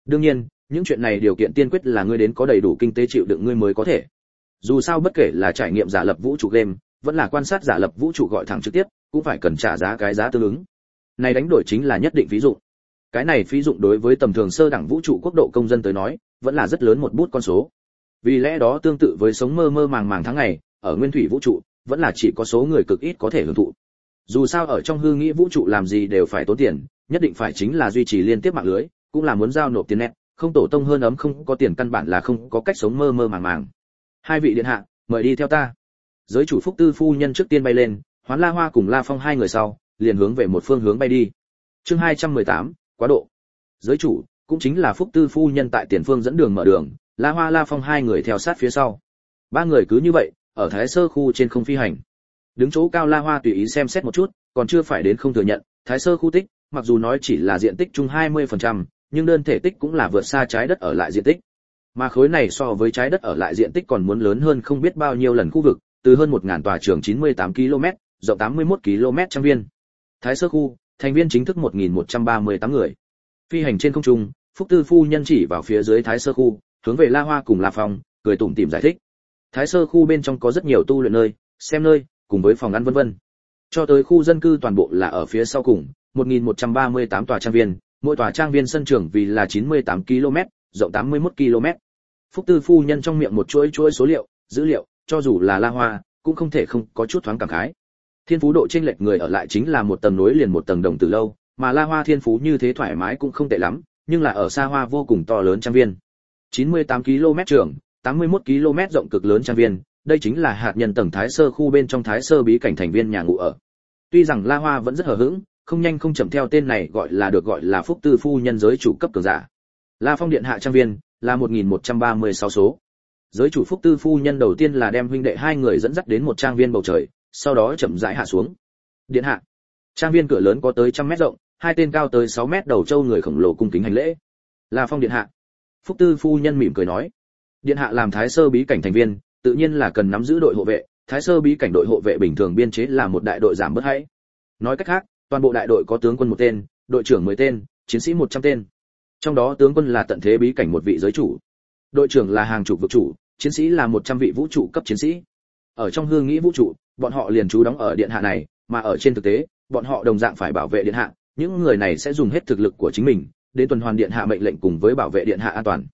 Đương nhiên, những chuyện này điều kiện tiên quyết là ngươi đến có đầy đủ kinh tế chịu đựng ngươi mới có thể. Dù sao bất kể là trải nghiệm giả lập vũ trụ game, vẫn là quan sát giả lập vũ trụ gọi thẳng trực tiếp, cũng phải cần trả giá cái giá tương ứng. Này đánh đổi chính là nhất định ví dụ. Cái này phí dụng đối với tầm thường sơ đẳng vũ trụ quốc độ công dân tới nói, vẫn là rất lớn một bút con số. Vì lẽ đó tương tự với sống mơ mơ màng màng tháng ngày, ở nguyên thủy vũ trụ, vẫn là chỉ có số người cực ít có thể hưởng thụ. Dù sao ở trong hư nghĩ vũ trụ làm gì đều phải tốn tiền, nhất định phải chính là duy trì liên tiếp mạng lưới, cũng là muốn giao nộp tiền net, không tổ tông hơn ấm không có tiền căn bản là không có cách sống mơ mơ màng màng. Hai vị điện hạ, mời đi theo ta. Giới chủ Phúc Tư phu nhân trước tiên bay lên, Hoán La Hoa cùng La Phong hai người sau, liền hướng về một phương hướng bay đi. Chương 218, quá độ. Giới chủ, cũng chính là Phúc Tư phu nhân tại tiền phương dẫn đường mở đường, La Hoa La Phong hai người theo sát phía sau. Ba người cứ như vậy, ở Thái Sơ khu trên không phi hành. Đứng chỗ cao La Hoa tùy ý xem xét một chút, còn chưa phải đến không thừa nhận, Thái Sơ khu tích, mặc dù nói chỉ là diện tích chung 20%, nhưng đơn thể tích cũng là vượt xa trái đất ở lại diện tích. Mà khối này so với trái đất ở lại diện tích còn muốn lớn hơn không biết bao nhiêu lần khu vực, từ hơn 1000 tòa trường 98 km, rộng 81 km trang viên. Thái Sơ khu, thành viên chính thức 1138 người. Phi hành trên không trung, Phúc Tư phu nhân chỉ vào phía dưới Thái Sơ khu, hướng về La Hoa cùng La Phong, cười tủm tỉm giải thích. Thái Sơ khu bên trong có rất nhiều tu luyện nơi, xem nơi, cùng với phòng ăn vân vân. Cho tới khu dân cư toàn bộ là ở phía sau cùng, 1138 tòa trang viên, mỗi tòa trang viên sân trường vì là 98 km, rộng 81 km. Phúc Tư phu nhân trong miệng một chuỗi số liệu, dữ liệu, cho dù là La Hoa, cũng không thể không có chút thoáng cảm khái. Thiên phú độ chênh lệch người ở lại chính là một tầng nối liền một tầng đồng tử lâu, mà La Hoa thiên phú như thế thoải mái cũng không tệ lắm, nhưng là ở xa hoa vô cùng to lớn trang viên. 98 km trường, 81 km rộng cực lớn trang viên, đây chính là hạt nhân tầng Thái Sơ khu bên trong Thái Sơ bí cảnh thành viên nhà ngủ ở. Tuy rằng La Hoa vẫn rất hờ hững, không nhanh không chậm theo tên này được gọi là Phúc Tư phu nhân giới chủ cấp cường giả. La Phong điện hạ trang viên là 1136 số. Giới chủ Phúc Tư phu nhân đầu tiên là đem huynh đệ hai người dẫn dắt đến một trang viên bầu trời, sau đó chậm rãi hạ xuống. Điện hạ. Trang viên cửa lớn có tới 100 mét rộng, hai tên cao tới 6 mét đầu trâu người khổng lồ cung kính hành lễ. La Phong điện hạ. Phúc Tư phu nhân mỉm cười nói. Điện hạ làm Thái Sơ bí cảnh thành viên, tự nhiên là cần nắm giữ đội hộ vệ, Thái Sơ bí cảnh đội hộ vệ bình thường biên chế là một đại đội giảm bớt hãy. Nói cách khác, toàn bộ đại đội có tướng quân 1 tên, đội trưởng 10 tên, chiến sĩ 100 tên. Trong đó tướng quân là tận thế bí cảnh một vị giới chủ, đội trưởng là hàng chục vực chủ, chiến sĩ là 100 vị vũ trụ cấp chiến sĩ. Ở trong hương nghĩ vũ trụ, bọn họ liền trú đóng ở điện hạ này, mà ở trên thực tế, bọn họ đồng dạng phải bảo vệ điện hạ, những người này sẽ dùng hết thực lực của chính mình, đến tuần hoàn điện hạ mệnh lệnh cùng với bảo vệ điện hạ an toàn.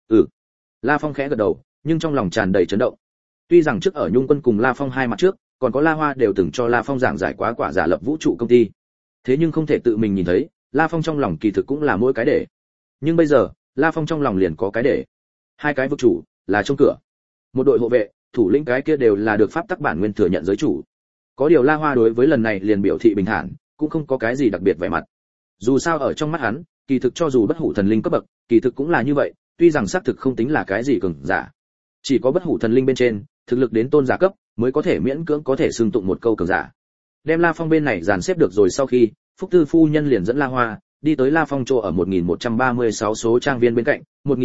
La Phong khẽ gật đầu, nhưng trong lòng tràn đầy chấn động. Tuy rằng trước ở Nhung Quân cùng La Phong hai mặt trước, còn có La Hoa đều từng cho La Phong giảng giải quá quả giả lập vũ trụ công ty. Thế nhưng không thể tự mình nhìn thấy, La Phong trong lòng kỳ thực cũng là mỗi cái để. Nhưng bây giờ, La Phong trong lòng liền có cái để. Hai cái vực chủ là trong cửa, một đội hộ vệ, thủ lĩnh cái kia đều là được pháp tắc bản nguyên thừa nhận giới chủ. Có điều La Hoa đối với lần này liền biểu thị bình thản, cũng không có cái gì đặc biệt vẻ mặt. Dù sao ở trong mắt hắn, kỳ thực cho dù bất hủ thần linh cấp bậc, kỳ thực cũng là như vậy, tuy rằng xác thực không tính là cái gì cường giả. Chỉ có bất hủ thần linh bên trên, thực lực đến tôn giả cấp mới có thể miễn cưỡng có thể xưng tụng một câu cường giả. Đem La Phong bên này dàn xếp được rồi sau khi, Phúc Tư phu nhân liền dẫn La Hoa đi tới La Phong chỗ ở 1136 số trang viên bên cạnh,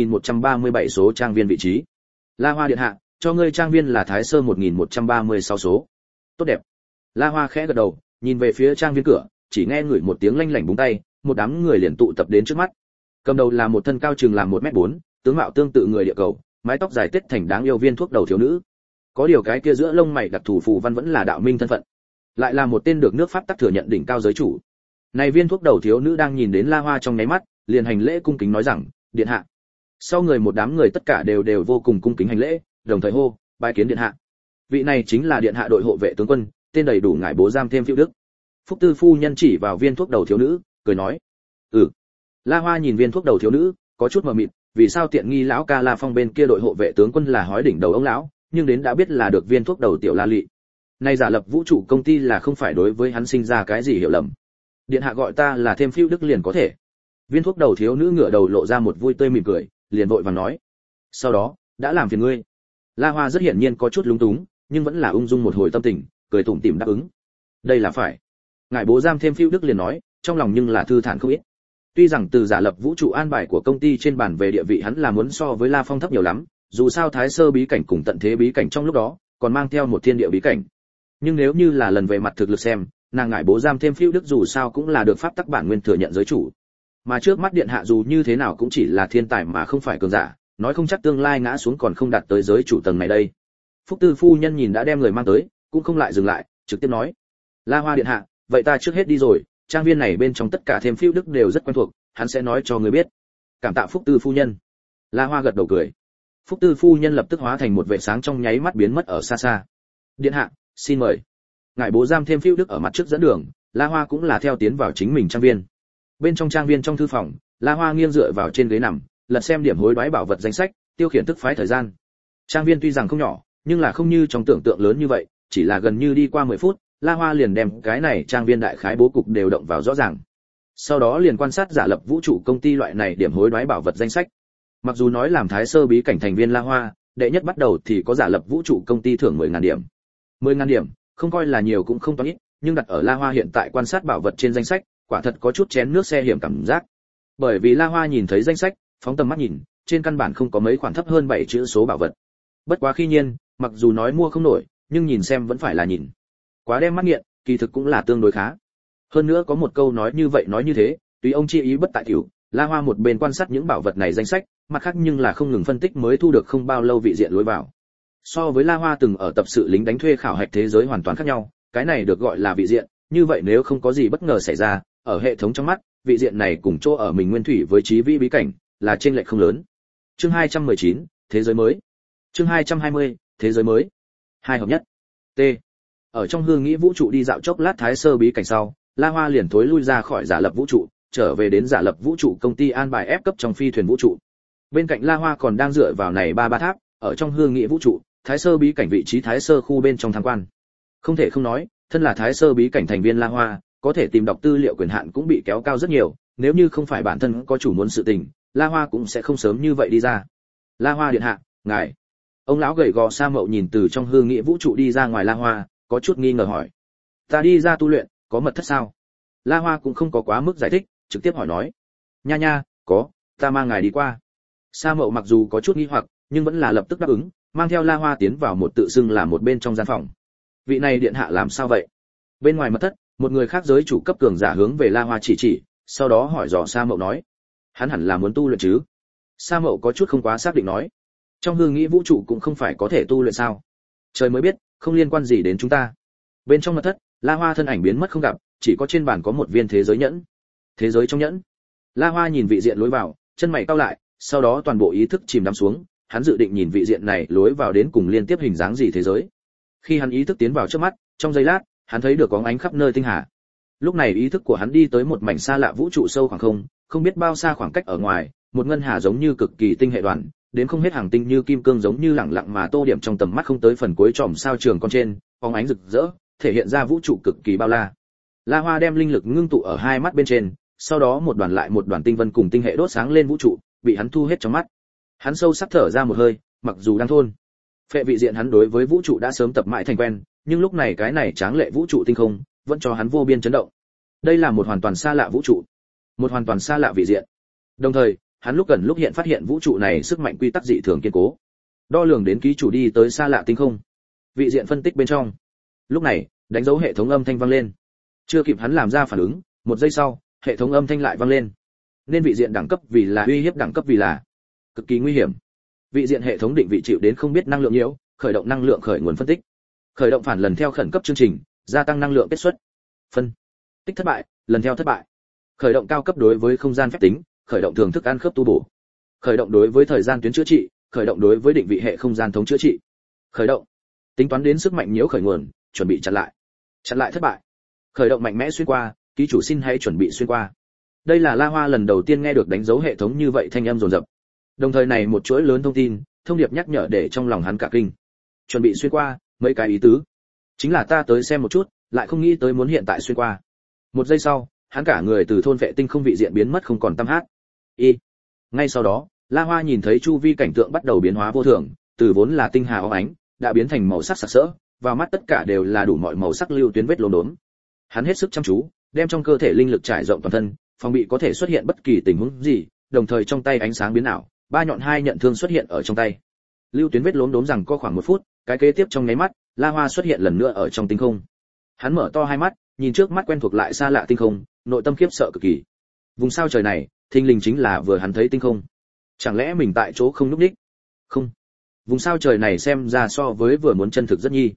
1137 số trang viên vị trí. La Hoa điện hạ, cho ngươi trang viên là Thái Sơ 1136 số. Tốt đẹp. La Hoa khẽ gật đầu, nhìn về phía trang viên cửa, chỉ nghe ngửi một tiếng lanh lảnh búng tay, một đám người liền tụ tập đến trước mắt. Cầm đầu là một thân cao chừng làm 1m4, tướng mạo tương tự người địa cầu, mái tóc dài tết thành đáng yêu viên thuốc đầu thiếu nữ. Có điều cái kia giữa lông mày đặc thù phù văn vẫn là đạo minh thân phận. Lại là một tên được nước Pháp tắc thừa nhận đỉnh cao giới chủ. Này viên thuốc đầu thiếu nữ đang nhìn đến La Hoa trong nháy mắt, liền hành lễ cung kính nói rằng, điện hạ. Sau người một đám người tất cả đều vô cùng cung kính hành lễ, đồng thời hô, bái kiến điện hạ. Vị này chính là điện hạ đội hộ vệ tướng quân, tên đầy đủ ngải bố giam thêm phiêu đức. Phúc Tư phu nhân chỉ vào viên thuốc đầu thiếu nữ, cười nói, La Hoa nhìn viên thuốc đầu thiếu nữ, có chút mờ mịt, vì sao tiện nghi lão ca La Phong bên kia đội hộ vệ tướng quân là hói đỉnh đầu ông lão, nhưng đến đã biết là được viên thuốc đầu tiểu La Lị. Nay giả lập vũ trụ công ty là không phải đối với hắn sinh ra cái gì hiểu lầm. Điện hạ gọi ta là thêm phiêu đức liền có thể. Viên thuốc đầu thiếu nữ ngửa đầu lộ ra một vui tươi mỉm cười, liền vội vàng nói. Sau đó, đã làm phiền ngươi. La Hoa rất hiển nhiên có chút lúng túng, nhưng vẫn là ung dung một hồi tâm tình, cười tủm tỉm đáp ứng. Đây là phải. Ngài bố giam thêm phiêu đức liền nói, trong lòng nhưng là thư thản không ít. Tuy rằng từ giả lập vũ trụ an bài của công ty trên bản về địa vị hắn là muốn so với La Phong thấp nhiều lắm, dù sao Thái Sơ bí cảnh cùng tận thế bí cảnh trong lúc đó, còn mang theo một thiên địa bí cảnh. Nhưng nếu như là lần về mặt thực lực xem, nàng ngải bố giam thêm phiêu đức dù sao cũng là được pháp tắc bản nguyên thừa nhận giới chủ. Mà trước mắt điện hạ dù như thế nào cũng chỉ là thiên tài mà không phải cường giả, nói không chắc tương lai ngã xuống còn không đạt tới giới chủ tầng này đây. Phúc Tư phu nhân nhìn đã đem người mang tới, cũng không lại dừng lại, trực tiếp nói: La Hoa điện hạ, vậy ta trước hết đi rồi, trang viên này bên trong tất cả thêm phiêu đức đều rất quen thuộc, hắn sẽ nói cho người biết. Cảm tạ Phúc Tư phu nhân. La Hoa gật đầu cười. Phúc Tư phu nhân lập tức hóa thành một vệt sáng trong nháy mắt biến mất ở xa xa. Điện hạ, xin mời. Ngài bố giam thêm phiêu đức ở mặt trước dẫn đường, La Hoa cũng là theo tiến vào chính mình trang viên. Bên trong trang viên trong thư phòng, La Hoa nghiêng dựa vào trên ghế nằm, lật xem điểm hối đoái bảo vật danh sách, tiêu khiển tức phái thời gian. Trang viên tuy rằng không nhỏ, nhưng là không như trong tưởng tượng lớn như vậy, chỉ là gần như đi qua 10 phút, La Hoa liền đem cái này trang viên đại khái bố cục đều động vào rõ ràng. Sau đó liền quan sát giả lập vũ trụ công ty loại này điểm hối đoái bảo vật danh sách. Mặc dù nói làm Thái Sơ bí cảnh thành viên La Hoa, đệ nhất bắt đầu thì có giả lập vũ trụ công ty thưởng 10.000 điểm. 10.000 điểm, không coi là nhiều cũng không toán ít, nhưng đặt ở La Hoa hiện tại quan sát bảo vật trên danh sách, quả thật có chút chén nước xe hiểm cảm giác. Bởi vì La Hoa nhìn thấy danh sách, phóng tầm mắt nhìn, trên căn bản không có mấy khoản thấp hơn 7 chữ số bảo vật. Bất quá khi nhiên, mặc dù nói mua không nổi, nhưng nhìn xem vẫn phải là nhìn. Quá đem mắt nghiện, kỳ thực cũng là tương đối khá. Hơn nữa có một câu nói như vậy nói như thế, tùy ông chi ý bất tại tiểu, La Hoa một bên quan sát những bảo vật này danh sách, mặt khác nhưng là không ngừng phân tích mới thu được không bao lâu vị diện lối vào. So với La Hoa từng ở tập sự lính đánh thuê khảo hạch thế giới hoàn toàn khác nhau, cái này được gọi là vị diện, như vậy nếu không có gì bất ngờ xảy ra, ở hệ thống trong mắt, vị diện này cùng chỗ ở mình nguyên thủy với trí vĩ bí cảnh, là chênh lệch không lớn. Chương 219, thế giới mới. Chương 220, thế giới mới. Hai hợp nhất. T. Ở trong hương nghĩ vũ trụ đi dạo chốc lát Thái Sơ bí cảnh sau, La Hoa liền thối lui ra khỏi giả lập vũ trụ, trở về đến giả lập vũ trụ công ty an bài ép cấp trong phi thuyền vũ trụ. Bên cạnh La Hoa còn đang dựa vào này ba tháp, ở trong hương nghĩ vũ trụ, Thái Sơ bí cảnh vị trí Thái Sơ khu bên trong tham quan. Không thể không nói, thân là Thái Sơ bí cảnh thành viên La Hoa, có thể tìm đọc tư liệu quyền hạn cũng bị kéo cao rất nhiều, nếu như không phải bản thân có chủ muốn sự tình, La Hoa cũng sẽ không sớm như vậy đi ra. La Hoa điện hạ, ngài. Ông lão gầy gò Sa Mậu nhìn từ trong hương nghị vũ trụ đi ra ngoài La Hoa, có chút nghi ngờ hỏi: "Ta đi ra tu luyện, có mật thất sao?" La Hoa cũng không có quá mức giải thích, trực tiếp hỏi nói: "Nha nha, có, ta mang ngài đi qua." Sa Mậu mặc dù có chút nghi hoặc, nhưng vẫn là lập tức đáp ứng, mang theo La Hoa tiến vào một tự xưng là một bên trong gian phòng. Vị này điện hạ làm sao vậy? Bên ngoài mật thất, một người khác giới chủ cấp cường giả hướng về La Hoa chỉ, sau đó hỏi dò Sa Mậu nói: "Hắn hẳn là muốn tu luyện chứ?" Sa Mậu có chút không quá xác định nói: "Trong hương nghĩ vũ trụ cũng không phải có thể tu luyện sao? Trời mới biết, không liên quan gì đến chúng ta." Bên trong mật thất, La Hoa thân ảnh biến mất không gặp, chỉ có trên bàn có một viên thế giới nhẫn. Thế giới trong nhẫn. La Hoa nhìn vị diện lối vào, chân mày cau lại, sau đó toàn bộ ý thức chìm đắm xuống, hắn dự định nhìn vị diện này lối vào đến cùng liên tiếp hình dáng gì thế giới. Khi hắn ý thức tiến vào trước mắt, trong giây lát, hắn thấy được có ánh khắp nơi tinh hà. Lúc này ý thức của hắn đi tới một mảnh xa lạ vũ trụ sâu khoảng không, không biết bao xa khoảng cách ở ngoài, một ngân hà giống như cực kỳ tinh hệ đoàn, đến không hết hàng tinh như kim cương giống như lẳng lặng mà tô điểm trong tầm mắt không tới phần cuối chòm sao trường con trên, phóng ánh rực rỡ, thể hiện ra vũ trụ cực kỳ bao la. La Hoa đem linh lực ngưng tụ ở hai mắt bên trên, sau đó một đoàn lại một đoàn tinh vân cùng tinh hệ đốt sáng lên vũ trụ, bị hắn thu hết trong mắt. Hắn sâu sắc thở ra một hơi, mặc dù đang thôn phệ vị diện hắn đối với vũ trụ đã sớm tập mãi thành quen, nhưng lúc này cái này tráng lệ vũ trụ tinh không vẫn cho hắn vô biên chấn động. Đây là một hoàn toàn xa lạ vũ trụ, một hoàn toàn xa lạ vị diện. Đồng thời, hắn lúc gần lúc hiện phát hiện vũ trụ này sức mạnh quy tắc dị thường kiên cố. Đo lường đến ký chủ đi tới xa lạ tinh không. Vị diện phân tích bên trong. Lúc này, đánh dấu hệ thống âm thanh vang lên. Chưa kịp hắn làm ra phản ứng, một giây sau, hệ thống âm thanh lại vang lên. Nên vị diện đẳng cấp vì là uy hiếp đẳng cấp vì là cực kỳ nguy hiểm. Vị diện hệ thống định vị chịu đến không biết năng lượng nhiễu, khởi động năng lượng khởi nguồn phân tích. Khởi động phản lần theo khẩn cấp chương trình, gia tăng năng lượng kết xuất. Phân tích thất bại, lần theo thất bại. Khởi động cao cấp đối với không gian phép tính, khởi động thường thức ăn khớp tu bổ. Khởi động đối với thời gian tuyến chữa trị, khởi động đối với định vị hệ không gian thống chữa trị. Khởi động. Tính toán đến sức mạnh nhiễu khởi nguồn, chuẩn bị chặn lại. Chặn lại thất bại. Khởi động mạnh mẽ xuyên qua, ký chủ xin hãy chuẩn bị xuyên qua. Đây là La Hoa lần đầu tiên nghe được đánh dấu hệ thống như vậy thanh âm dồn dập. Đồng thời này một chuỗi lớn thông tin, thông điệp nhắc nhở để trong lòng hắn cả kinh. Chuẩn bị xuyên qua, mấy cái ý tứ. Chính là ta tới xem một chút, lại không nghĩ tới muốn hiện tại xuyên qua. Một giây sau, hắn cả người từ thôn vệ tinh không vị diện biến mất không còn tăm hát. Ngay sau đó, La Hoa nhìn thấy chu vi cảnh tượng bắt đầu biến hóa vô thường, từ vốn là tinh hà óng ánh, đã biến thành màu sắc sặc sỡ, vào mắt tất cả đều là đủ mọi màu sắc lưu tuyến vết lốm đốm. Hắn hết sức chăm chú, đem trong cơ thể linh lực trải rộng toàn thân, phòng bị có thể xuất hiện bất kỳ tình huống gì, đồng thời trong tay ánh sáng biến ảo, ba nhọn hai nhận thương xuất hiện ở trong tay. Lưu tuyến vết lốm đốm rằng có khoảng 1 phút, cái kế tiếp trong nháy mắt, La Hoa xuất hiện lần nữa ở trong tinh không. Hắn mở to hai mắt, nhìn trước mắt quen thuộc lại xa lạ tinh không, nội tâm khiếp sợ cực kỳ. Vùng sao trời này, thình lình chính là vừa hắn thấy tinh không. Chẳng lẽ mình tại chỗ không núp đích? Không. Vùng sao trời này xem ra so với vừa muốn chân thực rất nhi.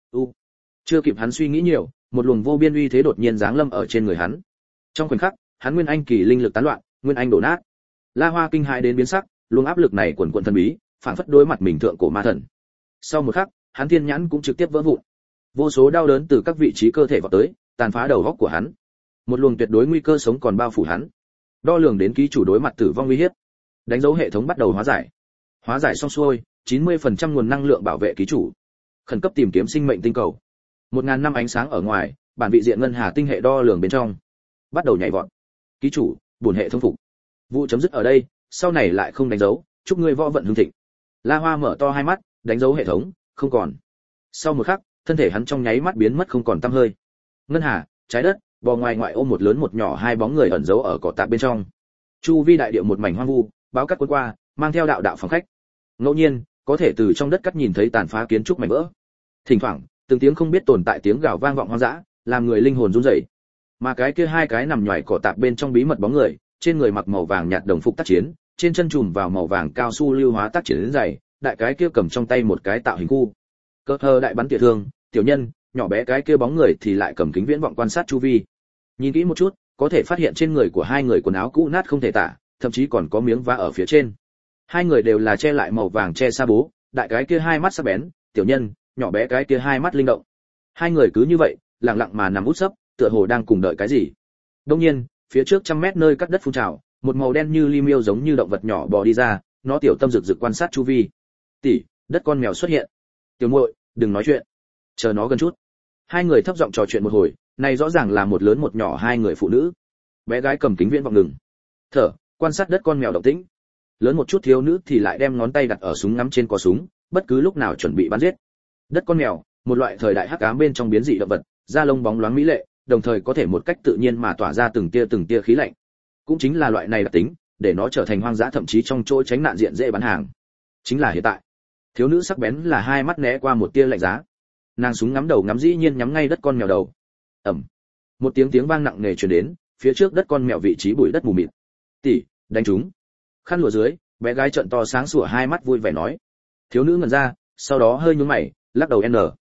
Chưa kịp hắn suy nghĩ nhiều, một luồng vô biên uy thế đột nhiên giáng lâm ở trên người hắn. Trong khoảnh khắc, hắn nguyên anh kỳ linh lực tán loạn, nguyên anh đổ nát. La Hoa kinh hãi đến biến sắc, luồng áp lực này quần quần thần bí, phảng phất đối mặt mình thượng cổ ma thần. Sau một khắc, hắn thiên nhãn cũng trực tiếp vỡ vụn. Vô số đau đớn từ các vị trí cơ thể vọt tới, tàn phá đầu óc của hắn. Một luồng tuyệt đối nguy cơ sống còn bao phủ hắn. Đo lường đến ký chủ đối mặt tử vong uy hiếp. Đánh dấu hệ thống bắt đầu hóa giải. Hóa giải xong xuôi, 90% nguồn năng lượng bảo vệ ký chủ. Khẩn cấp tìm kiếm sinh mệnh tinh cầu. 1000 năm ánh sáng ở ngoài, bản vị diện ngân hà tinh hệ đo lường bên trong. Bắt đầu nhảy vọt. Ký chủ, buồn hệ thông phục. Vụ chấm dứt ở đây, sau này lại không đánh dấu, chúc ngươi võ vận hưng thịnh. La Hoa mở to hai mắt, đánh dấu hệ thống, không còn. Sau một khắc, thân thể hắn trong nháy mắt biến mất không còn tăm hơi. Ngân hà, trái đất, bò ngoài ngoại ôm một lớn một nhỏ hai bóng người ẩn giấu ở cỏ tạp bên trong. Chu vi đại địa một mảnh hoang vu, báo cắt cuốn qua, mang theo đạo đạo phòng khách. Ngẫu nhiên, có thể từ trong đất cắt nhìn thấy tàn phá kiến trúc mảnh vỡ. Thỉnh thoảng, từng tiếng không biết tồn tại tiếng gào vang vọng hoang dã, làm người linh hồn run rẩy. Mà cái kia hai cái nằm nhòi cỏ tạp bên trong bí mật bóng người, trên người mặc màu vàng nhạt đồng phục tác chiến, trên chân trùm vào màu vàng cao su lưu hóa tác chiến dày, đại cái kia cầm trong tay một cái tạo hình khu. Cơ thơ đại bắn tỉa thương, tiểu nhân, nhỏ bé cái kia bóng người thì lại cầm kính viễn vọng quan sát chu vi. Nhìn kỹ một chút, có thể phát hiện trên người của hai người quần áo cũ nát không thể tả, thậm chí còn có miếng vá ở phía trên. Hai người đều là che lại màu vàng che sa bố, đại cái kia hai mắt sắc bén, tiểu nhân, nhỏ bé cái kia hai mắt linh động. Hai người cứ như vậy, lặng lặng mà nằm út sấp, tựa hồ đang cùng đợi cái gì. Đương nhiên, phía trước trăm mét nơi cắt đất phun trào, một màu đen như li miêu giống như động vật nhỏ bò đi ra, nó tiểu tâm rực rực quan sát chu vi. Tỷ, đất con mèo xuất hiện. Tiểu muội, đừng nói chuyện, chờ nó gần chút. Hai người thấp giọng trò chuyện một hồi, này rõ ràng là một lớn một nhỏ hai người phụ nữ. Bé gái cầm kính viễn vọng ngừng, thở, quan sát đất con mèo động tĩnh. Lớn một chút thiếu nữ thì lại đem ngón tay đặt ở súng ngắm trên cò súng, bất cứ lúc nào chuẩn bị bắn giết. Đất con mèo, một loại thời đại hắc ám bên trong biến dị động vật, da lông bóng loáng mỹ lệ, đồng thời có thể một cách tự nhiên mà tỏa ra từng tia khí lạnh. Cũng chính là loại này đặc tính, để nó trở thành hoang dã thậm chí trong chỗ tránh nạn diện dễ bán hàng. Chính là hiện tại. Thiếu nữ sắc bén là hai mắt né qua một tia lạnh giá. Nàng súng ngắm đầu ngắm dĩ nhiên nhắm ngay đất con mèo đầu. Ầm. Một tiếng vang nặng nề truyền đến, phía trước đất con mèo vị trí bụi đất mù mịt. Tỷ, đánh chúng. Khăn lụa dưới, bé gái trợn to sáng sủa hai mắt vui vẻ nói. Thiếu nữ ngẩn ra, sau đó hơi nhướng mày, lắc đầu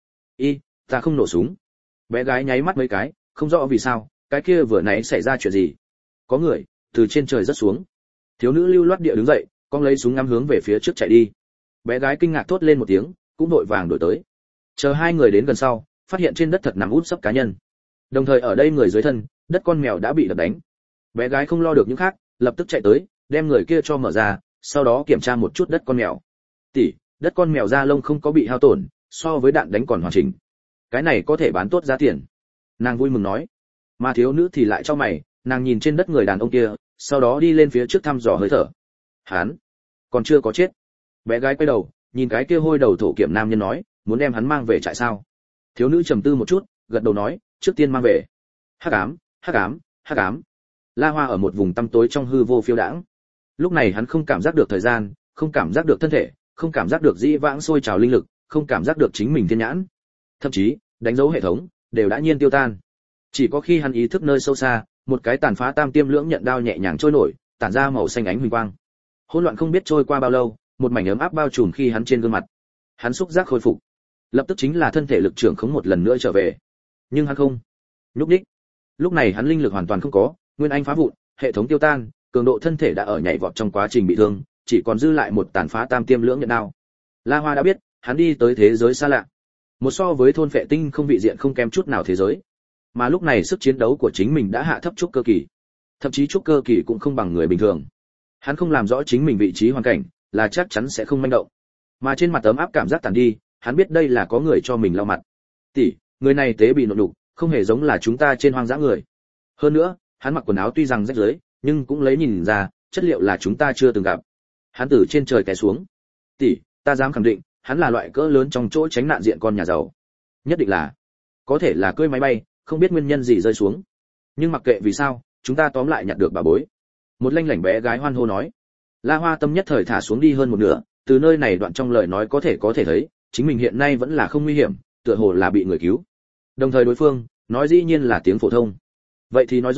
ta không nổ súng. Bé gái nháy mắt mấy cái, không rõ vì sao, cái kia vừa nãy xảy ra chuyện gì. Có người từ trên trời rớt xuống. Thiếu nữ lưu loát địa đứng dậy, con lấy súng ngắm hướng về phía trước chạy đi. Bé gái kinh ngạc thốt lên một tiếng, cũng vội vàng đuổi tới. Chờ hai người đến gần sau, phát hiện trên đất thật nằm út sấp cá nhân. Đồng thời ở đây người dưới thân, đất con mèo đã bị đập đánh. Bé gái không lo được những khác, lập tức chạy tới, đem người kia cho mở ra, sau đó kiểm tra một chút đất con mèo. Tỷ, đất con mèo da lông không có bị hao tổn, so với đạn đánh còn hoàn chỉnh. Cái này có thể bán tốt giá tiền. Nàng vui mừng nói. Mà thiếu nữ thì lại cho mày, nàng nhìn trên đất người đàn ông kia, sau đó đi lên phía trước thăm dò hơi thở. Hắn còn chưa có chết. Bé gái quay đầu, nhìn cái kia hôi đầu thổ kiểm nam nhân nói, muốn đem hắn mang về trại sao? Thiếu nữ trầm tư một chút, gật đầu nói, trước tiên mang về. Hắc ám, hắc ám, hắc ám. La Hoa ở một vùng tăm tối trong hư vô phiêu đãng. Lúc này hắn không cảm giác được thời gian, không cảm giác được thân thể, không cảm giác được dĩ vãng sôi trào linh lực, không cảm giác được chính mình thiên nhãn. Thậm chí, đánh dấu hệ thống đều đã nhiên tiêu tan. Chỉ có khi hắn ý thức nơi sâu xa, một cái tàn phá tam tiêm lưỡng nhận đao nhẹ nhàng trôi nổi, tản ra màu xanh ánh huỳnh quang. Hỗn loạn không biết trôi qua bao lâu, một mảnh ấm áp bao trùm khi hắn trên gương mặt. Hắn xúc giác khôi phục, lập tức chính là thân thể lực trưởng khống một lần nữa trở về. Nhưng hắn không nhúc nhích. Lúc này hắn linh lực hoàn toàn không có, nguyên anh phá vụn, hệ thống tiêu tan, cường độ thân thể đã ở nhảy vọt trong quá trình bị thương, chỉ còn dư lại một tàn phá tam tiêm lưỡng nhận đao. La Hoa đã biết, hắn đi tới thế giới xa lạ, một so với thôn phệ tinh không vị diện không kém chút nào thế giới. Mà lúc này sức chiến đấu của chính mình đã hạ thấp trúc cơ kỳ, thậm chí trúc cơ kỳ cũng không bằng người bình thường. Hắn không làm rõ chính mình vị trí hoàn cảnh, là chắc chắn sẽ không manh động. Mà trên mặt ấm áp cảm giác tàn đi, hắn biết đây là có người cho mình lau mặt. Tỷ, người này tế bị nộn đục, không hề giống là chúng ta trên hoang dã người. Hơn nữa, hắn mặc quần áo tuy rằng rách rưới, nhưng cũng lấy nhìn ra, chất liệu là chúng ta chưa từng gặp. Hắn từ trên trời té xuống. Tỷ, ta dám khẳng định, hắn là loại cỡ lớn trong chỗ tránh nạn diện con nhà giàu. Nhất định là, có thể là cưỡi máy bay, không biết nguyên nhân gì rơi xuống. Nhưng mặc kệ vì sao, chúng ta tóm lại nhặt được bà bối. Một lanh lảnh bé gái hoan hô nói. La Hoa tâm nhất thời thả xuống đi hơn một nửa, từ nơi này đoạn trong lời nói có thể thấy, chính mình hiện nay vẫn là không nguy hiểm, tựa hồ là bị người cứu. Đồng thời đối phương nói dĩ nhiên là tiếng phổ thông. Vậy thì nói rõ,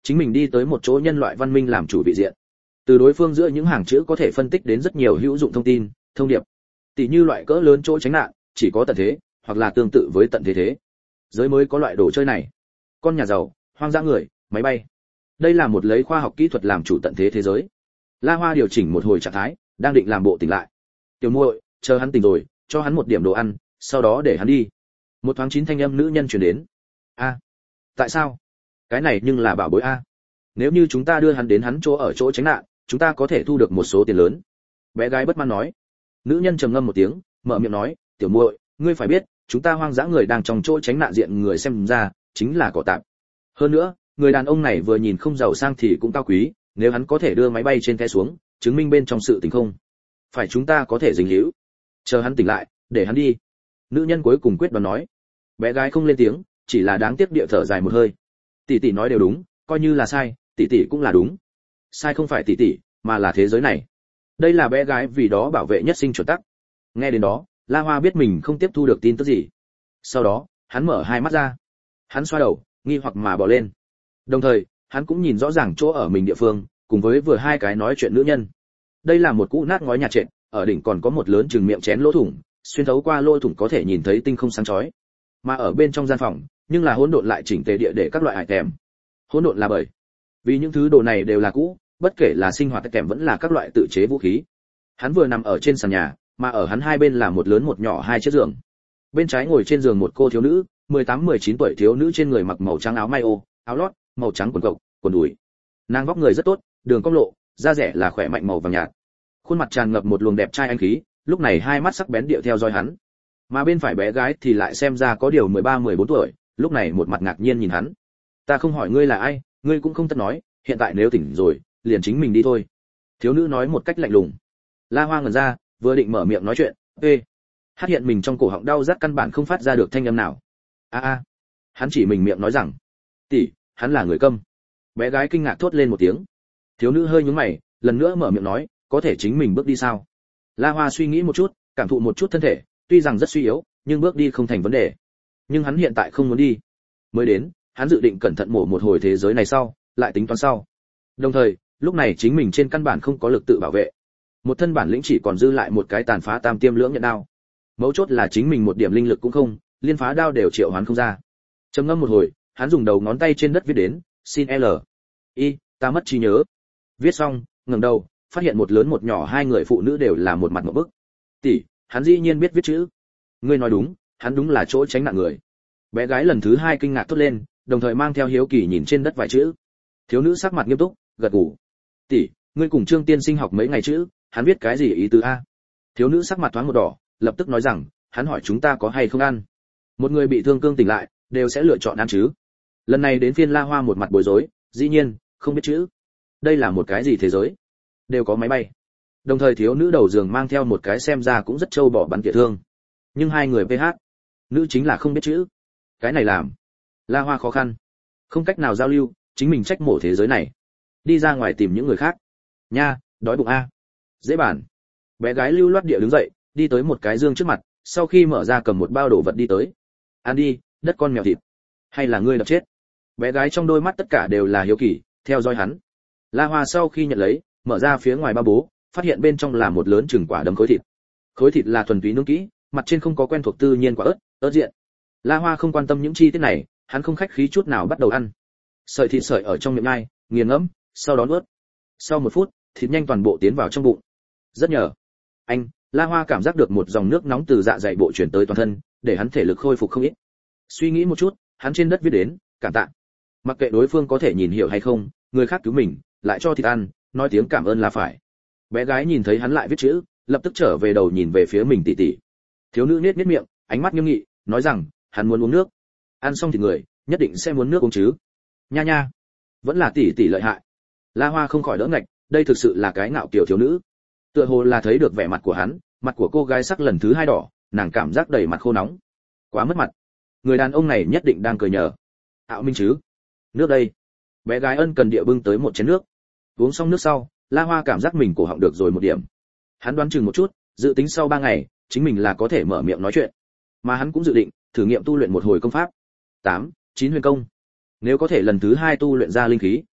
chính mình đi tới một chỗ nhân loại văn minh làm chủ vị diện. Từ đối phương giữa những hàng chữ có thể phân tích đến rất nhiều hữu dụng thông tin, thông điệp. Tỷ như loại cỡ lớn chỗ tránh nạn, chỉ có tận thế, hoặc là tương tự với tận thế thế. Giới mới có loại đồ chơi này. Con nhà giàu, hoang dã người, máy bay. Đây là một lấy khoa học kỹ thuật làm chủ tận thế thế giới. La Hoa điều chỉnh một hồi trạng thái, đang định làm bộ tỉnh lại. Tiểu muội, chờ hắn tỉnh rồi, cho hắn một điểm đồ ăn, sau đó để hắn đi. Một thoáng chín thanh âm nữ nhân truyền đến. A, tại sao? Cái này nhưng là bảo bối a. Nếu như chúng ta đưa hắn đến hắn chỗ ở chỗ tránh nạn, chúng ta có thể thu được một số tiền lớn. Bé gái bất mãn nói. Nữ nhân trầm ngâm một tiếng, mở miệng nói, tiểu muội, ngươi phải biết, chúng ta hoang dã người đang trong chỗ tránh nạn diện người xem ra, chính là cỏ tạp. Hơn nữa, người đàn ông này vừa nhìn không giàu sang thì cũng cao quý, nếu hắn có thể đưa máy bay trên té xuống, chứng minh bên trong sự tình không phải chúng ta có thể dính líu. Chờ hắn tỉnh lại, để hắn đi. Nữ nhân cuối cùng quyết đoán nói. Bé gái không lên tiếng, chỉ là đáng tiếc địa thở dài một hơi. Tỷ tỷ nói đều đúng, coi như là sai, tỷ tỷ cũng là đúng. Sai không phải tỷ tỷ, mà là thế giới này. Đây là bé gái vì đó bảo vệ nhất sinh chuẩn tắc. Nghe đến đó, La Hoa biết mình không tiếp thu được tin tức gì. Sau đó, hắn mở hai mắt ra. Hắn xoa đầu, nghi hoặc mà bò lên. Đồng thời, hắn cũng nhìn rõ ràng chỗ ở mình địa phương, cùng với vừa hai cái nói chuyện nữ nhân. Đây là một cũ nát ngói nhà trệt, ở đỉnh còn có một lớn chừng miệng chén lỗ thủng, xuyên thấu qua lỗ thủng có thể nhìn thấy tinh không sáng chói. Mà ở bên trong gian phòng, nhưng là hỗn độn lại chỉnh tề địa để các loại hải tèm. Hỗn độn là bởi vì những thứ đồ này đều là cũ, bất kể là sinh hoạt kèm vẫn là các loại tự chế vũ khí. Hắn vừa nằm ở trên sàn nhà, mà ở hắn hai bên là một lớn một nhỏ hai chiếc giường. Bên trái ngồi trên giường một cô thiếu nữ, 18-19 tuổi thiếu nữ, trên người mặc màu trắng áo mayo, áo lót, màu trắng quần cộc, quần đùi. Nàng vóc người rất tốt, đường cong lộ, da rẻ là khỏe mạnh màu vàng nhạt. Khuôn mặt tràn ngập một luồng đẹp trai anh khí, lúc này hai mắt sắc bén điệu theo dõi hắn. Mà bên phải bé gái thì lại xem ra có điều 13-14 tuổi, lúc này một mặt ngạc nhiên nhìn hắn. Ta không hỏi ngươi là ai, ngươi cũng không tất nói, hiện tại nếu tỉnh rồi, liền chính mình đi thôi. Thiếu nữ nói một cách lạnh lùng. La Hoa ngẩn ra, vừa định mở miệng nói chuyện, hát hiện mình trong cổ họng đau rát căn bản không phát ra được thanh âm nào. Hắn chỉ mình miệng nói rằng, tỷ, hắn là người câm. Bé gái kinh ngạc thốt lên một tiếng. Thiếu nữ hơi nhướng mày, lần nữa mở miệng nói, có thể chính mình bước đi sao? La Hoa suy nghĩ một chút, cảm thụ một chút thân thể, tuy rằng rất suy yếu, nhưng bước đi không thành vấn đề. Nhưng hắn hiện tại không muốn đi. Mới đến, hắn dự định cẩn thận mổ một hồi thế giới này sau, lại tính toán sau. Đồng thời, lúc này chính mình trên căn bản không có lực tự bảo vệ. Một thân bản lĩnh chỉ còn dư lại một cái tàn phá tam tiêm lưỡng nhận đao. Mấu chốt là chính mình một điểm linh lực cũng không, liên phá đao đều triệu hoán không ra. Trầm ngâm một hồi, hắn dùng đầu ngón tay trên đất viết đến, xin L. Y, ta mất trí nhớ. Viết xong, ngẩng đầu, phát hiện một lớn một nhỏ hai người phụ nữ đều là một mặt ngộp bức. Tỷ, hắn dĩ nhiên biết viết chữ. Ngươi nói đúng, hắn đúng là chỗ tránh nạn người. Bé gái lần thứ hai kinh ngạc thốt lên, đồng thời mang theo hiếu kỳ nhìn trên đất vài chữ. Thiếu nữ sắc mặt nghiêm túc, gật gù. Tỷ, ngươi cùng Trương tiên sinh học mấy ngày chữ, hắn viết cái gì ý tứ a? Thiếu nữ sắc mặt thoáng một đỏ, lập tức nói rằng, hắn hỏi chúng ta có hay không ăn. Một người bị thương cương tỉnh lại, đều sẽ lựa chọn ăn chứ. Lần này đến phiên La Hoa một mặt bối rối, dĩ nhiên, không biết chữ. Đây là một cái gì thế giới? Đều có máy bay. Đồng thời thiếu nữ đầu giường mang theo một cái xem ra cũng rất trâu bò bắn tỉa thương. Nhưng hai người PH, nữ chính là không biết chữ. Cái này làm La Hoa khó khăn, không cách nào giao lưu, chính mình trách mổ thế giới này. Đi ra ngoài tìm những người khác. Nha, đói bụng a. Dễ bàn. Bé gái lưu loát địa đứng dậy, đi tới một cái dương trước mặt, sau khi mở ra cầm một bao đồ vật đi tới. Ăn đi, đất con mèo thịt. Hay là ngươi đập chết? Bé gái trong đôi mắt tất cả đều là hiếu kỳ, theo dõi hắn. La Hoa sau khi nhận lấy, mở ra phía ngoài ba bố, phát hiện bên trong là một lớn chừng quả đấm khối thịt. Khối thịt là thuần túy nướng kỹ, mặt trên không có quen thuộc tự nhiên quả ớt, ớt diện. La Hoa không quan tâm những chi tiết này, hắn không khách khí chút nào bắt đầu ăn. Sợi thịt sợi ở trong miệng nhai, nghiền ngẫm, sau đó nuốt. Sau một phút, thịt nhanh toàn bộ tiến vào trong bụng. Rất nhờ. La Hoa cảm giác được một dòng nước nóng từ dạ dày bộ chuyển tới toàn thân, để hắn thể lực khôi phục không ít. Suy nghĩ một chút, hắn trên đất viết đến, cảm tạ. Mặc kệ đối phương có thể nhìn hiểu hay không, người khác cứu mình, lại cho thịt ăn, nói tiếng cảm ơn là phải. Bé gái nhìn thấy hắn lại viết chữ, lập tức trở về đầu nhìn về phía mình tỷ tỷ. Thiếu nữ nhếch miệng, ánh mắt nghiêm nghị, nói rằng, hắn muốn uống nước. Ăn xong thì người, nhất định sẽ muốn nước uống chứ. Nha nha, vẫn là tỷ tỷ lợi hại. La Hoa không khỏi đỡ ngạch, đây thực sự là cái ngạo kiều thiếu nữ. Tựa hồ là thấy được vẻ mặt của hắn, mặt của cô gái sắc lần thứ hai đỏ, nàng cảm giác đầy mặt khô nóng. Quá mất mặt. Người đàn ông này nhất định đang cười nhờ. Ảo minh chứ. Nước đây. Bé gái ân cần địa bưng tới một chén nước. Uống xong nước sau, La Hoa cảm giác mình cổ họng được rồi một điểm. Hắn đoán chừng một chút, dự tính sau 3 ngày, chính mình là có thể mở miệng nói chuyện. Mà hắn cũng dự định thử nghiệm tu luyện một hồi công pháp. 8, 9 huyền công. Nếu có thể lần thứ 2 tu luyện ra linh khí,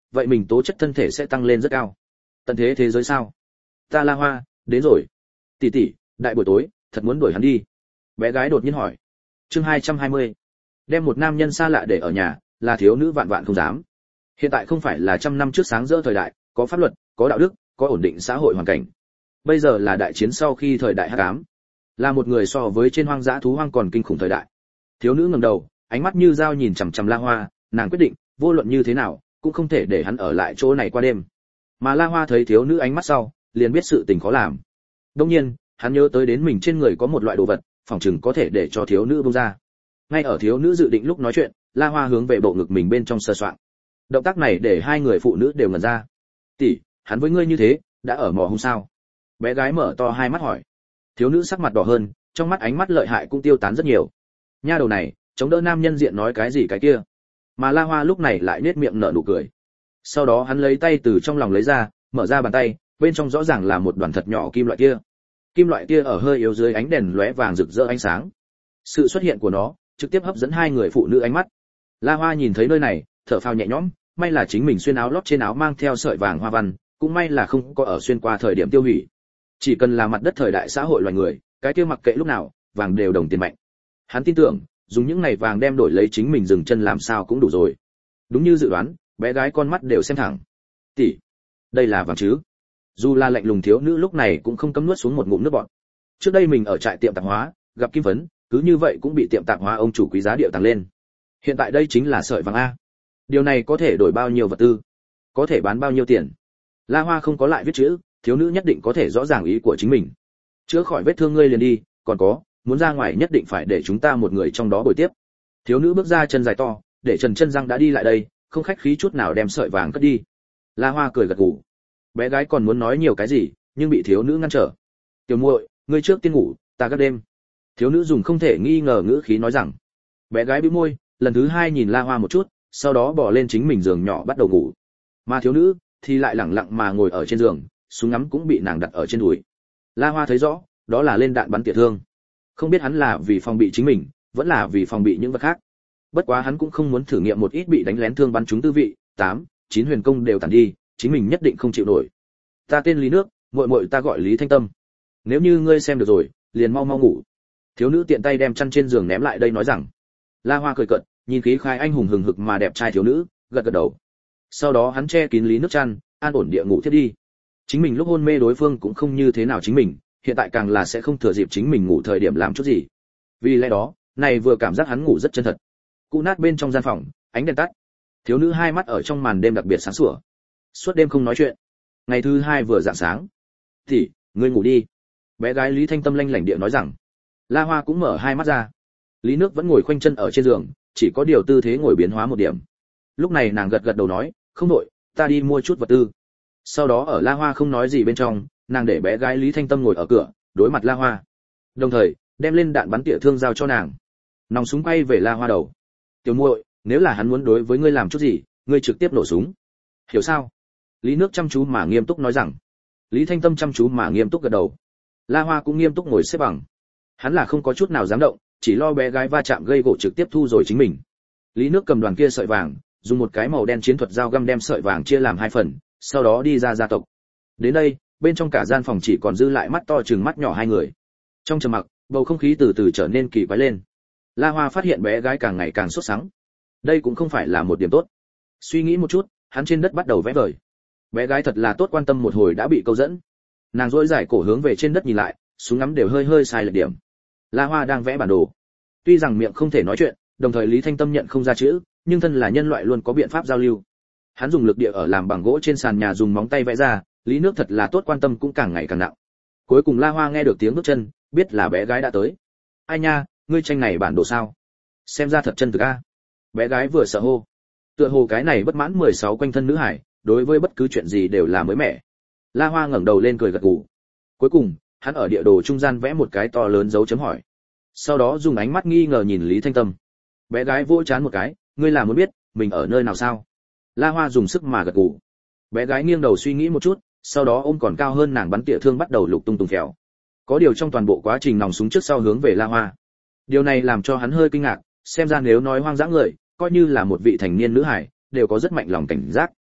vậy mình tố chất thân thể sẽ tăng lên rất cao. Tận thế thế giới sao? Ta La Hoa, đến rồi. Tỷ tỷ, đại buổi tối, thật muốn đuổi hắn đi. Bé gái đột nhiên hỏi. Chương 220. Đem một nam nhân xa lạ để ở nhà, là thiếu nữ vạn vạn không dám. Hiện tại không phải là trăm năm trước sáng rỡ thời đại, có pháp luật, có đạo đức, có ổn định xã hội hoàn cảnh. Bây giờ là đại chiến sau khi thời đại hắc ám, là một người so với trên hoang dã thú hoang còn kinh khủng thời đại. Thiếu nữ ngẩng đầu, ánh mắt như dao nhìn chằm chằm La Hoa, nàng quyết định, vô luận như thế nào, cũng không thể để hắn ở lại chỗ này qua đêm. Mà La Hoa thấy thiếu nữ ánh mắt sau, liền biết sự tình khó làm. Đương nhiên, hắn nhớ tới đến mình trên người có một loại đồ vật, phỏng chừng có thể để cho thiếu nữ buông ra. Ngay ở thiếu nữ dự định lúc nói chuyện, La Hoa hướng về bộ ngực mình bên trong sờ soạng. Động tác này để hai người phụ nữ đều ngẩn ra. "Tỷ, hắn với ngươi như thế, đã ở mò hung sao?" Bé gái mở to hai mắt hỏi. Thiếu nữ sắc mặt đỏ hơn, trong mắt ánh mắt lợi hại cũng tiêu tán rất nhiều. Nha đầu này, chống đỡ nam nhân diện nói cái gì cái kia. Mà La Hoa lúc này lại nhếch miệng nở nụ cười. Sau đó hắn lấy tay từ trong lòng lấy ra, mở ra bàn tay, bên trong rõ ràng là một đoàn thật nhỏ kim loại kia. Kim loại kia ở hơi yếu dưới ánh đèn lóe vàng rực rỡ ánh sáng. Sự xuất hiện của nó trực tiếp hấp dẫn hai người phụ nữ ánh mắt. La Hoa nhìn thấy nơi này, thở phào nhẹ nhõm, may là chính mình xuyên áo lót trên áo mang theo sợi vàng hoa văn, cũng may là không có ở xuyên qua thời điểm tiêu hủy. Chỉ cần là mặt đất thời đại xã hội loài người, cái kia mặc kệ lúc nào, vàng đều đồng tiền mạnh. Hắn tin tưởng, dùng những này vàng đem đổi lấy chính mình dừng chân làm sao cũng đủ rồi. Đúng như dự đoán, bé gái con mắt đều xem thẳng. "Tỷ, đây là vàng chứ?" Dù là lạnh lùng thiếu nữ lúc này cũng không cấm nuốt xuống một ngụm nước bọt. Trước đây mình ở trại tiệm tạp hóa, gặp kim phấn, cứ như vậy cũng bị tiệm tạp hóa ông chủ quý giá điệu tăng lên. Hiện tại đây chính là sợi vàng a. Điều này có thể đổi bao nhiêu vật tư, có thể bán bao nhiêu tiền. La Hoa không có lại viết chữ, thiếu nữ nhất định có thể rõ ràng ý của chính mình. "Chữa khỏi vết thương ngươi liền đi, còn có, muốn ra ngoài nhất định phải để chúng ta một người trong đó bồi tiếp." Thiếu nữ bước ra chân dài to, để Trần Chân Răng đã đi lại đây, không khách khí chút nào đem sợi vàng cất đi. La Hoa cười gật gù. Bé gái còn muốn nói nhiều cái gì, nhưng bị thiếu nữ ngăn trở. "Tiểu muội, ngươi trước tiên ngủ, ta gác đêm." Thiếu nữ dùng không thể nghi ngờ ngữ khí nói rằng. Bé gái bĩu môi, lần thứ hai nhìn La Hoa một chút, sau đó bỏ lên chính mình giường nhỏ bắt đầu ngủ. Mà thiếu nữ thì lại lẳng lặng mà ngồi ở trên giường, súng ngắm cũng bị nàng đặt ở trên đùi. La Hoa thấy rõ, đó là lên đạn bắn tỉa thương. Không biết hắn là vì phòng bị chính mình, vẫn là vì phòng bị những vật khác. Bất quá hắn cũng không muốn thử nghiệm một ít bị đánh lén thương bắn trúng tư vị, 8, 9 huyền công đều tàn đi, chính mình nhất định không chịu nổi. "Ta tên Lý Nước, muội muội ta gọi Lý Thanh Tâm. Nếu như ngươi xem được rồi, liền mau mau ngủ." Thiếu nữ tiện tay đem chăn trên giường ném lại đây nói rằng. La Hoa cười cợt, nhìn khí khai anh hùng hừng hực mà đẹp trai thiếu nữ, gật gật đầu. Sau đó hắn che kín Lý Nước chăn, an ổn địa ngủ thiếp đi. Chính mình lúc hôn mê đối phương cũng không như thế nào chính mình, hiện tại càng là sẽ không thừa dịp chính mình ngủ thời điểm làm chút gì. Vì lẽ đó, này vừa cảm giác hắn ngủ rất chân thật. Cụ nát bên trong gian phòng, ánh đèn tắt. Thiếu nữ hai mắt ở trong màn đêm đặc biệt sáng sủa. Suốt đêm không nói chuyện. Ngày thứ hai vừa rạng sáng. "Thì, ngươi ngủ đi." Bé gái Lý Thanh Tâm lanh lảnh địa nói rằng. La Hoa cũng mở hai mắt ra. Lý Nước vẫn ngồi khoanh chân ở trên giường, chỉ có điều tư thế ngồi biến hóa một điểm. Lúc này nàng gật gật đầu nói, "Không đổi, ta đi mua chút vật tư." Sau đó ở La Hoa không nói gì bên trong, nàng để bé gái Lý Thanh Tâm ngồi ở cửa, đối mặt La Hoa. Đồng thời, đem lên đạn bắn tỉa thương giao cho nàng. Nòng súng quay về La Hoa đầu. "Tiểu muội, nếu là hắn muốn đối với ngươi làm chút gì, ngươi trực tiếp nổ súng. Hiểu sao?" Lý Nước chăm chú mà nghiêm túc nói rằng. Lý Thanh Tâm chăm chú mà nghiêm túc gật đầu. La Hoa cũng nghiêm túc ngồi xếp bằng. Hắn là không có chút nào dám động, chỉ lo bé gái va chạm gây gỗ trực tiếp thu rồi chính mình. Lý Nước cầm đoàn kia sợi vàng, dùng một cái màu đen chiến thuật dao găm đem sợi vàng chia làm hai phần, sau đó đi ra gia tộc. Đến đây, bên trong cả gian phòng chỉ còn dư lại mắt to trừng mắt nhỏ hai người. Trong trầm mặc, bầu không khí từ từ trở nên kỳ quái lên. La Hoa phát hiện bé gái càng ngày càng sốt sắng. Đây cũng không phải là một điểm tốt. Suy nghĩ một chút, hắn trên đất bắt đầu vẽ vời. Bé gái thật là tốt, quan tâm một hồi đã bị câu dẫn. Nàng duỗi dài cổ hướng về trên đất nhìn lại, súng ngắm đều hơi hơi sai lệch điểm. La Hoa đang vẽ bản đồ. Tuy rằng miệng không thể nói chuyện, đồng thời Lý Thanh Tâm nhận không ra chữ, nhưng thân là nhân loại luôn có biện pháp giao lưu. Hắn dùng lực địa ở làm bằng gỗ trên sàn nhà dùng móng tay vẽ ra, Lý Nước thật là tốt, quan tâm cũng càng ngày càng nặng. Cuối cùng La Hoa nghe được tiếng bước chân, biết là bé gái đã tới. "Ai nha, ngươi tranh này bản đồ sao? Xem ra thật chân thực a." Bé gái vừa sợ hô. Tựa hồ cái này bất mãn 16 quanh thân nữ hải, đối với bất cứ chuyện gì đều là mới mẻ. La Hoa ngẩng đầu lên cười gật gù. Cuối cùng, hắn ở địa đồ trung gian vẽ một cái to lớn dấu chấm hỏi. Sau đó dùng ánh mắt nghi ngờ nhìn Lý Thanh Tâm. Bé gái vỗ trán một cái, "Ngươi là muốn biết mình ở nơi nào sao?" La Hoa dùng sức mà gật gù. Bé gái nghiêng đầu suy nghĩ một chút, sau đó ôm còn cao hơn nàng bắn tỉa thương bắt đầu lục tung tung phèo. Có điều trong toàn bộ quá trình nòng súng trước sau hướng về La Hoa. Điều này làm cho hắn hơi kinh ngạc, xem ra nếu nói hoang dã người, coi như là một vị thành niên nữ hải, đều có rất mạnh lòng cảnh giác.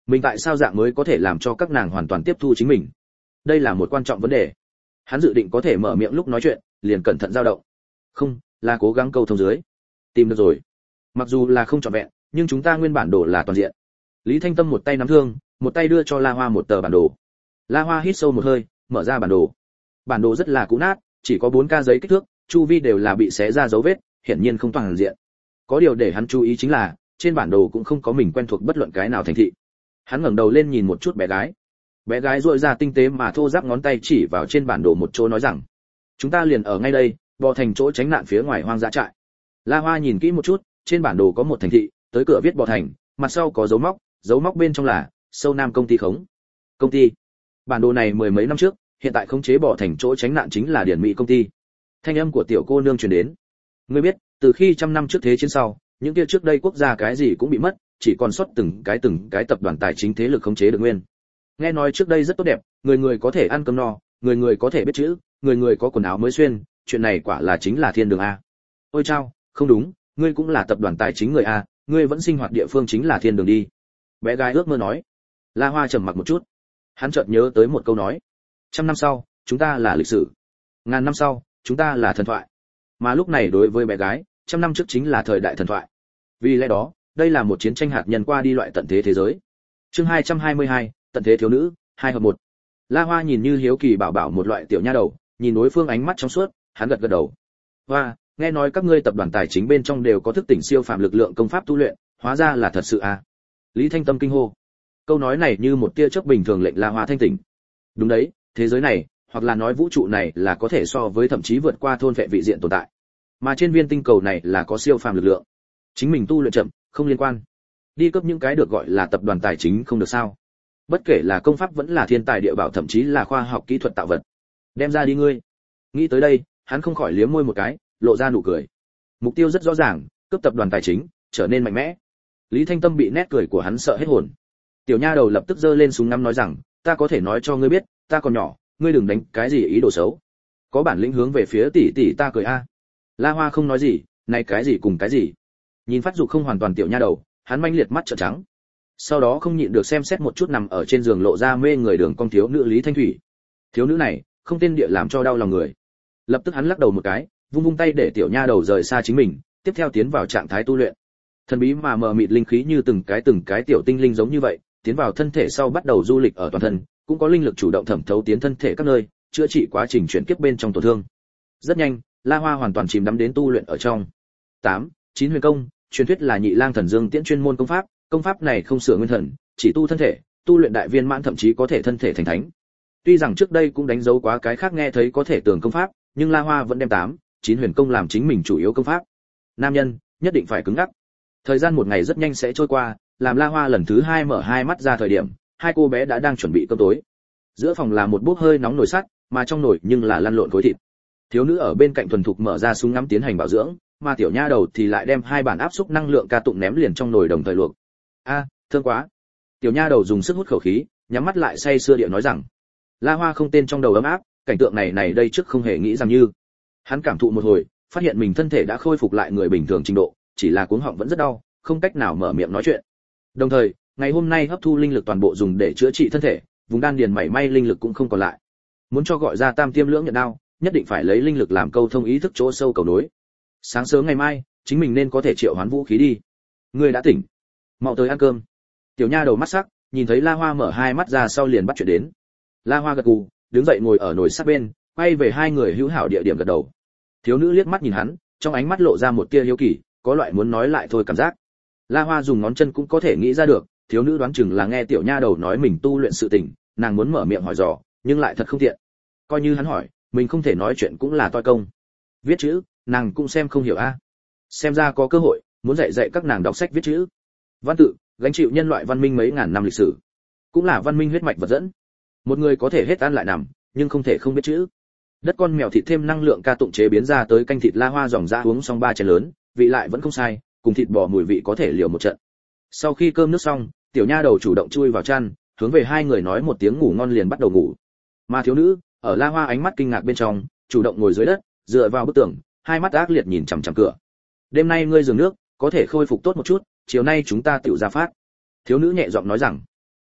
Mình tại sao dạng mới có thể làm cho các nàng hoàn toàn tiếp thu chính mình? Đây là một quan trọng vấn đề. Hắn dự định có thể mở miệng lúc nói chuyện, liền cẩn thận dao động. Không, là cố gắng câu thông dưới. Tìm được rồi. Mặc dù là không trọn vẹn, nhưng chúng ta nguyên bản đồ là toàn diện. Lý Thanh Tâm một tay nắm thương, một tay đưa cho La Hoa một tờ bản đồ. La Hoa hít sâu một hơi, mở ra bản đồ. Bản đồ rất là cũ nát, chỉ có 4K giấy kích thước, chu vi đều là bị xé ra dấu vết, hiển nhiên không toàn diện. Có điều để hắn chú ý chính là, trên bản đồ cũng không có mình quen thuộc bất luận cái nào thành thị. Hắn ngẩng đầu lên nhìn một chút bé gái. Bé gái duỗi ra tinh tế mà thô ráp ngón tay chỉ vào trên bản đồ một chỗ nói rằng: "Chúng ta liền ở ngay đây, bò thành chỗ tránh nạn phía ngoài hoang dã trại." La Hoa nhìn kỹ một chút, trên bản đồ có một thành thị, tới cửa viết bò thành, mặt sau có dấu móc bên trong là Sâu Nam công ty khống. Công ty. Bản đồ này mười mấy năm trước, hiện tại khống chế bò thành chỗ tránh nạn chính là Điển Mỹ công ty. Thanh âm của tiểu cô nương truyền đến. Ngươi biết, từ khi trăm năm trước thế chiến sau, những kia trước đây quốc gia cái gì cũng bị mất, chỉ còn sót từng cái tập đoàn tài chính thế lực khống chế được nguyên. Nghe nói trước đây rất tốt đẹp, người người có thể ăn cơm no, người người có thể biết chữ, người người có quần áo mới xuyên, chuyện này quả là chính là thiên đường a. Ôi chao, không đúng, ngươi cũng là tập đoàn tài chính người a, ngươi vẫn sinh hoạt địa phương chính là thiên đường đi. Bé gái ước mơ nói. La Hoa trầm mặc một chút. Hắn chợt nhớ tới một câu nói. 100 năm sau, chúng ta là lịch sử. 1000 năm sau, chúng ta là thần thoại. Mà lúc này đối với bé gái, 100 năm trước chính là thời đại thần thoại. Vì lẽ đó, đây là một chiến tranh hạt nhân qua đi loại tận thế thế giới. Chương 222, tận thế thiếu nữ, 2 hợp 1. La Hoa nhìn như hiếu kỳ bảo bảo một loại tiểu nha đầu, nhìn đối phương ánh mắt trong suốt, hắn gật gật đầu. Hoa, nghe nói các ngươi tập đoàn tài chính bên trong đều có thức tỉnh siêu phàm lực lượng công pháp tu luyện, hóa ra là thật sự à? Lý Thanh Tâm kinh hô. Câu nói này như một tia chớp bình thường lệnh La Hoa thanh tỉnh. Đúng đấy, thế giới này, hoặc là nói vũ trụ này là có thể so với thậm chí vượt qua thôn vệ vị diện tồn tại. Mà trên viên tinh cầu này là có siêu phàm lực lượng. Chính mình tu luyện chậm, không liên quan. Đi cấp những cái được gọi là tập đoàn tài chính không được sao? Bất kể là công pháp vẫn là thiên tài địa bảo thậm chí là khoa học kỹ thuật tạo vật. Đem ra đi ngươi. Nghĩ tới đây, hắn không khỏi liếm môi một cái, lộ ra nụ cười. Mục tiêu rất rõ ràng, cướp tập đoàn tài chính, trở nên mạnh mẽ. Lý Thanh Tâm bị nét cười của hắn sợ hết hồn. Tiểu nha đầu lập tức giơ lên súng ngắm nói rằng, ta có thể nói cho ngươi biết, ta còn nhỏ, ngươi đừng đánh cái gì ý đồ xấu. Có bản lĩnh hướng về phía tỷ tỷ ta cười a. La Hoa không nói gì, này cái gì cùng cái gì. Nhìn phát dục không hoàn toàn tiểu nha đầu, hắn manh liệt mắt trợn trắng. Sau đó không nhịn được xem xét một chút nằm ở trên giường lộ ra mê người đường cong thiếu nữ Lý Thanh Thủy. Thiếu nữ này, không tên địa làm cho đau lòng người. Lập tức hắn lắc đầu một cái, vung vung tay để tiểu nha đầu rời xa chính mình, tiếp theo tiến vào trạng thái tu luyện. Thần bí mà mờ mịt linh khí như từng cái tiểu tinh linh giống như vậy, tiến vào thân thể sau bắt đầu du lịch ở toàn thân, cũng có linh lực chủ động thẩm thấu tiến thân thể các nơi, chữa trị quá trình chuyển kiếp bên trong tổn thương. Rất nhanh, La Hoa hoàn toàn chìm đắm đến tu luyện ở trong. 9 huyền công, truyền thuyết là Nhị Lang Thần Dương Tiễn chuyên môn công pháp này không sửa nguyên thần, chỉ tu thân thể, tu luyện đại viên mãn thậm chí có thể thân thể thành thánh. Tuy rằng trước đây cũng đánh dấu quá cái khác nghe thấy có thể tưởng công pháp, nhưng La Hoa vẫn đem 9 huyền công làm chính mình chủ yếu công pháp. Nam nhân, nhất định phải cứng ngắc. Thời gian một ngày rất nhanh sẽ trôi qua, làm La Hoa lần thứ 2 mở hai mắt ra thời điểm, hai cô bé đã đang chuẩn bị cơm tối. Giữa phòng là một bốc hơi nóng nồi sắt, mà trong nồi nhưng là lăn lộn khối thịt. Thiếu nữ ở bên cạnh thuần thục mở ra súng ngắm tiến hành bảo dưỡng, mà tiểu nha đầu thì lại đem hai bản áp xúc năng lượng ca tụng ném liền trong nồi đồng thời luộc. A, thơm quá. Tiểu nha đầu dùng sức hút khẩu khí, nhắm mắt lại say sưa địa nói rằng. La Hoa không tên trong đầu ấm áp, cảnh tượng này đây trước không hề nghĩ rằng như. Hắn cảm thụ một hồi, phát hiện mình thân thể đã khôi phục lại người bình thường trình độ, chỉ là cuống họng vẫn rất đau, không cách nào mở miệng nói chuyện. Đồng thời, ngày hôm nay hấp thu linh lực toàn bộ dùng để chữa trị thân thể, vùng đan điền mảy may linh lực cũng không còn lại. Muốn cho gọi ra Tam Tiêm Lưỡng Nhận Đao, nhất định phải lấy linh lực làm câu thông ý thức chỗ sâu cầu nối. Sáng sớm ngày mai, chính mình nên có thể triệu hoán vũ khí đi. Ngươi đã tỉnh, mau tới ăn cơm. Tiểu nha đầu mắt sắc, nhìn thấy La Hoa mở hai mắt ra sau liền bắt chuyện đến. La Hoa gật gù, đứng dậy ngồi ở nồi sát bên, quay về hai người hữu hảo địa điểm gật đầu. Thiếu nữ liếc mắt nhìn hắn, trong ánh mắt lộ ra một tia hiếu kỳ, có loại muốn nói lại thôi cảm giác. La Hoa dùng ngón chân cũng có thể nghĩ ra được, thiếu nữ đoán chừng là nghe tiểu nha đầu nói mình tu luyện sự tình, nàng muốn mở miệng hỏi dò, nhưng lại thật không tiện. Coi như hắn hỏi, mình không thể nói chuyện cũng là toi công. Viết chữ, nàng cũng xem không hiểu a. Xem ra có cơ hội, muốn dạy các nàng đọc sách viết chữ. Văn tự, gánh chịu nhân loại văn minh mấy ngàn năm lịch sử, cũng là văn minh huyết mạch vật dẫn. Một người có thể hết ăn lại nằm, nhưng không thể không biết chữ. Đất con mèo thịt thêm năng lượng ca tụng chế biến ra tới canh thịt La Hoa dòng ra uống xong 3 chén lớn, vị lại vẫn không sai, cùng thịt bò mùi vị có thể liều một trận. Sau khi cơm nước xong, tiểu nha đầu chủ động chui vào chăn, hướng về hai người nói một tiếng ngủ ngon liền bắt đầu ngủ. Mà thiếu nữ, ở La Hoa ánh mắt kinh ngạc bên trong, chủ động ngồi dưới đất, dựa vào bức tường, hai mắt ác liệt nhìn chằm chằm cửa. Đêm nay ngươi giường nước có thể khôi phục tốt một chút, chiều nay chúng ta tựu ra phát. Thiếu nữ nhẹ giọng nói rằng.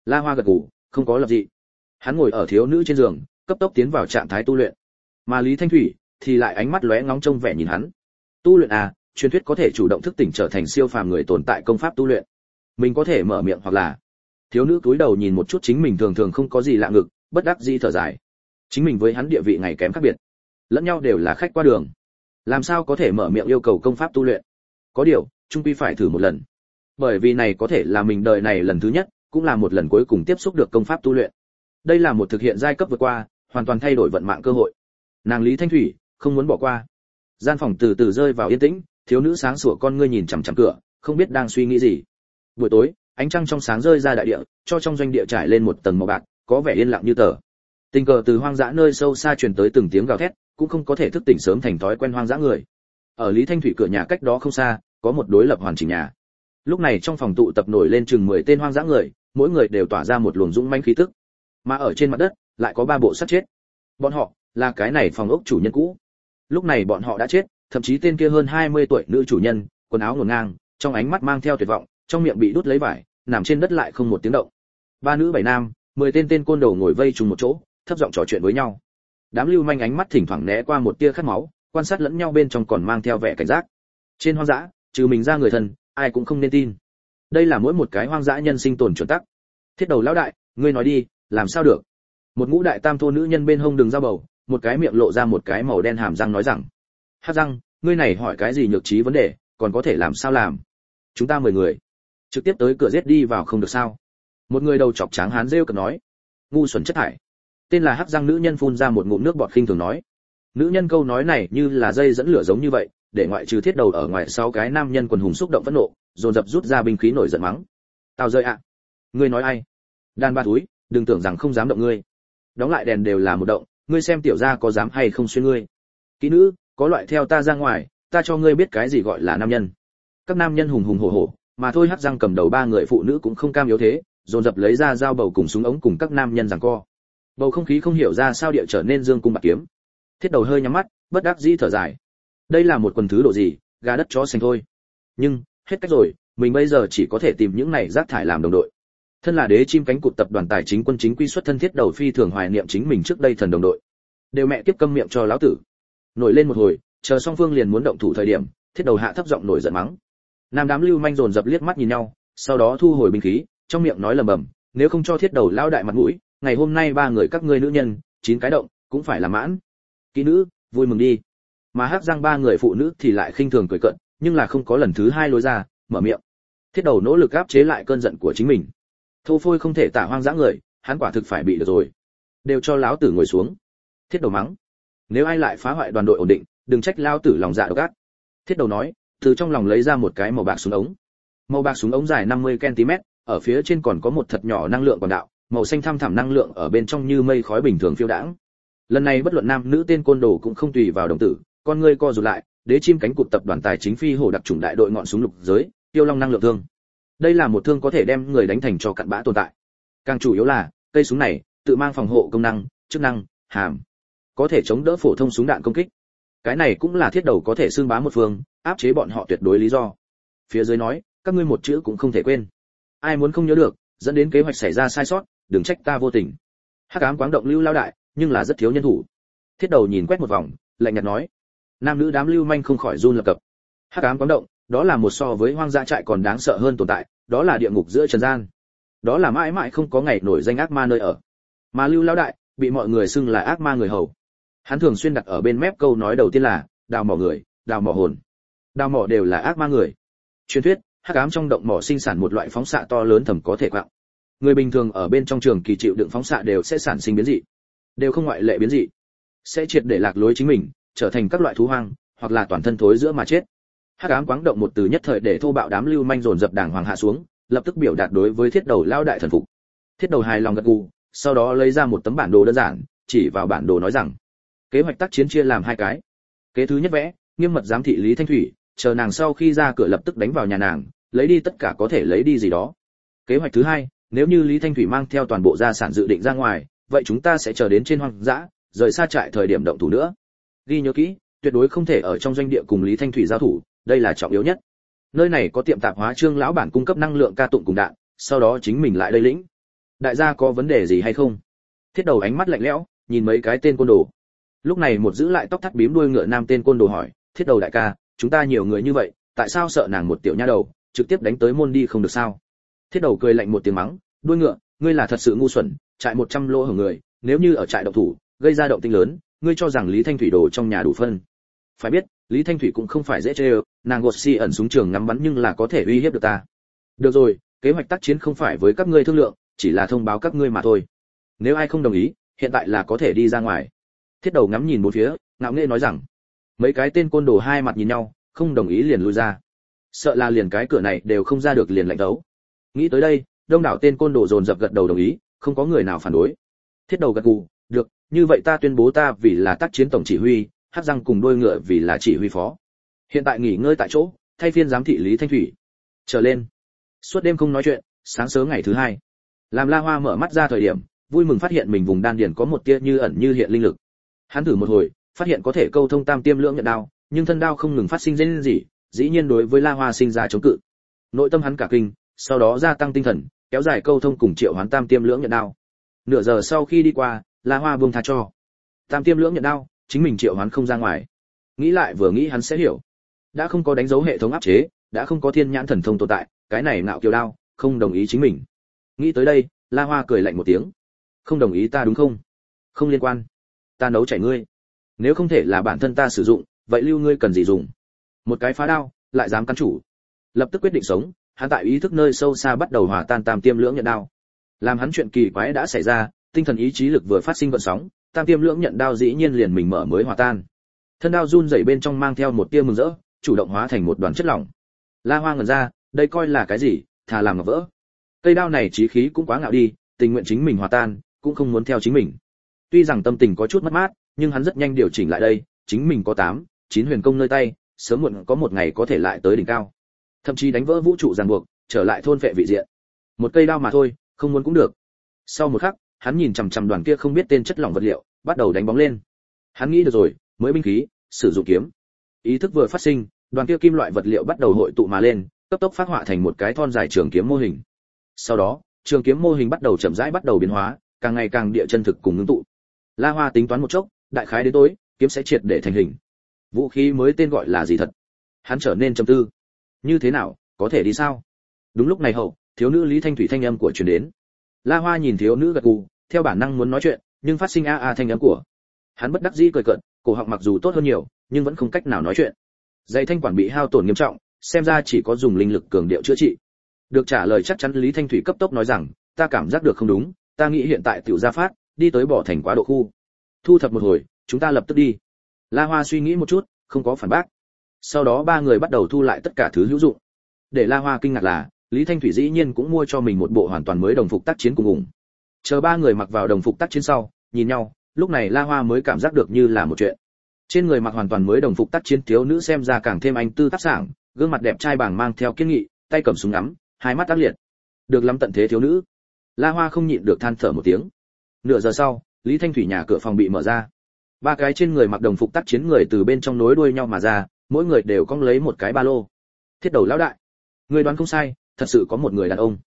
La Hoa gật gù, không có lập dị. Hắn ngồi ở thiếu nữ trên giường, cấp tốc tiến vào trạng thái tu luyện. Mà Lý Thanh Thủy thì lại ánh mắt lóe ngóng trông vẻ nhìn hắn. Tu luyện à, truyền thuyết có thể chủ động thức tỉnh trở thành siêu phàm người tồn tại công pháp tu luyện. Mình có thể mở miệng hoặc là. Thiếu nữ cúi đầu nhìn một chút chính mình thường thường không có gì lạ ngực, bất đắc dĩ thở dài. Chính mình với hắn địa vị ngày kém khác biệt, lẫn nhau đều là khách qua đường, làm sao có thể mở miệng yêu cầu công pháp tu luyện. Có điều chung quy phải thử một lần, bởi vì này có thể là mình đời này lần thứ nhất, cũng là một lần cuối cùng tiếp xúc được công pháp tu luyện. Đây là một thực hiện giai cấp vượt qua, hoàn toàn thay đổi vận mạng cơ hội. Nàng Lý Thanh Thủy không muốn bỏ qua. Gian phòng từ từ rơi vào yên tĩnh, thiếu nữ sáng sủa con ngươi nhìn chằm chằm cửa, không biết đang suy nghĩ gì. Buổi tối, ánh trăng trong sáng rơi ra đại địa, cho trong doanh địa trải lên một tầng màu bạc, có vẻ yên lặng như tờ. Tình cờ từ hoang dã nơi sâu xa truyền tới từng tiếng gào thét, cũng không có thể thức tỉnh sớm thành thói quen hoang dã người. Ở Lý Thanh Thủy cửa nhà cách đó không xa, có một đối lập hoàn chỉnh nhà. Lúc này trong phòng tụ tập nổi lên chừng 10 tên hoang dã người, mỗi người đều tỏa ra một luồng dũng mãnh khí tức. Mà ở trên mặt đất lại có 3 bộ xác chết. Bọn họ là cái này phòng ốc chủ nhân cũ. Lúc này bọn họ đã chết, thậm chí tên kia hơn 20 tuổi nữ chủ nhân, quần áo ngổn ngang, trong ánh mắt mang theo tuyệt vọng, trong miệng bị đút lấy vải, nằm trên đất lại không một tiếng động. 3 nữ 7 nam, 10 tên côn đồ ngồi vây chung một chỗ, thấp giọng trò chuyện với nhau. Đám lưu manh ánh mắt thỉnh thoảng né qua một tia khát máu, quan sát lẫn nhau bên trong còn mang theo vẻ cảnh giác. Trên hoang dã, trừ mình ra người thân, ai cũng không nên tin. Đây là mỗi một cái hoang dã nhân sinh tồn chuẩn tắc. Thiết đầu lão đại, ngươi nói đi, làm sao được? Một ngũ đại tam thô nữ nhân bên hông đường dao bầu, một cái miệng lộ ra một cái màu đen hàm răng nói rằng: "Hắc răng, ngươi này hỏi cái gì nhược trí vấn đề, còn có thể làm sao làm? Chúng ta 10 người, trực tiếp tới cửa giết đi vào không được sao?" Một người đầu chọc trắng hán rêu cợt nói. Ngu xuẩn chất thải. Tên là Hắc răng nữ nhân phun ra một ngụm nước bọt khinh thường nói. Nữ nhân câu nói này như là dây dẫn lửa giống như vậy, để ngoại trừ thiết đầu ở ngoài 6 cái nam nhân quần hùng xúc động phẫn nộ, dồn dập rút ra binh khí nổi giận mắng. "Tao rơi ạ! Ngươi nói ai? Đàn ba túi, đừng tưởng rằng không dám động ngươi. Đóng lại đèn đều là một động, ngươi xem tiểu gia có dám hay không xuyên ngươi. Kỹ nữ, có loại theo ta ra ngoài, ta cho ngươi biết cái gì gọi là nam nhân." Các nam nhân hùng hùng hổ hổ, mà thôi Hắc răng cầm đầu 3 người phụ nữ cũng không cam yếu thế, dồn dập lấy ra dao bầu cùng súng ống cùng các nam nhân giằng co. Bầu không khí không hiểu ra sao địa trở nên dương cung bạc kiếm. Thiết đầu hơi nhắm mắt, bất đắc dĩ thở dài. Đây là một quần thứ độ gì, gà đất chó sành thôi. Nhưng hết cách rồi, mình bây giờ chỉ có thể tìm những này rác thải làm đồng đội. Thân là đế chim cánh cụt tập đoàn tài chính quân chính quy xuất thân thiết đầu phi thường hoài niệm chính mình trước đây thần đồng đội. Đều mẹ kiếp câm miệng cho lão tử. Nổi lên một hồi, chờ song phương liền muốn động thủ thời điểm, thiết đầu hạ thấp giọng nổi giận mắng. Nam đám lưu manh dồn dập liếc mắt nhìn nhau, sau đó thu hồi binh khí, trong miệng nói lầm bầm, nếu không cho thiết đầu lao đại mặt mũi, ngày hôm nay 3 người các ngươi nữ nhân, 9 cái động, cũng phải là mãn. Kỹ nữ, vui mừng đi. Mà Hắc răng 3 người phụ nữ thì lại khinh thường cười cợt, nhưng là không có lần thứ 2 lối ra, mở miệng. Thiết đầu nỗ lực áp chế lại cơn giận của chính mình. Thô phôi không thể tả hoang dã người, hắn quả thực phải bị được rồi. Đều cho lão tử ngồi xuống. Thiết đầu mắng. Nếu ai lại phá hoại đoàn đội ổn định, đừng trách lão tử lòng dạ độc ác. Thiết đầu nói, từ trong lòng lấy ra một cái màu bạc súng ống. Màu bạc súng ống dài 50 cm, ở phía trên còn có một thật nhỏ năng lượng quang đạo, màu xanh thăm thẳm năng lượng ở bên trong như mây khói bình thường phiêu đãng. Lần này bất luận nam nữ tên côn đồ cũng không tùy vào đồng tử, con ngươi co rụt lại, đế chim cánh cụt tập đoàn tài chính phi hổ đặc chủng đại đội ngọn súng lục giới, tiêu long năng lượng thương. Đây là một thương có thể đem người đánh thành cho cặn bã tồn tại. Càng chủ yếu là, cây súng này tự mang phòng hộ công năng, chức năng, hàm, có thể chống đỡ phổ thông súng đạn công kích. Cái này cũng là thiết đầu có thể xương bá một phương, áp chế bọn họ tuyệt đối lý do. Phía dưới nói, các ngươi một chữ cũng không thể quên. Ai muốn không nhớ được, dẫn đến kế hoạch xảy ra sai sót, đừng trách ta vô tình. Hắc ám quáng động lưu lao đại, nhưng là rất thiếu nhân thủ. Thiết đầu nhìn quét một vòng, lạnh nhạt nói. Nam nữ đám lưu manh không khỏi run lập cập. Hắc ám quáng động, đó là một so với hoang dã trại còn đáng sợ hơn tồn tại, đó là địa ngục giữa trần gian. Đó là mãi mãi không có ngày nổi danh ác ma nơi ở. Mà lưu lao đại, bị mọi người xưng là ác ma người hầu. Hắn thường xuyên đặt ở bên mép câu nói đầu tiên là đào mỏ người, đào mỏ hồn. Đào mỏ đều là ác ma người. Truyền thuyết, hắc ám trong động mỏ sinh sản một loại phóng xạ to lớn thầm có thể quạng. Người bình thường ở bên trong trường kỳ chịu đựng phóng xạ đều sẽ sản sinh biến dị, đều không ngoại lệ biến dị, sẽ triệt để lạc lối chính mình, trở thành các loại thú hoang, hoặc là toàn thân thối giữa mà chết. Hắc ám quáng động một từ nhất thời để thô bạo đám lưu manh dồn dập đàng hoàng hạ xuống, lập tức biểu đạt đối với thiết đầu lao đại thần phục. Thiết đầu hài lòng gật gù, sau đó lấy ra một tấm bản đồ đơn giản, chỉ vào bản đồ nói rằng: kế hoạch tác chiến chia làm 2 cái. Kế thứ nhất vẽ, nghiêm mật giám thị Lý Thanh Thủy, chờ nàng sau khi ra cửa lập tức đánh vào nhà nàng, lấy đi tất cả có thể lấy đi gì đó. Kế hoạch thứ 2, nếu như Lý Thanh Thủy mang theo toàn bộ gia sản dự định ra ngoài, vậy chúng ta sẽ chờ đến trên hoang dã, rời xa trại thời điểm động thủ nữa. Ghi nhớ kỹ, tuyệt đối không thể ở trong doanh địa cùng Lý Thanh Thủy giao thủ, đây là trọng yếu nhất. Nơi này có tiệm tạp hóa Trương lão bản cung cấp năng lượng ca tụng cùng đạn, sau đó chính mình lại đây lĩnh. Đại gia có vấn đề gì hay không? Thiết Đầu ánh mắt lạnh lẽo, nhìn mấy cái tên côn đồ. Lúc này một giữ lại tóc thắt bím đuôi ngựa nam tên côn đồ hỏi, Thiết Đầu đại ca, chúng ta nhiều người như vậy, tại sao sợ nàng một tiểu nha đầu, trực tiếp đánh tới môn đi không được sao? Thiết Đầu cười lạnh một tiếng mắng, đuôi ngựa, ngươi là thật sự ngu xuẩn, trại 100 lỗ hổng người, nếu như ở trại động thủ, gây ra động tĩnh lớn, ngươi cho rằng Lý Thanh Thủy đồ trong nhà đủ phân? Phải biết, Lý Thanh Thủy cũng không phải dễ chơi, nàng gột si ẩn súng trường ngắm bắn nhưng là có thể uy hiếp được ta. Được rồi, kế hoạch tác chiến không phải với các ngươi thương lượng, chỉ là thông báo các ngươi mà thôi. Nếu ai không đồng ý, hiện tại là có thể đi ra ngoài. Thiết Đầu ngắm nhìn bốn phía, ngạo nghễ nói rằng. Mấy cái tên côn đồ hai mặt nhìn nhau, không đồng ý liền lui ra. Sợ là liền cái cửa này đều không ra được liền lạnh đấu. Nghĩ tới đây, đông đảo tên côn đồ dồn dập gật đầu đồng ý, không có người nào phản đối. Thiết Đầu gật gù, được, như vậy ta tuyên bố ta vì là tác chiến tổng chỉ huy, Hắc Răng cùng đôi ngựa vì là chỉ huy phó. Hiện tại nghỉ ngơi tại chỗ, thay phiên giám thị Lý Thanh Thủy. Trở lên. Suốt đêm không nói chuyện, sáng sớm ngày thứ hai, làm La Hoa mở mắt ra thời điểm, vui mừng phát hiện mình vùng đan điền có một tia như ẩn như hiện linh lực. Hắn thử một hồi, phát hiện có thể câu thông tam tiêm lưỡng nhận đao, nhưng thân đao không ngừng phát sinh rên rỉ, dĩ nhiên đối với La Hoa sinh ra chống cự. Nội tâm hắn cả kinh, sau đó gia tăng tinh thần, kéo dài câu thông cùng triệu hoán tam tiêm lưỡng nhận đao. Nửa giờ sau khi đi qua, La Hoa buông tha cho. Tam tiêm lưỡng nhận đao, chính mình triệu hoán không ra ngoài. Nghĩ lại vừa nghĩ hắn sẽ hiểu. Đã không có đánh dấu hệ thống áp chế, đã không có thiên nhãn thần thông tồn tại, cái này ngạo kiều đao, không đồng ý chính mình. Nghĩ tới đây, La Hoa cười lạnh một tiếng. Không đồng ý ta đúng không? Không liên quan. Ta nấu chảy ngươi. Nếu không thể là bản thân ta sử dụng, vậy lưu ngươi cần gì dùng? Một cái phá đao, lại dám cắn chủ. Lập tức quyết định sống, hắn tại ý thức nơi sâu xa bắt đầu hòa tan tam tiêm lưỡng nhận đao. Làm hắn chuyện kỳ quái đã xảy ra, tinh thần ý chí lực vừa phát sinh gợn sóng, tam tiêm lưỡng nhận đao dĩ nhiên liền mình mở mới hòa tan. Thân đao run rẩy bên trong mang theo một tia mừng rỡ, chủ động hóa thành một đoàn chất lỏng. La Hoa ngẩn ra, đây coi là cái gì, thà làm ngọc vỡ. Cây đao này chí khí cũng quá ngạo đi, tình nguyện chính mình hòa tan, cũng không muốn theo chính mình. Tuy rằng tâm tình có chút mất mát, nhưng hắn rất nhanh điều chỉnh lại đây, chính mình có 8, 9 huyền công nơi tay, sớm muộn có một ngày có thể lại tới đỉnh cao. Thậm chí đánh vỡ vũ trụ ràng buộc, trở lại thôn vệ vị diện. Một cây đao mà thôi, không muốn cũng được. Sau một khắc, hắn nhìn chằm chằm đoàn kia không biết tên chất lỏng vật liệu, bắt đầu đánh bóng lên. Hắn nghĩ được rồi, mới binh khí, sử dụng kiếm. Ý thức vừa phát sinh, đoàn kia kim loại vật liệu bắt đầu hội tụ mà lên, cấp tốc phát họa thành một cái thon dài trường kiếm mô hình. Sau đó, trường kiếm mô hình bắt đầu chậm rãi bắt đầu biến hóa, càng ngày càng địa chân thực cùng ngưng tụ. La Hoa tính toán một chốc, đại khái đến tối, kiếm sẽ triệt để thành hình. Vũ khí mới tên gọi là gì thật? Hắn trở nên trầm tư. Như thế nào, có thể đi sao? Đúng lúc này hậu, thiếu nữ Lý Thanh Thủy thanh âm của truyền đến. La Hoa nhìn thiếu nữ gật gù, theo bản năng muốn nói chuyện, nhưng phát sinh a a thanh âm của. Hắn bất đắc dĩ cười cợt, cổ họng mặc dù tốt hơn nhiều, nhưng vẫn không cách nào nói chuyện. Dây thanh quản bị hao tổn nghiêm trọng, xem ra chỉ có dùng linh lực cường điệu chữa trị. Được trả lời chắc chắn Lý Thanh Thủy cấp tốc nói rằng, ta cảm giác được không đúng, ta nghĩ hiện tại tiểu gia phát, đi tới bỏ thành quá độ khu. Thu thập một hồi, chúng ta lập tức đi. La Hoa suy nghĩ một chút, không có phản bác. Sau đó ba người bắt đầu thu lại tất cả thứ hữu dụng. Để La Hoa kinh ngạc là, Lý Thanh Thủy dĩ nhiên cũng mua cho mình một bộ hoàn toàn mới đồng phục tác chiến cùng ủng. Chờ ba người mặc vào đồng phục tác chiến sau, nhìn nhau, lúc này La Hoa mới cảm giác được như là một chuyện. Trên người mặc hoàn toàn mới đồng phục tác chiến thiếu nữ xem ra càng thêm anh tư tác sảng, gương mặt đẹp trai bảng mang theo kiên nghị, tay cầm súng ngắm, hai mắt ác liệt. Được lắm tận thế thiếu nữ. La Hoa không nhịn được than thở một tiếng. Nửa giờ sau, Lý Thanh Thủy nhà cửa phòng bị mở ra. Ba cái trên người mặc đồng phục tác chiến người từ bên trong nối đuôi nhau mà ra, mỗi người đều cong lấy một cái ba lô. Thiết Đầu lão đại, người đoán không sai, thật sự có một người đàn ông.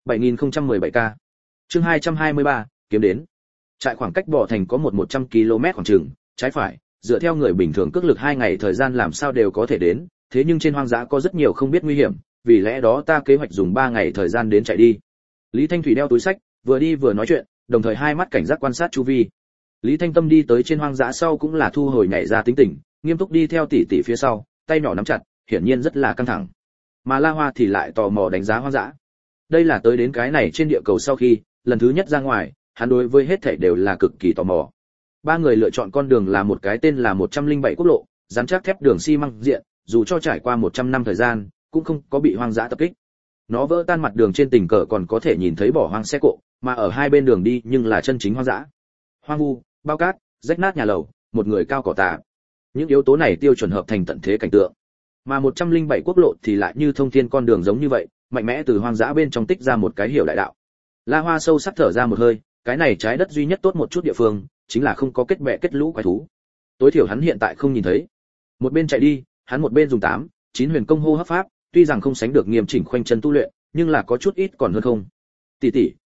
7017k. Chương 223, kiếm đến. Trại khoảng cách Bỏ Thành có 100 km khoảng chừng, trái phải, dựa theo người bình thường cước lực 2 ngày thời gian làm sao đều có thể đến, thế nhưng trên hoang dã có rất nhiều không biết nguy hiểm, vì lẽ đó ta kế hoạch dùng 3 ngày thời gian đến chạy đi. Lý Thanh Thủy đeo túi sách, vừa đi vừa nói chuyện, đồng thời hai mắt cảnh giác quan sát chu vi. Lý Thanh Tâm đi tới trên hoang dã sau cũng là thu hồi nhảy ra tính tình, nghiêm túc đi theo tỷ tỷ phía sau, tay nhỏ nắm chặt, hiển nhiên rất là căng thẳng. Mà La Hoa thì lại tò mò đánh giá hoang dã. Đây là tới đến cái này trên địa cầu sau khi, lần thứ nhất ra ngoài, hắn đối với hết thảy đều là cực kỳ tò mò. Ba người lựa chọn con đường là một cái tên là 107 quốc lộ, rắn chắc thép đường xi măng diện, dù cho trải qua 100 năm thời gian, cũng không có bị hoang dã tập kích. Nó vỡ tan mặt đường trên tình cờ còn có thể nhìn thấy bỏ hoang xe cộ, mà ở hai bên đường đi nhưng là chân chính hoang dã. Hoang vu, bao cát, rách nát nhà lầu, một người cao cỏ tà. Những yếu tố này tiêu chuẩn hợp thành tận thế cảnh tượng. Mà 107 quốc lộ thì lại như thông thiên con đường giống như vậy, mạnh mẽ từ hoang dã bên trong tích ra một cái hiểu đại đạo. La Hoa sâu sắc thở ra một hơi, cái này trái đất duy nhất tốt một chút địa phương, chính là không có kết bè kết lũ quái thú. Tối thiểu hắn hiện tại không nhìn thấy. Một bên chạy đi, hắn một bên dùng 8, 9 huyền công hô hấp pháp, tuy rằng không sánh được nghiêm chỉnh khoanh chân tu luyện, nhưng là có chút ít còn hơn không. Tỷ tỷ,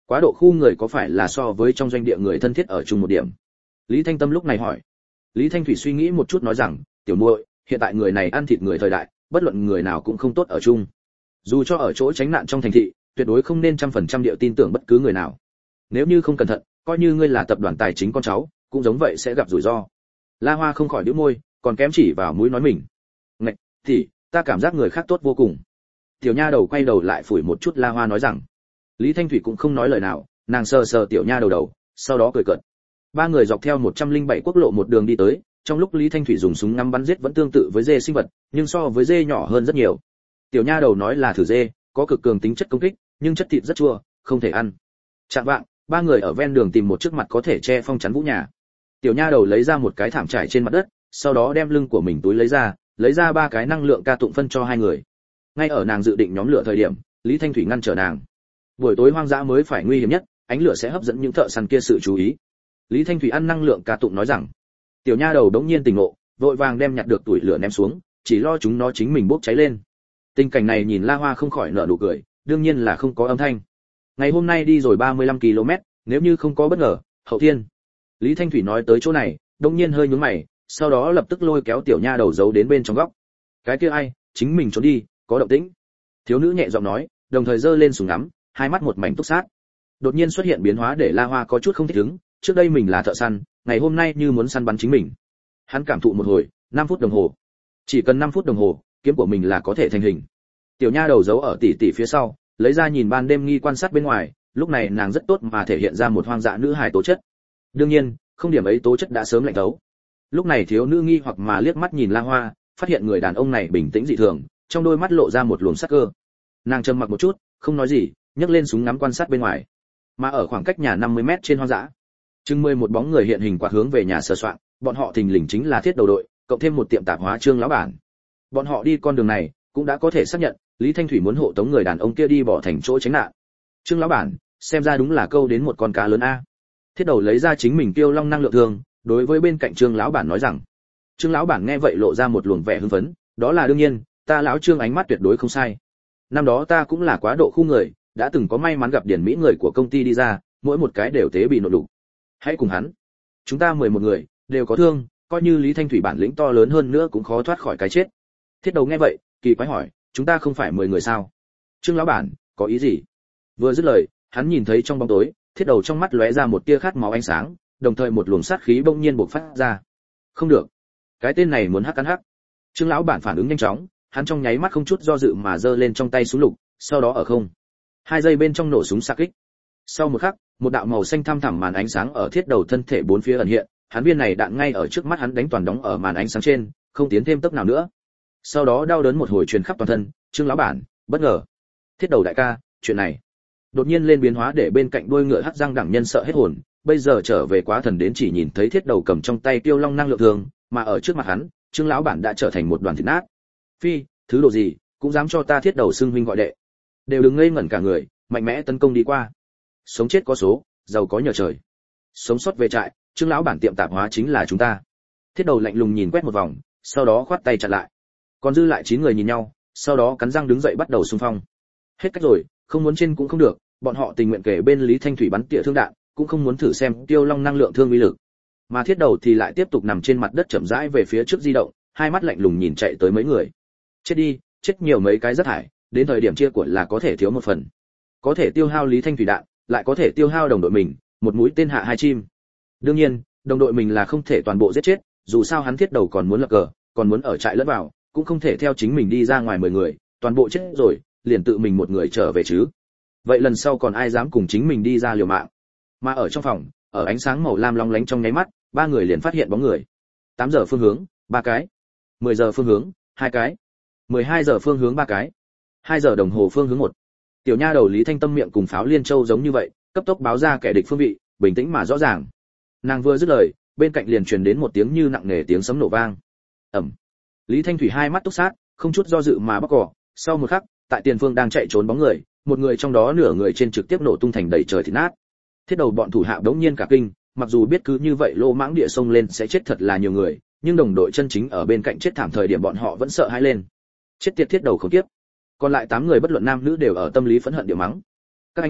Quá độ khu người có phải là so với trong doanh địa người thân thiết ở chung một điểm? Lý Thanh Tâm lúc này hỏi. Lý Thanh Thủy suy nghĩ một chút nói rằng, tiểu muội, hiện tại người này ăn thịt người thời đại, bất luận người nào cũng không tốt ở chung. Dù cho ở chỗ tránh nạn trong thành thị, tuyệt đối không nên 100% địa tin tưởng bất cứ người nào. Nếu như không cẩn thận, coi như ngươi là tập đoàn tài chính con cháu, cũng giống vậy sẽ gặp rủi ro. La Hoa không khỏi nhíu môi, còn kém chỉ vào mũi nói mình. Ngạch, thì ta cảm giác người khác tốt vô cùng. Tiểu nha đầu quay đầu lại phủi một chút La Hoa nói rằng. Lý Thanh Thủy cũng không nói lời nào, nàng sờ sờ tiểu nha đầu, sau đó cười cợt. Ba người dọc theo 107 quốc lộ một đường đi tới, trong lúc Lý Thanh Thủy dùng súng ngắm bắn giết vẫn tương tự với dê sinh vật, nhưng so với dê nhỏ hơn rất nhiều. Tiểu nha đầu nói là thử dê, có cực cường tính chất công kích, nhưng chất thịt rất chua, không thể ăn. Chạng vạng, ba người ở ven đường tìm một chiếc mặt có thể che phong chắn vũ nhà. Tiểu nha đầu lấy ra một cái thảm trải trên mặt đất, sau đó đem lưng của mình túi lấy ra ba cái năng lượng ca tụng phân cho hai người. Ngay ở nàng dự định nhóm lửa thời điểm, Lý Thanh Thủy ngăn trở nàng. Buổi tối hoang dã mới phải nguy hiểm nhất, ánh lửa sẽ hấp dẫn những thợ săn kia sự chú ý. Lý Thanh Thủy ăn năng lượng ca tụng nói rằng. Tiểu nha đầu đống nhiên tỉnh ngộ, vội vàng đem nhặt được tuổi lửa ném xuống, chỉ lo chúng nó chính mình bốc cháy lên. Tình cảnh này nhìn La Hoa không khỏi nở nụ cười, đương nhiên là không có âm thanh. Ngày hôm nay đi rồi 35 km, nếu như không có bất ngờ, hậu thiên. Lý Thanh Thủy nói tới chỗ này, đống nhiên hơi nhướng mày, sau đó lập tức lôi kéo tiểu nha đầu giấu đến bên trong góc. Cái kia ai, chính mình trốn đi, có động tĩnh. Thiếu nữ nhẹ giọng nói, đồng thời giơ lên súng ngắm, hai mắt một mảnh túc sát. Đột nhiên xuất hiện biến hóa để La Hoa có chút không thích ứng, trước đây mình là thợ săn, ngày hôm nay như muốn săn bắn chính mình. Hắn cảm thụ một hồi, 5 phút đồng hồ. Chỉ cần 5 phút đồng hồ, kiếm của mình là có thể thành hình. Tiểu nha đầu giấu ở tỉ phía sau, lấy ra nhìn ban đêm nghi quan sát bên ngoài, lúc này nàng rất tốt mà thể hiện ra một hoang dã nữ hài tố chất. Đương nhiên, không điểm ấy tố chất đã sớm lạnh thấu. Lúc này thiếu nữ nghi hoặc mà liếc mắt nhìn La Hoa, phát hiện người đàn ông này bình tĩnh dị thường, trong đôi mắt lộ ra một luồng sắc cơ. Nàng trầm mặc một chút, không nói gì, nhấc lên súng ngắm quan sát bên ngoài. Mà ở khoảng cách nhà 50 mét trên hoang dã, chừng 11 bóng người hiện hình quạt hướng về nhà sờ soạn, bọn họ thình lình chính là thiết đầu đội, cộng thêm một tiệm tạp hóa Trương lão bản. Bọn họ đi con đường này, cũng đã có thể xác nhận, Lý Thanh Thủy muốn hộ tống người đàn ông kia đi bỏ thành chỗ tránh nạn. Trương lão bản, xem ra đúng là câu đến một con cá lớn a. Thiết đầu lấy ra chính mình tiêu long năng lượng thường, đối với bên cạnh Trương lão bản nói rằng. Trương lão bản nghe vậy lộ ra một luồng vẻ hưng phấn, đó là đương nhiên, ta lão Trương ánh mắt tuyệt đối không sai. Năm đó ta cũng là quá độ khu người, đã từng có may mắn gặp điển mỹ người của công ty đi ra, mỗi một cái đều tế bị nổ đủ. Hãy cùng hắn. Chúng ta 11 người, đều có thương, coi như Lý Thanh Thủy bản lĩnh to lớn hơn nữa cũng khó thoát khỏi cái chết. Thiết đầu nghe vậy, kỳ quái hỏi, chúng ta không phải 10 người sao? Trương lão bản, có ý gì? Vừa dứt lời, hắn nhìn thấy trong bóng tối, thiết đầu trong mắt lóe ra một tia khát máu ánh sáng, đồng thời một luồng sát khí bỗng nhiên bộc phát ra. Không được, cái tên này muốn hắc cắn hắc. Trương lão bản phản ứng nhanh chóng, hắn trong nháy mắt không chút do dự mà giơ lên trong tay súng lục, sau đó ở không 2 giây bên trong nổ súng xạ kích. Sau một khắc, một đạo màu xanh thăm thẳm màn ánh sáng ở thiết đầu thân thể bốn phía ẩn hiện, hắn viên này đạn ngay ở trước mắt hắn đánh toàn đóng ở màn ánh sáng trên, không tiến thêm tốc nào nữa. Sau đó đau đớn một hồi truyền khắp toàn thân, Trương lão bản, bất ngờ. Thiết đầu đại ca, chuyện này đột nhiên lên biến hóa để bên cạnh đuôi ngựa hắc răng đẳng nhân sợ hết hồn, bây giờ trở về quá thần đến chỉ nhìn thấy thiết đầu cầm trong tay tiêu long năng lượng thường, mà ở trước mặt hắn, Trương lão bản đã trở thành một đoàn thịt nát. Phi, thứ đồ gì, cũng dám cho ta thiết đầu xưng huynh gọi đệ. Đều đừng ngây ngẩn cả người, mạnh mẽ tấn công đi qua. Sống chết có số, giàu có nhờ trời. Sống sót về trại, Trương lão bản tiệm tạp hóa chính là chúng ta. Thiết đầu lạnh lùng nhìn quét một vòng, sau đó khoát tay chặn lại. Còn dư lại 9 người nhìn nhau, sau đó cắn răng đứng dậy bắt đầu xung phong. Hết cách rồi, không muốn trên cũng không được, bọn họ tình nguyện kể bên Lý Thanh Thủy bắn tỉa thương đạn, cũng không muốn thử xem tiêu long năng lượng thương uy lực. Mà thiết đầu thì lại tiếp tục nằm trên mặt đất chậm rãi về phía trước di động, hai mắt lạnh lùng nhìn chạy tới mấy người. Chết đi, chết nhiều mấy cái rất hại, đến thời điểm chia của là có thể thiếu một phần. Có thể tiêu hao Lý Thanh Thủy đạn, lại có thể tiêu hao đồng đội mình, một mũi tên hạ 2 chim. Đương nhiên, đồng đội mình là không thể toàn bộ giết chết, dù sao hắn thiết đầu còn muốn lập cờ, còn muốn ở trại lẫn vào, cũng không thể theo chính mình đi ra ngoài 10 người, toàn bộ chết rồi, liền tự mình một người trở về chứ. Vậy lần sau còn ai dám cùng chính mình đi ra liều mạng. Mà ở trong phòng, ở ánh sáng màu lam long lánh trong nháy mắt, ba người liền phát hiện bóng người. 8 giờ phương hướng, 3 cái. 10 giờ phương hướng, 2 cái. 12 giờ phương hướng 3 cái. 2 giờ đồng hồ phương hướng 1. Tiểu nha đầu Lý Thanh Tâm miệng cùng pháo liên châu giống như vậy, cấp tốc báo ra kẻ địch phương vị, bình tĩnh mà rõ ràng. Nàng vừa dứt lời, bên cạnh liền truyền đến một tiếng như nặng nề tiếng sấm nổ vang. Ầm. Lý Thanh Thủy hai mắt túc sát, không chút do dự mà bóc cỏ, sau một khắc, tại tiền phương đang chạy trốn bóng người, một người trong đó nửa người trên trực tiếp nổ tung thành đầy trời thịt nát. Thiết đầu bọn thủ hạ đống nhiên cả kinh, mặc dù biết cứ như vậy lô mãng địa sông lên sẽ chết thật là nhiều người, nhưng đồng đội chân chính ở bên cạnh chết thảm thời điểm bọn họ vẫn sợ hãi lên. Chết tiệt thiết đầu không tiếp. Còn lại 8 người bất luận nam nữ đều ở tâm lý phẫn hận địa mắng. Các anh em,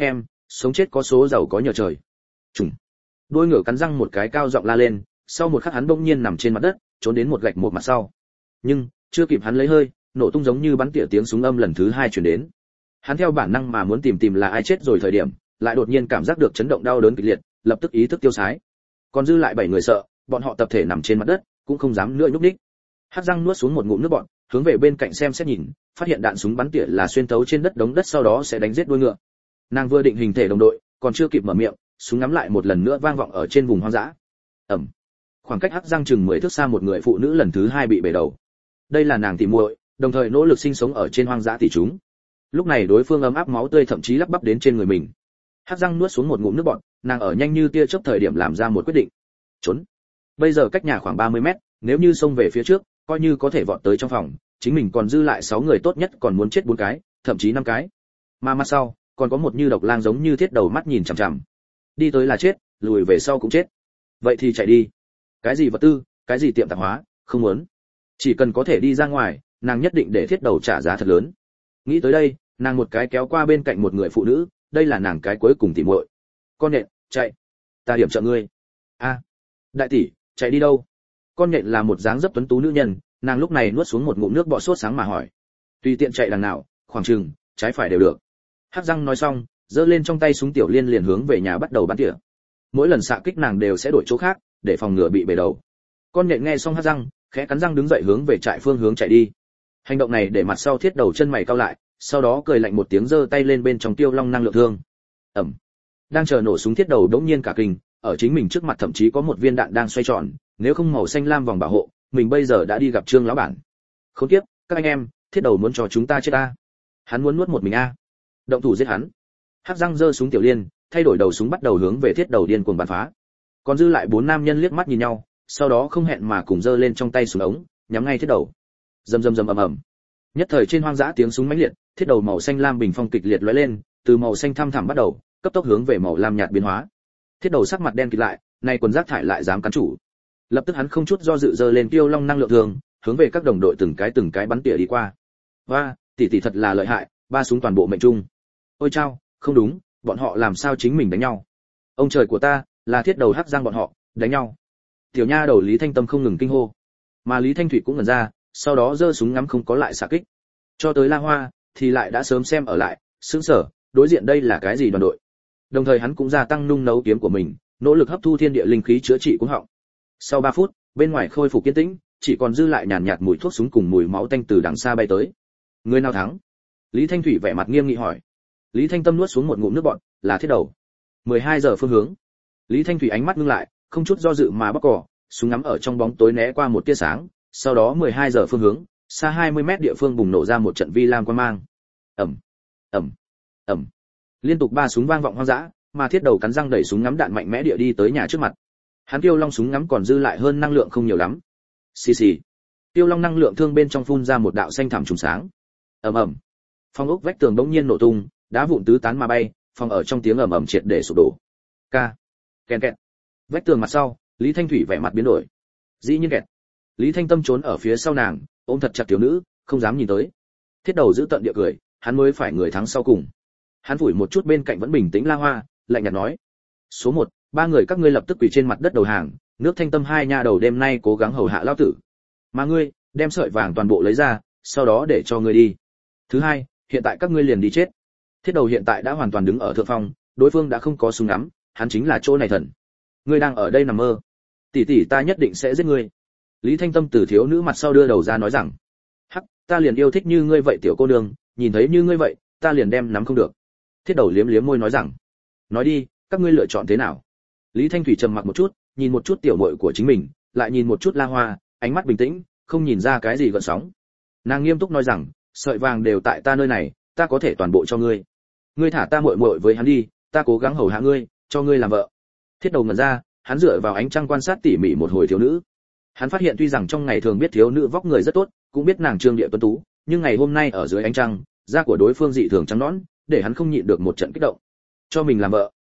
sống chết có số, giàu có nhờ trời. Trùng. Đôi ngựa cắn răng một cái cao giọng la lên, sau một khắc hắn bỗng nhiên nằm trên mặt đất, trốn đến một gạch một mặt sau. Nhưng chưa kịp hắn lấy hơi, nổ tung giống như bắn tỉa tiếng súng âm lần thứ hai truyền đến. Hắn theo bản năng mà muốn tìm là ai chết rồi thời điểm, lại đột nhiên cảm giác được chấn động đau đớn kịch liệt, lập tức ý thức tiêu sái. Còn dư lại 7 người sợ, bọn họ tập thể nằm trên mặt đất, cũng không dám nữa nhúc nhích. Hắc răng nuốt xuống một ngụm nước bọt, hướng về bên cạnh xem xét nhìn, phát hiện đạn súng bắn tỉa là xuyên thấu trên đất đống đất sau đó sẽ đánh giết đuôi ngựa. Nàng vừa định hình thể đồng đội, còn chưa kịp mở miệng, súng ngắm lại một lần nữa vang vọng ở trên vùng hoang dã. Ầm. Khoảng cách Hắc răng chừng 10 thước xa một người phụ nữ lần thứ hai bị bể đầu. Đây là nàng tỉ muội, đồng thời nỗ lực sinh sống ở trên hoang dã tỷ chúng. Lúc này đối phương ấm áp máu tươi thậm chí lắp bắp đến trên người mình. Hắc răng nuốt xuống một ngụm nước bọt, nàng ở nhanh như tia chớp thời điểm làm ra một quyết định. Trốn. Bây giờ cách nhà khoảng 30 mét, nếu như xông về phía trước, coi như có thể vọt tới trong phòng, chính mình còn dư lại 6 người tốt nhất còn muốn chết 4 cái, thậm chí 5 cái. Mà mặt sau, còn có một như độc lang giống như thiết đầu mắt nhìn chằm chằm. Đi tới là chết, lùi về sau cũng chết. Vậy thì chạy đi. Cái gì vật tư, cái gì tiệm tạp hóa, không muốn. Chỉ cần có thể đi ra ngoài, nàng nhất định để thiết đầu trả giá thật lớn. Nghĩ tới đây, nàng một cái kéo qua bên cạnh một người phụ nữ, đây là nàng cái cuối cùng tỉ muội. Con nhện, chạy. Ta điểm trợ ngươi. A, đại tỷ, chạy đi đâu? Con nhện là một dáng dấp tuấn tú nữ nhân, nàng lúc này nuốt xuống một ngụm nước bọt sốt sáng mà hỏi. Tùy tiện chạy đằng nào, khoảng chừng, trái phải đều được. Hắc răng nói xong, giơ lên trong tay súng tiểu liên liền hướng về nhà bắt đầu bắn tỉa. Mỗi lần xạ kích nàng đều sẽ đổi chỗ khác, để phòng ngừa bị bể đầu. Con nhện nghe xong Hắc răng, khẽ cắn răng đứng dậy hướng về trại phương hướng chạy đi. Hành động này để mặt sau thiết đầu chân mày cau lại, sau đó cười lạnh một tiếng giơ tay lên bên trong tiêu long năng lượng thương. Ầm. Đang chờ nổ súng thiết đầu đống nhiên cả kinh, ở chính mình trước mặt thậm chí có một viên đạn đang xoay tròn, nếu không màu xanh lam vòng bảo hộ, mình bây giờ đã đi gặp Trương lão bản. Khốn kiếp, các anh em, thiết đầu muốn cho chúng ta chết a. Hắn muốn nuốt một mình a. Động thủ giết hắn. Hắc răng giơ súng tiểu liên, thay đổi đầu súng bắt đầu hướng về thiết đầu điên cuồng bắn phá. Còn dư lại 4 nam nhân liếc mắt nhìn nhau, sau đó không hẹn mà cùng giơ lên trong tay súng ống, nhắm ngay thiết đầu. Rầm rầm rầm ầm ầm. Nhất thời trên hoang dã tiếng súng mãnh liệt, thiết đầu màu xanh lam bình phong kịch liệt lóe lên, từ màu xanh thăm thẳm bắt đầu, cấp tốc hướng về màu lam nhạt biến hóa. Thiết đầu sắc mặt đen kịt lại, này quần rác thải lại dám cắn chủ. Lập tức hắn không chút do dự giơ lên tiêu long năng lượng thường, hướng về các đồng đội từng cái bắn tỉa đi qua. Và, tỷ thật là lợi hại, 3 súng toàn bộ mệnh trung. Ôi chao, không đúng, bọn họ làm sao chính mình đánh nhau? Ông trời của ta, là thiết đầu Hắc răng bọn họ đánh nhau. Tiểu nha đầu Lý Thanh Tâm không ngừng kinh hô, mà Lý Thanh Thủy cũng ngẩn ra, sau đó giơ súng ngắm không có lại xạ kích. Cho tới La Hoa thì lại đã sớm xem ở lại, sững sờ, đối diện đây là cái gì đoàn đội? Đồng thời hắn cũng gia tăng nung nấu kiếm của mình, nỗ lực hấp thu thiên địa linh khí chữa trị cuống họng. Sau 3 phút, bên ngoài khôi phục kiên tĩnh, chỉ còn dư lại nhàn nhạt mùi thuốc súng cùng mùi máu tanh từ đằng xa bay tới. Người nào thắng? Lý Thanh Thủy vẻ mặt nghiêm nghị hỏi. Lý Thanh Tâm nuốt xuống một ngụm nước bọt, là thiết đầu. 12 giờ phương hướng. Lý Thanh Thủy ánh mắt ngưng lại, không chút do dự mà bóc cò, súng ngắm ở trong bóng tối né qua một tia sáng, sau đó 12 giờ phương hướng, xa 20 mét địa phương bùng nổ ra một trận vi lam quang mang. Ầm, ầm, ầm. Liên tục 3 súng vang vọng hoang dã, mà thiết đầu cắn răng đẩy súng ngắm đạn mạnh mẽ địa đi tới nhà trước mặt. Hắn tiêu long súng ngắm còn dư lại hơn năng lượng không nhiều lắm. Xì xì. Tiêu long năng lượng thương bên trong phun ra một đạo xanh thẳm trùng sáng. Ầm ầm. Phòng ốc vách tường bỗng nhiên nổ tung, đá vụn tứ tán mà bay, phòng ở trong tiếng ầm ầm triệt để sụp đổ. Ca. Kèn kẹt. Vách tường mặt sau, Lý Thanh Thủy vẻ mặt biến đổi. Dĩ nhiên kẹt. Lý Thanh Tâm trốn ở phía sau nàng, ôm thật chặt tiểu nữ, không dám nhìn tới. Thiết đầu giữ tận địa cười, hắn mới phải người thắng sau cùng. Hắn phủi một chút bên cạnh vẫn bình tĩnh La Hoa, lạnh nhạt nói: "Số 1, 3 người các ngươi lập tức quỳ trên mặt đất đầu hàng, nước Thanh Tâm 2 nha đầu đêm nay cố gắng hầu hạ lão tử. Mà ngươi, đem sợi vàng toàn bộ lấy ra, sau đó để cho ngươi đi. Thứ hai, hiện tại các ngươi liền đi chết." Thiết đầu hiện tại đã hoàn toàn đứng ở thượng phong, đối phương đã không có súng ngắm, hắn chính là chỗ này thần. Ngươi đang ở đây nằm mơ. Tỷ tỷ ta nhất định sẽ giết ngươi. Lý Thanh Tâm từ thiếu nữ mặt sau đưa đầu ra nói rằng: "Hắc, ta liền yêu thích như ngươi vậy tiểu cô nương, nhìn thấy như ngươi vậy, ta liền đem nắm không được." Thiết đầu liếm liếm môi nói rằng: "Nói đi, các ngươi lựa chọn thế nào?" Lý Thanh Thủy trầm mặc một chút, nhìn một chút tiểu muội của chính mình, lại nhìn một chút La Hoa, ánh mắt bình tĩnh, không nhìn ra cái gì gợn sóng. Nàng nghiêm túc nói rằng: "Sợi vàng đều tại ta nơi này, ta có thể toàn bộ cho ngươi. Ngươi thả ta muội muội với hắn đi, ta cố gắng hầu hạ ngươi, cho ngươi làm vợ." Thiết đầu ngẩn ra, hắn dựa vào ánh trăng quan sát tỉ mỉ một hồi thiếu nữ. Hắn phát hiện tuy rằng trong ngày thường biết thiếu nữ vóc người rất tốt, cũng biết nàng trương địa tuấn tú, nhưng ngày hôm nay ở dưới ánh trăng, da của đối phương dị thường trắng nõn, để hắn không nhịn được một trận kích động. Cho mình làm vợ?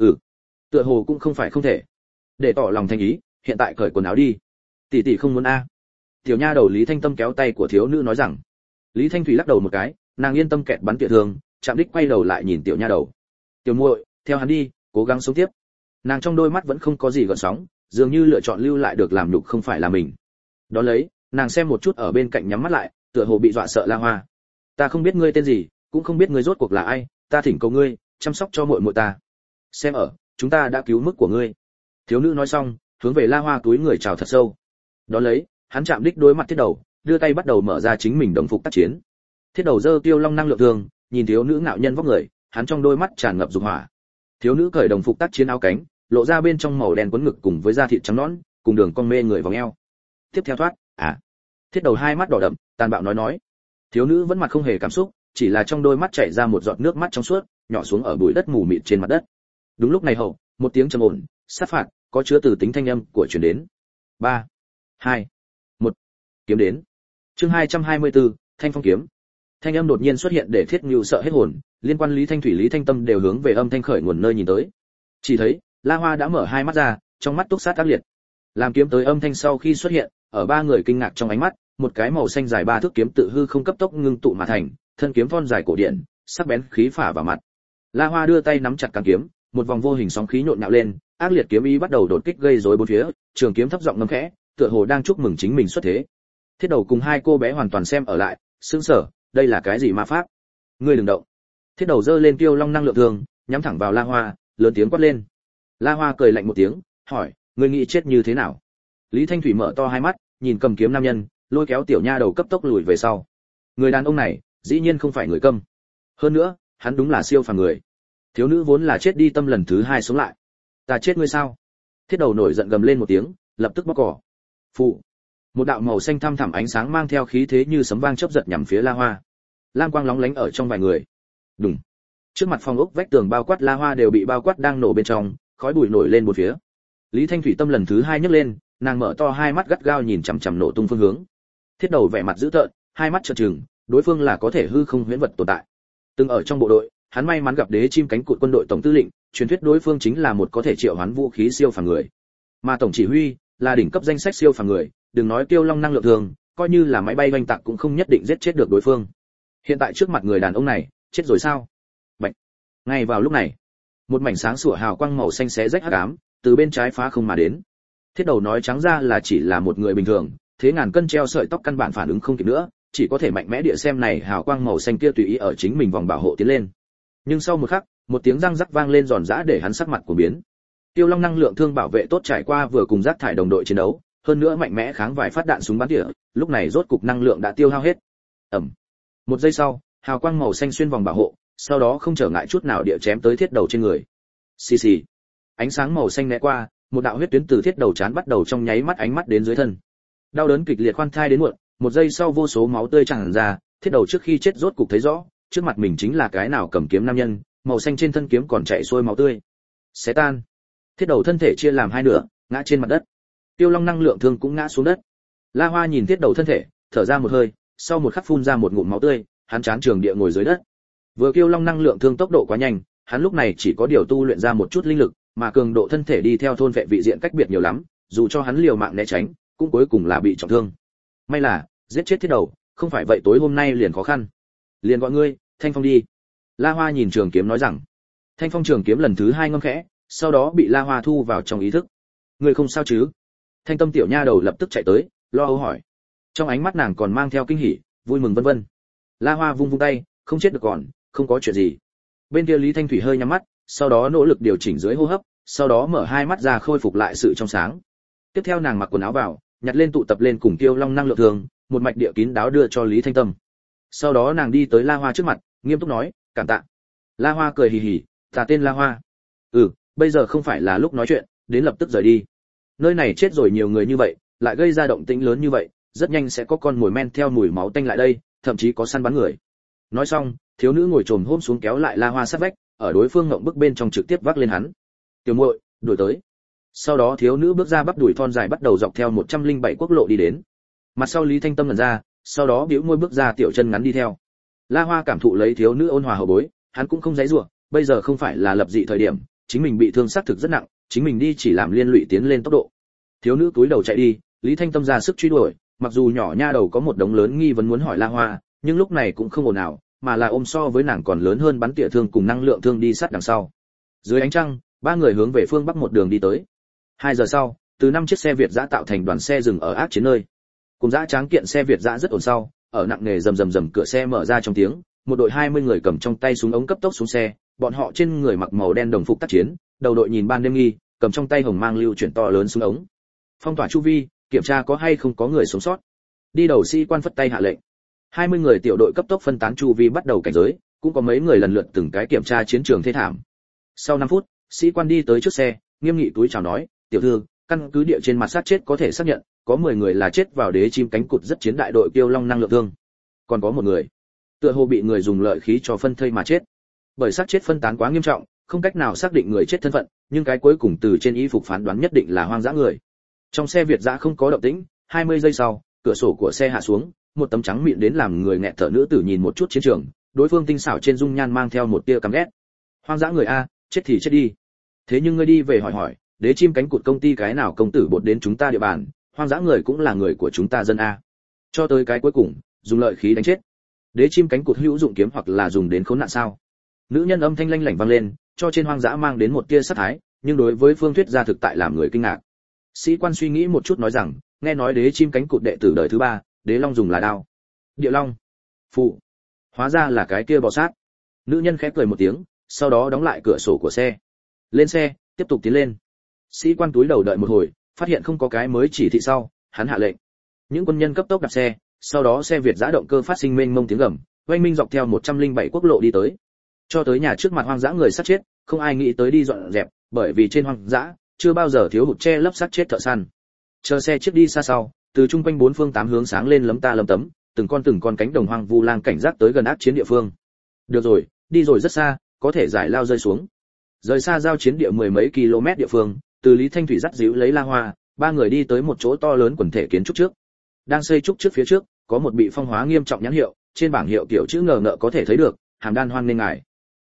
Tựa hồ cũng không phải không thể. Để tỏ lòng thành ý, hiện tại cởi quần áo đi. Tỷ tỷ không muốn a. Tiểu nha đầu Lý Thanh Tâm kéo tay của thiếu nữ nói rằng. Lý Thanh Thủy lắc đầu một cái, nàng yên tâm kẹt bắn tỉa thường, chạm đích quay đầu lại nhìn tiểu nha đầu. Tiểu muội, theo hắn đi, cố gắng sống tiếp. Nàng trong đôi mắt vẫn không có gì gợn sóng, dường như lựa chọn lưu lại được làm nhục không phải là mình. Đó lấy, nàng xem một chút ở bên cạnh nhắm mắt lại, tựa hồ bị dọa sợ La Hoa. Ta không biết ngươi tên gì, cũng không biết ngươi rốt cuộc là ai, ta thỉnh cầu ngươi chăm sóc cho muội muội ta. Xem ở, chúng ta đã cứu mức của ngươi. Thiếu nữ nói xong, hướng về La Hoa túi người chào thật sâu. Đó lấy, hắn chạm đích đối mặt Thiết Đầu, đưa tay bắt đầu mở ra chính mình đồng phục tác chiến. Thiết Đầu giơ Tiêu Long năng lượng thường, nhìn thiếu nữ ngạo nhân vóc người, hắn trong đôi mắt tràn ngập dục hỏa. Thiếu nữ cởi đồng phục tác chiến áo cánh, lộ ra bên trong màu đen quấn ngực cùng với da thịt trắng nõn, cùng đường cong mê người vòng eo. Tiếp theo thoát, Thiết Đầu hai mắt đỏ đậm, tàn bạo nói. Thiếu nữ vẫn mặt không hề cảm xúc, chỉ là trong đôi mắt chảy ra một giọt nước mắt trong suốt, nhỏ xuống ở bụi đất mù mịt trên mặt đất. Đúng lúc này hậu, một tiếng trầm ổn, sát phạt, có chứa từ tính thanh âm của truyền đến. 3, 2, 1, kiếm đến. Chương 224, Thanh Phong kiếm. Thanh âm đột nhiên xuất hiện để Thiết Nưu sợ hết hồn, liên quan Lý Thanh Thủy, Lý Thanh Tâm đều hướng về âm thanh khởi nguồn nơi nhìn tới. Chỉ thấy, La Hoa đã mở hai mắt ra, trong mắt túc sát ác liệt. Làm kiếm tới âm thanh sau khi xuất hiện, ở ba người kinh ngạc trong ánh mắt, một cái màu xanh dài 3 thước kiếm tự hư không cấp tốc ngưng tụ mà thành, thân kiếm thon dài cổ điển, sắc bén khí phả vào mặt. La Hoa đưa tay nắm chặt cán kiếm, một vòng vô hình sóng khí nhộn nhạo lên, ác liệt kiếm ý bắt đầu đột kích gây rối bốn phía, trường kiếm thấp giọng ngâm khẽ, tựa hồ đang chúc mừng chính mình xuất thế. Thiết Đầu cùng hai cô bé hoàn toàn xem ở lại, sững sờ, đây là cái gì ma pháp? Ngươi đừng động. Thiết Đầu giơ lên Tiêu Long năng lượng thường, nhắm thẳng vào La Hoa, lớn tiếng quát lên. La Hoa cười lạnh một tiếng, hỏi, ngươi nghĩ chết như thế nào? Lý Thanh Thủy mở to hai mắt, nhìn cầm kiếm nam nhân, lôi kéo tiểu nha đầu cấp tốc lùi về sau. Người đàn ông này, dĩ nhiên không phải người câm. Hơn nữa, hắn đúng là siêu phàm người. Thiếu nữ vốn là chết đi tâm lần thứ hai sống lại. Ta chết ngươi sao? Thiết Đầu nổi giận gầm lên một tiếng, lập tức bóc cỏ. Phụ. Một đạo màu xanh thăm thẳm ánh sáng mang theo khí thế như sấm vang chớp giật nhằm phía La Hoa. Lam quang lóng lánh ở trong vài người. Đùng. Trước mặt phòng ốc vách tường bao quát La Hoa đều bị bao quát đang nổ bên trong, khói bụi nổi lên một phía. Lý Thanh Thủy tâm lần thứ hai nhấc lên, nàng mở to hai mắt gắt gao nhìn chằm chằm nổ tung phương hướng. Thiết Đầu vẻ mặt dữ tợn, hai mắt trợn trừng, đối phương là có thể hư không huyễn vật tồn tại. Từng ở trong bộ đội, hắn may mắn gặp đế chim cánh cụt quân đội tổng tư lệnh, truyền thuyết đối phương chính là một có thể triệu hoán vũ khí siêu phàm người. Mà tổng chỉ huy là đỉnh cấp danh sách siêu phàm người, đừng nói Tiêu Long năng lượng thường, coi như là máy bay oanh tạc cũng không nhất định giết chết được đối phương. Hiện tại trước mặt người đàn ông này, chết rồi sao? Bạch. Ngay vào lúc này, một mảnh sáng sủa hào quang màu xanh xé rách hắc ám, từ bên trái phá không mà đến. Thiết Đầu nói trắng ra là chỉ là một người bình thường, thế ngàn cân treo sợi tóc căn bản phản ứng không kịp nữa, chỉ có thể mạnh mẽ địa xem này hào quang màu xanh kia tùy ý ở chính mình vòng bảo hộ tiến lên. Nhưng sau một khắc, một tiếng răng rắc vang lên giòn giã để hắn sắc mặt của biến. Tiêu Long năng lượng thương bảo vệ tốt trải qua vừa cùng rác thải đồng đội chiến đấu, hơn nữa mạnh mẽ kháng vài phát đạn súng bắn tỉa, lúc này rốt cục năng lượng đã tiêu hao hết. Ầm. Một giây sau, hào quang màu xanh xuyên vòng bảo hộ, sau đó không trở ngại chút nào địa chém tới Thiết Đầu trên người. Xì xì. Ánh sáng màu xanh né qua, một đạo huyết tuyến từ Thiết Đầu chán bắt đầu trong nháy mắt ánh mắt đến dưới thân. Đau đớn kịch liệt khoan thai đến muộn, một giây sau vô số máu tươi tràn ra, Thiết Đầu trước khi chết rốt cục thấy rõ, trước mặt mình chính là cái nào cầm kiếm nam nhân, màu xanh trên thân kiếm còn chảy xuôi máu tươi. Xé tan. Thiết Đầu thân thể chia làm hai nửa, ngã trên mặt đất. Tiêu Long năng lượng thương cũng ngã xuống đất. La Hoa nhìn Thiết Đầu thân thể, thở ra một hơi, sau một khắc phun ra một ngụm máu tươi, hắn chán trường địa ngồi dưới đất. Vừa Tiêu Long năng lượng thương tốc độ quá nhanh, hắn lúc này chỉ có điều tu luyện ra một chút linh lực, mà cường độ thân thể đi theo thôn vệ vị diện cách biệt nhiều lắm, dù cho hắn liều mạng né tránh, cũng cuối cùng là bị trọng thương. May là giết chết Thiết Đầu, không phải vậy tối hôm nay liền khó khăn. Liền gọi ngươi, Thanh Phong đi. La Hoa nhìn trường kiếm nói rằng. Thanh Phong trường kiếm lần thứ hai ngâm khẽ, sau đó bị La Hoa thu vào trong ý thức. Ngươi không sao chứ? Thanh Tâm tiểu nha đầu lập tức chạy tới, lo âu hỏi. Trong ánh mắt nàng còn mang theo kinh hỉ, vui mừng vân vân. La Hoa vung vung tay, không chết được còn, không có chuyện gì. Bên kia Lý Thanh Thủy hơi nhắm mắt, sau đó nỗ lực điều chỉnh dưới hô hấp, sau đó mở hai mắt ra khôi phục lại sự trong sáng. Tiếp theo nàng mặc quần áo vào, nhặt lên tụ tập lên cùng Tiêu Long năng lượng thường, một mạch địa kín đáo đưa cho Lý Thanh Tâm. Sau đó nàng đi tới La Hoa trước mặt, nghiêm túc nói, cảm tạ. La Hoa cười hì hì, ta tên La Hoa. Bây giờ không phải là lúc nói chuyện, đến lập tức rời đi. Nơi này chết rồi nhiều người như vậy, lại gây ra động tĩnh lớn như vậy, rất nhanh sẽ có con mồi men theo mùi máu tanh lại đây, thậm chí có săn bắn người. Nói xong, thiếu nữ ngồi trồm hôm xuống kéo lại La Hoa sát vách, ở đối phương ngậm bức bên trong trực tiếp vác lên hắn. Tiểu muội, đuổi tới. Sau đó thiếu nữ bước ra bắp đùi thon dài bắt đầu dọc theo 107 quốc lộ đi đến. Mặt sau Lý Thanh Tâm lần ra, sau đó bĩu môi bước ra tiểu chân ngắn đi theo. La Hoa cảm thụ lấy thiếu nữ ôn hòa hậu bối, hắn cũng không giãy giụa, bây giờ không phải là lập dị thời điểm, chính mình bị thương xác thực rất nặng, chính mình đi chỉ làm liên lụy tiến lên tốc độ. Thiếu nữ cúi đầu chạy đi, Lý Thanh Tâm ra sức truy đuổi, mặc dù nhỏ nha đầu có một đống lớn nghi vấn muốn hỏi La Hoa, nhưng lúc này cũng không ổn nào, mà là ôm so với nàng còn lớn hơn bắn tỉa thương cùng năng lượng thương đi sát đằng sau. Dưới ánh trăng, ba người hướng về phương bắc một đường đi tới. 2 giờ sau, từ 5 chiếc xe Việt dã tạo thành đoàn xe dừng ở ác chiến nơi. Cùng dã tráng kiện xe Việt dã rất ổn sau, ở nặng nề rầm rầm rầm cửa xe mở ra trong tiếng, một đội 20 người cầm trong tay súng ống cấp tốc xuống xe, bọn họ trên người mặc màu đen đồng phục tác chiến, đầu đội nhìn ban đêm nghi, cầm trong tay hồng mang lưu chuyển to lớn súng ống. Phong tỏa chu vi, kiểm tra có hay không có người sống sót. Đi đầu sĩ quan phất tay hạ lệnh. 20 người tiểu đội cấp tốc phân tán chu vi bắt đầu cảnh giới, cũng có mấy người lần lượt từng cái kiểm tra chiến trường thê thảm. Sau 5 phút, sĩ quan đi tới trước xe, nghiêm nghị túi chào nói, "Tiểu thư, căn cứ địa trên mặt xác chết có thể xác nhận, có 10 người là chết vào đế chim cánh cụt rất chiến đại đội Kiêu Long năng lượng thương. Còn có một người, tựa hồ bị người dùng lợi khí cho phân thây mà chết. Bởi xác chết phân tán quá nghiêm trọng, không cách nào xác định người chết thân phận, nhưng cái cuối cùng từ trên y phục phán đoán nhất định là hoang dã người." Trong xe Việt dã không có động tĩnh, 20 giây sau, cửa sổ của xe hạ xuống, một tấm trắng miệng đến làm người nghẹt thở nữ tử nhìn một chút chiến trường, đối phương tinh xảo trên dung nhan mang theo một tia căm ghét. "Hoang dã người a, chết thì chết đi. Thế nhưng ngươi đi về hỏi hỏi, đế chim cánh cụt công ty cái nào công tử bột đến chúng ta địa bàn, hoang dã người cũng là người của chúng ta dân a." Cho tới cái cuối cùng, dùng lợi khí đánh chết. Đế chim cánh cụt hữu dụng kiếm hoặc là dùng đến khốn nạn sao? Nữ nhân âm thanh lanh lảnh vang lên, cho trên hoang dã mang đến một tia sát thái, nhưng đối với phương thuyết gia thực tại làm người kinh ngạc. Sĩ quan suy nghĩ một chút nói rằng, nghe nói đế chim cánh cụt đệ tử đời thứ 3, đế long dùng là đao. Địa long. Phụ. Hóa ra là cái kia bò sát. Nữ nhân khẽ cười một tiếng, sau đó đóng lại cửa sổ của xe. Lên xe, tiếp tục tiến lên. Sĩ quan túi đầu đợi một hồi, phát hiện không có cái mới chỉ thị sau, hắn hạ lệnh. Những quân nhân cấp tốc đạp xe, sau đó xe Việt dã động cơ phát sinh mênh mông tiếng gầm, oanh minh dọc theo 107 quốc lộ đi tới. Cho tới nhà trước mặt hoang dã người sát chết, không ai nghĩ tới đi dọn dẹp, bởi vì trên hoang dã chưa bao giờ thiếu hụt che lấp sát chết thợ săn. Chờ xe chiếc đi xa sau, từ trung quanh bốn phương tám hướng sáng lên lấm ta lấm tấm, từng con cánh đồng hoang vu lang cảnh giác tới gần ác chiến địa phương. Được rồi, đi rồi rất xa, có thể giải lao rơi xuống. Rời xa giao chiến địa 10 mấy km địa phương, từ Lý Thanh Thủy dắt díu lấy La Hoa, ba người đi tới một chỗ to lớn quần thể kiến trúc trước. Đang xây trúc trước phía trước, có một bị phong hóa nghiêm trọng nhãn hiệu, trên bảng hiệu kiểu chữ ngờ ngợ có thể thấy được, Hàm Đan hoan nên ngài.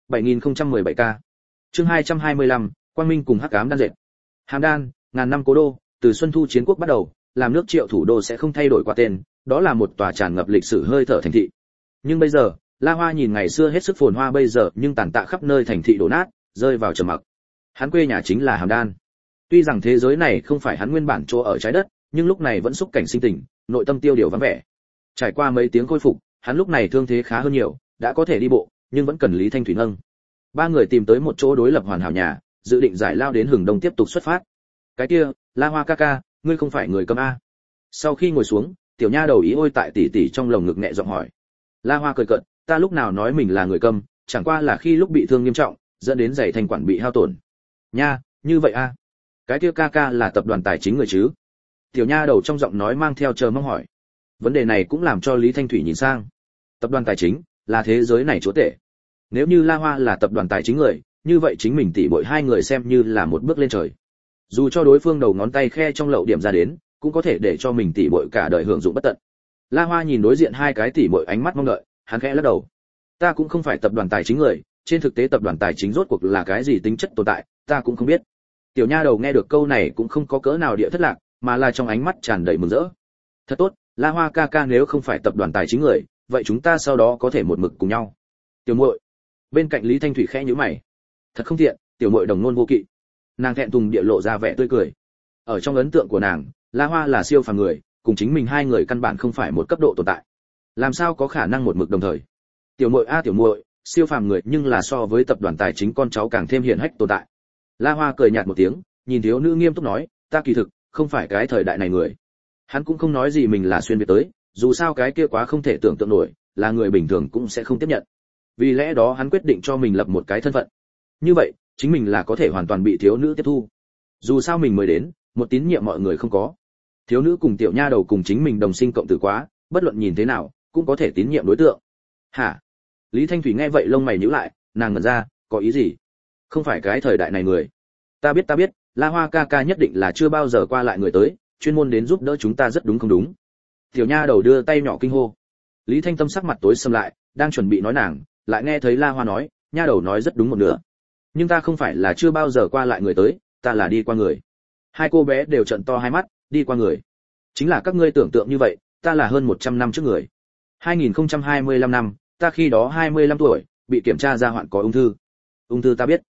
7017K. Chương 225, Quang Minh cùng Hắc Ám đan dệt. Hàm Đan, ngàn năm cố đô, từ Xuân Thu chiến quốc bắt đầu, làm nước Triệu thủ đô sẽ không thay đổi qua tên, đó là một tòa tràn ngập lịch sử hơi thở thành thị. Nhưng bây giờ, La Hoa nhìn ngày xưa hết sức phồn hoa bây giờ, nhưng tàn tạ khắp nơi thành thị đổ nát, rơi vào trầm mặc. Hắn quê nhà chính là Hàm Đan. Tuy rằng thế giới này không phải hắn nguyên bản chỗ ở trái đất, nhưng lúc này vẫn xúc cảnh sinh tình, nội tâm tiêu điều vắng vẻ. Trải qua mấy tiếng khôi phục, hắn lúc này thương thế khá hơn nhiều, đã có thể đi bộ, nhưng vẫn cần Lý Thanh Thủy nâng. Ba người tìm tới một chỗ đối lập hoàn hảo nhà, dự định giải lao đến Hừng Đông tiếp tục xuất phát. Cái kia, La Hoa ca ca, ngươi không phải người Câm a? Sau khi ngồi xuống, tiểu nha đầu ý ôi tại tỷ tỷ trong lồng ngực nhẹ giọng hỏi. La Hoa cười cợt, ta lúc nào nói mình là người Câm, chẳng qua là khi lúc bị thương nghiêm trọng, dẫn đến giày thành quản bị hao tổn. Nha, như vậy a? Cái kia ca ca là tập đoàn tài chính người chứ? Tiểu nha đầu trong giọng nói mang theo chờ mong hỏi. Vấn đề này cũng làm cho Lý Thanh Thủy nhìn sang. Tập đoàn tài chính là thế giới này chúa tể. Nếu như La Hoa là tập đoàn tài chính người, như vậy chính mình tỷ muội hai người xem như là một bước lên trời. Dù cho đối phương đầu ngón tay khe trong lậu điểm ra đến, cũng có thể để cho mình tỷ muội cả đời hưởng dụng bất tận. La Hoa nhìn đối diện hai cái tỷ muội ánh mắt mong đợi, hắn khẽ lắc đầu. Ta cũng không phải tập đoàn tài chính người, trên thực tế tập đoàn tài chính rốt cuộc là cái gì tính chất tồn tại, ta cũng không biết. Tiểu nha đầu nghe được câu này cũng không có cỡ nào địa thất lạc, mà là trong ánh mắt tràn đầy mừng rỡ. Thật tốt, La Hoa ca ca nếu không phải tập đoàn tài chính người, vậy chúng ta sau đó có thể một mực cùng nhau. Tiểu muội. Bên cạnh Lý Thanh Thủy khẽ nhíu mày. Thật không tiện, tiểu muội đồng nôn vô kỵ. Nàng thẹn thùng địa lộ ra vẻ tươi cười. Ở trong ấn tượng của nàng, La Hoa là siêu phàm người, cùng chính mình hai người căn bản không phải một cấp độ tồn tại. Làm sao có khả năng một mực đồng thời? Tiểu muội a tiểu muội, siêu phàm người nhưng là so với tập đoàn tài chính con cháu càng thêm hiển hách tồn tại. La Hoa cười nhạt một tiếng, nhìn thiếu nữ nghiêm túc nói, ta kỳ thực không phải cái thời đại này người. Hắn cũng không nói gì mình là xuyên việt tới, dù sao cái kia quá không thể tưởng tượng nổi, là người bình thường cũng sẽ không tiếp nhận. Vì lẽ đó hắn quyết định cho mình lập một cái thân phận. Như vậy, chính mình là có thể hoàn toàn bị thiếu nữ tiếp thu. Dù sao mình mới đến, một tín nhiệm mọi người không có. Thiếu nữ cùng tiểu nha đầu cùng chính mình đồng sinh cộng tử quá, bất luận nhìn thế nào, cũng có thể tín nhiệm đối tượng. Hả? Lý Thanh Thủy nghe vậy lông mày nhíu lại, nàng ngẩn ra, có ý gì? Không phải cái thời đại này người. Ta biết, La Hoa ca ca nhất định là chưa bao giờ qua lại người tới, chuyên môn đến giúp đỡ chúng ta rất đúng không đúng? Tiểu nha đầu đưa tay nhỏ kinh hô. Lý Thanh Tâm sắc mặt tối sầm lại, đang chuẩn bị nói nàng, lại nghe thấy La Hoa nói, nha đầu nói rất đúng một nửa. Nhưng ta không phải là chưa bao giờ qua lại người tới, ta là đi qua người. Hai cô bé đều trợn to hai mắt, đi qua người. Chính là các ngươi tưởng tượng như vậy, ta là hơn 100 năm trước người. 2025 năm, ta khi đó 25 tuổi, bị kiểm tra ra hoạn có ung thư. Ung thư ta biết.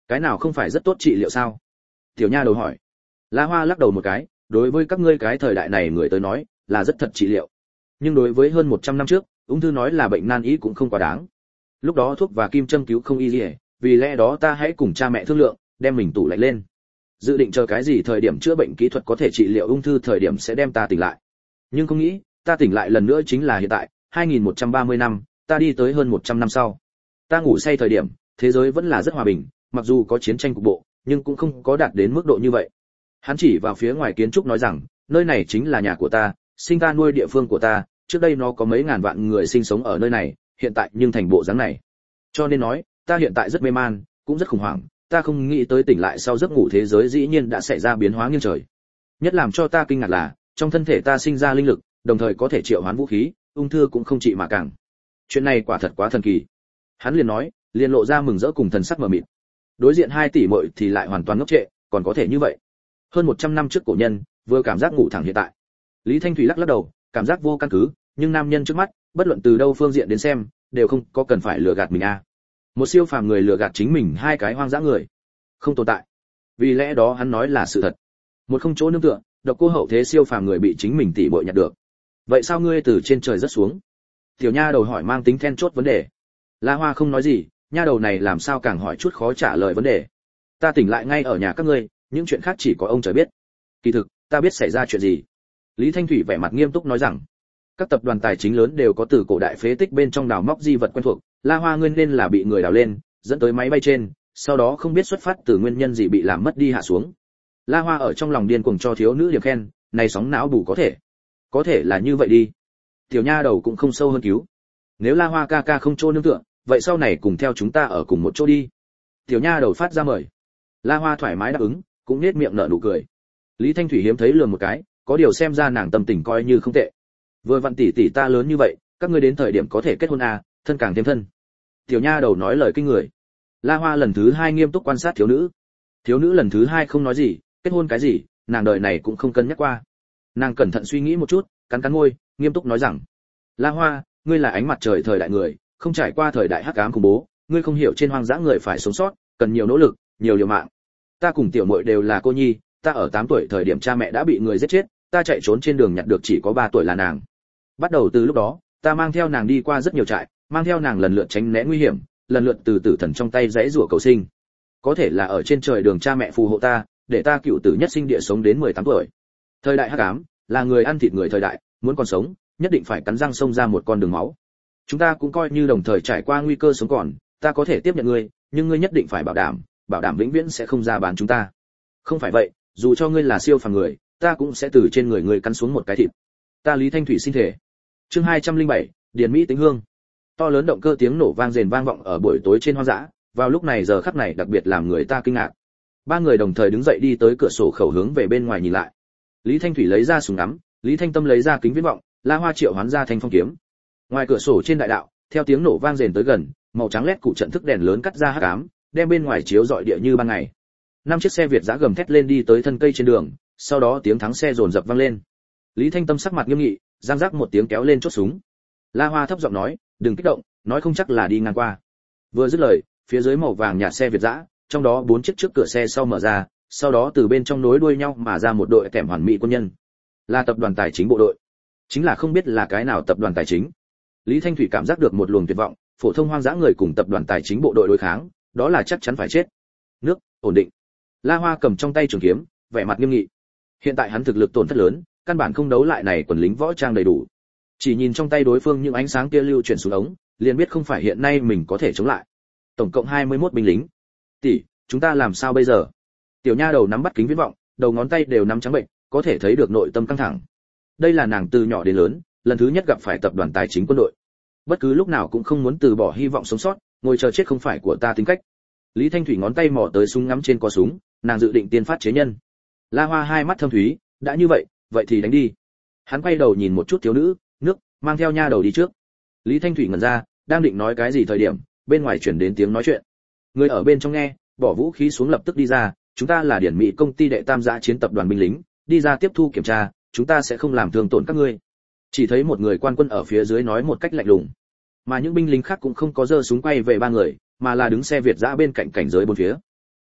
Cái nào không phải rất tốt trị liệu sao? Tiểu nha đầu hỏi. La Hoa lắc đầu một cái, đối với các ngươi cái thời đại này người tới nói, là rất thật trị liệu. Nhưng đối với hơn 100 năm trước, ung thư nói là bệnh nan y cũng không quá đáng. Lúc đó thuốc và kim châm cứu không y gì, vì lẽ đó ta hãy cùng cha mẹ thương lượng, đem mình tủ lạnh lên. Dự định chờ cái gì thời điểm chữa bệnh kỹ thuật có thể trị liệu ung thư thời điểm sẽ đem ta tỉnh lại. Nhưng không nghĩ, ta tỉnh lại lần nữa chính là hiện tại, 2130 năm, ta đi tới hơn 100 năm sau. Ta ngủ say thời điểm, thế giới vẫn là rất hòa bình, mặc dù có chiến tranh cục bộ, nhưng cũng không có đạt đến mức độ như vậy. Hắn chỉ vào phía ngoài kiến trúc nói rằng, nơi này chính là nhà của ta, sinh ta nuôi địa phương của ta, trước đây nó có mấy ngàn vạn người sinh sống ở nơi này, hiện tại nhưng thành bộ dáng này. Cho nên nói, ta hiện tại rất mê man, cũng rất khủng hoảng, ta không nghĩ tới tỉnh lại sau giấc ngủ thế giới dĩ nhiên đã xảy ra biến hóa nghiêng trời. Nhất làm cho ta kinh ngạc là, trong thân thể ta sinh ra linh lực, đồng thời có thể triệu hoán vũ khí, ung thư cũng không trị mà càng. Chuyện này quả thật quá thần kỳ. Hắn liền nói, liền lộ ra mừng rỡ cùng thần sắc mờ mịt. Đối diện 2 tỷ muội thì lại hoàn toàn ngốc trệ, còn có thể như vậy. Hơn 100 năm trước cổ nhân, vừa cảm giác ngủ thẳng hiện tại. Lý Thanh Thủy lắc lắc đầu, cảm giác vô căn cứ, nhưng nam nhân trước mắt, bất luận từ đâu phương diện đến xem, đều không có cần phải lừa gạt mình a. Một siêu phàm người lừa gạt chính mình 2 cái hoang dã người, không tồn tại. Vì lẽ đó hắn nói là sự thật. Một không chỗ nương tựa, độc cô hậu thế siêu phàm người bị chính mình tỷ muội nhặt được. Vậy sao ngươi từ trên trời rớt xuống? Tiểu nha đầu hỏi mang tính then chốt vấn đề. La Hoa không nói gì, nha đầu này làm sao càng hỏi chút khó trả lời vấn đề. Ta tỉnh lại ngay ở nhà các ngươi, những chuyện khác chỉ có ông trời biết. Kỳ thực, ta biết xảy ra chuyện gì. Lý Thanh Thủy vẻ mặt nghiêm túc nói rằng, các tập đoàn tài chính lớn đều có từ cổ đại phế tích bên trong đào móc di vật quen thuộc, La Hoa ngươi nên là bị người đào lên, dẫn tới máy bay trên, sau đó không biết xuất phát từ nguyên nhân gì bị làm mất đi hạ xuống. La Hoa ở trong lòng điên cuồng cho thiếu nữ điểm khen, này sóng não bù có thể là như vậy đi. Tiểu nha đầu cũng không sâu hơn cứu. Nếu La Hoa ca ca không chỗ nương tựa, vậy sau này cùng theo chúng ta ở cùng một chỗ đi. Tiểu nha đầu phát ra mời. La Hoa thoải mái đáp ứng, cũng nết miệng nở nụ cười. Lý Thanh Thủy hiếm thấy lườm một cái, có điều xem ra nàng tâm tình coi như không tệ. Vừa vặn tỷ tỷ ta lớn như vậy, các ngươi đến thời điểm có thể kết hôn à, thân càng thêm thân. Tiểu nha đầu nói lời kinh người. La Hoa lần thứ 2 nghiêm túc quan sát thiếu nữ. Thiếu nữ lần thứ 2 không nói gì, kết hôn cái gì, nàng đời này cũng không cân nhắc qua. Nàng cẩn thận suy nghĩ một chút, cắn cắn môi, nghiêm túc nói rằng: La Hoa, ngươi là ánh mặt trời thời đại người, không trải qua thời đại hắc ám khủng bố, ngươi không hiểu trên hoang dã người phải sống sót, cần nhiều nỗ lực, nhiều liều mạng. Ta cùng tiểu muội đều là cô nhi, ta ở 8 tuổi thời điểm cha mẹ đã bị người giết chết, ta chạy trốn trên đường nhặt được chỉ có 3 tuổi là nàng. Bắt đầu từ lúc đó, ta mang theo nàng đi qua rất nhiều trại, mang theo nàng lần lượt tránh né nguy hiểm, lần lượt từ tử thần trong tay giãy giụa cầu sinh. Có thể là ở trên trời đường cha mẹ phù hộ ta, để ta cựu tử nhất sinh địa sống đến 18 tuổi. Thời đại hắc ám, là người ăn thịt người thời đại, muốn còn sống, nhất định phải cắn răng xông ra một con đường máu. Chúng ta cũng coi như đồng thời trải qua nguy cơ sống còn, ta có thể tiếp nhận ngươi, nhưng ngươi nhất định phải bảo đảm vĩnh viễn sẽ không ra bán chúng ta. Không phải vậy, dù cho ngươi là siêu phàm người, ta cũng sẽ từ trên người ngươi cắn xuống một cái thịt. Ta Lý Thanh Thủy xin thể. Chương 207, Điền Mỹ Tĩnh Hương. To lớn động cơ tiếng nổ vang rền vang vọng ở buổi tối trên hoang dã, vào lúc này giờ khắc này đặc biệt làm người ta kinh ngạc. 3 người đồng thời đứng dậy đi tới cửa sổ khẩu hướng về bên ngoài nhìn lại. Lý Thanh Thủy lấy ra súng ngắm, Lý Thanh Tâm lấy ra kính viễn vọng, La Hoa triệu hoán ra thanh phong kiếm. Ngoài cửa sổ trên đại đạo, theo tiếng nổ vang rền tới gần, màu trắng lét cụ trận thức đèn lớn cắt ra hắc ám, đem bên ngoài chiếu rọi địa như ban ngày. 5 chiếc xe Việt dã gầm thét lên đi tới thân cây trên đường, sau đó tiếng thắng xe dồn dập vang lên. Lý Thanh Tâm sắc mặt nghiêm nghị, giang rác một tiếng kéo lên chốt súng. La Hoa thấp giọng nói, đừng kích động, nói không chắc là đi ngang qua. Vừa dứt lời, phía dưới màu vàng nhạt xe Việt dã, trong đó 4 chiếc trước cửa xe sau mở ra, sau đó từ bên trong nối đuôi nhau mà ra một đội kèm hoàn mỹ quân nhân. Là tập đoàn tài chính bộ đội. Chính là không biết là cái nào tập đoàn tài chính. Lý Thanh Thủy cảm giác được một luồng tuyệt vọng, phổ thông hoang dã người cùng tập đoàn tài chính bộ đội đối kháng, đó là chắc chắn phải chết. Nước, ổn định. La Hoa cầm trong tay trường kiếm, vẻ mặt nghiêm nghị. Hiện tại hắn thực lực tổn thất lớn, căn bản không đấu lại này quần lính võ trang đầy đủ. Chỉ nhìn trong tay đối phương những ánh sáng kia lưu chuyển xuống ống, liền biết không phải hiện nay mình có thể chống lại. Tổng cộng 21 binh lính. Tỷ, chúng ta làm sao bây giờ? Tiểu nha đầu nắm bắt kính viễn vọng, đầu ngón tay đều nắm trắng bệnh, có thể thấy được nội tâm căng thẳng. Đây là nàng từ nhỏ đến lớn, lần thứ nhất gặp phải tập đoàn tài chính quân đội. Bất cứ lúc nào cũng không muốn từ bỏ hy vọng sống sót, ngồi chờ chết không phải của ta tính cách. Lý Thanh Thủy ngón tay mò tới súng ngắm trên có súng, nàng dự định tiên phát chế nhân. La Hoa hai mắt thâm thúy, đã như vậy, vậy thì đánh đi. Hắn quay đầu nhìn một chút thiếu nữ, nước, mang theo nha đầu đi trước. Lý Thanh Thủy ngẩn ra, đang định nói cái gì thời điểm, bên ngoài chuyển đến tiếng nói chuyện. Người ở bên trong nghe, bỏ vũ khí xuống lập tức đi ra, chúng ta là Điển Mỹ công ty đệ tam giã chiến tập đoàn binh lính, đi ra tiếp thu kiểm tra, chúng ta sẽ không làm thương tổn các ngươi. Chỉ thấy một người quan quân ở phía dưới nói một cách lạnh lùng, mà những binh lính khác cũng không có giơ súng quay về 3 người, mà là đứng xe Việt dã bên cạnh cảnh giới bốn phía.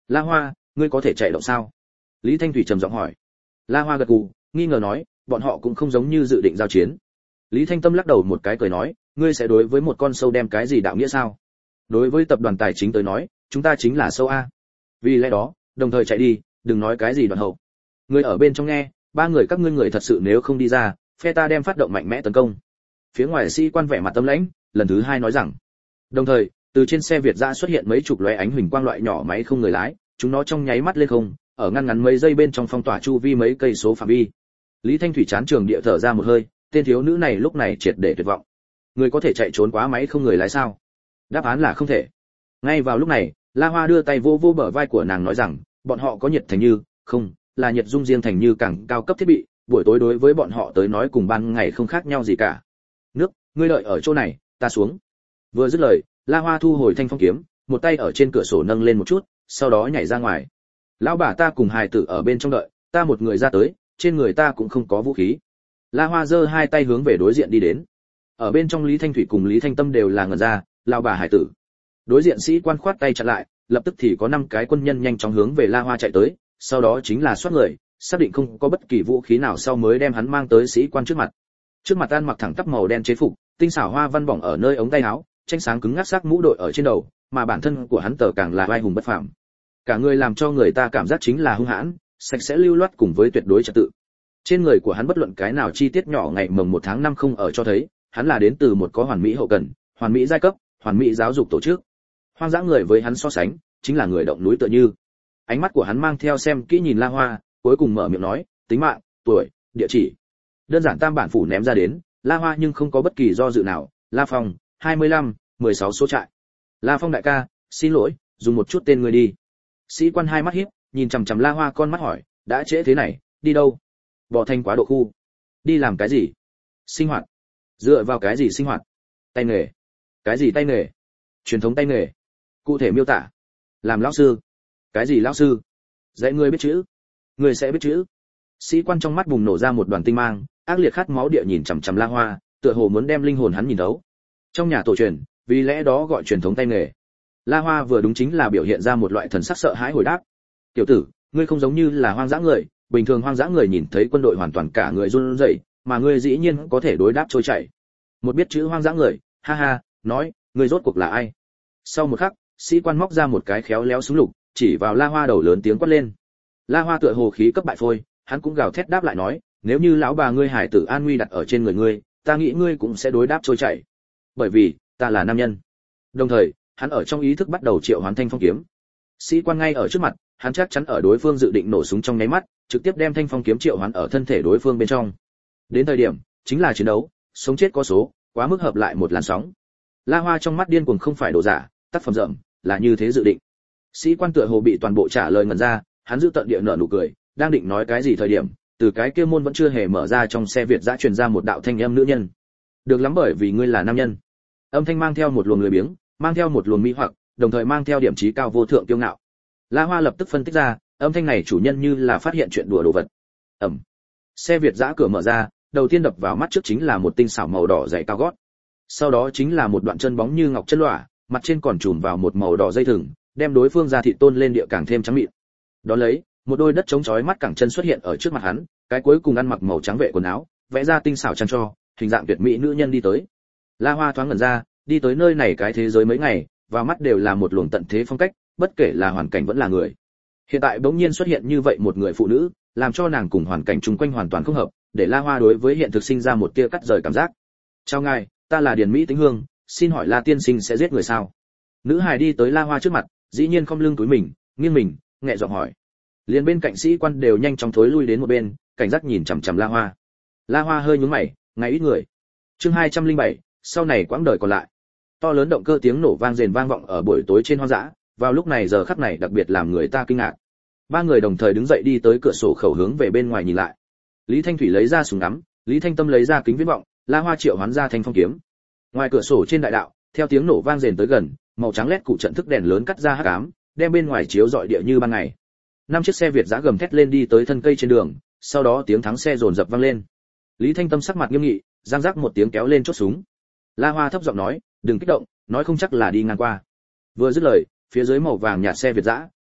La Hoa, ngươi có thể chạy động sao? Lý Thanh Thủy trầm giọng hỏi. La Hoa gật gù, nghi ngờ nói, bọn họ cũng không giống như dự định giao chiến. Lý Thanh Tâm lắc đầu một cái cười nói, ngươi sẽ đối với một con sâu đem cái gì đạo nghĩa sao? Đối với tập đoàn tài chính tới nói, chúng ta chính là sâu a. Vì lẽ đó, đồng thời chạy đi, đừng nói cái gì đoạn hậu. Người ở bên trong nghe, ba người các ngươi người thật sự nếu không đi ra, phe ta đem phát động mạnh mẽ tấn công. Phía ngoài sĩ quan vẻ mặt tâm lãnh, lần thứ hai nói rằng. Đồng thời, từ trên xe Việt dã xuất hiện mấy chục lóe ánh huỳnh quang loại nhỏ máy không người lái, chúng nó trong nháy mắt lên không, ở ngăn ngắn mấy giây bên trong phong tỏa chu vi mấy cây số phạm vi. Lý Thanh Thủy chán trường địa thở ra một hơi, tên thiếu nữ này lúc này triệt để tuyệt vọng. Người có thể chạy trốn quá máy không người lái sao? Đáp án là không thể. Ngay vào lúc này, La Hoa đưa tay vô vô bờ vai của nàng nói rằng, bọn họ có nhiệt thành như, không, là nhiệt dung riêng thành như càng cao cấp thiết bị, buổi tối đối với bọn họ tới nói cùng ban ngày không khác nhau gì cả. Nước, ngươi đợi ở chỗ này, ta xuống. Vừa dứt lời, La Hoa thu hồi thanh phong kiếm, một tay ở trên cửa sổ nâng lên một chút, sau đó nhảy ra ngoài. Lão bà ta cùng hài tử ở bên trong đợi, ta một người ra tới, trên người ta cũng không có vũ khí. La Hoa giơ hai tay hướng về đối diện đi đến. Ở bên trong Lý Thanh Thủy cùng Lý Thanh Tâm đều là ngẩn ra, lão bà hải tử. Đối diện sĩ quan khoát tay chặn lại, lập tức thì có 5 cái quân nhân nhanh chóng hướng về La Hoa chạy tới, sau đó chính là xoát người, xác định không có bất kỳ vũ khí nào sau mới đem hắn mang tới sĩ quan trước mặt. Trước mặt ăn mặc thẳng tắp màu đen chế phục, tinh xảo hoa văn bỏng ở nơi ống tay áo, tranh sáng cứng ngắc sắc mũ đội ở trên đầu, mà bản thân của hắn tờ càng là vai hùng bất phàm. Cả người làm cho người ta cảm giác chính là hung hãn, sạch sẽ lưu loát cùng với tuyệt đối trật tự. Trên người của hắn bất luận cái nào chi tiết nhỏ ngày mồng 1 tháng 5 không ở cho thấy, hắn là đến từ một có hoàn mỹ hậu cần, hoàn mỹ giai cấp, hoàn mỹ giáo dục tổ chức. Hoang dã người với hắn so sánh, chính là người động núi tựa như. Ánh mắt của hắn mang theo xem kỹ nhìn La Hoa, cuối cùng mở miệng nói, tính mạng, tuổi, địa chỉ. Đơn giản tam bản phủ ném ra đến, La Hoa nhưng không có bất kỳ do dự nào, La Phong, 25, 16 số trại. La Phong đại ca, xin lỗi, dùng một chút tên người đi. Sĩ quan hai mắt híp, nhìn chằm chằm La Hoa con mắt hỏi, đã trễ thế này, đi đâu? Bỏ thành quá độ khu. Đi làm cái gì? Sinh hoạt. Dựa vào cái gì sinh hoạt? Tay nghề. Cái gì tay nghề? Truyền thống tay nghề. Cụ thể miêu tả. Làm lão sư. Cái gì lão sư? Dạy ngươi biết chữ. Ngươi sẽ biết chữ. Sĩ quan trong mắt bùng nổ ra một đoàn tinh mang, ác liệt khát máu địa nhìn chằm chằm La Hoa, tựa hồ muốn đem linh hồn hắn nhìn thấu. Trong nhà tổ truyền, vì lẽ đó gọi truyền thống tay nghề. La Hoa vừa đúng chính là biểu hiện ra một loại thần sắc sợ hãi hồi đáp. Tiểu tử, ngươi không giống như là hoang dã người, bình thường hoang dã người nhìn thấy quân đội hoàn toàn cả người run rẩy, mà ngươi dĩ nhiên có thể đối đáp trôi chảy. Một biết chữ hoang dã người, ha ha, nói, ngươi rốt cuộc là ai? Sau một khắc, sĩ quan móc ra một cái khéo léo súng lục, chỉ vào La Hoa đầu lớn tiếng quát lên. La Hoa tựa hồ khí cấp bại phôi, hắn cũng gào thét đáp lại nói, nếu như lão bà ngươi hải tử an nguy đặt ở trên người ngươi, ta nghĩ ngươi cũng sẽ đối đáp trôi chảy. Bởi vì, ta là nam nhân. Đồng thời, hắn ở trong ý thức bắt đầu triệu hoán thanh phong kiếm. Sĩ quan ngay ở trước mặt, hắn chắc chắn ở đối phương dự định nổ súng trong nháy mắt, trực tiếp đem thanh phong kiếm triệu hoán ở thân thể đối phương bên trong. Đến thời điểm, chính là chiến đấu, sống chết có số, quá mức hợp lại một làn sóng. La Hoa trong mắt điên cuồng không phải đồ giả, tác phẩm rậm, là như thế dự định. Sĩ quan tựa hồ bị toàn bộ trả lời ngẩn ra, hắn giữ tận địa nở nụ cười, đang định nói cái gì thời điểm, từ cái kia môn vẫn chưa hề mở ra trong xe Việt dã truyền ra một đạo thanh âm nữ nhân. Được lắm bởi vì ngươi là nam nhân. Âm thanh mang theo một luồng lười biếng, mang theo một luồng mỹ hoặc, đồng thời mang theo điểm trí cao vô thượng kiêu ngạo. La Hoa lập tức phân tích ra, âm thanh này chủ nhân như là phát hiện chuyện đùa đồ vật. Ầm. Xe Việt dã cửa mở ra, đầu tiên đập vào mắt trước chính là một tinh xảo màu đỏ dày cao gót. Sau đó chính là một đoạn chân bóng như ngọc chân lỏa, mặt trên còn trùm vào một màu đỏ dây thừng, đem đối phương ra thịt tôn lên địa càng thêm trắng mịn. Đó lấy, một đôi đất trống chói mắt cẳng chân xuất hiện ở trước mặt hắn, cái cuối cùng ăn mặc màu trắng vệ quần áo, vẽ ra tinh xảo trang cho, hình dạng tuyệt mỹ nữ nhân đi tới. La Hoa thoáng ngẩn ra, đi tới nơi này cái thế giới mấy ngày, vào mắt đều là một luồng tận thế phong cách, bất kể là hoàn cảnh vẫn là người. Hiện tại bỗng nhiên xuất hiện như vậy một người phụ nữ, làm cho nàng cùng hoàn cảnh chung quanh hoàn toàn không hợp, để La Hoa đối với hiện thực sinh ra một tia cắt rời cảm giác. "Chào ngài, ta là Điền Mỹ Tĩnh Hương, xin hỏi La tiên sinh sẽ giết người sao?" Nữ hài đi tới La Hoa trước mặt, dĩ nhiên không lưng túi mình, nghiêng mình, nhẹ giọng hỏi. Liền bên cạnh sĩ quan đều nhanh chóng thối lui đến một bên, cảnh giác nhìn chằm chằm La Hoa. La Hoa hơi nhướng mày, ngày ít người. Chương 207, sau này quãng đời còn lại. To lớn động cơ tiếng nổ vang rền vang vọng ở buổi tối trên hoang dã, vào lúc này giờ khắc này đặc biệt làm người ta kinh ngạc. Ba người đồng thời đứng dậy đi tới cửa sổ khẩu hướng về bên ngoài nhìn lại. Lý Thanh Thủy lấy ra súng ngắm, Lý Thanh Tâm lấy ra kính viễn vọng, La Hoa triệu hoán ra thanh phong kiếm. Ngoài cửa sổ trên đại đạo, theo tiếng nổ vang rền tới gần, màu trắng led cụ trận thức đèn lớn cắt ra hắc ám, đem bên ngoài chiếu rọi địa như ban ngày. 5 chiếc xe Việt dã gầm thét lên đi tới thân cây trên đường, sau đó tiếng thắng xe dồn dập vang lên. Lý Thanh Tâm sắc mặt nghiêm nghị, giang giác một tiếng kéo lên chốt súng. La Hoa thấp giọng nói, đừng kích động, nói không chắc là đi ngang qua. Vừa dứt lời, phía dưới màu vàng nhạt xe Việt dã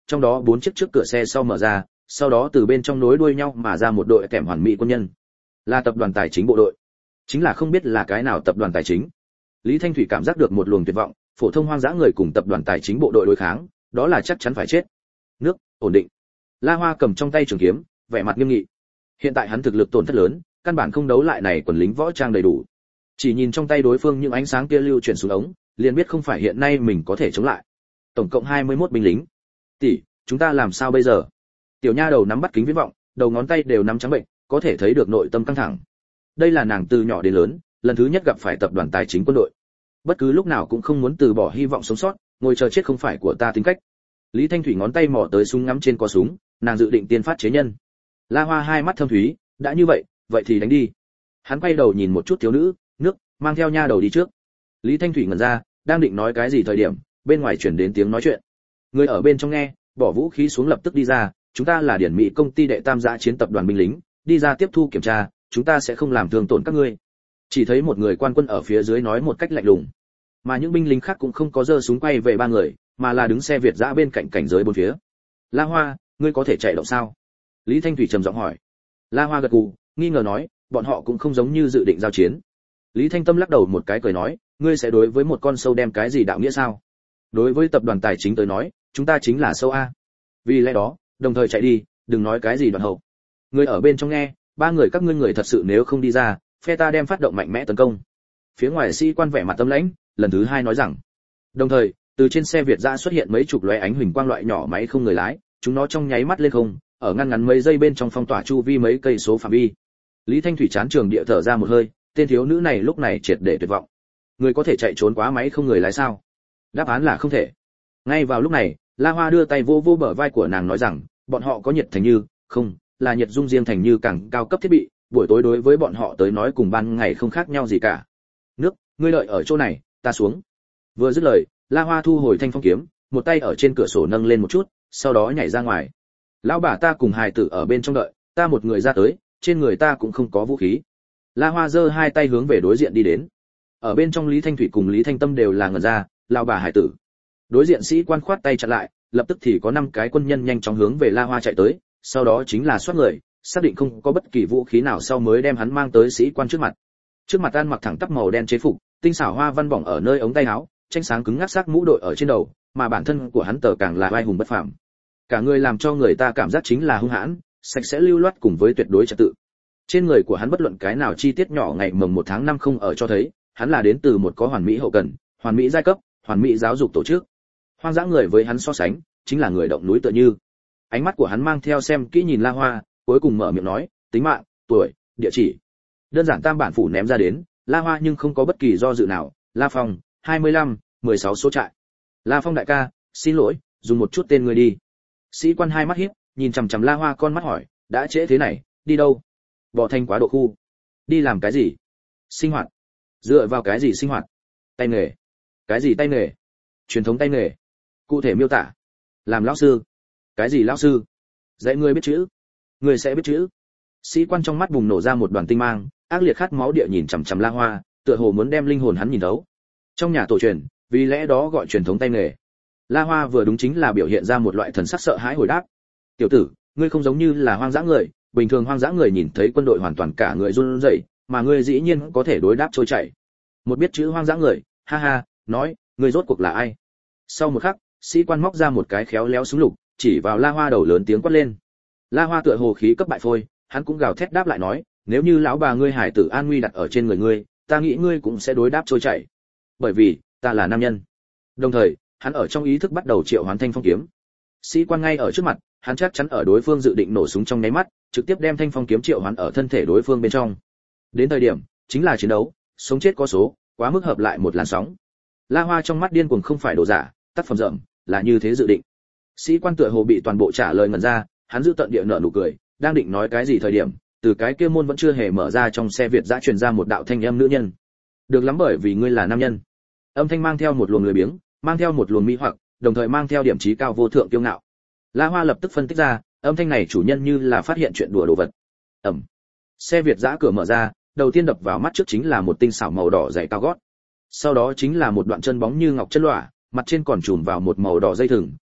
trong đó 4 chiếc trước cửa xe sau mở ra, sau đó từ bên trong nối đuôi nhau mà ra một đội kèm hoàn mỹ quân nhân. Là tập đoàn tài chính bộ đội. Chính là không biết là cái nào tập đoàn tài chính. Lý Thanh Thủy cảm giác được một luồng tuyệt vọng, phổ thông hoang dã người cùng tập đoàn tài chính bộ đội đối kháng, đó là chắc chắn phải chết. Nước, ổn định. La Hoa cầm trong tay trường kiếm, vẻ mặt nghiêm nghị. Hiện tại hắn thực lực tổn thất lớn, căn bản không đấu lại này quần lính võ trang đầy đủ. Chỉ nhìn trong tay đối phương những ánh sáng kia lưu chuyển xuống ống, liền biết không phải hiện nay mình có thể chống lại. Tổng cộng 21 binh lính. Tỷ, chúng ta làm sao bây giờ? Tiểu nha đầu nắm bắt kính viễn vọng, đầu ngón tay đều nắm trắng bệnh, có thể thấy được nội tâm căng thẳng. Đây là nàng từ nhỏ đến lớn, lần thứ nhất gặp phải tập đoàn tài chính quân đội. Bất cứ lúc nào cũng không muốn từ bỏ hy vọng sống sót, ngồi chờ chết không phải của ta tính cách. Lý Thanh Thủy ngón tay mò tới súng ngắm trên có súng, nàng dự định tiên phát chế nhân. La Hoa hai mắt thâm thúy, đã như vậy thì đánh đi. Hắn quay đầu nhìn một chút thiếu nữ, nước, mang theo nha đầu đi trước. Lý Thanh Thủy ngẩn ra, đang định nói cái gì thời điểm, bên ngoài truyền đến tiếng nói chuyện. Người ở bên trong nghe, bỏ vũ khí xuống lập tức đi ra, chúng ta là điển mỹ công ty đệ tam giã chiến tập đoàn binh lính, đi ra tiếp thu kiểm tra, chúng ta sẽ không làm thương tổn các ngươi. Chỉ thấy một người quan quân ở phía dưới nói một cách lạnh lùng, mà những binh lính khác cũng không có giơ súng quay về ba người, mà là đứng xe Việt dã bên cạnh cảnh giới bốn phía. La Hoa, ngươi có thể chạy động sao? Lý Thanh Thủy trầm giọng hỏi. La Hoa gật gù, nghi ngờ nói, bọn họ cũng không giống như dự định giao chiến. Lý Thanh Tâm lắc đầu một cái cười nói, ngươi sẽ đối với một con sâu đem cái gì đạo nghĩa sao? Đối với tập đoàn tài chính tới nói, chúng ta chính là sâu a. Vì lẽ đó, đồng thời chạy đi, đừng nói cái gì đoạn hậu. Người ở bên trong nghe, ba người các ngươi người thật sự nếu không đi ra, phe ta đem phát động mạnh mẽ tấn công. Phía ngoài sĩ quan vẻ mặt tâm lãnh, lần thứ hai nói rằng. Đồng thời, từ trên xe Việt dã xuất hiện mấy chục lóe ánh huỳnh quang loại nhỏ máy không người lái, chúng nó trong nháy mắt lên không, ở ngăn ngắn mấy giây bên trong phong tỏa chu vi mấy cây số phạm vi. Lý Thanh Thủy chán trường địa thở ra một hơi, tên thiếu nữ này lúc này triệt để tuyệt vọng. Người có thể chạy trốn quá máy không người lái sao? Đáp án là không thể. Ngay vào lúc này, La Hoa đưa tay vô vô bờ vai của nàng nói rằng, bọn họ có nhiệt thành như, không, là nhiệt dung riêng thành như càng cao cấp thiết bị, buổi tối đối với bọn họ tới nói cùng ban ngày không khác nhau gì cả. Nước, ngươi đợi ở chỗ này, ta xuống. Vừa dứt lời, La Hoa thu hồi thanh phong kiếm, một tay ở trên cửa sổ nâng lên một chút, sau đó nhảy ra ngoài. Lão bà ta cùng hài tử ở bên trong đợi, ta một người ra tới, trên người ta cũng không có vũ khí. La Hoa giơ hai tay hướng về đối diện đi đến. Ở bên trong Lý Thanh Thủy cùng Lý Thanh Tâm đều là ngẩn ra, lão bà hài tử. Đối diện sĩ quan khoát tay chặn lại, lập tức thì có 5 cái quân nhân nhanh chóng hướng về La Hoa chạy tới, sau đó chính là soát người, xác định không có bất kỳ vũ khí nào sau mới đem hắn mang tới sĩ quan trước mặt. Trước mặt ăn mặc thẳng tắp màu đen chế phục, tinh xảo hoa văn bỏng ở nơi ống tay áo, tranh sáng cứng ngắc sắc mũ đội ở trên đầu, mà bản thân của hắn tờ càng là vai hùng bất phàm. Cả người làm cho người ta cảm giác chính là hung hãn, sạch sẽ lưu loát cùng với tuyệt đối trật tự. Trên người của hắn bất luận cái nào chi tiết nhỏ ngày mồng 1 tháng 5 không ở cho thấy, hắn là đến từ một có hoàn mỹ hậu cần, hoàn mỹ giai cấp, hoàn mỹ giáo dục tổ chức. Hoang dã người với hắn so sánh, chính là người động núi tựa như. Ánh mắt của hắn mang theo xem kỹ nhìn La Hoa, cuối cùng mở miệng nói, tính mạng, tuổi, địa chỉ. Đơn giản tam bản phủ ném ra đến, La Hoa nhưng không có bất kỳ do dự nào, La Phong, 25, 16 số trại. La Phong đại ca, xin lỗi, dùng một chút tên người đi. Sĩ quan hai mắt híp, nhìn chằm chằm La Hoa con mắt hỏi, đã trễ thế này, đi đâu? Bỏ thành quá độ khu. Đi làm cái gì? Sinh hoạt. Dựa vào cái gì sinh hoạt? Tay nghề. Cái gì tay nghề? Truyền thống tay nghề. Cụ thể miêu tả. Làm lão sư. Cái gì lão sư? Dạy ngươi biết chữ. Ngươi sẽ biết chữ. Sĩ quan trong mắt bùng nổ ra một đoàn tinh mang, ác liệt khát máu địa nhìn chằm chằm La Hoa, tựa hồ muốn đem linh hồn hắn nhìn thấu. Trong nhà tổ truyền, vì lẽ đó gọi truyền thống tay nghề. La Hoa vừa đúng chính là biểu hiện ra một loại thần sắc sợ hãi hồi đáp. Tiểu tử, ngươi không giống như là hoang dã người, bình thường hoang dã người nhìn thấy quân đội hoàn toàn cả người run rẩy, mà ngươi dĩ nhiên có thể đối đáp trôi chảy. Một biết chữ hoang dã người, ha ha, nói, ngươi rốt cuộc là ai? Sau một khắc, sĩ quan móc ra một cái khéo léo súng lục, chỉ vào La Hoa đầu lớn tiếng quát lên. La Hoa tựa hồ khí cấp bại phôi, hắn cũng gào thét đáp lại nói, nếu như lão bà ngươi hải tử an nguy đặt ở trên người ngươi, ta nghĩ ngươi cũng sẽ đối đáp trôi chảy. Bởi vì, ta là nam nhân. Đồng thời, hắn ở trong ý thức bắt đầu triệu hoán thanh phong kiếm. Sĩ quan ngay ở trước mặt, hắn chắc chắn ở đối phương dự định nổ súng trong nháy mắt, trực tiếp đem thanh phong kiếm triệu hoán ở thân thể đối phương bên trong. Đến thời điểm, chính là chiến đấu, sống chết có số, quá mức hợp lại một làn sóng. La Hoa trong mắt điên cuồng không phải đồ giả, tác phẩm rậm, là như thế dự định. Sĩ quan tựa hồ bị toàn bộ trả lời ngẩn ra, hắn giữ tận địa nở nụ cười, đang định nói cái gì thời điểm, từ cái kia môn vẫn chưa hề mở ra trong xe Việt dã truyền ra một đạo thanh âm nữ nhân. Được lắm bởi vì ngươi là nam nhân. Âm thanh mang theo một luồng lười biếng, mang theo một luồng mỹ hoặc, đồng thời mang theo điểm trí cao vô thượng kiêu ngạo. La Hoa lập tức phân tích ra, âm thanh này chủ nhân như là phát hiện chuyện đùa đồ vật. Ầm. Xe Việt dã cửa mở ra, đầu tiên đập vào mắt trước chính là một tinh xảo màu đỏ giày cao gót. Sau đó chính là một đoạn chân bóng như ngọc chân lỏa, mặt trên còn trùm vào một màu đỏ dây thừng,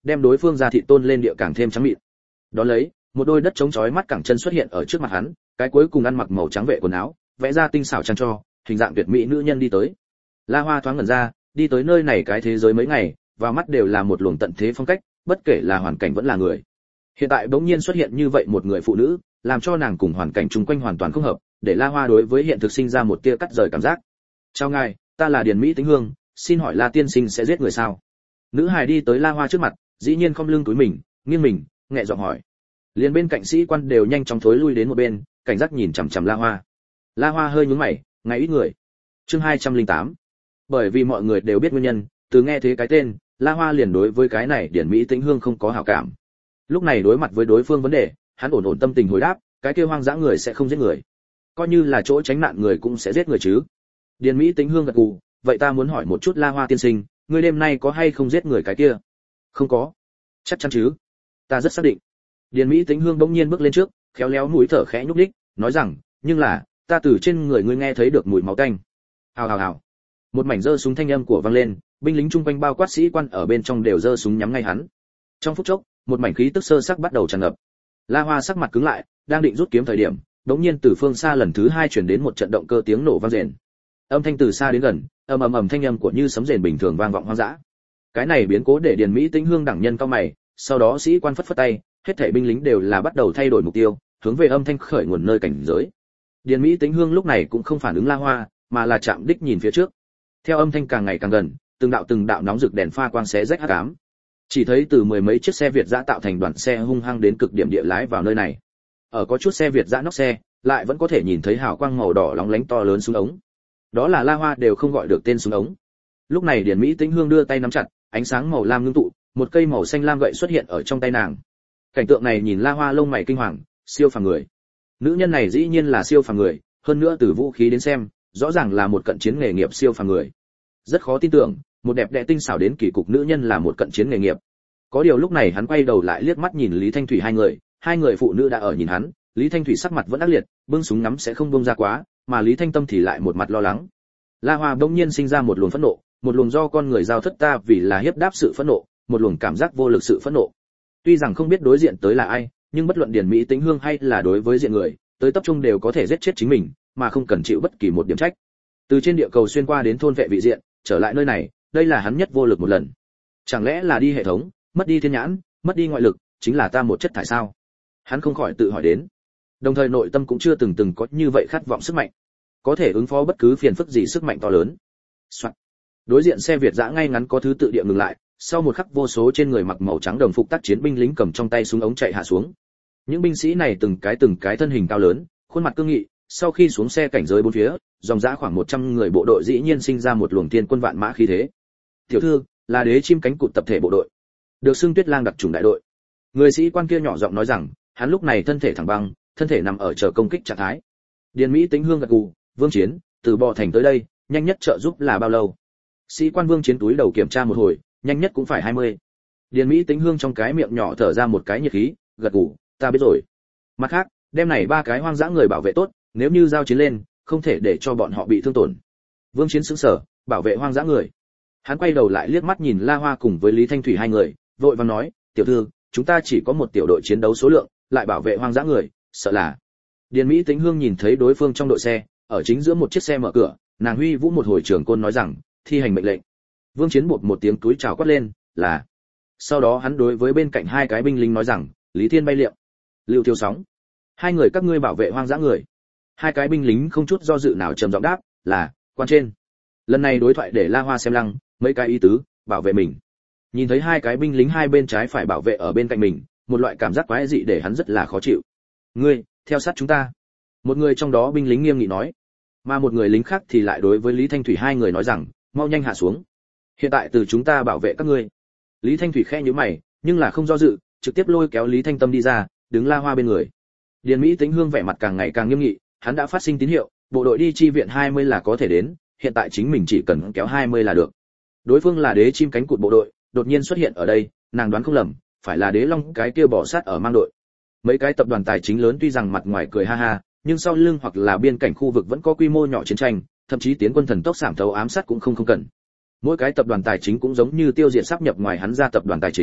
đem đối phương ra thị tôn lên địa càng thêm trắng mịn. Đó lấy, một đôi đất trống chói mắt cẳng chân xuất hiện ở trước mặt hắn, cái cuối cùng ăn mặc màu trắng vệ quần áo, vẽ ra tinh xảo trang cho, hình dạng tuyệt mỹ nữ nhân đi tới. La Hoa thoáng ngẩn ra, đi tới nơi này cái thế giới mấy ngày, vào mắt đều là một luồng tận thế phong cách, bất kể là hoàn cảnh vẫn là người. Hiện tại bỗng nhiên xuất hiện như vậy một người phụ nữ, làm cho nàng cùng hoàn cảnh chung quanh hoàn toàn không hợp, để La Hoa đối với hiện thực sinh ra một tia cắt rời cảm giác. "Chào ngài, ta là Điền Mỹ Tĩnh Hương, xin hỏi La tiên sinh sẽ giết người sao?" Nữ hài đi tới La Hoa trước mặt, dĩ nhiên không lưng túi mình, nghiêng mình, nhẹ giọng hỏi. Liền bên cạnh sĩ quan đều nhanh chóng thối lui đến một bên, cảnh giác nhìn chằm chằm La Hoa. La Hoa hơi nhướng mày, ngày ít người. Chương 208. Bởi vì mọi người đều biết nguyên nhân, từ nghe thế cái tên, La Hoa liền đối với cái này Điển Mỹ Tĩnh Hương không có hảo cảm. Lúc này đối mặt với đối phương vấn đề, hắn ổn ổn tâm tình hồi đáp, cái kia hoang dã người sẽ không giết người, coi như là chỗ tránh nạn người cũng sẽ giết người chứ. Điền Mỹ Tĩnh Hương gật gù, vậy ta muốn hỏi một chút La Hoa tiên sinh, ngươi đêm nay có hay không giết người cái kia? Không có. Chắc chắn chứ? Ta rất xác định. Điền Mỹ Tĩnh Hương bỗng nhiên bước lên trước, khéo léo mũi thở khẽ nhúc nhích, nói rằng, nhưng là, ta từ trên người ngươi nghe thấy được mùi máu tanh. Hào hào hào. Một mảnh giơ súng thanh âm của vang lên, binh lính chung quanh bao quát sĩ quan ở bên trong đều giơ súng nhắm ngay hắn. Trong phút chốc, một mảnh khí tức sơ sắc bắt đầu tràn ngập. La Hoa sắc mặt cứng lại, đang định rút kiếm thời điểm, đột nhiên từ phương xa lần thứ hai truyền đến một trận động cơ tiếng nổ vang rền. Âm thanh từ xa đến gần, ầm ầm ầm thanh âm của như sấm rền bình thường vang vọng hoang dã. Cái này biến cố để Điền Mỹ Tĩnh Hương đẳng nhân cao mày, sau đó sĩ quan phất phất tay, hết thảy binh lính đều là bắt đầu thay đổi mục tiêu, hướng về âm thanh khởi nguồn nơi cảnh giới. Điền Mỹ Tĩnh Hương lúc này cũng không phản ứng La Hoa, mà là chạm đích nhìn phía trước. Theo âm thanh càng ngày càng gần, từng đạo nóng rực đèn pha quang xé rách hắc ám. Chỉ thấy từ mười mấy chiếc xe Việt dã tạo thành đoàn xe hung hăng đến cực điểm địa lái vào nơi này. Ở có chút xe Việt dã nóc xe, lại vẫn có thể nhìn thấy hào quang màu đỏ lóng lánh to lớn súng ống. Đó là La Hoa đều không gọi được tên súng ống. Lúc này Điền Mỹ Tĩnh Hương đưa tay nắm chặt, ánh sáng màu lam ngưng tụ, một cây màu xanh lam gậy xuất hiện ở trong tay nàng. Cảnh tượng này nhìn La Hoa lông mày kinh hoàng, siêu phàm người. Nữ nhân này dĩ nhiên là siêu phàm người, hơn nữa từ vũ khí đến xem, rõ ràng là một cận chiến nghề nghiệp siêu phàm người. Rất khó tin tưởng, một đẹp đẽ tinh xảo đến kỳ cục nữ nhân là một cận chiến nghề nghiệp. Có điều lúc này hắn quay đầu lại liếc mắt nhìn Lý Thanh Thủy hai người phụ nữ đã ở nhìn hắn, Lý Thanh Thủy sắc mặt vẫn ác liệt, bưng súng ngắm sẽ không buông ra quá, mà Lý Thanh Tâm thì lại một mặt lo lắng. La Hoa bỗng nhiên sinh ra một luồng phẫn nộ, một luồng do con người giao thất ta vì là hiếp đáp sự phẫn nộ, một luồng cảm giác vô lực sự phẫn nộ. Tuy rằng không biết đối diện tới là ai, nhưng bất luận Điền Mỹ Tĩnh Hương hay là đối với diện người, tới tập trung đều có thể giết chết chính mình, mà không cần chịu bất kỳ một điểm trách. Từ trên địa cầu xuyên qua đến thôn vệ vị diện, trở lại nơi này, đây là hắn nhất vô lực một lần. Chẳng lẽ là đi hệ thống, mất đi thiên nhãn, mất đi ngoại lực, chính là ta một chất thải sao? Hắn không khỏi tự hỏi đến. Đồng thời nội tâm cũng chưa từng có như vậy khát vọng sức mạnh, có thể ứng phó bất cứ phiền phức gì sức mạnh to lớn. Soạn. Đối diện xe Việt dã ngay ngắn có thứ tự địa ngừng lại, sau một khắc vô số trên người mặc màu trắng đồng phục tác chiến binh lính cầm trong tay súng ống chạy hạ xuống. Những binh sĩ này từng cái thân hình cao lớn, khuôn mặt cương nghị, sau khi xuống xe cảnh giới bốn phía, dòng dã khoảng 100 người bộ đội dĩ nhiên sinh ra một luồng thiên quân vạn mã khí thế. Tiểu thư, là đế chim cánh cụt tập thể bộ đội, được xưng Tuyết Lang đặc chủng đại đội. Người sĩ quan kia nhỏ giọng nói rằng, hắn lúc này thân thể thẳng băng, thân thể nằm ở chờ công kích trạng thái. Điền Mỹ Tĩnh Hương gật gù, Vương Chiến, từ Bò Thành tới đây, nhanh nhất trợ giúp là bao lâu? Sĩ quan Vương Chiến túi đầu kiểm tra một hồi, nhanh nhất cũng phải 20. Điền Mỹ Tĩnh Hương trong cái miệng nhỏ thở ra một cái nhiệt khí, gật gù, ta biết rồi. Mặt khác, đem này ba cái hoang dã người bảo vệ tốt, nếu như giao chiến lên, không thể để cho bọn họ bị thương tổn. Vương Chiến sững sờ, bảo vệ hoang dã người. Hắn quay đầu lại liếc mắt nhìn La Hoa cùng với Lý Thanh Thủy hai người, vội vàng nói, tiểu thư, chúng ta chỉ có một tiểu đội chiến đấu số lượng, lại bảo vệ hoang dã người, sợ là. Điền Mỹ Tĩnh Hương nhìn thấy đối phương trong đội xe, ở chính giữa một chiếc xe mở cửa, nàng huy vũ một hồi trường côn nói rằng, thi hành mệnh lệnh. Vương Chiến bột một tiếng túi chào quát lên, là. Sau đó hắn đối với bên cạnh hai cái binh lính nói rằng, Lý Thiên Bay Liệm, Lưu Thiếu Sóng, hai người các ngươi bảo vệ hoang dã người. Hai cái binh lính không chút do dự nào trầm giọng đáp, là, quan trên. Lần này đối thoại để La Hoa xem lăng, mấy cái ý tứ, bảo vệ mình. Nhìn thấy hai cái binh lính hai bên trái phải bảo vệ ở bên cạnh mình, một loại cảm giác quái dị để hắn rất là khó chịu. Ngươi, theo sát chúng ta. Một người trong đó binh lính nghiêm nghị nói, mà một người lính khác thì lại đối với Lý Thanh Thủy hai người nói rằng, mau nhanh hạ xuống. Hiện tại từ chúng ta bảo vệ các ngươi. Lý Thanh Thủy khẽ nhíu mày, nhưng là không do dự, trực tiếp lôi kéo Lý Thanh Tâm đi ra, đứng La Hoa bên người. Điền Mỹ Tĩnh Hương vẻ mặt càng ngày càng nghiêm nghị, hắn đã phát sinh tín hiệu, bộ đội đi chi viện 20 là có thể đến, hiện tại chính mình chỉ cần kéo 20 là được. Đối phương là đế chim cánh cụt bộ đội, đột nhiên xuất hiện ở đây, nàng đoán không lầm, phải là đế long cái kia bỏ sát ở mang đội. Mấy cái tập đoàn tài chính lớn tuy rằng mặt ngoài cười ha ha, nhưng sau lưng hoặc là biên cảnh khu vực vẫn có quy mô nhỏ chiến tranh, thậm chí tiến quân thần tốc sảm thấu ám sát cũng không cần. Mỗi cái tập đoàn tài chính cũng giống như tiêu diệt sắp nhập ngoài hắn ra tập đoàn tài chính,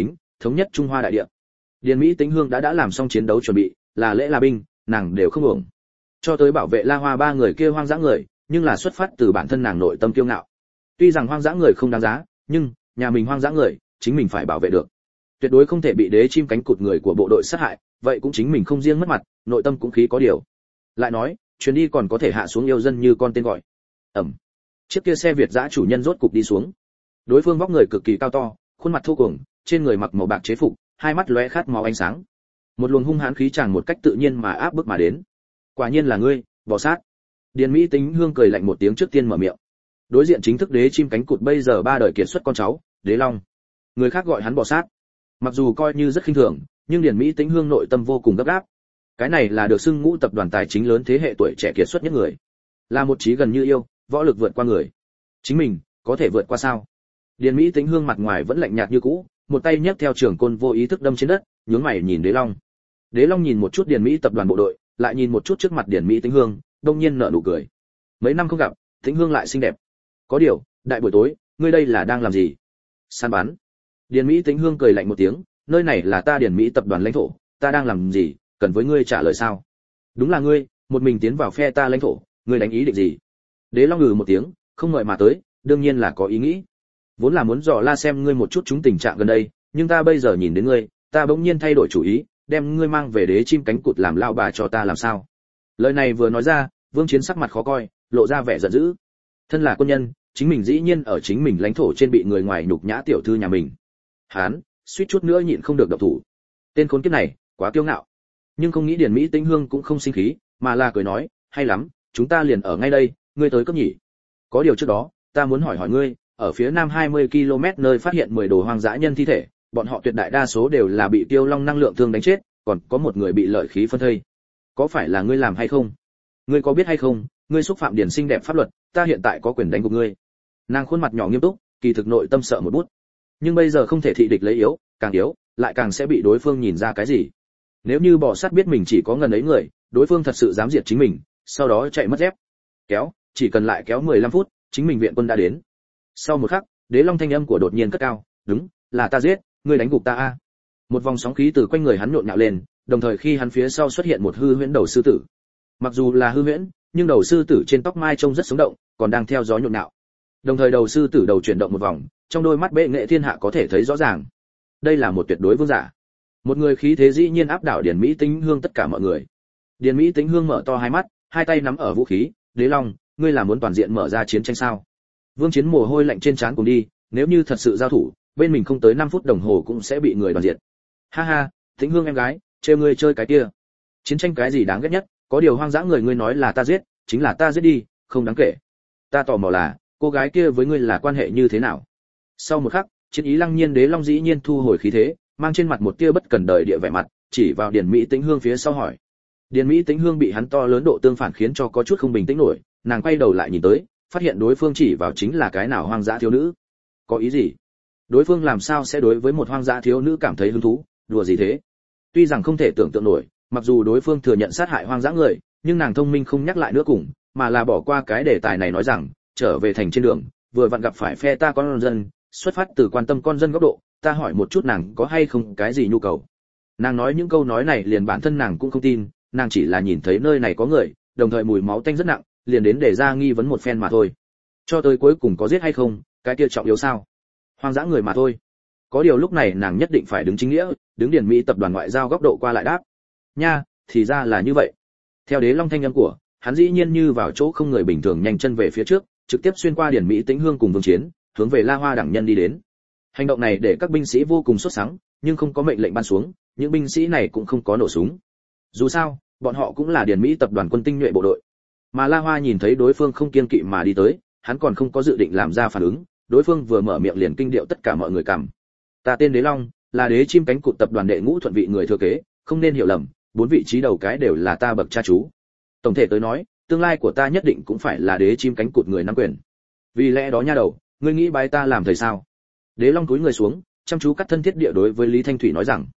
thống nhất Trung Hoa đại địa. Điền Mỹ Tĩnh Hương đã làm xong chiến đấu chuẩn bị, là lễ là binh, nàng đều không uổng. Cho tới bảo vệ La Hoa ba người kia hoang dã người, nhưng là xuất phát từ bản thân nàng nội tâm kiêu ngạo. Tuy rằng hoang dã người không đáng giá, nhưng nhà mình hoang dã người, chính mình phải bảo vệ được. Tuyệt đối không thể bị đế chim cánh cụt người của bộ đội sát hại, vậy cũng chính mình không riêng mất mặt, nội tâm cũng khí có điều. Lại nói, chuyến đi còn có thể hạ xuống yêu dân như con tên gọi. Ẩm. Chiếc kia xe Việt dã chủ nhân rốt cục đi xuống. Đối phương vóc người cực kỳ cao to, khuôn mặt thô cuồng, trên người mặc màu bạc chế phục, hai mắt lóe khát máu ánh sáng. Một luồng hung hãn khí tràn một cách tự nhiên mà áp bức mà đến. Quả nhiên là ngươi, bò sát. Điền Mỹ Tĩnh Hương cười lạnh một tiếng trước tiên mở miệng. Đối diện chính thức đế chim cánh cụt bây giờ ba đời kiệt xuất con cháu, Đế Long. Người khác gọi hắn bò sát. Mặc dù coi như rất khinh thường, nhưng Điền Mỹ Tĩnh Hương nội tâm vô cùng gấp gáp. Cái này là được xưng ngũ tập đoàn tài chính lớn thế hệ tuổi trẻ kiệt xuất nhất người, là một trí gần như yêu, võ lực vượt qua người. Chính mình có thể vượt qua sao? Điền Mỹ Tĩnh Hương mặt ngoài vẫn lạnh nhạt như cũ, một tay nhấc theo trường côn vô ý thức đâm trên đất, nhướng mày nhìn Đế Long. Đế Long nhìn một chút Điền Mỹ tập đoàn bộ đội, lại nhìn một chút trước mặt Điền Mỹ Tĩnh Hương, đông nhiên nở nụ cười. Mấy năm không gặp, Tĩnh Hương lại xinh đẹp. Có điều, đại buổi tối, ngươi đây là đang làm gì? Săn bắn. Điền Mỹ Tĩnh Hương cười lạnh một tiếng, nơi này là ta Điền Mỹ tập đoàn lãnh thổ, ta đang làm gì, cần với ngươi trả lời sao? Đúng là ngươi, một mình tiến vào phe ta lãnh thổ, ngươi đánh ý định gì? Đế Long ngừ một tiếng, không ngợi mà tới, đương nhiên là có ý nghĩ. Vốn là muốn dò la xem ngươi một chút chúng tình trạng gần đây, nhưng ta bây giờ nhìn đến ngươi, ta bỗng nhiên thay đổi chủ ý, đem ngươi mang về đế chim cánh cụt làm lao bà cho ta làm sao? Lời này vừa nói ra, Vương Chiến sắc mặt khó coi, lộ ra vẻ giận dữ. Thân là quân nhân, chính mình dĩ nhiên ở chính mình lãnh thổ trên bị người ngoài nhục nhã tiểu thư nhà mình. Hán, suýt chút nữa nhịn không được động thủ. Tên khốn kiếp này, quá kiêu ngạo. Nhưng không nghĩ Điền Mỹ Tĩnh Hương cũng không sinh khí, mà là cười nói, hay lắm, chúng ta liền ở ngay đây, ngươi tới cấp nhỉ? Có điều trước đó, ta muốn hỏi ngươi, ở phía nam 20 km nơi phát hiện 10 đồ hoang dã nhân thi thể, bọn họ tuyệt đại đa số đều là bị tiêu long năng lượng thương đánh chết, còn có một người bị lợi khí phân thây. Có phải là ngươi làm hay không? Ngươi có biết hay không, ngươi xúc phạm điển xinh đẹp pháp luật, ta hiện tại có quyền đánh gục ngươi. Nàng khuôn mặt nhỏ nghiêm túc, kỳ thực nội tâm sợ một bút. Nhưng bây giờ không thể thị địch lấy yếu, càng yếu, lại càng sẽ bị đối phương nhìn ra cái gì. Nếu như bò sát biết mình chỉ có ngần ấy người, đối phương thật sự dám diệt chính mình, sau đó chạy mất dép. Kéo, chỉ cần lại kéo 15 phút, chính mình viện quân đã đến. Sau một khắc, Đế Long thanh âm của đột nhiên cất cao, "Đúng, là ta giết, ngươi đánh gục ta a." Một vòng sóng khí từ quanh người hắn nhộn nhạo lên, đồng thời khi hắn phía sau xuất hiện một hư huyễn đầu sư tử. Mặc dù là hư huyễn, nhưng đầu sư tử trên tóc mai trông rất sống động, còn đang theo gió nhộn nhạo. Đồng thời đầu sư tử đầu chuyển động một vòng, trong đôi mắt bệ nghệ thiên hạ có thể thấy rõ ràng. Đây là một tuyệt đối vương giả. Một người khí thế dĩ nhiên áp đảo Điền Mỹ Tĩnh Hương tất cả mọi người. Điền Mỹ Tĩnh Hương mở to hai mắt, hai tay nắm ở vũ khí, "Đế Long, ngươi là muốn toàn diện mở ra chiến tranh sao?" Vương Chiến mồ hôi lạnh trên trán cùng đi, nếu như thật sự giao thủ, bên mình không tới 5 phút đồng hồ cũng sẽ bị người đoàn diệt. Ha ha, Tĩnh Hương em gái, trêu ngươi chơi cái kia. Chiến tranh cái gì đáng ghét nhất, có điều hoang dã người ngươi nói là ta giết, chính là ta giết đi, không đáng kể. Ta tò mò là, cô gái kia với ngươi là quan hệ như thế nào? Sau một khắc, chiến ý lăng nhiên Đế Long dĩ nhiên thu hồi khí thế, mang trên mặt một tia bất cần đời địa vẻ mặt, chỉ vào Điền Mỹ Tĩnh Hương phía sau hỏi. Điền Mỹ Tĩnh Hương bị hắn to lớn độ tương phản khiến cho có chút không bình tĩnh nổi, nàng quay đầu lại nhìn tới, phát hiện đối phương chỉ vào chính là cái nào hoang dã thiếu nữ. Có ý gì? Đối phương làm sao sẽ đối với một hoang dã thiếu nữ cảm thấy hứng thú, đùa gì thế? Tuy rằng không thể tưởng tượng nổi, mặc dù đối phương thừa nhận sát hại hoang dã người, nhưng nàng thông minh không nhắc lại nữa cùng, mà là bỏ qua cái đề tài này nói rằng, trở về thành trên đường, vừa vặn gặp phải phe ta con dân, xuất phát từ quan tâm con dân góc độ, ta hỏi một chút nàng có hay không cái gì nhu cầu. Nàng nói những câu nói này liền bản thân nàng cũng không tin, nàng chỉ là nhìn thấy nơi này có người, đồng thời mùi máu tanh rất nặng, liền đến để ra nghi vấn một phen mà thôi. Cho tới cuối cùng có giết hay không, cái kia trọng yếu sao? Hoang dã người mà thôi. Có điều lúc này nàng nhất định phải đứng chính nghĩa, đứng Điền Mỹ tập đoàn ngoại giao góc độ qua lại đáp. Nha, thì ra là như vậy. Theo Đế Long thanh âm của, hắn dĩ nhiên như vào chỗ không người bình thường nhanh chân về phía trước, trực tiếp xuyên qua Điền Mỹ Tĩnh Hương cùng Vương Chiến, hướng về La Hoa đẳng nhân đi đến. Hành động này để các binh sĩ vô cùng sốt sắng, nhưng không có mệnh lệnh ban xuống, những binh sĩ này cũng không có nổ súng. Dù sao, bọn họ cũng là Điền Mỹ tập đoàn quân tinh nhuệ bộ đội. Mà La Hoa nhìn thấy đối phương không kiên kỵ mà đi tới, hắn còn không có dự định làm ra phản ứng, đối phương vừa mở miệng liền kinh điệu tất cả mọi người cầm. Ta tên Đế Long, là đế chim cánh cụt tập đoàn đệ ngũ thuận vị người thừa kế, không nên hiểu lầm, 4 vị trí đầu cái đều là ta bậc cha chú. Tổng thể tới nói, tương lai của ta nhất định cũng phải là đế chim cánh cụt người nắm quyền. Vì lẽ đó nha đầu, ngươi nghĩ bái ta làm thầy sao? Đế Long cúi người xuống, chăm chú cắt thân thiết địa đối với Lý Thanh Thủy nói rằng.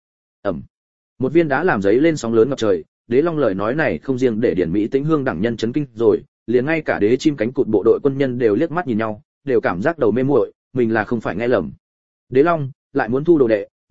Một viên đá làm giấy lên sóng lớn ngập trời, Đế Long lời nói này không riêng để Điền Mỹ Tĩnh Hương đẳng nhân chấn kinh rồi, liền ngay cả đế chim cánh cụt bộ đội quân nhân đều liếc mắt nhìn nhau, đều cảm giác đầu mê muội, mình là không phải nghe lầm. Đế Long lại muốn thu đồ đệ,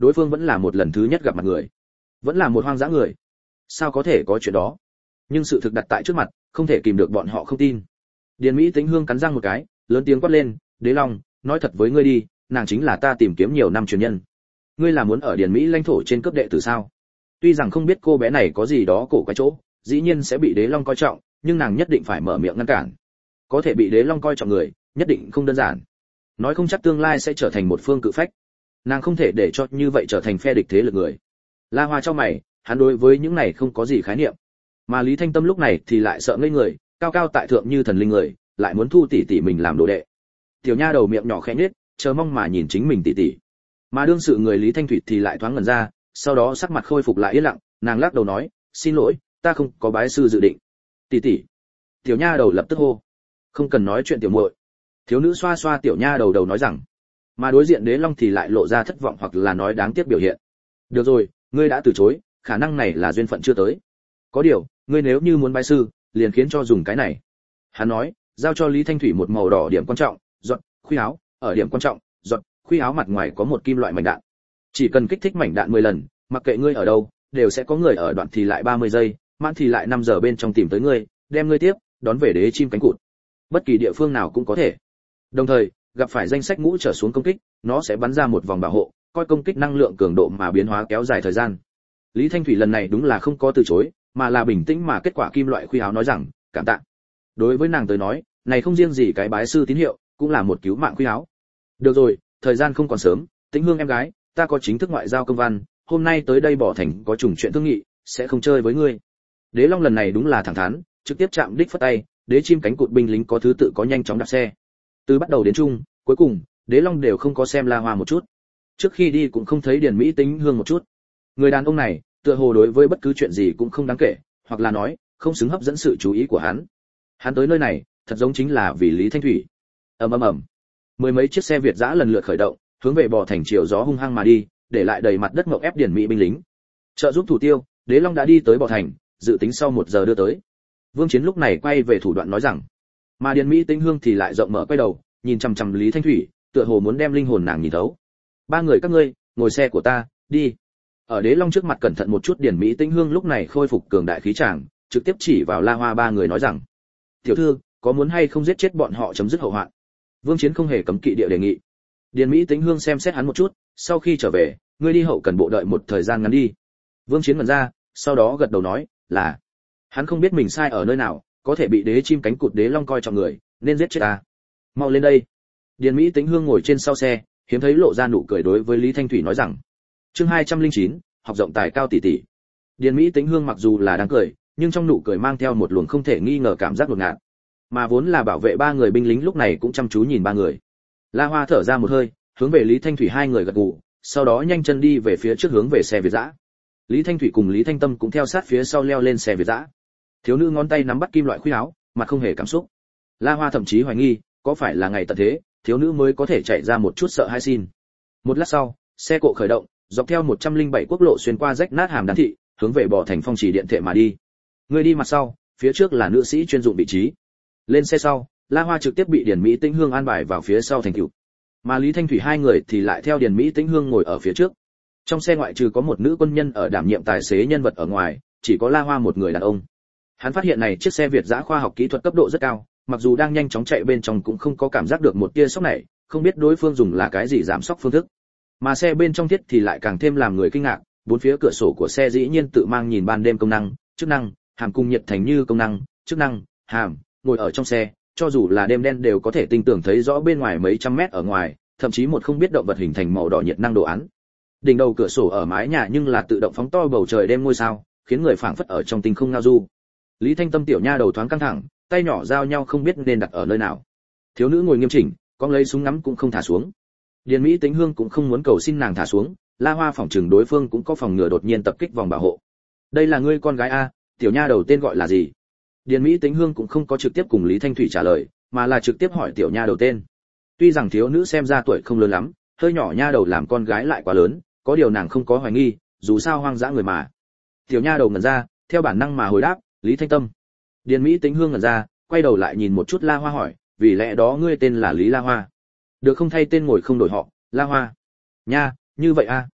đối phương vẫn là một lần thứ nhất gặp mặt người, vẫn là một hoang dã người. Sao có thể có chuyện đó? Nhưng sự thực đặt tại trước mặt, không thể kìm được bọn họ không tin. Điền Mỹ Tĩnh Hương cắn răng một cái, lớn tiếng quát lên, "Đế Long, nói thật với ngươi đi, nàng chính là ta tìm kiếm nhiều năm truyền nhân. Ngươi là muốn ở Điền Mỹ lãnh thổ trên cấp đệ tử sao?" Tuy rằng không biết cô bé này có gì đó cổ quái chỗ, dĩ nhiên sẽ bị Đế Long coi trọng, nhưng nàng nhất định phải mở miệng ngăn cản. Có thể bị Đế Long coi trọng người, nhất định không đơn giản. Nói không chắc tương lai sẽ trở thành một phương cự phách. Nàng không thể để cho như vậy trở thành phe địch thế lực người. La Hoa trong mày, hắn đối với những này không có gì khái niệm. Mà Lý Thanh Tâm lúc này thì lại sợ ngây người, cao cao tại thượng như thần linh người, lại muốn thu tỷ tỷ mình làm đồ đệ. Tiểu nha đầu miệng nhỏ khẽ nhếch, chờ mong mà nhìn chính mình tỷ tỷ. Mà đương sự người Lý Thanh Thủy thì lại thoáng ngẩn ra, sau đó sắc mặt khôi phục lại yên lặng, nàng lắc đầu nói, "Xin lỗi, ta không có bái sư dự định." "Tỷ tỷ." Tiểu nha đầu lập tức hô. "Không cần nói chuyện tiểu muội." Thiếu nữ xoa xoa tiểu nha đầu đầu nói rằng. Mà đối diện Đế Long thì lại lộ ra thất vọng hoặc là nói đáng tiếc biểu hiện. "Được rồi, ngươi đã từ chối, khả năng này là duyên phận chưa tới. Có điều, ngươi nếu như muốn bái sư, liền khiến cho dùng cái này." Hắn nói, giao cho Lý Thanh Thủy một màu đỏ điểm quan trọng, giọt, khuy áo, ở điểm quan trọng, giọt, khuy áo mặt ngoài có một kim loại mảnh đạn. Chỉ cần kích thích mảnh đạn 10 lần, mặc kệ ngươi ở đâu, đều sẽ có người ở đoạn thì lại 30 giây, mãn thì lại 5 giờ bên trong tìm tới ngươi, đem ngươi tiếp, đón về đế chim cánh cụt. Bất kỳ địa phương nào cũng có thể. Đồng thời, gặp phải danh sách ngũ trở xuống công kích, nó sẽ bắn ra một vòng bảo hộ, coi công kích năng lượng cường độ mà biến hóa kéo dài thời gian. Lý Thanh Thủy lần này đúng là không có từ chối, mà là bình tĩnh mà kết quả kim loại khuy áo nói rằng, "Cảm tạ." Đối với nàng tới nói, này không riêng gì cái bái sư tín hiệu, cũng là một cứu mạng khuy áo. "Được rồi, thời gian không còn sớm, Tĩnh Hương em gái, ta có chính thức ngoại giao công văn, hôm nay tới đây bỏ thành có trùng chuyện thương nghị, sẽ không chơi với ngươi." Đế Long lần này đúng là thẳng thắn, trực tiếp chạm đích phất tay, đế chim cánh cụt binh lính có thứ tự có nhanh chóng đạp xe. Từ bắt đầu đến chung, cuối cùng, Đế Long đều không có xem La Hoa một chút. Trước khi đi cũng không thấy Điền Mỹ Tĩnh Hương một chút. Người đàn ông này, tựa hồ đối với bất cứ chuyện gì cũng không đáng kể, hoặc là nói, không xứng hấp dẫn sự chú ý của hắn. Hắn tới nơi này, thật giống chính là vì Lý Thanh Thủy. Ầm ầm ầm. Mười mấy chiếc xe Việt dã lần lượt khởi động, hướng về bò thành chiều gió hung hăng mà đi, để lại đầy mặt đất ngộp ép Điền Mỹ binh lính. Trợ giúp thủ tiêu, Đế Long đã đi tới bò thành, dự tính sau 1 giờ đưa tới. Vương Chiến lúc này quay về thủ đoạn nói rằng, mà Điền Mỹ Tĩnh Hương thì lại rộng mở quay đầu, nhìn chằm chằm Lý Thanh Thủy, tựa hồ muốn đem linh hồn nàng nhìn thấu. "Ba người các ngươi, ngồi xe của ta, đi." Ở Đế Long trước mặt cẩn thận một chút, Điền Mỹ Tĩnh Hương lúc này khôi phục cường đại khí tràng, trực tiếp chỉ vào La Hoa ba người nói rằng, "Tiểu thư, có muốn hay không giết chết bọn họ chấm dứt hậu hoạn?" Vương Chiến không hề cấm kỵ địa đề nghị. Điền Mỹ Tĩnh Hương xem xét hắn một chút, sau khi trở về, ngươi đi hậu cần bộ đợi một thời gian ngắn đi. Vương Chiến ngẩn ra, sau đó gật đầu nói, là. Hắn không biết mình sai ở nơi nào, có thể bị đế chim cánh cụt Đế Long coi trọng người, nên giết chết ta. Mau lên đây. Điền Mỹ Tĩnh Hương ngồi trên sau xe, hiếm thấy lộ ra nụ cười đối với Lý Thanh Thủy nói rằng. Chương 209, học rộng tài cao tỷ tỷ. Điền Mỹ Tĩnh Hương mặc dù là đang cười, nhưng trong nụ cười mang theo một luồng không thể nghi ngờ cảm giác đột ngột. Mà vốn là bảo vệ ba người binh lính lúc này cũng chăm chú nhìn ba người. La Hoa thở ra một hơi, hướng về Lý Thanh Thủy hai người gật gù, sau đó nhanh chân đi về phía trước hướng về xe Việt dã. Lý Thanh Thủy cùng Lý Thanh Tâm cũng theo sát phía sau leo lên xe Việt dã. Thiếu nữ ngón tay nắm bắt kim loại khuy áo, mặt không hề cảm xúc. La Hoa thậm chí hoài nghi, có phải là ngày tận thế, thiếu nữ mới có thể chạy ra một chút sợ hãi xin. Một lát sau, xe cộ khởi động, dọc theo 107 quốc lộ xuyên qua rách nát hàm đan thị, hướng về Bò Thành Phong Trì điện thệ mà đi. Người đi mặt sau, phía trước là nữ sĩ chuyên dụng vị trí. Lên xe sau, La Hoa trực tiếp bị Điền Mỹ Tĩnh Hương an bài vào phía sau thành tựu. Mà Lý Thanh Thủy hai người thì lại theo Điền Mỹ Tĩnh Hương ngồi ở phía trước. Trong xe ngoại trừ có một nữ quân nhân ở đảm nhiệm tài xế nhân vật ở ngoài, chỉ có La Hoa một người đàn ông. Hắn phát hiện này chiếc xe Việt dã khoa học kỹ thuật cấp độ rất cao, mặc dù đang nhanh chóng chạy bên trong cũng không có cảm giác được một tia sốc này, không biết đối phương dùng là cái gì giảm sốc phương thức. Mà xe bên trong thiết thì lại càng thêm làm người kinh ngạc, bốn phía cửa sổ của xe dĩ nhiên tự mang nhìn ban đêm công năng, chức năng, hàm cùng nhiệt thành như công năng, chức năng, hàm, ngồi ở trong xe, cho dù là đêm đen đều có thể tinh tường thấy rõ bên ngoài mấy trăm mét ở ngoài, thậm chí một không biết động vật hình thành màu đỏ nhiệt năng đồ án. Đỉnh đầu cửa sổ ở mái nhà nhưng là tự động phóng to bầu trời đêm ngôi sao, khiến người phảng phất ở trong tinh không ngao du. Lý Thanh Tâm tiểu nha đầu thoáng căng thẳng, tay nhỏ giao nhau không biết nên đặt ở nơi nào. Thiếu nữ ngồi nghiêm chỉnh, con lấy súng ngắm cũng không thả xuống. Điền Mỹ Tĩnh Hương cũng không muốn cầu xin nàng thả xuống, La Hoa phỏng chừng đối phương cũng có phòng ngừa đột nhiên tập kích vòng bảo hộ. Đây là ngươi con gái a, tiểu nha đầu tên gọi là gì? Điền Mỹ Tĩnh Hương cũng không có trực tiếp cùng Lý Thanh Thủy trả lời, mà là trực tiếp hỏi tiểu nha đầu tên. Tuy rằng thiếu nữ xem ra tuổi không lớn lắm, hơi nhỏ nha đầu làm con gái lại quá lớn, có điều nàng không có hoài nghi, dù sao hoang dã người mà. Tiểu nha đầu ngẩn ra, theo bản năng mà hồi đáp, Lý Thanh Tâm. Điền Mỹ Tĩnh Hương ngẩn ra, quay đầu lại nhìn một chút La Hoa hỏi, vì lẽ đó ngươi tên là Lý La Hoa? Được không thay tên ngồi không đổi họ, La Hoa. Nha, như vậy a.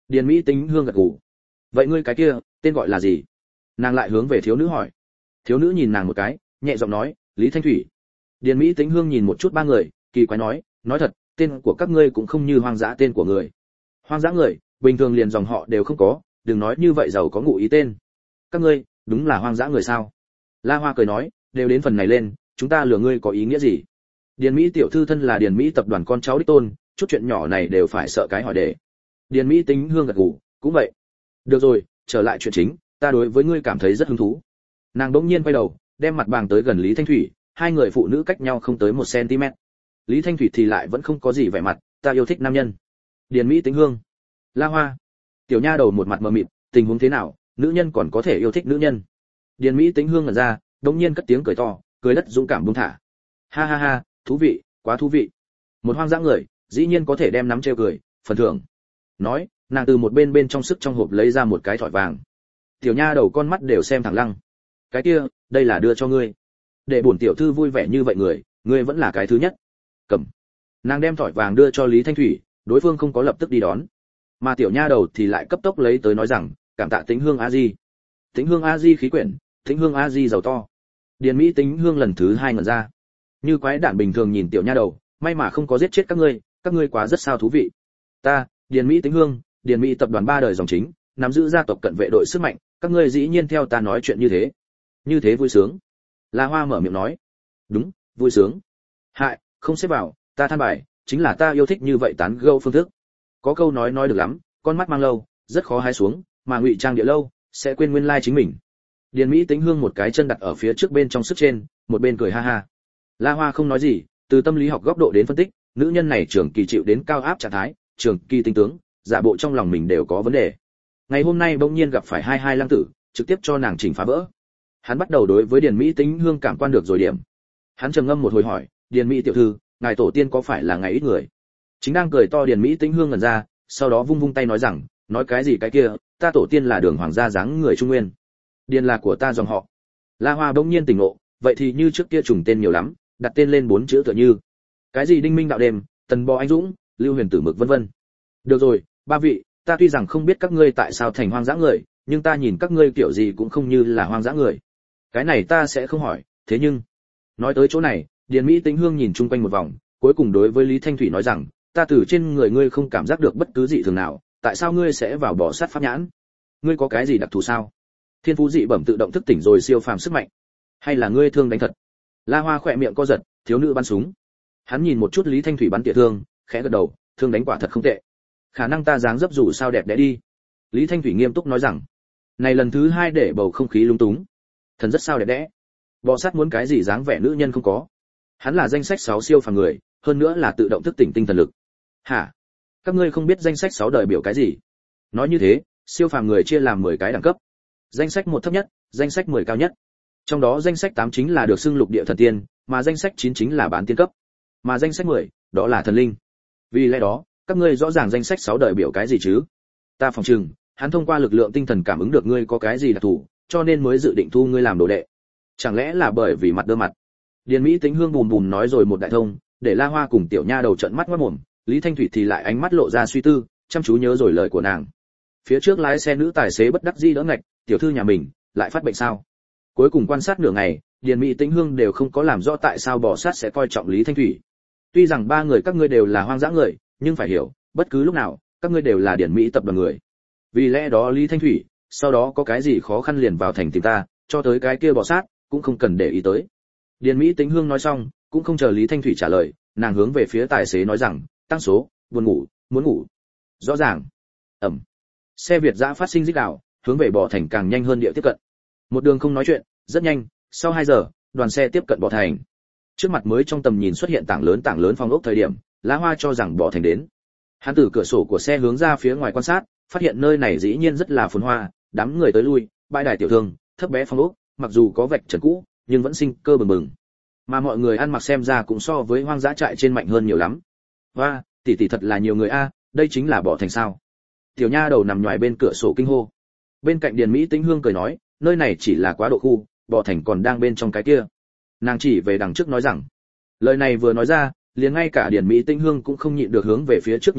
Điền Mỹ Tính Hương gật gù. Vậy ngươi cái kia, tên gọi là gì? Nàng lại hướng về thiếu nữ hỏi. Thiếu nữ nhìn nàng một cái, nhẹ giọng nói, Lý Thanh Thủy. Điền Mỹ Tính Hương nhìn một chút ba người, kỳ quái nói thật, tên của các ngươi cũng không như hoang dã tên của người. Hoang dã người, bình thường liền dòng họ đều không có, đừng nói như vậy giàu có ngụ ý tên. Các ngươi, đúng là hoang dã người sao? La Hoa cười nói, đều đến phần này lên, chúng ta lừa ngươi có ý nghĩa gì? Điền Mỹ tiểu thư thân là Điền Mỹ tập đoàn con cháu đích tôn, chút chuyện nhỏ này đều phải sợ cái hỏi đề. Điền Mỹ Tính Hương gật gù, cũng vậy. Được rồi, trở lại chuyện chính, ta đối với ngươi cảm thấy rất hứng thú. Nàng đỗng nhiên quay đầu, đem mặt bằng tới gần Lý Thanh Thủy, hai người phụ nữ cách nhau không tới 1 cm. Lý Thanh Thủy thì lại vẫn không có gì vẻ mặt, ta yêu thích nam nhân. Điền Mỹ Tính Hương. La Hoa. Tiểu nha đầu một mặt mờ mịt, tình huống thế nào, nữ nhân còn có thể yêu thích nữ nhân. Điền Mỹ Tính Hương ngẩn ra, đột nhiên cất tiếng cười to, cười đất dũng cảm buông thả. Ha ha ha, thú vị, quá thú vị. Một hoang dã người, dĩ nhiên có thể đem nắm trêu cười, phần thưởng. Nói, nàng từ một bên trong sức trong hộp lấy ra một cái thỏi vàng. Tiểu nha đầu con mắt đều xem thẳng lăng. Cái kia, đây là đưa cho ngươi. Để bổn tiểu thư vui vẻ như vậy người, ngươi vẫn là cái thứ nhất. Cầm. Nàng đem thỏi vàng đưa cho Lý Thanh Thủy, đối phương không có lập tức đi đón. Mà tiểu nha đầu thì lại cấp tốc lấy tới nói rằng, cảm tạ Tĩnh Hương a di. Tĩnh Hương a di khí quyển, Tĩnh Hương a di giàu to. Điền Mỹ Tĩnh Hương lần thứ 2 ngẩn ra. Như quái đản bình thường nhìn tiểu nha đầu, may mà không có giết chết các ngươi quá rất sao thú vị. Ta, Điền Mỹ Tĩnh Hương, Điền Mỹ tập đoàn 3 đời dòng chính, nắm giữ gia tộc cận vệ đội sức mạnh, các ngươi dĩ nhiên theo ta nói chuyện như thế vui sướng. La Hoa mở miệng nói. Đúng, vui sướng. Hại, không xếp vào, ta than bài, chính là ta yêu thích như vậy tán gẫu phương thức. Có câu nói được lắm, con mắt mang lâu, rất khó hái xuống, mà ngụy trang địa lâu, sẽ quên nguyên lai chính mình. Điền Mỹ Tĩnh Hương một cái chân đặt ở phía trước bên trong sức trên, một bên cười ha ha. La Hoa không nói gì, từ tâm lý học góc độ đến phân tích, nữ nhân này trường kỳ chịu đến cao áp trạng thái, trường kỳ tinh tướng, giả bộ trong lòng mình đều có vấn đề. Ngày hôm nay bỗng nhiên gặp phải hai lang tử, trực tiếp cho nàng chỉnh phá vỡ. Hắn bắt đầu đối với Điền Mỹ Tĩnh Hương cảm quan được rồi điểm. Hắn trầm ngâm một hồi hỏi, Điền Mỹ tiểu thư, ngài tổ tiên có phải là ngày ít người? Chính đang cười to Điền Mỹ Tĩnh Hương ngẩn ra, sau đó vung tay nói rằng, nói cái gì cái kia, ta tổ tiên là Đường hoàng gia dáng người Trung Nguyên. Điền là của ta dòng họ. La Hoa bỗng nhiên tỉnh ngộ, vậy thì như trước kia trùng tên nhiều lắm, đặt tên lên 4 chữ tựa như cái gì Đinh Minh Đạo Đêm, Tần Bò Anh Dũng, Lưu Huyền Tử Mực vân vân. Được rồi, ba vị, ta tuy rằng không biết các ngươi tại sao thành hoang dã người, nhưng ta nhìn các ngươi kiểu gì cũng không như là hoang dã người. Cái này ta sẽ không hỏi, thế nhưng nói tới chỗ này, Điền Mỹ Tĩnh Hương nhìn chung quanh một vòng, cuối cùng đối với Lý Thanh Thủy nói rằng, ta từ trên người ngươi không cảm giác được bất cứ dị thường nào, tại sao ngươi sẽ vào bỏ sát pháp nhãn? Ngươi có cái gì đặc thù sao? Thiên phú dị bẩm tự động thức tỉnh rồi siêu phàm sức mạnh, hay là ngươi thương đánh thật? La Hoa khỏe miệng co giật, thiếu nữ bắn súng. Hắn nhìn một chút Lý Thanh Thủy bắn tỉa thương, khẽ gật đầu, thương đánh quả thật không tệ. Khả năng ta dáng dấp dù sao đẹp đẽ đi. Lý Thanh Thủy nghiêm túc nói rằng, này lần thứ 2 để bầu không khí lung túng. Thần rất sao đẹp đẽ. Bò sát muốn cái gì dáng vẻ nữ nhân không có. Hắn là danh sách 6 siêu phàm người, hơn nữa là tự động thức tỉnh tinh thần lực. Hả? Các ngươi không biết danh sách 6 đời biểu cái gì? Nói như thế, siêu phàm người chia làm 10 cái đẳng cấp. Danh sách 1 thấp nhất, danh sách 10 cao nhất. Trong đó danh sách 8 chính là được xưng lục địa thần tiên, mà danh sách 9 chính là bán tiên cấp. Mà danh sách 10, đó là thần linh. Vì lẽ đó, các ngươi rõ ràng danh sách 6 đời biểu cái gì chứ? Ta phòng trừng, hắn thông qua lực lượng tinh thần cảm ứng được ngươi có cái gì đặc thù, cho nên mới dự định thu ngươi làm đồ đệ. Chẳng lẽ là bởi vì mặt đơ mặt? Điền Mỹ Tĩnh Hương bùm bùm nói rồi một đại thông, để La Hoa cùng tiểu nha đầu trợn mắt ngoác mồm, Lý Thanh Thủy thì lại ánh mắt lộ ra suy tư, chăm chú nhớ rồi lời của nàng. Phía trước lái xe nữ tài xế bất đắc dĩ đỡ ngạch, tiểu thư nhà mình lại phát bệnh sao? Cuối cùng quan sát nửa ngày, Điền Mỹ Tĩnh Hương đều không có làm rõ tại sao bò sát sẽ coi trọng Lý Thanh Thủy. Tuy rằng ba người các ngươi đều là hoang dã người, nhưng phải hiểu, bất cứ lúc nào, các ngươi đều là Điền Mỹ tập đoàn người. Vì lẽ đó Lý Thanh Thủy, sau đó có cái gì khó khăn liền vào thành tìm ta, cho tới cái kia bò sát, cũng không cần để ý tới. Điền Mỹ Tĩnh Hương nói xong, cũng không chờ Lý Thanh Thủy trả lời, nàng hướng về phía tài xế nói rằng, tăng số, buồn ngủ, muốn ngủ. Rõ ràng. Ẩm. Xe Việt dã phát sinh rít gào, hướng về bò thành càng nhanh hơn địa tiếp cận. Một đường không nói chuyện, rất nhanh, sau 2 giờ, đoàn xe tiếp cận bò thành. Trước mặt mới trong tầm nhìn xuất hiện tảng lớn phong ốc thời điểm, La Hoa cho rằng bò thành đến. Hắn từ cửa sổ của xe hướng ra phía ngoài quan sát, phát hiện nơi này dĩ nhiên rất là phồn hoa, đám người tới lui, bãi đài tiểu thương, thấp bé phong ốc, mặc dù có vạch trần cũ, nhưng vẫn sinh cơ bừng bừng. Mà mọi người ăn mặc xem ra cũng so với hoang dã trại trên mạnh hơn nhiều lắm. Hoa, tỷ thật là nhiều người a, đây chính là bò thành sao? Tiểu nha đầu nằm nhòi bên cửa sổ kinh hô. Bên cạnh Điền Mỹ Tĩnh Hương cười nói, nơi này chỉ là quá độ khu, bò thành còn đang bên trong cái kia. Nàng chỉ về đằng trước nói rằng, lời này vừa nói ra, liền ngay cả Điền Mỹ Tĩnh Hương cũng không nhịn được hướng về phía trước nhìn lại,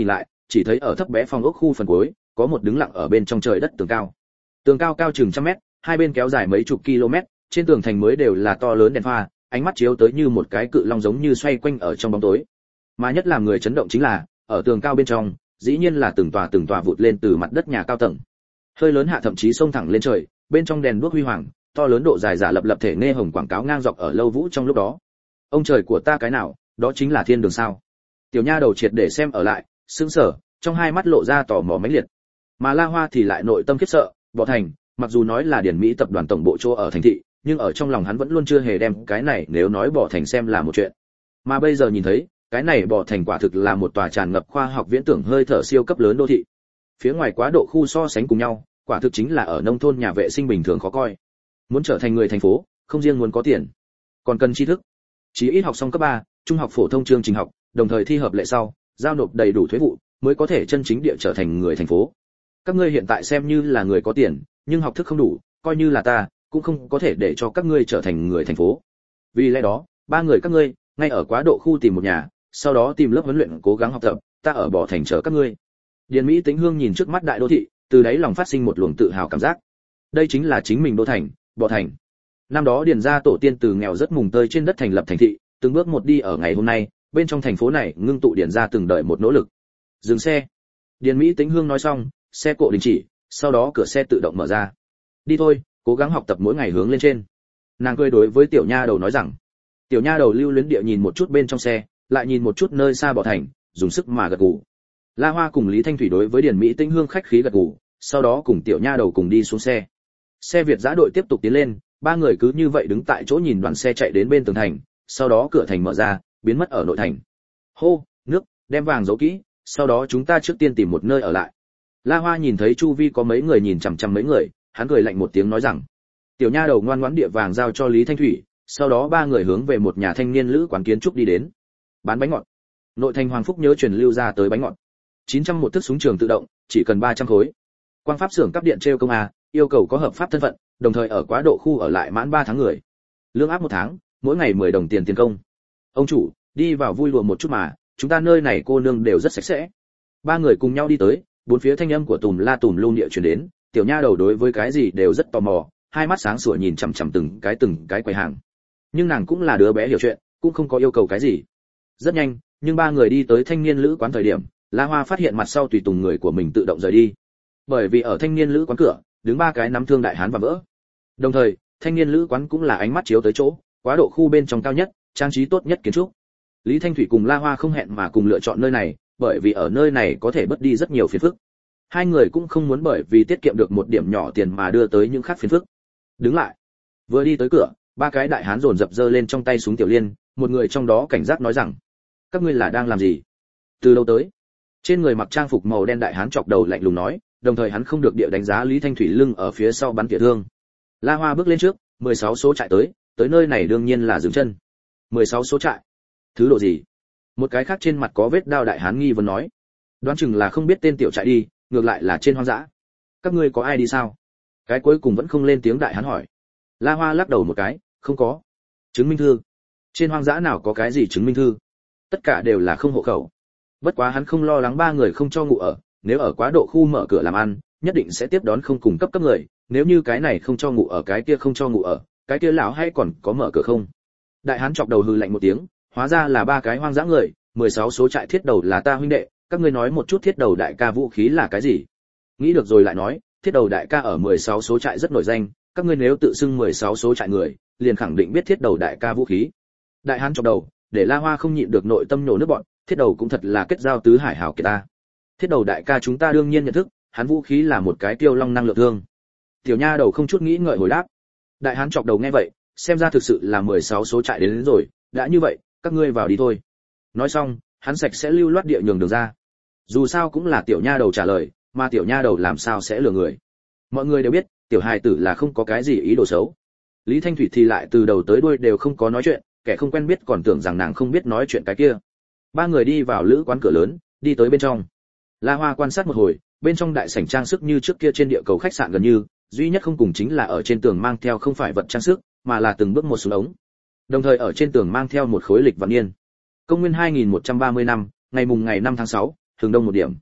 chỉ thấy ở thấp bé phòng ốc khu phần cuối có một đứng lặng ở bên trong trời đất tường cao cao chừng trăm mét, hai bên kéo dài mấy chục km, trên tường thành mới đều là to lớn đèn pha, ánh mắt chiếu tới như một cái cự long giống như xoay quanh ở trong bóng tối. Mà nhất làm người chấn động chính là, ở tường cao bên trong, dĩ nhiên là từng tòa vụt lên từ mặt đất nhà cao tầng. Hơi lớn hạ thậm chí xông thẳng lên trời, bên trong đèn đuốc huy hoàng, to lớn độ dài giả lập thể nghe hồng quảng cáo ngang dọc ở lâu vũ trong lúc đó. Ông trời của ta cái nào, đó chính là thiên đường sao? Tiểu nha đầu triệt để xem ở lại, sững sờ, trong hai mắt lộ ra tò mò mãnh liệt. Mà La Hoa thì lại nội tâm khiếp sợ, Bỏ Thành, mặc dù nói là Điển Mỹ tập đoàn tổng bộ chỗ ở thành thị, nhưng ở trong lòng hắn vẫn luôn chưa hề đem cái này nếu nói Bỏ Thành xem là một chuyện. Mà bây giờ nhìn thấy, cái này Bỏ Thành quả thực là một tòa tràn ngập khoa học viễn tưởng hơi thở siêu cấp lớn đô thị. Phía ngoài quá độ khu so sánh cùng nhau, quả thực chính là ở nông thôn nhà vệ sinh bình thường khó coi. Muốn trở thành người thành phố, không riêng muốn có tiền, còn cần tri thức. Chỉ ít học xong cấp 3, trung học phổ thông chương trình học, đồng thời thi hợp lệ sau, giao nộp đầy đủ thuế vụ, mới có thể chân chính địa trở thành người thành phố. Các ngươi hiện tại xem như là người có tiền, nhưng học thức không đủ, coi như là ta, cũng không có thể để cho các ngươi trở thành người thành phố. Vì lẽ đó, ba người các ngươi, ngay ở quá độ khu tìm một nhà, sau đó tìm lớp huấn luyện cố gắng học tập, ta ở Bỏ Thành chờ các ngươi. Điền Mỹ Tĩnh Hương nhìn trước mắt đại đô thị, từ đấy lòng phát sinh một luồng tự hào cảm giác. Đây chính là chính mình đô thành, Bỏ Thành. Năm đó Điền gia tổ tiên từ nghèo rất mùng tơi trên đất thành lập thành thị, từng bước một đi ở ngày hôm nay, bên trong thành phố này ngưng tụ Điền gia từng đợi một nỗ lực. Dừng xe. Điền Mỹ Tĩnh Hương nói xong, xe cộ đình chỉ, sau đó cửa xe tự động mở ra. Đi thôi, cố gắng học tập mỗi ngày hướng lên trên. Nàng cười đối với tiểu nha đầu nói rằng. Tiểu nha đầu lưu luyến địa nhìn một chút bên trong xe, lại nhìn một chút nơi xa Bỏ Thành, dùng sức mà gật gù. La Hoa cùng Lý Thanh Thủy đối với Điền Mỹ Tĩnh Hương khách khí gật gù, sau đó cùng tiểu nha đầu cùng đi xuống xe. Xe Việt giã đội tiếp tục tiến lên, ba người cứ như vậy đứng tại chỗ nhìn đoàn xe chạy đến bên tường thành, sau đó cửa thành mở ra, biến mất ở nội thành. Hô, nước, đem vàng giấu kỹ, sau đó chúng ta trước tiên tìm một nơi ở lại. La Hoa nhìn thấy chu vi có mấy người nhìn chằm chằm mấy người, hắn cười lạnh một tiếng nói rằng. Tiểu nha đầu ngoan ngoãn địa vàng giao cho Lý Thanh Thủy, sau đó ba người hướng về một nhà thanh niên lữ quán kiến trúc đi đến. Bán bánh ngọt. Nội thành Hoàng Phúc nhớ truyền lưu ra tới bánh ngọt. 900 một thức súng trường tự động, chỉ cần 300 khối. Quang pháp xưởng cấp điện treo công a, yêu cầu có hợp pháp thân phận, đồng thời ở quá độ khu ở lại mãn 3 tháng người. Lương áp 1 tháng, mỗi ngày 10 đồng tiền tiền công. Ông chủ, đi vào vui lùa một chút mà, chúng ta nơi này cô nương đều rất sạch sẽ. Ba người cùng nhau đi tới, bốn phía thanh âm của tùm la tùm lum địa truyền đến, tiểu nha đầu đối với cái gì đều rất tò mò, hai mắt sáng sủa nhìn chằm chằm từng cái quầy hàng. Nhưng nàng cũng là đứa bé hiểu chuyện, cũng không có yêu cầu cái gì. Rất nhanh, nhưng ba người đi tới thanh niên lữ quán thời điểm, La Hoa phát hiện mặt sau tùy tùng người của mình tự động rời đi. Bởi vì ở thanh niên lữ quán cửa, đứng ba cái nắm thương đại hán và vỡ. Đồng thời, thanh niên lữ quán cũng là ánh mắt chiếu tới chỗ, quá độ khu bên trong cao nhất, trang trí tốt nhất kiến trúc. Lý Thanh Thủy cùng La Hoa không hẹn mà cùng lựa chọn nơi này, bởi vì ở nơi này có thể bớt đi rất nhiều phiền phức. Hai người cũng không muốn bởi vì tiết kiệm được một điểm nhỏ tiền mà đưa tới những khác phiền phức. Đứng lại. Vừa đi tới cửa, ba cái đại hán dồn dập giơ lên trong tay súng tiểu liên, một người trong đó cảnh giác nói rằng: "Các ngươi là đang làm gì? Từ đâu tới?" Trên người mặc trang phục màu đen đại hán chọc đầu lạnh lùng nói, đồng thời hắn không được địa đánh giá Lý Thanh Thủy lưng ở phía sau bắn tỉa thương. La Hoa bước lên trước, 16 số trại tới nơi này đương nhiên là dừng chân. 16 số trại? Thứ độ gì? Một cái khác trên mặt có vết đao đại hán nghi vấn nói. Đoán chừng là không biết tên tiểu trại đi, ngược lại là trên hoang dã. Các ngươi có ai đi sao? Cái cuối cùng vẫn không lên tiếng đại hán hỏi. La Hoa lắc đầu một cái, không có. Chứng minh thư? Trên hoang dã nào có cái gì chứng minh thư? Tất cả đều là không hộ khẩu. Bất quá hắn không lo lắng ba người không cho ngủ ở, nếu ở quá độ khu mở cửa làm ăn, nhất định sẽ tiếp đón không cùng cấp người, nếu như cái này không cho ngủ ở cái kia không cho ngủ ở, cái kia lão hay còn có mở cửa không? Đại hán chọc đầu hừ lạnh một tiếng, hóa ra là ba cái hoang dã người, 16 số trại thiết đầu là ta huynh đệ, các ngươi nói một chút thiết đầu đại ca vũ khí là cái gì? Nghĩ được rồi lại nói, thiết đầu đại ca ở 16 số trại rất nổi danh, các ngươi nếu tự xưng 16 số trại người, liền khẳng định biết thiết đầu đại ca vũ khí. Đại hán chọc đầu, để La Hoa không nhịn được nội tâm nhổ nước bọn, thiết đầu cũng thật là kết giao tứ hải hảo kiệt ta. Thiết đầu đại ca chúng ta đương nhiên nhận thức, hắn vũ khí là một cái tiêu long năng lượng thương. Tiểu nha đầu không chút nghĩ ngợi hồi đáp. Đại hán chọc đầu nghe vậy, xem ra thực sự là 16 số trại đến rồi, đã như vậy, các ngươi vào đi thôi. Nói xong, hắn sạch sẽ lưu loát địa nhường đường ra. Dù sao cũng là tiểu nha đầu trả lời, mà tiểu nha đầu làm sao sẽ lừa người. Mọi người đều biết, tiểu hài tử là không có cái gì ý đồ xấu. Lý Thanh Thủy thì lại từ đầu tới đuôi đều không có nói chuyện, kẻ không quen biết còn tưởng rằng nàng không biết nói chuyện cái kia. Ba người đi vào lữ quán cửa lớn, đi tới bên trong. La Hoa quan sát một hồi, bên trong đại sảnh trang sức như trước kia trên địa cầu khách sạn gần như, duy nhất không cùng chính là ở trên tường mang theo không phải vật trang sức, mà là từng bước một xuống ống. Đồng thời ở trên tường mang theo một khối lịch vạn niên. Công nguyên 2130 năm, ngày 5 tháng 6, thường đông một điểm.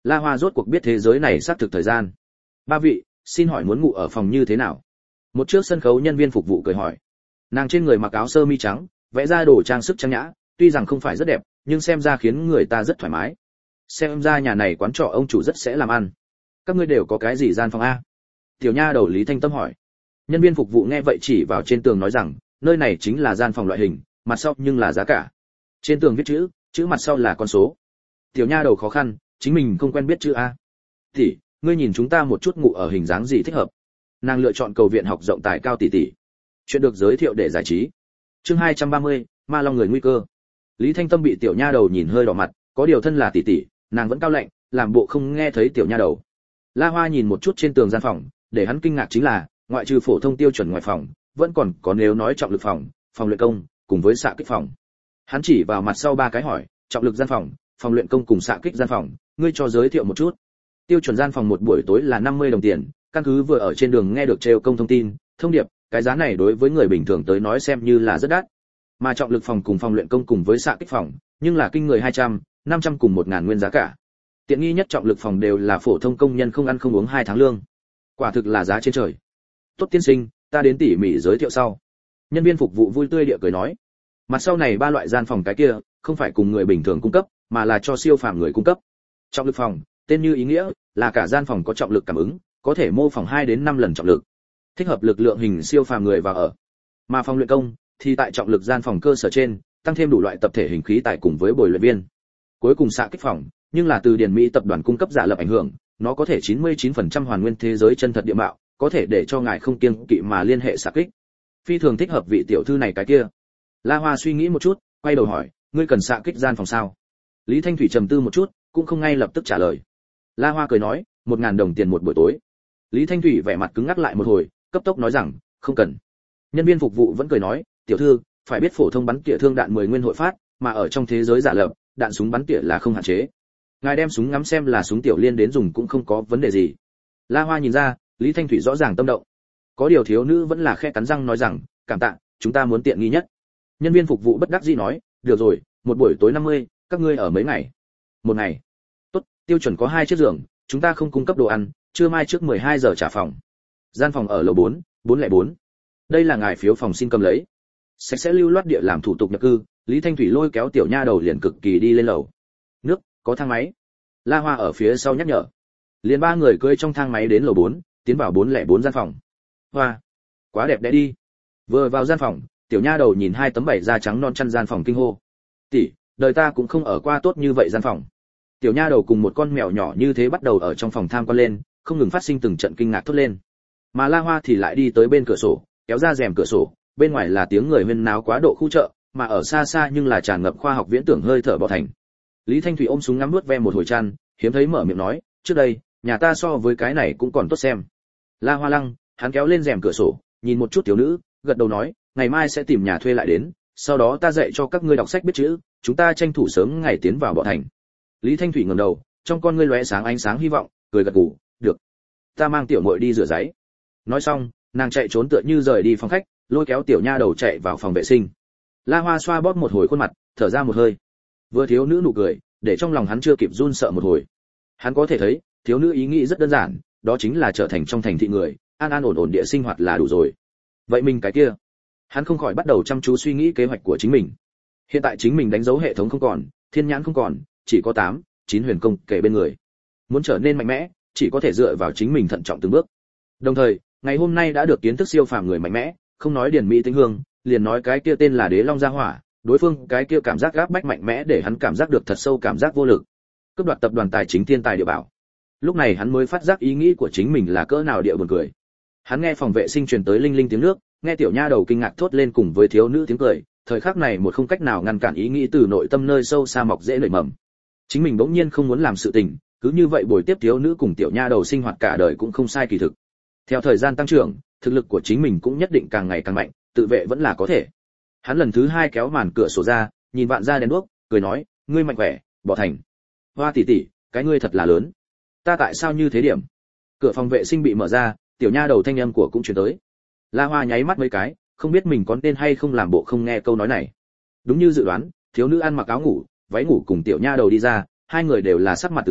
La Hoa rốt cuộc biết thế giới này xác thực thời gian. Ba vị, xin hỏi muốn ngủ ở phòng như thế nào? Một trước sân khấu nhân viên phục vụ cười hỏi. Nàng trên người mặc áo sơ mi trắng, vẽ ra đồ trang sức trang nhã, tuy rằng không phải rất đẹp, nhưng xem ra khiến người ta rất thoải mái. Xem ra nhà này quán trọ ông chủ rất sẽ làm ăn. Các ngươi đều có cái gì gian phòng a? Tiểu nha đầu Lý Thanh Tâm hỏi. Nhân viên phục vụ nghe vậy chỉ vào trên tường nói rằng, nơi này chính là gian phòng loại hình, mặt sau nhưng là giá cả. Trên tường viết chữ mặt sau là con số. Tiểu nha đầu khó khăn, chính mình không quen biết chữ a. Tỷ, ngươi nhìn chúng ta một chút ngủ ở hình dáng gì thích hợp? Nàng lựa chọn cầu viện học rộng tài cao tỷ tỷ. Chuyện được giới thiệu để giải trí. Chương 230, Ma Long người nguy cơ. Lý Thanh Tâm bị tiểu nha đầu nhìn hơi đỏ mặt, có điều thân là tỷ tỷ, nàng vẫn cao lạnh, làm bộ không nghe thấy tiểu nha đầu. La Hoa nhìn một chút trên tường gian phòng, để hắn kinh ngạc chính là, ngoại trừ phổ thông tiêu chuẩn ngoài phòng, vẫn còn có nếu nói trọng lực phòng, phòng luyện công, cùng với xạ kích phòng. Hắn chỉ vào mặt sau ba cái hỏi, trọng lực gian phòng, phòng luyện công cùng xạ kích gian phòng, ngươi cho giới thiệu một chút. Tiêu chuẩn gian phòng một buổi tối là 50 đồng tiền, căn cứ vừa ở trên đường nghe được treo công thông tin, thông điệp, cái giá này đối với người bình thường tới nói xem như là rất đắt. Mà trọng lực phòng cùng phòng luyện công cùng với xạ kích phòng, nhưng là kinh người 200, 500 cùng 1000 nguyên giá cả. Tiện nghi nhất trọng lực phòng đều là phổ thông công nhân không ăn không uống 2 tháng lương. Quả thực là giá trên trời. Tốt tiên sinh, ta đến tỉ mỉ giới thiệu sau. Nhân viên phục vụ vui tươi địa cười nói. Mặt sau này ba loại gian phòng cái kia, không phải cùng người bình thường cung cấp, mà là cho siêu phàm người cung cấp. Trọng lực phòng, tên như ý nghĩa, là cả gian phòng có trọng lực cảm ứng, có thể mô phỏng 2 đến 5 lần trọng lực. Thích hợp lực lượng hình siêu phàm người vào ở. Mà phòng luyện công thì tại trọng lực gian phòng cơ sở trên, tăng thêm đủ loại tập thể hình khí tại cùng với bồi luyện viên. Cuối cùng xạ kích phòng, nhưng là từ Điền Mỹ tập đoàn cung cấp giả lập ảnh hưởng, nó có thể 99% hoàn nguyên thế giới chân thật địa mạo, có thể để cho ngài không kiêng kỵ mà liên hệ xạ kích. Phi thường thích hợp vị tiểu thư này cái kia. La Hoa suy nghĩ một chút, quay đầu hỏi, ngươi cần xạ kích gian phòng sao? Lý Thanh Thủy trầm tư một chút, cũng không ngay lập tức trả lời. La Hoa cười nói, 1000 đồng tiền một buổi tối. Lý Thanh Thủy vẻ mặt cứng ngắc lại một hồi, cấp tốc nói rằng, không cần. Nhân viên phục vụ vẫn cười nói, tiểu thư, phải biết phổ thông bắn tỉa thương đạn 10 nguyên hội phát, mà ở trong thế giới giả lập, đạn súng bắn tỉa là không hạn chế. Ngài đem súng ngắm xem là súng tiểu liên đến dùng cũng không có vấn đề gì. La Hoa nhìn ra, Lý Thanh Thủy rõ ràng tâm động. Có điều thiếu nữ vẫn là khe cắn răng nói rằng, cảm tạ, chúng ta muốn tiện nghi nhất. Nhân viên phục vụ bất đắc dĩ nói, được rồi, một buổi tối 50, các ngươi ở mấy ngày? Một ngày. Tốt, tiêu chuẩn có 2 chiếc giường, chúng ta không cung cấp đồ ăn, trưa mai trước 12 giờ trả phòng. Gian phòng ở lầu 4, 404. Đây là ngài phiếu phòng xin cầm lấy. Sạch sẽ lưu loát địa làm thủ tục nhập cư, Lý Thanh Thủy lôi kéo tiểu nha đầu liền cực kỳ đi lên lầu. Nước, có thang máy. La Hoa ở phía sau nhắc nhở. Liền ba người cưỡi trong thang máy đến lầu 4, tiến vào 404 gian phòng. Hoa, quá đẹp đẽ đi. Vừa vào gian phòng, tiểu nha đầu nhìn 2 tấm vải da trắng non chăn gian phòng kinh hô. Tỷ, đời ta cũng không ở qua tốt như vậy gian phòng. Tiểu nha đầu cùng một con mèo nhỏ như thế bắt đầu ở trong phòng tham quan lên, không ngừng phát sinh từng trận kinh ngạc thốt lên. Mà La Hoa thì lại đi tới bên cửa sổ, kéo ra rèm cửa sổ, bên ngoài là tiếng người huyên náo quá độ khu chợ, mà ở xa xa nhưng là tràn ngập khoa học viễn tưởng hơi thở bọ thành. Lý Thanh Thủy ôm súng ngắm nuốt ve một hồi chăn, hiếm thấy mở miệng nói, trước đây, nhà ta so với cái này cũng còn tốt xem. La Hoa lăng, hắn kéo lên rèm cửa sổ, nhìn một chút thiếu nữ, gật đầu nói, ngày mai sẽ tìm nhà thuê lại đến, sau đó ta dạy cho các ngươi đọc sách biết chữ, chúng ta tranh thủ sớm ngày tiến vào bọ thành. Lý Thanh Thủy ngẩng đầu, trong con ngươi lóe sáng ánh sáng hy vọng, cười gật gù, được. Ta mang tiểu muội đi rửa giấy. Nói xong, nàng chạy trốn tựa như rời đi phòng khách, lôi kéo tiểu nha đầu chạy vào phòng vệ sinh. La Hoa xoa bóp một hồi khuôn mặt, thở ra một hơi. Vừa thiếu nữ nụ cười, để trong lòng hắn chưa kịp run sợ một hồi. Hắn có thể thấy, thiếu nữ ý nghĩ rất đơn giản, đó chính là trở thành trong thành thị người, an an ổn ổn địa sinh hoạt là đủ rồi. Vậy mình cái kia, hắn không khỏi bắt đầu chăm chú suy nghĩ kế hoạch của chính mình. Hiện tại chính mình đánh dấu hệ thống không còn, thiên nhãn không còn, chỉ có 8, 9 huyền công kể bên người. Muốn trở nên mạnh mẽ, chỉ có thể dựa vào chính mình thận trọng từng bước. Đồng thời, ngày hôm nay đã được kiến thức siêu phàm người mạnh mẽ, không nói Điền Mỹ Tĩnh Hương, liền nói cái kia tên là Đế Long Gia Hỏa, đối phương cái kia cảm giác gáp bách mạnh mẽ để hắn cảm giác được thật sâu cảm giác vô lực. Cướp đoạt tập đoàn tài chính Thiên Tài Địa Bảo. Lúc này hắn mới phát giác ý nghĩ của chính mình là cỡ nào địa buồn cười. Hắn nghe phòng vệ sinh truyền tới linh linh tiếng nước, nghe tiểu nha đầu kinh ngạc thốt lên cùng với thiếu nữ tiếng cười, thời khắc này một không cách nào ngăn cản ý nghĩ từ nội tâm nơi sâu xa mọc dễ nảy mầm. Chính mình bỗng nhiên không muốn làm sự tình, cứ như vậy bồi tiếp thiếu nữ cùng tiểu nha đầu sinh hoạt cả đời cũng không sai kỳ thực. Theo thời gian tăng trưởng, thực lực của chính mình cũng nhất định càng ngày càng mạnh, tự vệ vẫn là có thể. Hắn lần thứ 2 kéo màn cửa sổ ra, nhìn vạn gia đèn đuốc, cười nói, ngươi mạnh khỏe, bỏ thành. Hoa tỷ tỷ, cái ngươi thật là lớn. Ta tại sao như thế điểm? Cửa phòng vệ sinh bị mở ra, tiểu nha đầu thanh âm của cũng truyền tới. La Hoa nháy mắt mấy cái, không biết mình có nên hay không làm bộ không nghe câu nói này. Đúng như dự đoán, thiếu nữ ăn mặc áo ngủ, váy ngủ cùng tiểu nha đầu đi ra, hai người đều là sắc mặt từng đỏ,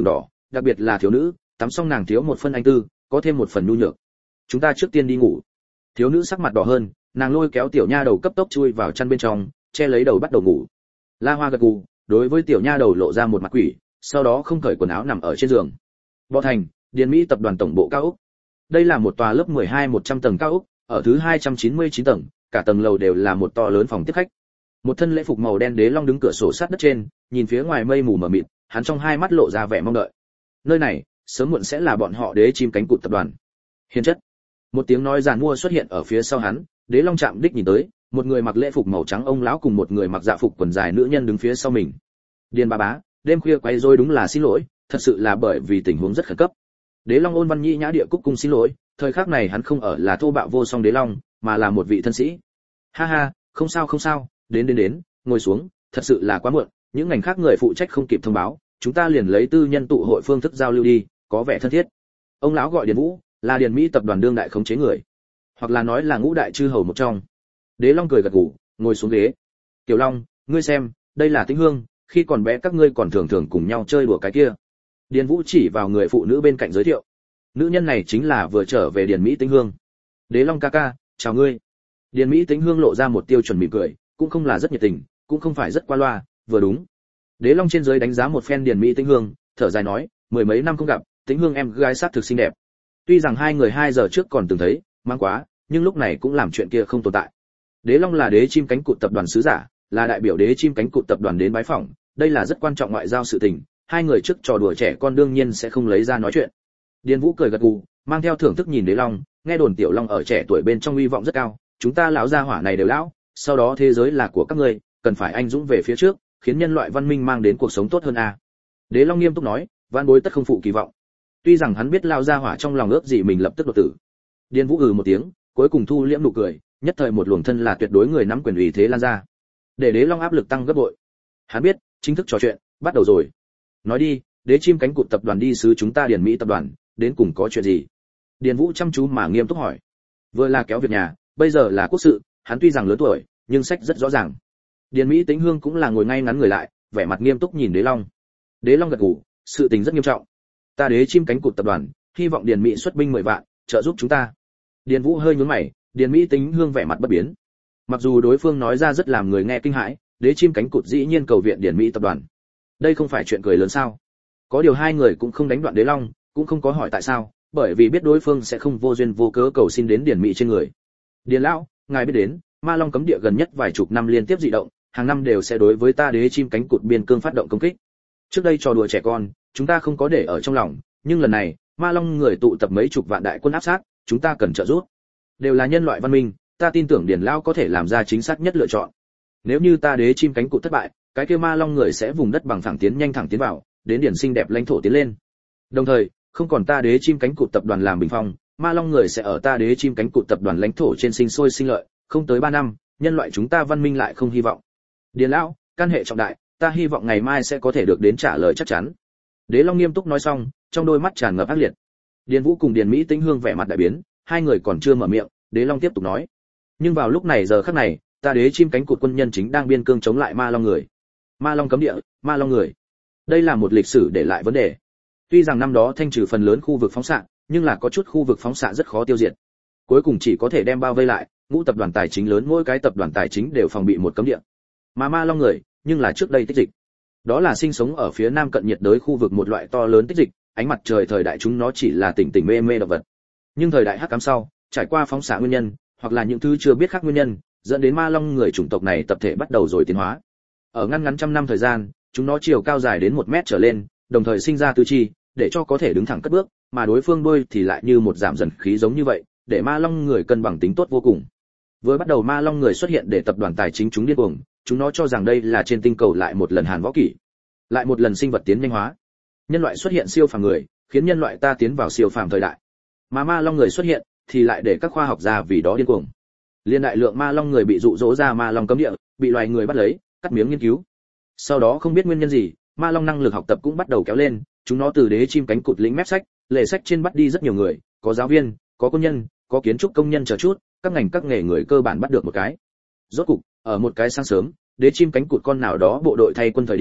đặc biệt là thiếu nữ, tắm xong nàng thiếu một phần anh tư, có thêm một phần nhu nhược. Chúng ta trước tiên đi ngủ. Thiếu nữ sắc mặt đỏ hơn, nàng lôi kéo tiểu nha đầu cấp tốc chui vào chăn bên trong, che lấy đầu bắt đầu ngủ. La Hoa gật gù, đối với tiểu nha đầu lộ ra một mặt quỷ, sau đó không cởi quần áo nằm ở trên giường. Võ Thành, Điền Mỹ tập đoàn tổng bộ cao ốc. Đây là một tòa lớp 12 100 tầng cao ốc, ở thứ 299 tầng, cả tầng lầu đều là một to lớn phòng tiếp khách. Một thân lễ phục màu đen đế long đứng cửa sổ sát đất trên, nhìn phía ngoài mây mù mờ mịt, hắn trong hai mắt lộ ra vẻ mong đợi. Nơi này, sớm muộn sẽ là bọn họ đế chim cánh cụt tập đoàn. Hiền chất. Một tiếng nói giàn mua xuất hiện ở phía sau hắn, đế long chạm đích nhìn tới, một người mặc lễ phục màu trắng ông lão cùng một người mặc dạ phục quần dài nữ nhân đứng phía sau mình. Điền bà bá, đêm khuya quay rối đúng là xin lỗi, thật sự là bởi vì tình huống rất khẩn cấp. Đế long ôn văn nhĩ nhã địa cúc cung xin lỗi, thời khắc này hắn không ở là thô bạo vô song đế long, mà là một vị thân sĩ. Ha ha, không sao, đến, ngồi xuống, thật sự là quá muộn, những ngành khác người phụ trách không kịp thông báo, chúng ta liền lấy tư nhân tụ hội phương thức giao lưu đi, có vẻ thân thiết. Ông lão gọi Điền Vũ, là Điền Mỹ tập đoàn đương đại khống chế người, hoặc là nói là ngũ đại chư hầu một trong. Đế long cười gật gù, ngồi xuống ghế. Tiểu Long, ngươi xem, đây là Tĩnh Hương, khi còn bé các ngươi còn thường thường cùng nhau chơi đùa cái kia. Điền Vũ chỉ vào người phụ nữ bên cạnh giới thiệu. Nữ nhân này chính là vừa trở về Điền Mỹ Tĩnh Hương. Đế Long ca ca, chào ngươi. Điền Mỹ Tĩnh Hương lộ ra một tiêu chuẩn mỉm cười, cũng không là rất nhiệt tình, cũng không phải rất qua loa, vừa đúng. Đế Long trên dưới đánh giá một phen Điền Mỹ Tĩnh Hương, thở dài nói, mười mấy năm không gặp, Tĩnh Hương em gái sát thực xinh đẹp. Tuy rằng hai người 2 giờ trước còn từng thấy, mang quá, nhưng lúc này cũng làm chuyện kia không tồn tại. Đế Long là đế chim cánh cụt tập đoàn sứ giả, là đại biểu đế chim cánh cụt tập đoàn đến bái phỏng, đây là rất quan trọng ngoại giao sự tình, hai người trước trò đùa trẻ con đương nhiên sẽ không lấy ra nói chuyện. Điền Vũ cười gật gù, mang theo thưởng thức nhìn Đế Long, nghe đồn Tiểu Long ở trẻ tuổi bên trong uy vọng rất cao, chúng ta lão gia hỏa này đều lão, sau đó thế giới là của các ngươi, cần phải anh dũng về phía trước, khiến nhân loại văn minh mang đến cuộc sống tốt hơn a. Đế Long nghiêm túc nói, vạn bối tất không phụ kỳ vọng. Tuy rằng hắn biết lão gia hỏa trong lòng ước gì mình lập tức đột tử. Điền Vũ một tiếng, cuối cùng thu liễm nụ cười, nhất thời một luồng thân là tuyệt đối người nắm quyền ủy thế lan ra. Để Đế Long áp lực tăng gấp bội. Hắn biết, chính thức trò chuyện, bắt đầu rồi. Nói đi, đế chim cánh cụt tập đoàn đi sứ chúng ta Điền Mỹ tập đoàn, đến cùng có chuyện gì? Điền Vũ chăm chú mà nghiêm túc hỏi. Vừa là kéo việc nhà, bây giờ là quốc sự, hắn tuy rằng lớn tuổi, nhưng sách rất rõ ràng. Điền Mỹ Tĩnh Hương cũng là ngồi ngay ngắn người lại, vẻ mặt nghiêm túc nhìn Đế Long. Đế Long gật gù, sự tình rất nghiêm trọng. Ta đế chim cánh cụt tập đoàn, hy vọng Điền Mỹ xuất binh 10 vạn, trợ giúp chúng ta. Điền Vũ hơi nhướng mày, Điền Mỹ Tĩnh Hương vẻ mặt bất biến. Mặc dù đối phương nói ra rất làm người nghe kinh hãi, đế chim cánh cụt dĩ nhiên cầu viện Điền Mỹ tập đoàn. Đây không phải chuyện cười lớn sao? Có điều hai người cũng không đánh đoạn Đế Long, cũng không có hỏi tại sao, bởi vì biết đối phương sẽ không vô duyên vô cớ cầu xin đến Điền Mỹ trên người. Điền lão, ngài biết đến, Ma Long cấm địa gần nhất vài chục năm liên tiếp dị động, hàng năm đều sẽ đối với ta đế chim cánh cụt biên cương phát động công kích. Trước đây trò đùa trẻ con, chúng ta không có để ở trong lòng, nhưng lần này, Ma Long người tụ tập mấy chục vạn đại quân áp sát, chúng ta cần trợ giúp. Đều là nhân loại văn minh, ta tin tưởng Điền lão có thể làm ra chính xác nhất lựa chọn. Nếu như ta đế chim cánh cụt thất bại, cái kia Ma Long người sẽ vùng đất bằng phẳng tiến nhanh thẳng tiến vào, đến điển xinh đẹp lãnh thổ tiến lên. Đồng thời, không còn ta đế chim cánh cụt tập đoàn làm bình phong, Ma Long người sẽ ở ta đế chim cánh cụt tập đoàn lãnh thổ trên sinh sôi sinh lợi, không tới 3 năm, nhân loại chúng ta văn minh lại không hy vọng. Điền lão, căn hệ trọng đại, ta hy vọng ngày mai sẽ có thể được đến trả lời chắc chắn. Đế Long nghiêm túc nói xong, trong đôi mắt tràn ngập ác liệt. Điền Vũ cùng Điền Mỹ Tĩnh Hương vẻ mặt đại biến, hai người còn chưa mở miệng, Đế Long tiếp tục nói. Nhưng vào lúc này giờ khắc này, ta đế chim cánh cụt quân nhân chính đang biên cương chống lại Ma Long người. Ma Long cấm địa, Ma Long người. Đây là một lịch sử để lại vấn đề. Tuy rằng năm đó thanh trừ phần lớn khu vực phóng xạ, nhưng là có chút khu vực phóng xạ rất khó tiêu diệt. Cuối cùng chỉ có thể đem bao vây lại, ngũ tập đoàn tài chính lớn mỗi cái tập đoàn tài chính đều phòng bị một cấm địa. Mà Ma Long người, nhưng là trước đây tích dịch. Đó là sinh sống ở phía nam cận nhiệt đới khu vực một loại to lớn tích dịch, ánh mặt trời thời đại chúng nó chỉ là tỉnh tỉnh mê mê động vật. Nhưng thời đại hắc ám sau, trải qua phóng xạ nguyên nhân, hoặc là những thứ chưa biết khác nguyên nhân, dẫn đến Ma Long người chủng tộc này tập thể bắt đầu rồi tiến hóa. Ở ngăn trăm năm thời gian, chúng nó chiều cao dài đến 1 mét trở lên, đồng thời sinh ra tứ chi, để cho có thể đứng thẳng cất bước, mà đối phương đuôi thì lại như một giảm dần khí giống như vậy, để Ma Long người cân bằng tính tốt vô cùng. Vừa bắt đầu Ma Long người xuất hiện để tập đoàn tài chính chúng điên cuồng, chúng nó cho rằng đây là trên tinh cầu lại một lần hàn võ kỷ, lại một lần sinh vật tiến nhanh hóa. Nhân loại xuất hiện siêu phàm người, khiến nhân loại ta tiến vào siêu phàm thời đại. Mà Ma Long người xuất hiện, thì lại để các khoa học gia vì đó điên cuồng. Liên đại lượng Ma Long người bị dụ dỗ ra Ma Long cấm địa, bị loài người bắt lấy, cắt miếng nghiên cứu. Sau đó không biết nguyên nhân gì, Ma Long năng lực học tập cũng bắt đầu kéo lên, chúng nó từ đế chim cánh cụt lĩnh mép sách, lề sách trên bắt đi rất nhiều người, có giáo viên, có công nhân, có kiến trúc công nhân chờ chút, các ngành các nghề người cơ bản bắt được một cái. Rốt cục, ở một cái sáng sớm, đế chim cánh cụt con nào đó bộ đội thay quân thời điểm,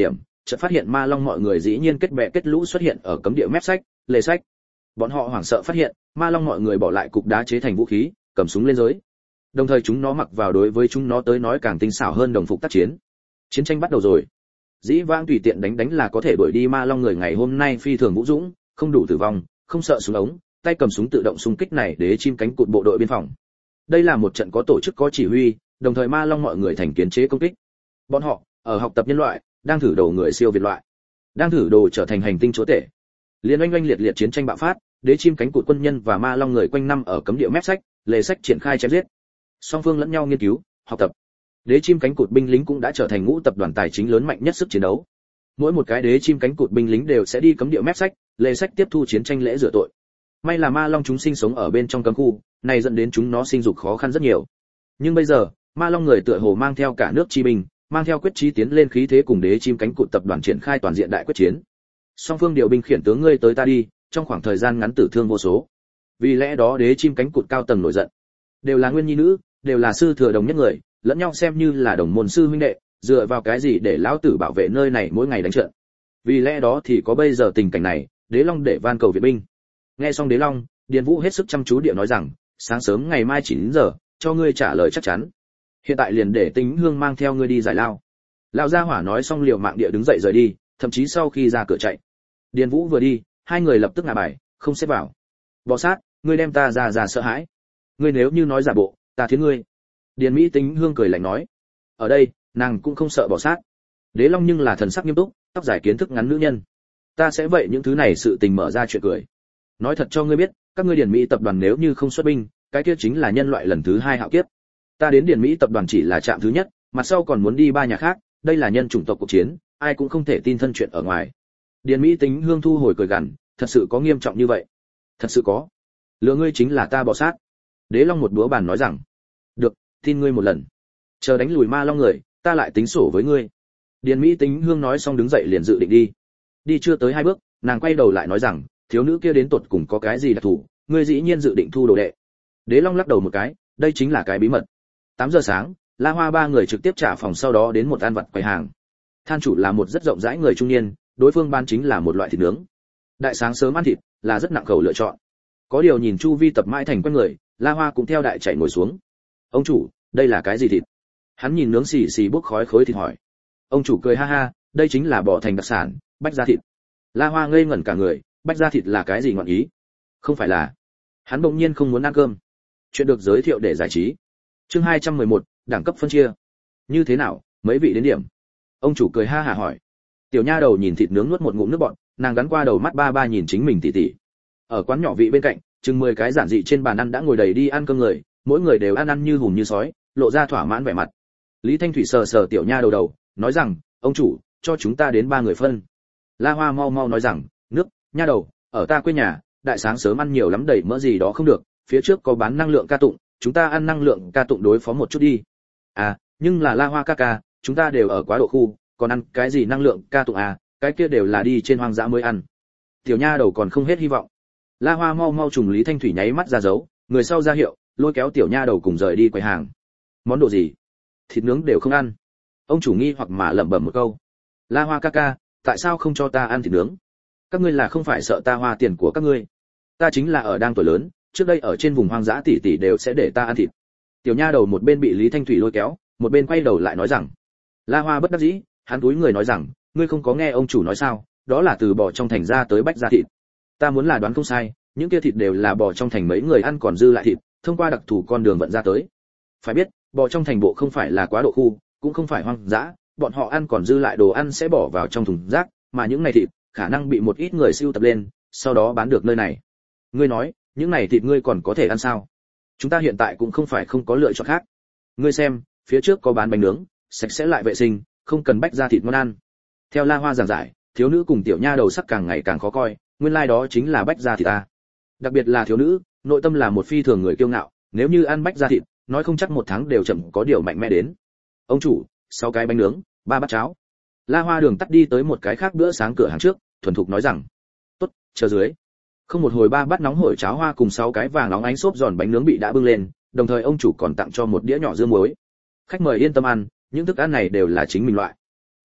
chợt phát hiện ma long mọi người dĩ nhiên kết bè kết lũ xuất hiện ở cấm địa mép sách, lề sách. Bọn họ hoảng sợ phát hiện, ma long mọi người bỏ lại cục đá chế thành vũ khí, cầm súng lên giới. Đồng thời chúng nó mặc vào đối với chúng nó tới nói càng tinh xảo hơn đồng phục tác chiến. Chiến tranh bắt đầu rồi. Dĩ vãng tùy tiện đánh là có thể đuổi đi ma long người, ngày hôm nay phi thường vũ dũng, không đủ tử vong, không sợ súng ống, tay cầm súng tự động xung kích này đế chim cánh cụt bộ đội biên phòng. Đây là một trận có tổ chức có chỉ huy, đồng thời ma long mọi người thành kiến chế công kích. Bọn họ ở học tập nhân loại, đang thử đồ người siêu việt loại, đang thử đồ trở thành hành tinh chúa tể. Liên oanh oanh liệt liệt chiến tranh bạo phát, đế chim cánh cụt quân nhân và ma long người quanh năm ở cấm địa mép sách, lề sách triển khai chém giết. Song phương lẫn nhau nghiên cứu, học tập. Đế chim cánh cụt binh lính cũng đã trở thành ngũ tập đoàn tài chính lớn mạnh nhất sức chiến đấu. Mỗi một cái đế chim cánh cụt binh lính đều sẽ đi cấm địa mép sách, lề sách tiếp thu chiến tranh lễ rửa tội. May là ma long chúng sinh sống ở bên trong cấm khu, này dẫn đến chúng nó sinh dục khó khăn rất nhiều. Nhưng bây giờ, ma long người tựa hồ mang theo cả nước chi binh, mang theo quyết chí tiến lên khí thế cùng đế chim cánh cụt tập đoàn triển khai toàn diện đại quyết chiến. Song phương điều binh khiển tướng ngươi tới ta đi, trong khoảng thời gian ngắn tử thương vô số. Vì lẽ đó đế chim cánh cụt cao tầng nổi giận. Đều là nguyên nhi nữ, đều là sư thừa đồng nhất người, lẫn nhau xem như là đồng môn sư huynh đệ, dựa vào cái gì để lão tử bảo vệ nơi này mỗi ngày đánh trận. Vì lẽ đó thì có bây giờ tình cảnh này, Đế Long để van cầu viện binh. Nghe xong Đế Long, Điền Vũ hết sức chăm chú địa nói rằng, sáng sớm ngày mai 9 giờ, cho ngươi trả lời chắc chắn. Hiện tại liền để Tính Hương mang theo ngươi đi giải lao. Lão gia hỏa nói xong liều mạng địa đứng dậy rời đi, thậm chí sau khi ra cửa chạy. Điền Vũ vừa đi, hai người lập tức ngả bài, không xếp vào. Bò sát, ngươi đem ta ra sợ hãi. Ngươi nếu như nói giả bộ, ta thiến ngươi. Điền Mỹ Tính Hương cười lạnh nói. Ở đây, nàng cũng không sợ bò sát. Đế Long nhưng là thần sắc nghiêm túc, tóc dài kiến thức ngắn nữ nhân. Ta sẽ vậy những thứ này sự tình mở ra chuyện cười. Nói thật cho ngươi biết, các ngươi Điền Mỹ tập đoàn nếu như không xuất binh, cái kia chính là nhân loại lần thứ 2 hạo kiếp. Ta đến Điền Mỹ tập đoàn chỉ là trạm thứ nhất, mặt sau còn muốn đi 3 nhà khác, đây là nhân chủng tộc cuộc chiến, ai cũng không thể tin thân chuyện ở ngoài. Điền Mỹ Tính Hương thu hồi cười gằn, thật sự có nghiêm trọng như vậy? Thật sự có. Lừa ngươi chính là ta bò sát. Đế Long một búa bàn nói rằng, được, tin ngươi một lần. Chờ đánh lùi ma long người, ta lại tính sổ với ngươi. Điền Mỹ Tính Hương nói xong đứng dậy liền dự định đi. Đi chưa tới 2 bước, nàng quay đầu lại nói rằng, thiếu nữ kia đến tột cùng có cái gì đặc thù, ngươi dĩ nhiên dự định thu đồ đệ. Đế Long lắc đầu một cái, đây chính là cái bí mật. 8 giờ sáng, La Hoa ba người trực tiếp trả phòng, sau đó đến một ăn vặt quầy hàng. Than chủ là một rất rộng rãi người trung niên, đối phương bán chính là một loại thịt nướng. Đại sáng sớm ăn thịt là rất nặng khẩu lựa chọn. Có điều nhìn chu vi tập mãi thành quen người, La Hoa cũng theo đại chạy ngồi xuống. Ông chủ, đây là cái gì thịt? Hắn nhìn nướng xì xì bốc khói khối thịt hỏi. Ông chủ cười ha ha, đây chính là bò thành đặc sản, bách gia thịt. La Hoa ngây ngẩn cả người, bách gia thịt là cái gì ngọn ý? Không phải là? Hắn bỗng nhiên không muốn ăn cơm. Chuyện được giới thiệu để giải trí. Chương 211, đẳng cấp phân chia. Như thế nào, mấy vị đến điểm? Ông chủ cười ha hả hỏi. Tiểu nha đầu nhìn thịt nướng nuốt một ngụm nước bọt, nàng gắn qua đầu mắt ba ba nhìn chính mình tỉ tỉ. Ở quán nhỏ vị bên cạnh, chừng 10 cái giản dị trên bàn ăn đã ngồi đầy đi ăn cơm người, mỗi người đều ăn như hùm như sói, lộ ra thỏa mãn vẻ mặt. Lý Thanh Thủy sờ sờ tiểu nha đầu, nói rằng, ông chủ, cho chúng ta đến 3 người phân. La Hoa mau mau nói rằng, nước, nha đầu, ở ta quê nhà, đại sáng sớm ăn nhiều lắm đầy mỡ gì đó không được, phía trước có bán năng lượng ca tụng, chúng ta ăn năng lượng ca tụng đối phó một chút đi. À, nhưng là La Hoa ca ca, chúng ta đều ở quá độ khu, còn ăn cái gì năng lượng ca tụng à, cái kia đều là đi trên hoang dã mới ăn. Tiểu nha đầu còn không hết hy vọng. La Hoa mau mau trùng Lý Thanh Thủy nháy mắt ra dấu, người sau ra hiệu, lôi kéo tiểu nha đầu cùng rời đi quầy hàng. Món đồ gì? Thịt nướng đều không ăn. Ông chủ nghi hoặc mà lẩm bẩm một câu. La Hoa ca ca, tại sao không cho ta ăn thịt nướng? Các ngươi là không phải sợ ta hoa tiền của các ngươi? Ta chính là ở đang tuổi lớn, trước đây ở trên vùng hoang dã tỷ tỷ đều sẽ để ta ăn thịt. Tiểu nha đầu một bên bị Lý Thanh Thủy lôi kéo, một bên quay đầu lại nói rằng. La Hoa bất đắc dĩ, hắn túi người nói rằng, ngươi không có nghe ông chủ nói sao, đó là từ bò trong thành ra tới bách gia thịt. Ta muốn là đoán không sai, những kia thịt đều là bò trong thành mấy người ăn còn dư lại thịt, thông qua đặc thù con đường vận ra tới. Phải biết, bò trong thành bộ không phải là quá độ khu, cũng không phải hoang dã, bọn họ ăn còn dư lại đồ ăn sẽ bỏ vào trong thùng rác, mà những này thịt khả năng bị một ít người sưu tập lên, sau đó bán được nơi này. Ngươi nói, những này thịt ngươi còn có thể ăn sao? Chúng ta hiện tại cũng không phải không có lựa chọn khác. Ngươi xem, phía trước có bán bánh nướng, sạch sẽ lại vệ sinh, không cần bách ra thịt ngon ăn. Theo La Hoa giảng giải, thiếu nữ cùng tiểu nha đầu sắc càng ngày càng khó coi, nguyên lai đó chính là bách ra thịt ta. Đặc biệt là thiếu nữ, nội tâm là một phi thường người kiêu ngạo, nếu như ăn bách ra thịt, nói không chắc 1 tháng đều chậm có điều mạnh mẽ đến. Ông chủ, 6 cái bánh nướng, 3 bát cháo. La Hoa đường tắt đi tới một cái khác bữa sáng cửa hàng trước, thuần thục nói rằng, tốt, chờ dưới. Không một hồi 3 bát nóng hổi cháo hoa cùng 6 cái vàng nóng ánh xốp giòn bánh nướng bị đã bưng lên, đồng thời ông chủ còn tặng cho một đĩa nhỏ dưa muối. Khách mời yên tâm ăn, những thức ăn này đều là chính mình loại.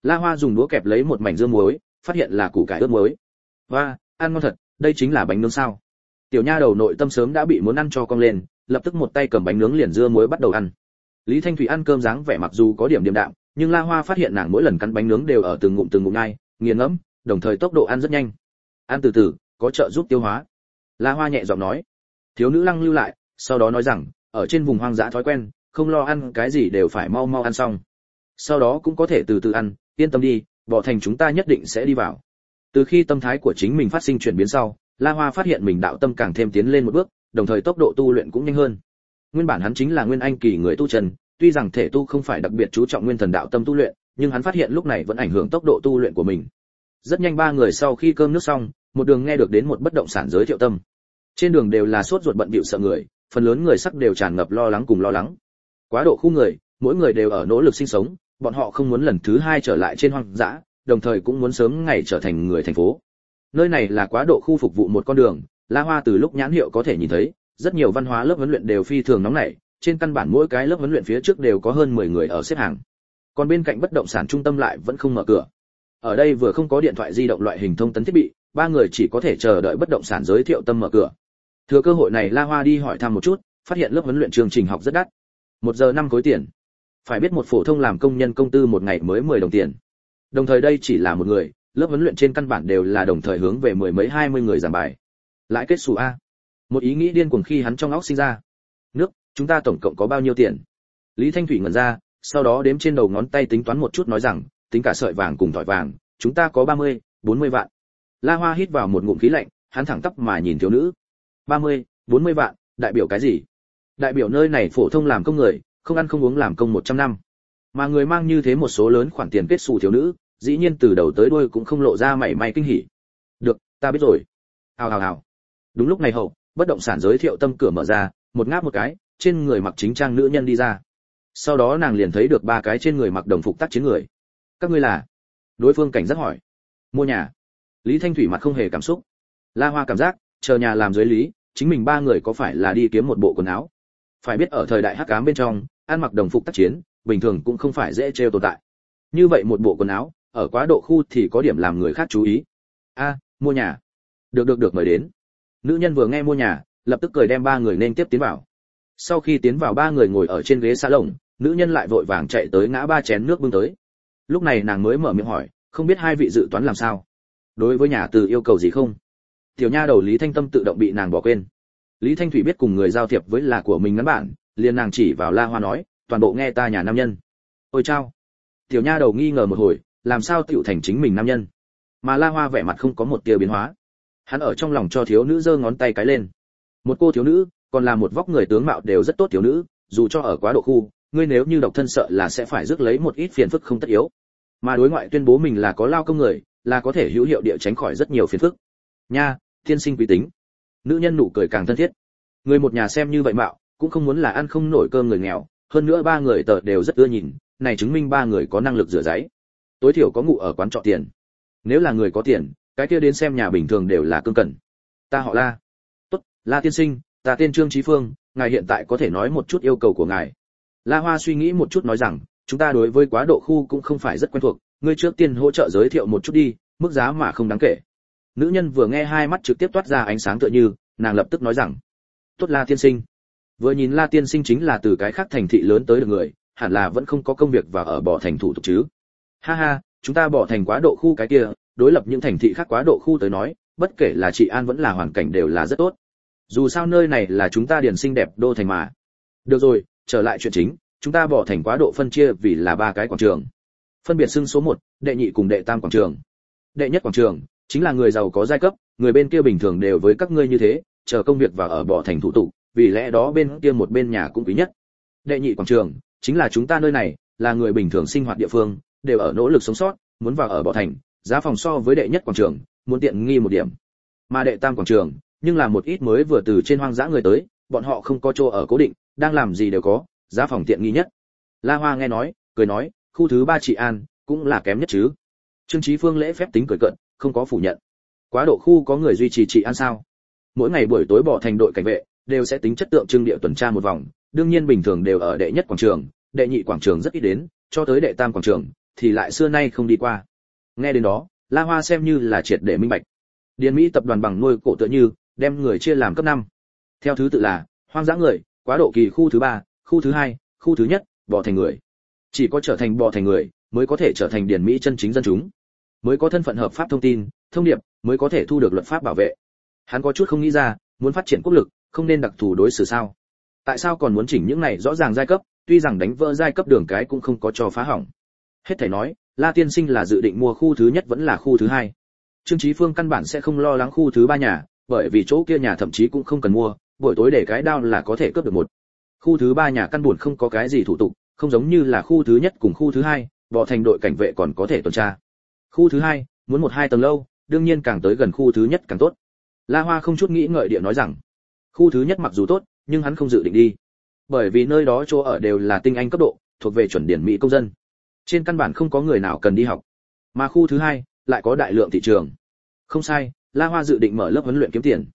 La Hoa dùng đũa kẹp lấy một mảnh dưa muối, phát hiện là củ cải ướp muối. Hoa, ăn ngon thật, đây chính là bánh nướng sao? Tiểu nha đầu nội tâm sớm đã bị muốn ăn cho cong lên, lập tức một tay cầm bánh nướng liền dưa muối bắt đầu ăn. Lý Thanh Thủy ăn cơm dáng vẻ mặc dù có điểm điềm đạm, nhưng La Hoa phát hiện nàng mỗi lần cắn bánh nướng đều ở từng ngụm nhai, nghiền ngẫm, đồng thời tốc độ ăn rất nhanh. Ăn từ từ, có trợ giúp tiêu hóa. La Hoa nhẹ giọng nói. Thiếu nữ lăng lưu lại, sau đó nói rằng, ở trên vùng hoang dã thói quen, không lo ăn cái gì đều phải mau mau ăn xong. Sau đó cũng có thể từ từ ăn, yên tâm đi, Bỏ Thành chúng ta nhất định sẽ đi vào. Từ khi tâm thái của chính mình phát sinh chuyển biến sau, La Hoa phát hiện mình đạo tâm càng thêm tiến lên một bước, đồng thời tốc độ tu luyện cũng nhanh hơn. Nguyên bản hắn chính là nguyên anh kỳ người tu chân, tuy rằng thể tu không phải đặc biệt chú trọng nguyên thần đạo tâm tu luyện, nhưng hắn phát hiện lúc này vẫn ảnh hưởng tốc độ tu luyện của mình. Rất nhanh ba người sau khi cơm nước xong, một đường nghe được đến một bất động sản giới thiệu tâm. Trên đường đều là sốt ruột bận bịu sợ người, phần lớn người sắc đều tràn ngập lo lắng cùng lo lắng. Quá độ khu người, mỗi người đều ở nỗ lực sinh sống, bọn họ không muốn lần thứ hai trở lại trên hoang dã, đồng thời cũng muốn sớm ngày trở thành người thành phố. Nơi này là quá độ khu phục vụ một con đường, La Hoa từ lúc nhãn hiệu có thể nhìn thấy, rất nhiều văn hóa lớp huấn luyện đều phi thường nóng nảy, trên căn bản mỗi cái lớp huấn luyện phía trước đều có hơn 10 người ở xếp hàng. Còn bên cạnh bất động sản trung tâm lại vẫn không mở cửa. Ở đây vừa không có điện thoại di động loại hình thông tấn thiết bị, ba người chỉ có thể chờ đợi bất động sản giới thiệu tâm mở cửa. Thừa cơ hội này La Hoa đi hỏi thăm một chút, phát hiện lớp huấn luyện chương trình học rất đắt. 1 giờ 5 khối tiền. Phải biết một phổ thông làm công nhân công tư một ngày mới 10 đồng tiền. Đồng thời đây chỉ là một người, lớp huấn luyện trên căn bản đều là đồng thời hướng về 10 mấy 20 người giảng bài. Lãi kết xù a. Một ý nghĩ điên cuồng khi hắn trong óc sinh ra. Nước, chúng ta tổng cộng có bao nhiêu tiền? Lý Thanh Thủy ngẩn ra, sau đó đếm trên đầu ngón tay tính toán một chút nói rằng, tính cả sợi vàng cùng thỏi vàng, chúng ta có 30, 40 vạn. La Hoa hít vào một ngụm khí lạnh, hắn thẳng tắp mà nhìn thiếu nữ. 30, 40 vạn, đại biểu cái gì? Đại biểu nơi này phổ thông làm công người, không ăn không uống làm công 100 năm. Mà người mang như thế một số lớn khoản tiền kết xù thiếu nữ, dĩ nhiên từ đầu tới đuôi cũng không lộ ra mảy may kinh hỉ. Được, ta biết rồi. Hào. Đúng lúc này hậu, bất động sản giới thiệu tâm cửa mở ra, một ngáp một cái, trên người mặc chính trang nữ nhân đi ra. Sau đó nàng liền thấy được ba cái trên người mặc đồng phục tác chiến người. Các ngươi là? Đối phương cảnh giác hỏi. Mua nhà. Lý Thanh Thủy mặt không hề cảm xúc. La Hoa cảm giác, chờ nhà làm dưới lý, chính mình ba người có phải là đi kiếm một bộ quần áo. Phải biết ở thời đại hắc ám bên trong, ăn mặc đồng phục tác chiến, bình thường cũng không phải dễ trêu tồn tại. Như vậy một bộ quần áo, ở quá độ khu thì có điểm làm người khác chú ý. Mua nhà. Được mời đến. Nữ nhân vừa nghe mua nhà, lập tức cười đem ba người nên tiếp tiến vào. Sau khi tiến vào ba người ngồi ở trên ghế salon, nữ nhân lại vội vàng chạy tới ngã ba chén nước bưng tới. Lúc này nàng mới mở miệng hỏi, không biết hai vị dự toán làm sao? Đối với nhà từ yêu cầu gì không? Tiểu nha đầu Lý Thanh Tâm tự động bị nàng bỏ quên. Lý Thanh Thủy biết cùng người giao thiệp với là của mình ngắn bản, liền nàng chỉ vào La Hoa nói, toàn bộ nghe ta nhà nam nhân. Ôi chao. Tiểu nha đầu nghi ngờ một hồi, làm sao tựu thành chính mình nam nhân? Mà La Hoa vẻ mặt không có một tia biến hóa. Hắn ở trong lòng cho thiếu nữ giơ ngón tay cái lên. Một cô thiếu nữ, còn là một vóc người tướng mạo đều rất tốt thiếu nữ, dù cho ở quá độ khu, ngươi nếu như độc thân sợ là sẽ phải rước lấy một ít phiền phức không tất yếu. Mà đối ngoại tuyên bố mình là có lao công người, là có thể hữu hiệu địa tránh khỏi rất nhiều phiền phức. Nha, thiên sinh quý tính. Nữ nhân nụ cười càng thân thiết. Người một nhà xem như vậy mạo, cũng không muốn là ăn không nổi cơm người nghèo, hơn nữa ba người tờ đều rất ưa nhìn, này chứng minh ba người có năng lực rửa giấy. Tối thiểu có ngủ ở quán trọ tiền. Nếu là người có tiền, cái kia đến xem nhà bình thường đều là cương cẩn. Ta họ La. Tốt, La tiên sinh, ta tên Trương Chí Phương, ngài hiện tại có thể nói một chút yêu cầu của ngài. La Hoa suy nghĩ một chút nói rằng, chúng ta đối với quá độ khu cũng không phải rất quen thuộc, ngươi trước tiên hỗ trợ giới thiệu một chút đi, mức giá mà không đáng kể. Nữ nhân vừa nghe hai mắt trực tiếp toát ra ánh sáng tựa như, nàng lập tức nói rằng, tốt La tiên sinh. Vừa nhìn La tiên sinh chính là từ cái khác thành thị lớn tới được người, hẳn là vẫn không có công việc và ở bỏ thành thủ tục chứ. Ha ha, chúng ta bỏ thành quá độ khu cái kia, đối lập những thành thị khác quá độ khu tới nói, bất kể là trị an vẫn là hoàn cảnh đều là rất tốt. Dù sao nơi này là chúng ta điền xinh đẹp đô thành mà. Được rồi, trở lại chuyện chính, chúng ta bỏ thành quá độ phân chia vì là ba cái quảng trường. Phân biệt xưng số 1, đệ nhị cùng đệ tam quảng trường. Đệ nhất quảng trường chính là người giàu có giai cấp, người bên kia bình thường đều với các ngươi như thế, chờ công việc và ở bỏ thành thủ tục, vì lẽ đó bên kia một bên nhà cũng quý nhất. Đệ nhị quảng trường chính là chúng ta nơi này, là người bình thường sinh hoạt địa phương, đều ở nỗ lực sống sót, muốn vào ở bỏ thành, giá phòng so với đệ nhất quảng trường muốn tiện nghi một điểm. Mà đệ tam quảng trường nhưng là một ít mới vừa từ trên hoang dã người tới, bọn họ không có chỗ ở cố định, đang làm gì đều có, giá phòng tiện nghi nhất. La Hoa nghe nói, cười nói, khu thứ 3 trị an cũng là kém nhất chứ. Trương Chí Phương lễ phép tính cười cợt, không có phủ nhận. Quá độ khu có người duy trì trị an sao? Mỗi ngày buổi tối bỏ thành đội cảnh vệ đều sẽ tính chất tượng trưng địa tuần tra một vòng, đương nhiên bình thường đều ở đệ nhất quảng trường, đệ nhị quảng trường rất ít đến, cho tới đệ tam quảng trường thì lại xưa nay không đi qua. Nghe đến đó, La Hoa xem như là triệt để minh bạch. Điền Mỹ tập đoàn bằng nuôi cổ tựa như đem người chia làm cấp 5. Theo thứ tự là hoang dã người, quá độ kỳ khu thứ 3, khu thứ 2, khu thứ nhất, bò thành người. Chỉ có trở thành bò thành người mới có thể trở thành Điền Mỹ chân chính dân chúng, mới có thân phận hợp pháp thông tin, thông điệp, mới có thể thu được luật pháp bảo vệ. Hắn có chút không nghĩ ra, muốn phát triển quốc lực, không nên đặc thù đối xử sao? Tại sao còn muốn chỉnh những này rõ ràng giai cấp, tuy rằng đánh vỡ giai cấp đường cái cũng không có cho phá hỏng. Hết thảy nói, La tiên sinh là dự định mua khu thứ nhất vẫn là khu thứ 2. Trương Chí Phương căn bản sẽ không lo lắng khu thứ 3 nhà, bởi vì chỗ kia nhà thậm chí cũng không cần mua, buổi tối để cái đao là có thể cướp được một. Khu thứ 3 nhà căn buồn không có cái gì thủ tục, không giống như là khu thứ nhất cùng khu thứ 2, bò thành đội cảnh vệ còn có thể tuần tra. Khu thứ 2, muốn 1-2 tầng lâu, đương nhiên càng tới gần khu thứ nhất càng tốt. La Hoa không chút nghĩ ngợi địa nói rằng, khu thứ nhất mặc dù tốt, nhưng hắn không dự định đi. Bởi vì nơi đó chỗ ở đều là tinh anh cấp độ, thuộc về chuẩn điển Mỹ công dân. Trên căn bản không có người nào cần đi học. Mà khu thứ 2 lại có đại lượng thị trường. Không sai, La Hoa dự định mở lớp huấn luyện kiếm tiền.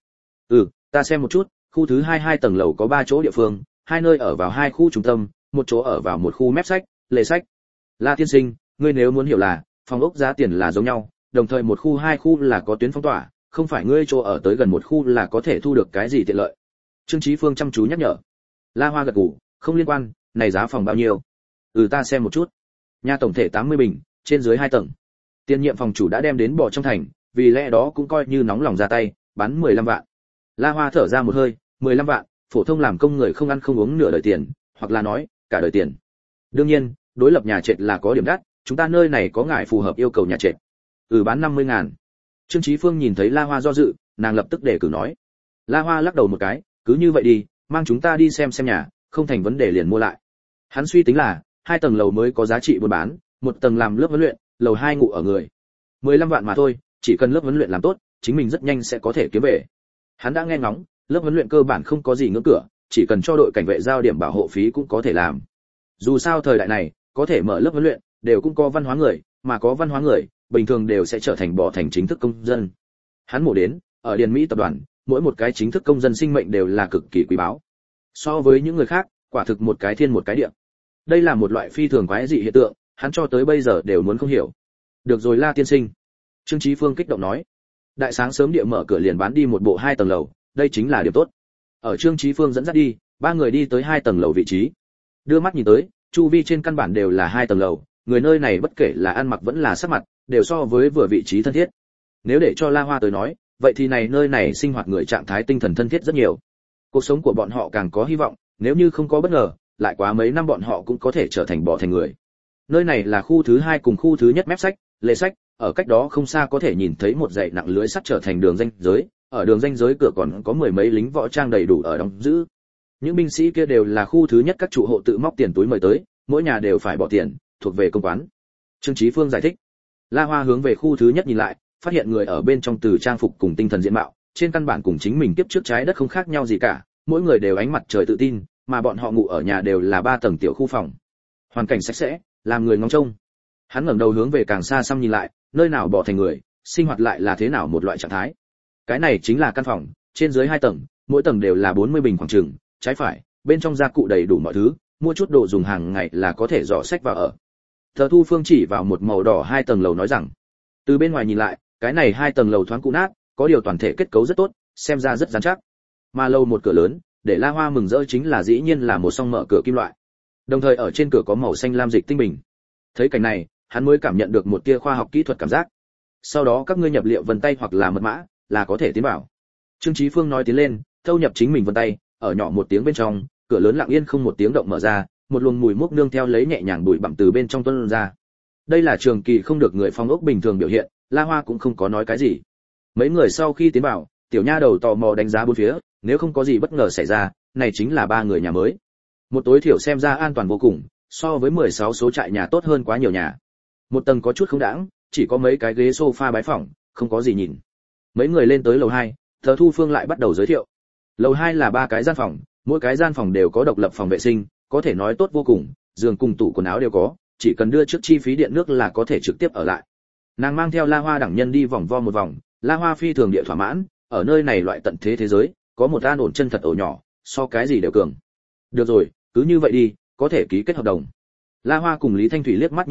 Ta xem một chút, khu thứ 2 tầng lầu có 3 chỗ địa phương, 2 nơi ở vào 2 khu trung tâm, một chỗ ở vào một khu mép sách, lề sách. La tiên sinh, ngươi nếu muốn hiểu là, phòng ốc giá tiền là giống nhau, đồng thời một khu 2 khu là có tuyến phong tỏa, không phải ngươi chỗ ở tới gần một khu là có thể thu được cái gì tiện lợi. Trương Chí Phương chăm chú nhắc nhở. La Hoa gật gù, không liên quan, này giá phòng bao nhiêu? Ta xem một chút. Nhà tổng thể 80 bình, trên dưới 2 tầng. Tiền nhiệm phòng chủ đã đem đến bỏ trong thành, vì lẽ đó cũng coi như nóng lòng ra tay, bán 15 vạn. La Hoa thở ra một hơi, 15 vạn, phổ thông làm công người không ăn không uống nửa đời tiền, hoặc là nói, cả đời tiền. Đương nhiên, đối lập nhà trệt là có điểm đắt, chúng ta nơi này có ngài phù hợp yêu cầu nhà trệt. Bán 50.000. Trương Chí Phương nhìn thấy La Hoa do dự, nàng lập tức đề cử nói. La Hoa lắc đầu một cái, cứ như vậy đi, mang chúng ta đi xem nhà, không thành vấn đề liền mua lại. Hắn suy tính là, 2 tầng lầu mới có giá trị buôn bán, một tầng làm lớp huấn luyện, lầu 2 ngủ ở người. 15 vạn mà thôi, chỉ cần lớp huấn luyện làm tốt, chính mình rất nhanh sẽ có thể kiếm về. Hắn đã nghe ngóng, lớp huấn luyện cơ bản không có gì ngưỡng cửa, chỉ cần cho đội cảnh vệ giao điểm bảo hộ phí cũng có thể làm. Dù sao thời đại này, có thể mở lớp huấn luyện, đều cũng có văn hóa người, mà có văn hóa người, bình thường đều sẽ trở thành bò thành chính thức công dân. Hắn mổ đến, ở Điền Mỹ tập đoàn, mỗi một cái chính thức công dân sinh mệnh đều là cực kỳ quý báu. So với những người khác, quả thực một cái thiên một cái địa. Đây là một loại phi thường quái dị hiện tượng, hắn cho tới bây giờ đều muốn không hiểu. Được rồi La tiên sinh. Trương Chí Phương kích động nói. Đại sáng sớm địa mở cửa liền bán đi một bộ 2 tầng lầu, đây chính là điểm tốt. Ở Trương Chí Phương dẫn dắt đi, 3 người đi tới 2 tầng lầu vị trí. Đưa mắt nhìn tới, chu vi trên căn bản đều là 2 tầng lầu, người nơi này bất kể là ăn mặc vẫn là sắc mặt, đều so với vừa vị trí thân thiết. Nếu để cho La Hoa tới nói, vậy thì nơi này sinh hoạt người trạng thái tinh thần thân thiết rất nhiều. Cuộc sống của bọn họ càng có hy vọng, nếu như không có bất ngờ, lại quá mấy năm bọn họ cũng có thể trở thành bò thành người. Nơi này là khu thứ 2 cùng khu thứ nhất mép sách, lề sách, ở cách đó không xa có thể nhìn thấy một dãy nặng lưới sắt trở thành đường ranh giới, ở đường ranh giới cửa còn có mười mấy lính võ trang đầy đủ ở đóng giữ. Những binh sĩ kia đều là khu thứ nhất các trụ hộ tự móc tiền túi mời tới, mỗi nhà đều phải bỏ tiền, thuộc về công quán. Trương Chí Phương giải thích. La Hoa hướng về khu thứ nhất nhìn lại, phát hiện người ở bên trong từ trang phục cùng tinh thần diện mạo, trên căn bản cùng chính mình kiếp trước trái đất không khác nhau gì cả, mỗi người đều ánh mặt trời tự tin, mà bọn họ ngủ ở nhà đều là 3 tầng tiểu khu phòng. Hoàn cảnh sạch sẽ, làm người ngóng trông. Hắn ngẩng đầu hướng về càng xa xăm nhìn lại, nơi nào bỏ thành người, sinh hoạt lại là thế nào một loại trạng thái. Cái này chính là căn phòng, trên dưới 2 tầng, mỗi tầng đều là 40 bình khoảng chừng, trái phải, bên trong gia cụ đầy đủ mọi thứ, mua chút đồ dùng hàng ngày là có thể dọn sách vào ở. Thờ Thu Phương chỉ vào một màu đỏ 2 tầng lầu nói rằng, từ bên ngoài nhìn lại, cái này 2 tầng lầu thoáng cũ nát, có điều toàn thể kết cấu rất tốt, xem ra rất rắn chắc. Mà lầu một cửa lớn, để La Hoa mừng rỡ chính là dĩ nhiên là một song mở cửa kim loại. Đồng thời ở trên cửa có màu xanh lam dịch tinh bình. Thấy cảnh này, hắn mới cảm nhận được một tia khoa học kỹ thuật cảm giác. Sau đó các ngươi nhập liệu vân tay hoặc là mật mã, là có thể tiến vào. Trương Chí Phương nói tiến lên, thâu nhập chính mình vân tay, ở nhỏ một tiếng bên trong, cửa lớn lặng yên không một tiếng động mở ra, một luồng mùi mốc nương theo lấy nhẹ nhàng bụi bặm từ bên trong tuôn ra. Đây là trường kỳ không được người phong ốc bình thường biểu hiện, La Hoa cũng không có nói cái gì. Mấy người sau khi tiến vào, tiểu nha đầu tò mò đánh giá bốn phía, nếu không có gì bất ngờ xảy ra, này chính là 3 người nhà mới. Một tối thiểu xem ra an toàn vô cùng, so với 16 số trại nhà tốt hơn quá nhiều nhà. Một tầng có chút không đãng, chỉ có mấy cái ghế sofa bái phỏng, không có gì nhìn. Mấy người lên tới lầu 2, Thờ Thu Phương lại bắt đầu giới thiệu. Lầu 2 là 3 cái gian phòng, mỗi cái gian phòng đều có độc lập phòng vệ sinh, có thể nói tốt vô cùng, giường cùng tủ quần áo đều có, chỉ cần đưa trước chi phí điện nước là có thể trực tiếp ở lại. Nàng mang theo La Hoa đẳng nhân đi vòng vo một vòng, La Hoa phi thường địa thỏa mãn, ở nơi này loại tận thế thế giới, có một an ổn chân thật ổ nhỏ, so cái gì đều cường. Được rồi, cứ như vậy đi, có thể ký kết hợp đồng. La Hoa cùng Lý Thanh Thủy liếc mắt nhìn nhau,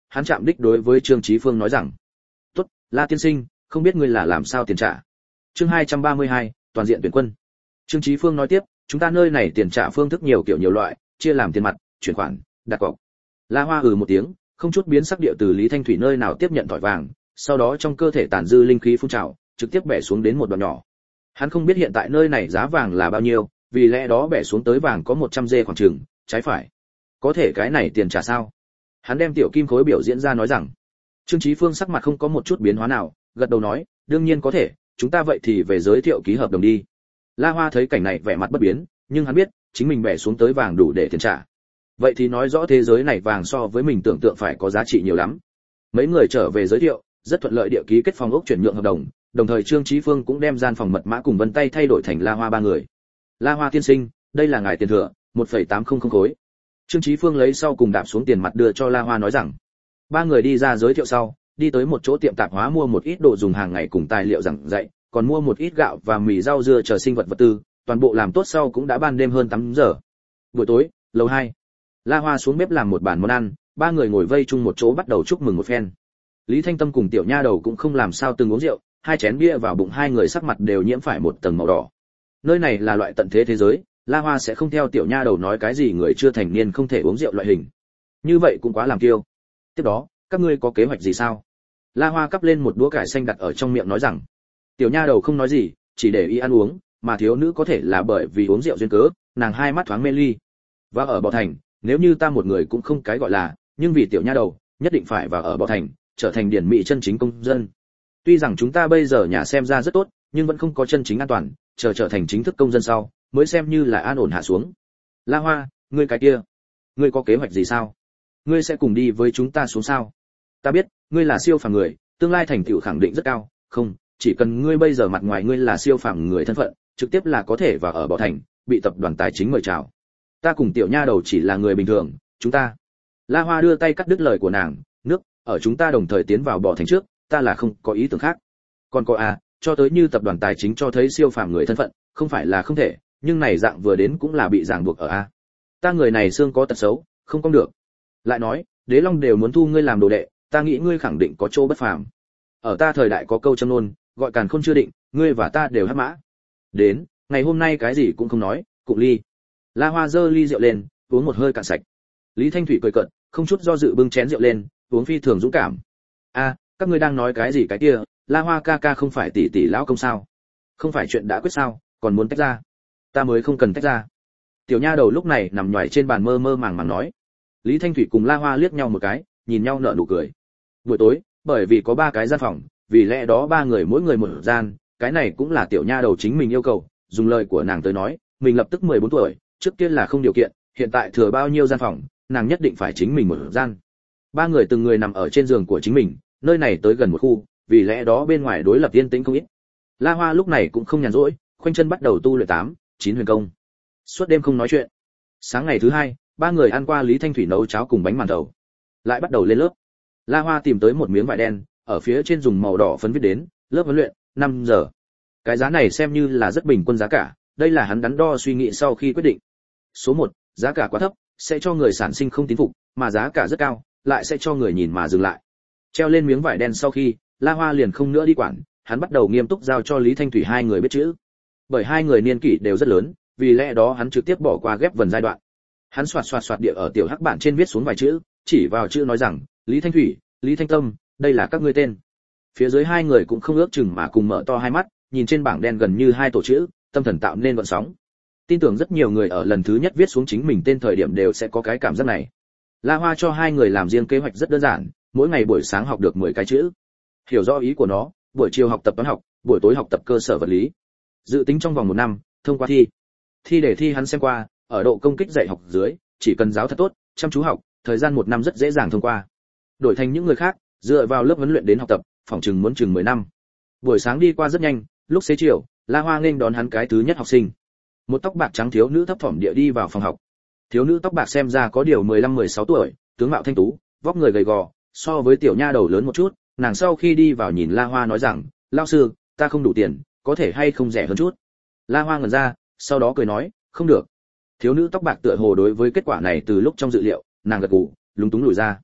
hắn chạm đích đối với Trương Chí Phương nói rằng: "Tốt, La tiên sinh, không biết ngươi là làm sao tiền trả?" Chương 232, toàn diện tuyển quân. Trương Chí Phương nói tiếp: "Chúng ta nơi này tiền trả phương thức nhiều kiểu nhiều loại, chia làm tiền mặt, chuyển khoản, đặt cọc." La Hoa một tiếng, không chút biến sắc điệu từ Lý Thanh Thủy nơi nào tiếp nhận thỏi vàng, sau đó trong cơ thể tản dư linh khí phun trào, trực tiếp bẻ xuống đến một đoạn nhỏ. Hắn không biết hiện tại nơi này giá vàng là bao nhiêu, vì lẽ đó bẻ xuống tới vàng có 100 dê khoảng chừng, trái phải. Có thể cái này tiền trả sao? Hắn đem tiểu kim khối biểu diễn ra nói rằng. Trương Chí Phương sắc mặt không có một chút biến hóa nào, gật đầu nói, đương nhiên có thể, chúng ta vậy thì về giới thiệu ký hợp đồng đi. La Hoa thấy cảnh này vẻ mặt bất biến, nhưng hắn biết, chính mình bẻ xuống tới vàng đủ để tiền trả. Vậy thì nói rõ thế giới này vàng so với mình tưởng tượng phải có giá trị nhiều lắm. Mấy người trở về giới thiệu, rất thuận lợi địa ký kết phòng ốc chuyển nhượng hợp đồng, đồng thời Trương Chí Phương cũng đem gian phòng mật mã cùng vân tay thay đổi thành La Hoa ba người. La Hoa tiên sinh, đây là ngài tiền thừa, 1,800 khối. Trương Chí Phương lấy sau cùng đạp xuống tiền mặt đưa cho La Hoa nói rằng. Ba người đi ra giới thiệu sau, đi tới một chỗ tiệm tạp hóa mua một ít đồ dùng hàng ngày cùng tài liệu giảng dạy, còn mua một ít gạo và mì rau dưa chờ sinh vật vật tư, toàn bộ làm tốt sau cũng đã ban đêm hơn 8 giờ. Buổi tối, lầu 2. La Hoa xuống bếp làm một bàn món ăn, ba người ngồi vây chung một chỗ bắt đầu chúc mừng một phen. Lý Thanh Tâm cùng tiểu nha đầu cũng không làm sao từng uống rượu, hai chén bia vào bụng hai người sắc mặt đều nhiễm phải một tầng màu đỏ. Nơi này là loại tận thế thế giới, La Hoa sẽ không theo tiểu nha đầu nói cái gì người chưa thành niên không thể uống rượu loại hình. Như vậy cũng quá làm kiêu. Tiếp đó, các ngươi có kế hoạch gì sao? La Hoa cắp lên một đũa cải xanh đặt ở trong miệng nói rằng. Tiểu nha đầu không nói gì, chỉ để ý ăn uống, mà thiếu nữ có thể là bởi vì uống rượu duyên cớ, nàng hai mắt thoáng mê ly. Và ở Bảo Thành, nếu như ta một người cũng không cái gọi là, nhưng vì tiểu nha đầu, nhất định phải vào ở Bảo Thành, trở thành điển mỹ chân chính công dân. Tuy rằng chúng ta bây giờ nhà xem ra rất tốt, nhưng vẫn không có chân chính an toàn, trở thành chính thức công dân sau, mới xem như là an ổn hạ xuống. La Hoa, ngươi cái kia, ngươi có kế hoạch gì sao? Ngươi sẽ cùng đi với chúng ta xuống sao? Ta biết, ngươi là siêu phàm người, tương lai thành tựu khẳng định rất cao, không, chỉ cần ngươi bây giờ mặt ngoài ngươi là siêu phàm người thân phận, trực tiếp là có thể vào ở Bảo Thành, bị tập đoàn tài chính mời chào. Ta cùng tiểu nha đầu chỉ là người bình thường, chúng ta. La Hoa đưa tay cắt đứt lời của nàng, nước, ở chúng ta đồng thời tiến vào Bảo Thành trước, ta là không có ý tưởng khác. Còn có cho tới như tập đoàn tài chính cho thấy siêu phàm người thân phận, không phải là không thể, nhưng này dạng vừa đến cũng là bị ràng buộc ở ta người này xương có tật xấu, không có được. Lại nói, Đế Long đều muốn thu ngươi làm đồ đệ, ta nghĩ ngươi khẳng định có chỗ bất phàm. Ở ta thời đại có câu châm ngôn, gọi càn khôn chưa định, ngươi và ta đều hắc mã. Đến, ngày hôm nay cái gì cũng không nói, cụng ly. La Hoa giơ ly rượu lên, uống một hơi cạn sạch. Lý Thanh Thủy cười cợt, không chút do dự bưng chén rượu lên, uống phi thường dũng cảm. Các ngươi đang nói cái gì cái kia? La Hoa ca ca không phải tỷ tỷ lão công sao? Không phải chuyện đã quyết sao, còn muốn tách ra? Ta mới không cần tách ra. Tiểu nha đầu lúc này nằm nhoài trên bàn mơ mơ màng màng nói. Lý Thanh Thủy cùng La Hoa liếc nhau một cái, nhìn nhau nở nụ cười. Buổi tối, bởi vì có 3 cái gian phòng, vì lẽ đó 3 người mỗi người một gian, cái này cũng là tiểu nha đầu chính mình yêu cầu, dùng lời của nàng tới nói, mình lập tức 14 tuổi, trước kia là không điều kiện, hiện tại thừa bao nhiêu gian phòng, nàng nhất định phải chính mình một gian. 3 người từng người nằm ở trên giường của chính mình, nơi này tới gần một khu, vì lẽ đó bên ngoài đối lập yên tĩnh không ít. La Hoa lúc này cũng không nhàn rỗi, khoanh chân bắt đầu tu luyện 9 huyền công. Suốt đêm không nói chuyện. Sáng ngày thứ 2, 3 người ăn qua Lý Thanh Thủy nấu cháo cùng bánh màn thầu, lại bắt đầu lên lớp. La Hoa tìm tới một miếng vải đen, ở phía trên dùng màu đỏ phấn viết đến, lớp huấn luyện, 5 giờ. Cái giá này xem như là rất bình quân giá cả, đây là hắn đắn đo suy nghĩ sau khi quyết định. Số 1, giá cả quá thấp, sẽ cho người sản sinh không tín phục, mà giá cả rất cao, lại sẽ cho người nhìn mà dừng lại. Treo lên miếng vải đen sau khi, La Hoa liền không nữa đi quản, hắn bắt đầu nghiêm túc giao cho Lý Thanh Thủy hai người biết chữ. Bởi hai người niên kỷ đều rất lớn, vì lẽ đó hắn trực tiếp bỏ qua ghép vần giai đoạn. Hắn xoạt địa ở tiểu hắc bản trên viết xuống vài chữ, chỉ vào chữ nói rằng, Lý Thanh Thủy, Lý Thanh Tâm, đây là các ngươi tên. Phía dưới hai người cũng không ước chừng mà cùng mở to hai mắt, nhìn trên bảng đen gần như 2 tổ chữ, tâm thần tạo nên gợn sóng. Tin tưởng rất nhiều người ở lần thứ nhất viết xuống chính mình tên thời điểm đều sẽ có cái cảm giác này. La Hoa cho hai người làm riêng kế hoạch rất đơn giản, mỗi ngày buổi sáng học được 10 cái chữ. Hiểu rõ ý của nó, buổi chiều học tập toán học, buổi tối học tập cơ sở vật lý. Dự tính trong vòng 1 năm, thông qua thi. Thi để thi hắn xem qua, ở độ công kích dạy học dưới, chỉ cần giáo thật tốt, chăm chú học, thời gian 1 năm rất dễ dàng thông qua. Đổi thành những người khác, dựa vào lớp huấn luyện đến học tập, phỏng chừng muốn chừng 10 năm. Buổi sáng đi qua rất nhanh, lúc xế chiều, La Hoa nghênh đón hắn cái thứ nhất học sinh. Một tóc bạc trắng thiếu nữ thấp thỏm địa đi vào phòng học. Thiếu nữ tóc bạc xem ra có điều 15-16 tuổi, tướng mạo thanh tú, vóc người gầy gò, so với tiểu nha đầu lớn một chút. Nàng sau khi đi vào nhìn La Hoa nói rằng, lão sư, ta không đủ tiền, có thể hay không rẻ hơn chút. La Hoa ngẩn ra, sau đó cười nói, không được. Thiếu nữ tóc bạc tựa hồ đối với kết quả này từ lúc trong dự liệu, nàng gật gù, lúng túng lùi ra.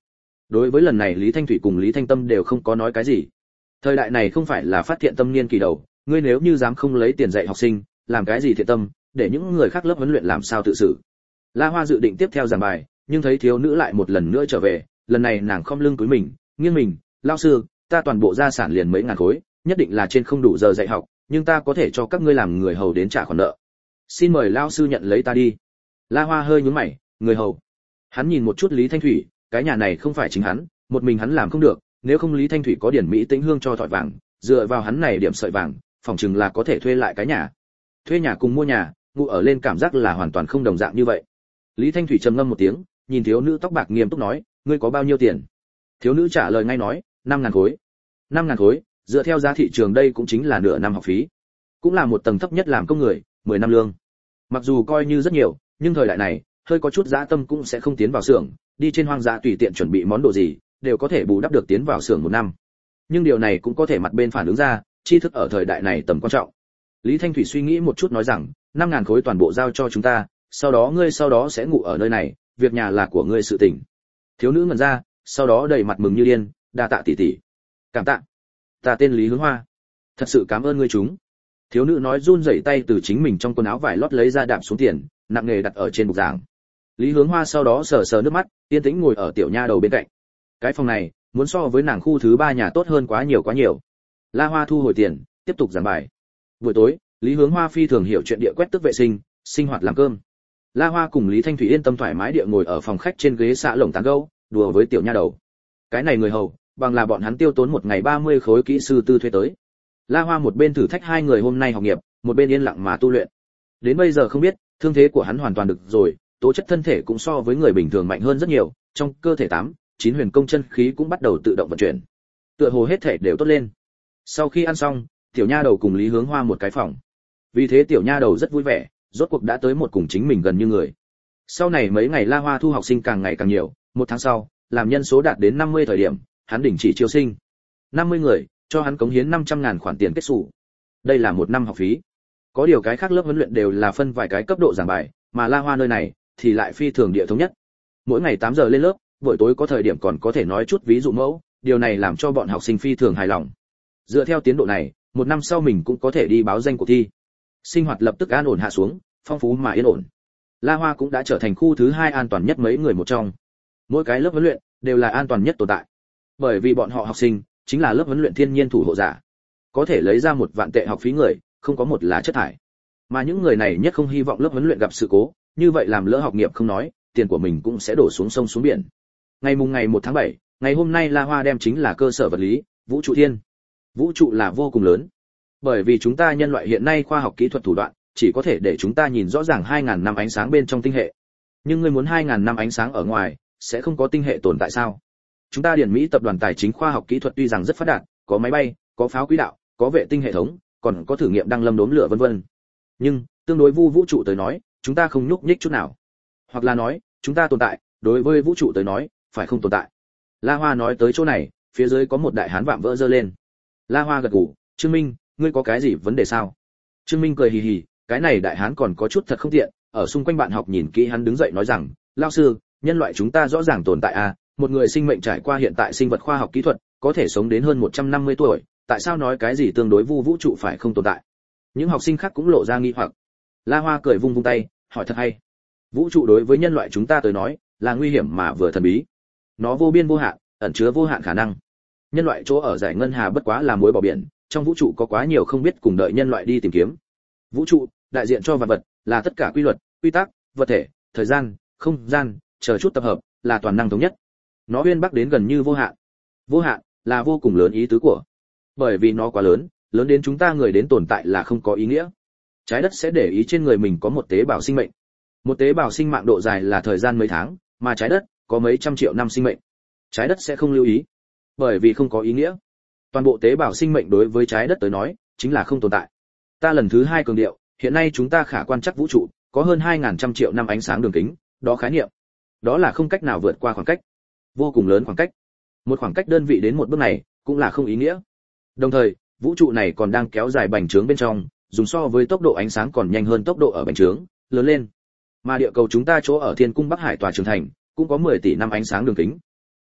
Đối với lần này Lý Thanh Thủy cùng Lý Thanh Tâm đều không có nói cái gì. Thời đại này không phải là phát thiện tâm niên kỳ đầu, ngươi nếu như dám không lấy tiền dạy học sinh, làm cái gì thiện tâm, để những người khác lớp huấn luyện làm sao tự xử. La Hoa dự định tiếp theo giảng bài, nhưng thấy thiếu nữ lại một lần nữa trở về, lần này nàng khom lưng cúi mình, nghiêng mình, "Lão sư, ta toàn bộ gia sản liền mấy ngàn khối, nhất định là trên không đủ giờ dạy học, nhưng ta có thể cho các ngươi làm người hầu đến trả khoản nợ. Xin mời lão sư nhận lấy ta đi." La Hoa hơi nhướng mày, "Người hầu?" Hắn nhìn một chút Lý Thanh Thủy, cái nhà này không phải chính hắn, một mình hắn làm không được, nếu không Lý Thanh Thủy có điển mỹ tĩnh hương cho thỏi vàng, dựa vào hắn này điểm sợi vàng, phòng chừng là có thể thuê lại cái nhà. Thuê nhà cùng mua nhà, ngủ ở lên cảm giác là hoàn toàn không đồng dạng như vậy. Lý Thanh Thủy trầm ngâm một tiếng, nhìn thiếu nữ tóc bạc nghiêm túc nói, "Ngươi có bao nhiêu tiền?" Thiếu nữ trả lời ngay nói, 5.000 khối. 5.000 khối, dựa theo giá thị trường đây cũng chính là nửa năm học phí, cũng là một tầng thấp nhất làm công người, 10 năm lương. Mặc dù coi như rất nhiều, nhưng thời đại này, hơi có chút dã tâm cũng sẽ không tiến vào xưởng, đi trên hoang dã tùy tiện chuẩn bị món đồ gì, đều có thể bù đắp được tiến vào xưởng một năm. Nhưng điều này cũng có thể mặt bên phản ứng ra, tri thức ở thời đại này tầm quan trọng. Lý Thanh Thủy suy nghĩ một chút nói rằng, 5.000 khối toàn bộ giao cho chúng ta, sau đó ngươi sau đó sẽ ngủ ở nơi này, việc nhà là của ngươi sự tình. Thiếu nữ ngẩn ra, sau đó đầy mặt mừng như điên, "Đa tạ tỷ tỷ." "Cảm tạ. Ta tên Lý Hướng Hoa. Thật sự cảm ơn ngươi chúng." Thiếu nữ nói run rẩy tay từ chính mình trong quần áo vải lót lấy ra đạp xuống tiền, nặng nề đặt ở trên bục giảng. Lý Hướng Hoa sau đó sờ sờ nước mắt, yên tĩnh ngồi ở tiểu nha đầu bên cạnh. Cái phòng này, muốn so với nàng khu thứ 3 nhà tốt hơn quá nhiều quá nhiều. La Hoa thu hồi tiền, tiếp tục giảng bài. Buổi tối, Lý Hướng Hoa phi thường hiểu chuyện địa quét tước vệ sinh, sinh hoạt làm cơm. La Hoa cùng Lý Thanh Thủy yên tâm thoải mái địa ngồi ở phòng khách trên ghế xạ lồng tán gẫu, đùa với tiểu nha đầu. Cái này người hầu, bằng là bọn hắn tiêu tốn một ngày 30 khối kỹ sư tư thuê tới. La Hoa một bên thử thách hai người hôm nay học nghiệp, một bên yên lặng mà tu luyện. Đến bây giờ không biết, thương thế của hắn hoàn toàn được rồi, tố chất thân thể cũng so với người bình thường mạnh hơn rất nhiều, trong cơ thể 8-9 huyền công chân khí cũng bắt đầu tự động vận chuyển. Tựa hồ hết thể đều tốt lên. Sau khi ăn xong, tiểu nha đầu cùng Lý Hướng Hoa một cái phòng. Vì thế tiểu nha đầu rất vui vẻ, rốt cuộc đã tới một cùng chính mình gần như người. Sau này mấy ngày La Hoa thu học sinh càng ngày càng nhiều, một tháng sau, làm nhân số đạt đến 50 thời điểm, hắn đình chỉ chiêu sinh. 50 người, cho hắn cống hiến 500.000 khoản tiền kết sổ. Đây là một năm học phí. Có điều cái khác lớp huấn luyện đều là phân vài cái cấp độ giảng bài, mà La Hoa nơi này thì lại phi thường địa thống nhất. Mỗi ngày 8 giờ lên lớp, buổi tối có thời điểm còn có thể nói chút ví dụ mẫu, điều này làm cho bọn học sinh phi thường hài lòng. Dựa theo tiến độ này, một năm sau mình cũng có thể đi báo danh cuộc thi. Sinh hoạt lập tức an ổn hạ xuống, phong phú mà yên ổn. La Hoa cũng đã trở thành khu thứ 2 an toàn nhất mấy người một trong. Mỗi cái lớp huấn luyện đều là an toàn nhất tồn tại. Bởi vì bọn họ học sinh chính là lớp huấn luyện thiên nhiên thủ hộ giả. Có thể lấy ra 1 vạn tệ học phí người, không có một là chất thải. Mà những người này nhất không hy vọng lớp huấn luyện gặp sự cố, như vậy làm lỡ học nghiệp không nói, tiền của mình cũng sẽ đổ xuống sông xuống biển. Ngày 1 tháng 7, ngày hôm nay La Hoa đem chính là cơ sở vật lý, vũ trụ thiên. Vũ trụ là vô cùng lớn. Bởi vì chúng ta nhân loại hiện nay khoa học kỹ thuật thủ đoạn, chỉ có thể để chúng ta nhìn rõ ràng 2.000 năm ánh sáng bên trong tinh hệ. Nhưng ngươi muốn 2.000 năm ánh sáng ở ngoài, sẽ không có tinh hệ tồn tại sao? Chúng ta Điển Mỹ tập đoàn tài chính khoa học kỹ thuật tuy rằng rất phát đạt, có máy bay, có pháo quỹ đạo, có vệ tinh hệ thống, còn có thử nghiệm đăng lâm đốm lửa vân vân. Nhưng, tương đối vũ trụ tới nói, chúng ta không nhúc nhích chút nào. Hoặc là nói, chúng ta tồn tại, đối với vũ trụ tới nói, phải không tồn tại. La Hoa nói tới chỗ này, phía dưới có một đại hán vạm vỡ giơ lên. La Hoa gật gù, "Trương Minh, ngươi có cái gì vấn đề sao?" Trương Minh cười hì hì, cái này đại hán còn có chút thật không tiện, ở xung quanh bạn học nhìn kỹ hắn đứng dậy nói rằng, "Lão sư, nhân loại chúng ta rõ ràng tồn tại à, một người sinh mệnh trải qua hiện tại sinh vật khoa học kỹ thuật, có thể sống đến hơn 150 tuổi, tại sao nói cái gì tương đối vũ trụ phải không tồn tại?" Những học sinh khác cũng lộ ra nghi hoặc. La Hoa cười vung vung tay, hỏi thật hay. Vũ trụ đối với nhân loại chúng ta tới nói, là nguy hiểm mà vừa thần bí. Nó vô biên vô hạn, ẩn chứa vô hạn khả năng. Nhân loại chỗ ở giải ngân hà bất quá là muối bỏ biển, trong vũ trụ có quá nhiều không biết cùng đợi nhân loại đi tìm kiếm. Vũ trụ đại diện cho vạn vật, là tất cả quy luật, quy tắc, vật thể, thời gian, không gian, chờ chút tập hợp, là toàn năng thống nhất. Nó uyên bắc đến gần như vô hạn. Vô hạn là vô cùng lớn ý tứ của. Bởi vì nó quá lớn, lớn đến chúng ta người đến tồn tại là không có ý nghĩa. Trái đất sẽ để ý trên người mình có một tế bào sinh mệnh. Một tế bào sinh mạng độ dài là thời gian mấy tháng, mà trái đất có mấy trăm triệu năm sinh mệnh. Trái đất sẽ không lưu ý, bởi vì không có ý nghĩa. Toàn bộ tế bào sinh mệnh đối với trái đất tới nói, chính là không tồn tại. Ta lần thứ 2 cường điệu, hiện nay chúng ta khả quan chắc vũ trụ có hơn 2.100 triệu năm ánh sáng đường kính, đó khái niệm. Đó là không cách nào vượt qua khoảng cách. Vô cùng lớn khoảng cách. Một khoảng cách đơn vị đến một bước này, cũng là không ý nghĩa. Đồng thời, vũ trụ này còn đang kéo dài bành trướng bên trong, dùng so với tốc độ ánh sáng còn nhanh hơn tốc độ ở bành trướng, lớn lên. Mà địa cầu chúng ta chỗ ở Thiên Cung Bắc Hải tòa trường thành, cũng có 10 tỷ năm ánh sáng đường kính.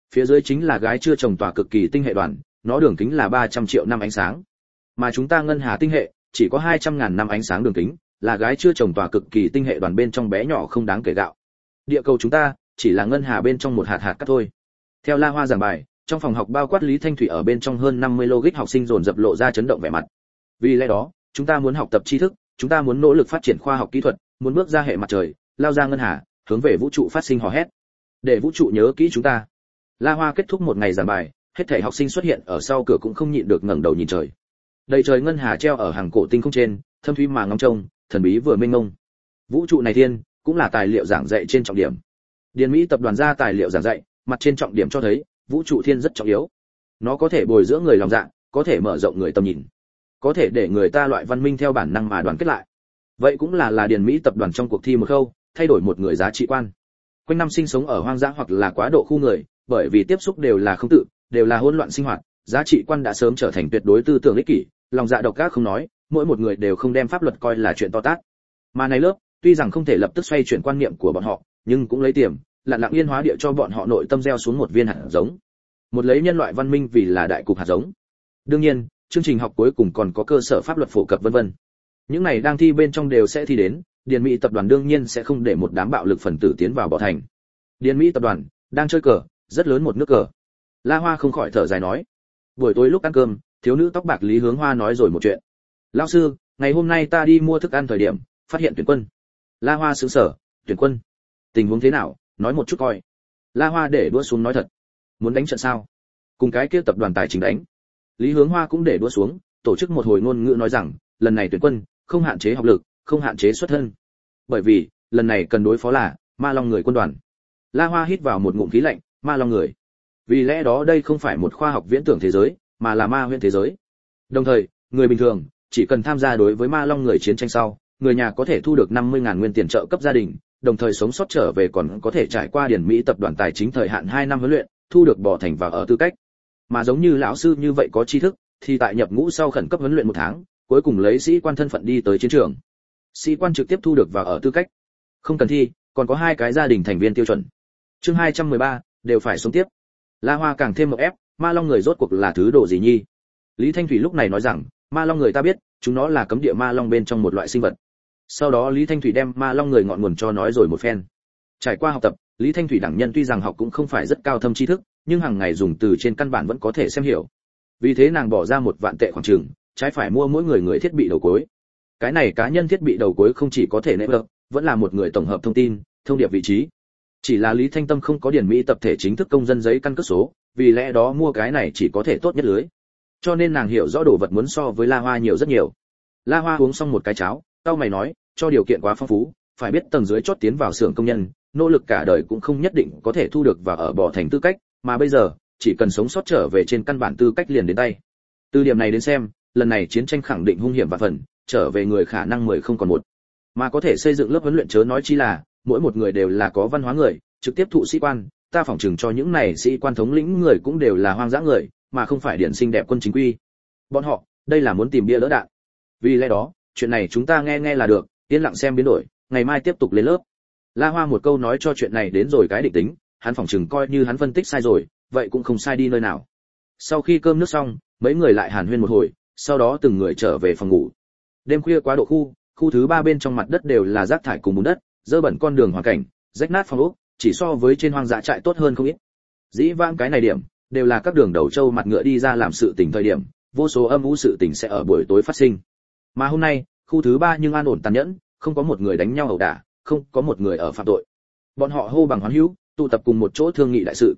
Phía dưới chính là gái chưa chồng tòa cực kỳ tinh hệ đoàn, nó đường kính là 300 triệu năm ánh sáng. Mà chúng ta ngân hà tinh hệ chỉ có 200.000 năm ánh sáng đường kính, là gái chưa chồng tòa cực kỳ tinh hệ đoàn bên trong bé nhỏ không đáng kể gạo. Địa cầu chúng ta chỉ là ngân hà bên trong một hạt hạt cát thôi. Theo La Hoa giảng bài, trong phòng học bao quát Lý Thanh Thủy ở bên trong hơn 50 logic học sinh dồn dập lộ ra chấn động vẻ mặt. Vì lẽ đó, chúng ta muốn học tập tri thức, chúng ta muốn nỗ lực phát triển khoa học kỹ thuật, muốn bước ra hệ mặt trời, lao ra ngân hà, hướng về vũ trụ phát sinh hò hét. Để vũ trụ nhớ kỹ chúng ta. La Hoa kết thúc một ngày giảng bài, hết thảy học sinh xuất hiện ở sau cửa cũng không nhịn được ngẩng đầu nhìn trời. Đầy trời ngân hà treo ở hàng cổ tinh không trên, thâm thúy mà ngóng trông, thần bí vừa mênh mông. Vũ trụ này thiên, cũng là tài liệu giảng dạy trên trọng điểm. Điền Mỹ tập đoàn ra tài liệu giảng dạy, mặt trên trọng điểm cho thấy, vũ trụ thiên rất trọng yếu. Nó có thể bồi dưỡng người lòng dạ, có thể mở rộng người tầm nhìn, có thể để người ta loại văn minh theo bản năng mà đoàn kết lại. Vậy cũng là Điền Mỹ tập đoàn trong cuộc thi một khâu, thay đổi một người giá trị quan. Quanh năm sinh sống ở hoang dã hoặc là quá độ khu người, bởi vì tiếp xúc đều là không tự, đều là hỗn loạn sinh hoạt, giá trị quan đã sớm trở thành tuyệt đối tư tưởng ích kỷ, lòng dạ độc ác không nói, mỗi một người đều không đem pháp luật coi là chuyện to tát. Mà này lớp, tuy rằng không thể lập tức xoay chuyển quan niệm của bọn họ, nhưng cũng lấy tiềm, lặng lặng yên hóa địa cho bọn họ nội tâm gieo xuống một viên hạt giống. Một lấy nhân loại văn minh vì là đại cục hạt giống. Đương nhiên, chương trình học cuối cùng còn có cơ sở pháp luật phổ cập vân vân. Những này đang thi bên trong đều sẽ thi đến, Điền Mỹ tập đoàn đương nhiên sẽ không để một đám bạo lực phần tử tiến vào bỏ thành. Điền Mỹ tập đoàn đang chơi cờ, rất lớn một nước cờ. La Hoa không khỏi thở dài nói. Buổi tối lúc ăn cơm, thiếu nữ tóc bạc Lý Hướng Hoa nói rồi một chuyện. Lão sư, ngày hôm nay ta đi mua thức ăn thời điểm, phát hiện tuyển quân. La Hoa sững sờ, tuyển quân? Tình huống thế nào, nói một chút coi. La Hoa để đũa xuống nói thật. Muốn đánh trận sao? Cùng cái kia tập đoàn tài chính đánh. Lý Hướng Hoa cũng để đũa xuống, tổ chức một hồi ngôn ngữ nói rằng, lần này tuyển quân, không hạn chế học lực, không hạn chế xuất thân. Bởi vì, lần này cần đối phó là Ma Long người quân đoàn. La Hoa hít vào một ngụm khí lạnh, Ma Long người. Vì lẽ đó đây không phải một khoa học viễn tưởng thế giới, mà là ma huyễn thế giới. Đồng thời, người bình thường chỉ cần tham gia đối với Ma Long người chiến tranh sau, người nhà có thể thu được 50.000 nguyên tiền trợ cấp gia đình, đồng thời sống sót trở về còn có thể trải qua Điền Mỹ tập đoàn tài chính thời hạn 2 năm huấn luyện, thu được bỏ thành vào ở tư cách. Mà giống như lão sư như vậy có tri thức, thì tại nhập ngũ sau khẩn cấp huấn luyện 1 tháng, cuối cùng lấy sĩ quan thân phận đi tới chiến trường. Sĩ quan trực tiếp thu được vào ở tư cách. Không cần thi, còn có 2 cái gia đình thành viên tiêu chuẩn. Chương 213, đều phải sống tiếp. La Hoa càng thêm một ép, Ma Long người rốt cuộc là thứ đồ gì nhi? Lý Thanh Thủy lúc này nói rằng, Ma Long người ta biết, chúng nó là cấm địa ma long bên trong một loại sinh vật. Sau đó Lý Thanh Thủy đem Ma Long người ngọn nguồn cho nói rồi một phen. Trải qua học tập, Lý Thanh Thủy đẳng nhân tuy rằng học cũng không phải rất cao thâm tri thức, nhưng hàng ngày dùng từ trên căn bản vẫn có thể xem hiểu. Vì thế nàng bỏ ra 1 vạn tệ khoảng chừng, trái phải mua mỗi người thiết bị đầu cuối. Cái này cá nhân thiết bị đầu cuối không chỉ có thể network, vẫn là một người tổng hợp thông tin, thông điệp vị trí. Chỉ là Lý Thanh Tâm không có Điền Mỹ tập thể chính thức công dân giấy căn cước số, vì lẽ đó mua cái này chỉ có thể tốt nhất lưới. Cho nên nàng hiểu rõ đồ vật muốn so với La Hoa nhiều rất nhiều. La Hoa uống xong một cái cháo, cau mày nói, cho điều kiện quá phong phú, phải biết tầng dưới chót tiến vào xưởng công nhân, nỗ lực cả đời cũng không nhất định có thể thu được và ở bỏ thành tư cách, mà bây giờ, chỉ cần sống sót trở về trên căn bản tư cách liền đến tay. Từ điểm này đến xem, lần này chiến tranh khẳng định hung hiểm và phần, trở về người khả năng 10 không còn 1. Mà có thể xây dựng lớp huấn luyện chớ nói chi là, mỗi một người đều là có văn hóa người, trực tiếp thụ sĩ quan, ta phỏng chừng cho những này sĩ quan thống lĩnh người cũng đều là hoang dã người, mà không phải điển sinh đẹp quân chính quy. Bọn họ, đây là muốn tìm bia đỡ đạn. Vì lẽ đó, chuyện này chúng ta nghe là được, yên lặng xem biến đổi, ngày mai tiếp tục lên lớp. La Hoa một câu nói cho chuyện này đến rồi cái định tính, hắn phỏng chừng coi như hắn phân tích sai rồi, vậy cũng không sai đi nơi nào. Sau khi cơm nước xong, mấy người lại hàn huyên một hồi, sau đó từng người trở về phòng ngủ. Đêm khuya quá độ khu thứ 3 bên trong mặt đất đều là rác thải cùng bùn đất, dơ bẩn con đường hoàn cảnh, rách nát phòng ốc, chỉ so với trên hoang dã trại tốt hơn không ít. Dĩ vãng cái này điểm, đều là các đường đầu trâu mặt ngựa đi ra làm sự tình thời điểm, vô số âm u sự tình sẽ ở buổi tối phát sinh. Mà hôm nay, khu thứ 3 nhưng an ổn tàn nhẫn, không có một người đánh nhau ẩu đả, không có một người ở phạm tội. Bọn họ hô bằng hoán hữu, tụ tập cùng một chỗ thương nghị đại sự.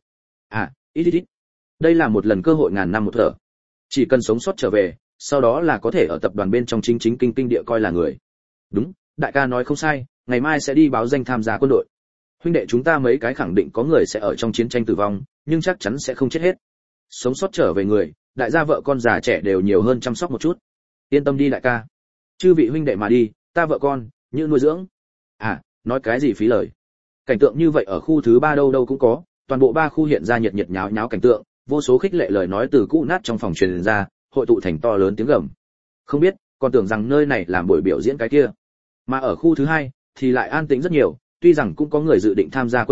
Ít. Đây là một lần cơ hội ngàn năm một thở. Chỉ cần sống sót trở về, sau đó là có thể ở tập đoàn bên trong chính kinh địa coi là người. Đúng, đại ca nói không sai, ngày mai sẽ đi báo danh tham gia quân đội. Huynh đệ chúng ta mấy cái khẳng định có người sẽ ở trong chiến tranh tử vong, nhưng chắc chắn sẽ không chết hết. Sống sót trở về người, đại gia vợ con già trẻ đều nhiều hơn chăm sóc một chút. Yên tâm đi đại ca. Chư vị huynh đệ mà đi, ta vợ con, như nuôi dưỡng. Nói cái gì phí lời. Cảnh tượng như vậy ở khu thứ 3 đâu cũng có, toàn bộ 3 khu hiện ra nhiệt nháo nháo cảnh tượng, vô số khích lệ lời nói từ cũ nát trong phòng truyền ra, hội tụ thành to lớn tiếng gầm. Không biết, còn tưởng rằng nơi này làm buổi biểu diễn cái kia. Mà ở khu thứ 2 thì lại an tĩnh rất nhiều, tuy rằng cũng có người dự định tham gia quân đội,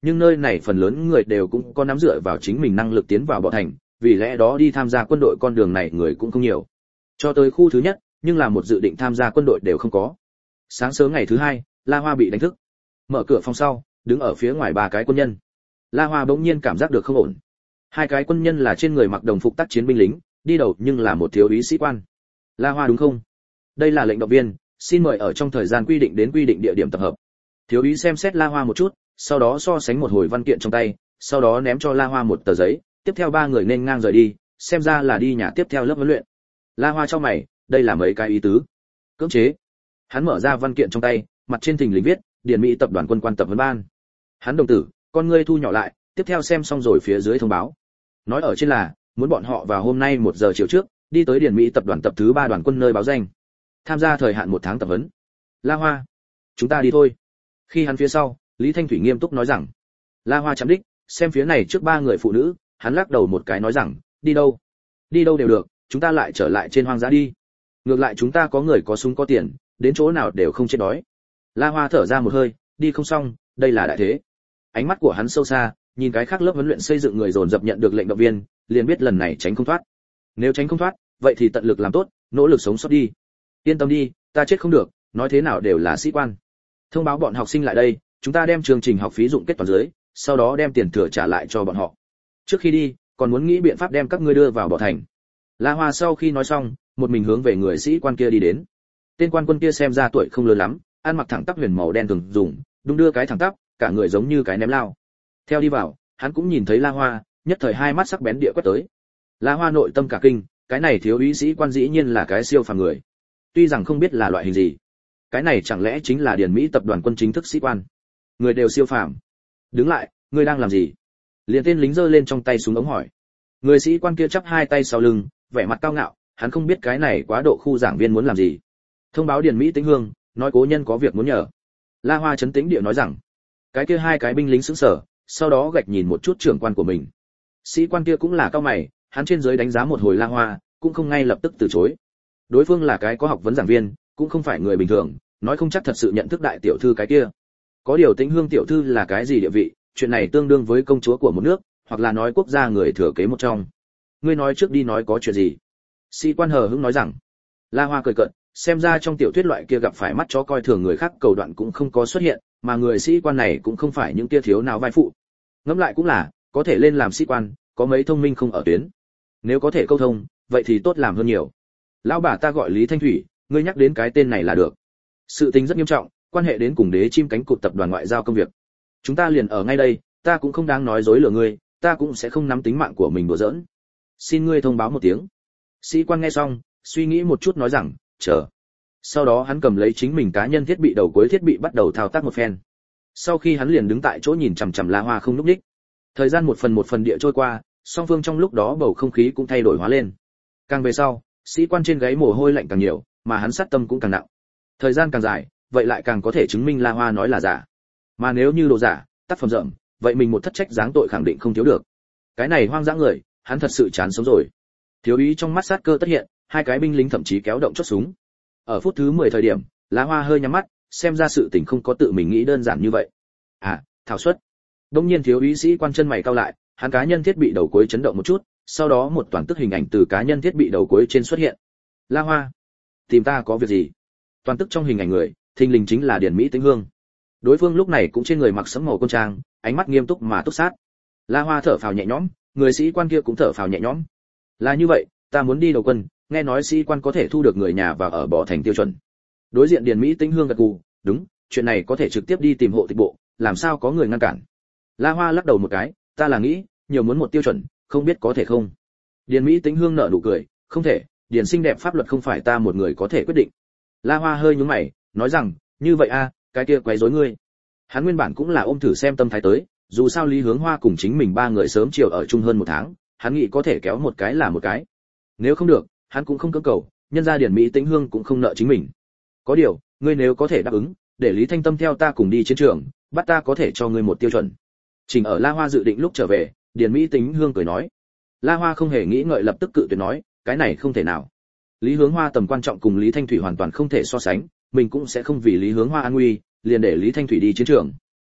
nhưng nơi này phần lớn người đều cũng có nắm dựa vào chính mình năng lực tiến vào Bỏ Thành, vì lẽ đó đi tham gia quân đội con đường này người cũng không nhiều. Cho tới khu thứ nhất, nhưng là một dự định tham gia quân đội đều không có. Sáng sớm ngày thứ hai, La Hoa bị đánh thức. Mở cửa phòng sau, đứng ở phía ngoài ba cái quân nhân. La Hoa bỗng nhiên cảm giác được không ổn. Hai cái quân nhân là trên người mặc đồng phục tác chiến binh lính, đi đầu nhưng là một thiếu úy sĩ quan. La Hoa đúng không? Đây là lệnh động viên, xin mời ở trong thời gian quy định đến quy định địa điểm tập hợp. Thiếu úy xem xét La Hoa một chút, sau đó so sánh một hồi văn kiện trong tay, sau đó ném cho La Hoa một tờ giấy, tiếp theo ba người nên ngang rời đi, xem ra là đi nhà tiếp theo lớp huấn luyện. La Hoa cho mày, đây là mấy cái ý tứ? Cưỡng chế. Hắn mở ra văn kiện trong tay, mặt trên thình lình viết, Điền Mỹ tập đoàn quân quan tập huấn ban. Hắn đồng tử, con ngươi thu nhỏ lại, tiếp theo xem xong rồi phía dưới thông báo. Nói ở trên là, muốn bọn họ vào hôm nay 1 giờ chiều trước, đi tới Điền Mỹ tập đoàn tập thứ 3 đoàn quân nơi báo danh. Tham gia thời hạn 1 tháng tập huấn. La Hoa, chúng ta đi thôi. Khi hắn phía sau, Lý Thanh Thủy nghiêm túc nói rằng. La Hoa chấm đích, xem phía này trước 3 người phụ nữ, hắn lắc đầu một cái nói rằng, đi đâu? Đi đâu đều được, chúng ta lại trở lại trên hoang dã đi. Ngược lại chúng ta có người có súng có tiền, đến chỗ nào đều không chết đói. La Hoa thở ra một hơi, đi không xong, đây là đại thế. Ánh mắt của hắn sâu xa, nhìn cái khác lớp huấn luyện xây dựng người dồn dập nhận được lệnh động viên, liền biết lần này tránh không thoát. Nếu tránh không thoát, vậy thì tận lực làm tốt, nỗ lực sống sót đi. Yên tâm đi, ta chết không được, nói thế nào đều là sĩ quan. Thông báo bọn học sinh lại đây, chúng ta đem chương trình học phí dụng kết toán dưới, sau đó đem tiền thừa trả lại cho bọn họ. Trước khi đi, còn muốn nghĩ biện pháp đem các ngươi đưa vào Bỏ Thành. La Hoa sau khi nói xong, một mình hướng về người sĩ quan kia đi đến. Tên quan quân kia xem ra tuổi không lớn lắm, ăn mặc thẳng tắp huyền màu đen thường dùng, đung đưa cái thẳng tắp, cả người giống như cái ném lao. Theo đi vào, hắn cũng nhìn thấy La Hoa, nhất thời hai mắt sắc bén địa quét tới. La Hoa nội tâm cả kinh, cái này thiếu úy sĩ quan dĩ nhiên là cái siêu phàm người. Tuy rằng không biết là loại hình gì, cái này chẳng lẽ chính là Điền Mỹ tập đoàn quân chính thức sĩ quan? Người đều siêu phàm. Đứng lại, ngươi đang làm gì? Liền tên lính giơ lên trong tay súng ống hỏi. Người sĩ quan kia chắp hai tay sau lưng, vẻ mặt cao ngạo, hắn không biết cái này quá độ khu giảng viên muốn làm gì. Thông báo Điền Mỹ Tĩnh Hương, nói cố nhân có việc muốn nhờ. La Hoa trấn tĩnh địa nói rằng. Cái kia hai cái binh lính sững sờ, sau đó gạch nhìn một chút trưởng quan của mình. Sĩ quan kia cũng là cao mày, hắn trên dưới đánh giá một hồi La Hoa, cũng không ngay lập tức từ chối. Đối phương là cái có học vấn giảng viên, cũng không phải người bình thường, nói không chắc thật sự nhận thức đại tiểu thư cái kia. Có điều Tĩnh Hương tiểu thư là cái gì địa vị, chuyện này tương đương với công chúa của một nước, hoặc là nói quốc gia người thừa kế một trong. Ngươi nói trước đi nói có chuyện gì? Sĩ quan hờ hững nói rằng. La Hoa cười cợt, xem ra trong tiểu thuyết loại kia gặp phải mắt chó coi thường người khác cầu đoạn cũng không có xuất hiện, mà người sĩ quan này cũng không phải những kia thiếu nào vai phụ. Ngẫm lại cũng là, có thể lên làm sĩ quan, có mấy thông minh không ở tuyến. Nếu có thể câu thông, vậy thì tốt làm hơn nhiều. Lão bà ta gọi Lý Thanh Thủy, ngươi nhắc đến cái tên này là được. Sự tình rất nghiêm trọng, quan hệ đến cùng đế chim cánh cụt tập đoàn ngoại giao công việc. Chúng ta liền ở ngay đây, ta cũng không đáng nói dối lừa ngươi, ta cũng sẽ không nắm tính mạng của mình đùa giỡn. Xin ngươi thông báo một tiếng. Sĩ quan nghe xong, suy nghĩ một chút nói rằng, chờ. Sau đó hắn cầm lấy chính mình cá nhân thiết bị đầu cuối thiết bị bắt đầu thao tác một phen. Sau khi hắn liền đứng tại chỗ nhìn chằm chằm La Hoa không lúc đích. Thời gian một phần địa trôi qua, song phương trong lúc đó bầu không khí cũng thay đổi hóa lên. Càng về sau, sĩ quan trên gáy mồ hôi lạnh càng nhiều, mà hắn sát tâm cũng càng nặng. Thời gian càng dài, vậy lại càng có thể chứng minh La Hoa nói là giả. Mà nếu như đồ giả, tác phẩm rợm, vậy mình một thất trách giáng tội khẳng định không thiếu được. Cái này hoang dã người, hắn thật sự chán sống rồi. Thiếu úy trong mắt sát cơ tất hiện, hai cái binh lính thậm chí kéo động chốt súng. Ở phút thứ 10 thời điểm, La Hoa hơi nhắm mắt, xem ra sự tình không có tự mình nghĩ đơn giản như vậy. À, thảo suất. Đông nhiên thiếu úy sĩ quan chân mày cau lại, hắn cá nhân thiết bị đầu cuối chấn động một chút, sau đó một toàn tức hình ảnh từ cá nhân thiết bị đầu cuối trên xuất hiện. La Hoa, tìm ta có việc gì? Toàn tức trong hình ảnh người, thình lình chính là Điền Mỹ Tĩnh Hương. Đối phương lúc này cũng trên người mặc sẫm màu côn trang, ánh mắt nghiêm túc mà túc sát. La Hoa thở phào nhẹ nhõm, người sĩ quan kia cũng thở phào nhẹ nhõm. Là như vậy, ta muốn đi đầu quân, nghe nói sĩ quan có thể thu được người nhà và ở Bỏ Thành tiêu chuẩn. Đối diện Điền Mỹ Tĩnh Hương gật gù, đúng, chuyện này có thể trực tiếp đi tìm hộ tịch bộ, làm sao có người ngăn cản. La Hoa lắc đầu một cái, ta là nghĩ, nhiều muốn một tiêu chuẩn, không biết có thể không. Điền Mỹ Tĩnh Hương nở nụ cười, không thể, Điền xinh đẹp pháp luật không phải ta một người có thể quyết định. La Hoa hơi nhướng mày, nói rằng, như vậy a, cái kia quấy rối ngươi. Hắn nguyên bản cũng là ôm thử xem tâm thái tới, dù sao Lý Hướng Hoa cùng chính mình ba người sớm chiều ở chung hơn 1 tháng, hắn nghĩ có thể kéo một cái là một cái. Nếu không được, hắn cũng không cưỡng cầu, nhân ra Điền Mỹ Tĩnh Hương cũng không nợ chính mình. Có điều, ngươi nếu có thể đáp ứng, để Lý Thanh Tâm theo ta cùng đi chiến trường, bắt ta có thể cho ngươi một tiêu chuẩn. Trình ở La Hoa dự định lúc trở về, Điền Mỹ Tĩnh Hương cười nói. La Hoa không hề nghĩ ngợi lập tức cự tuyệt nói, cái này không thể nào. Lý Hướng Hoa tầm quan trọng cùng Lý Thanh Thủy hoàn toàn không thể so sánh, mình cũng sẽ không vì Lý Hướng Hoa an nguy, liền để Lý Thanh Thủy đi chiến trường.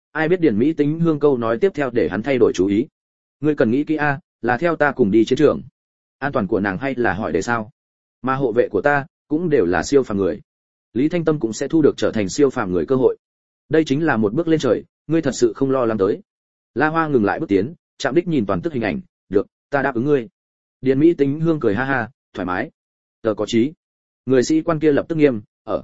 ai biết Điền Mỹ Tính Hương câu nói tiếp theo để hắn thay đổi chú ý. Ngươi cần nghĩ kỹ a, là theo ta cùng đi chiến trường. An toàn của nàng hay là hỏi để sao? Mà hộ vệ của ta cũng đều là siêu phàm người. Lý Thanh Tâm cũng sẽ thu được trở thành siêu phàm người cơ hội. Đây chính là một bước lên trời, ngươi thật sự không lo lắng tới. La Hoa ngừng lại bước tiến, chạm đích nhìn toàn tức hình ảnh, được, ta đáp ứng ngươi. Điền Mỹ Tính Hương cười ha ha, thoải mái. Tờ có chí. Người sĩ quan kia lập tức nghiêm,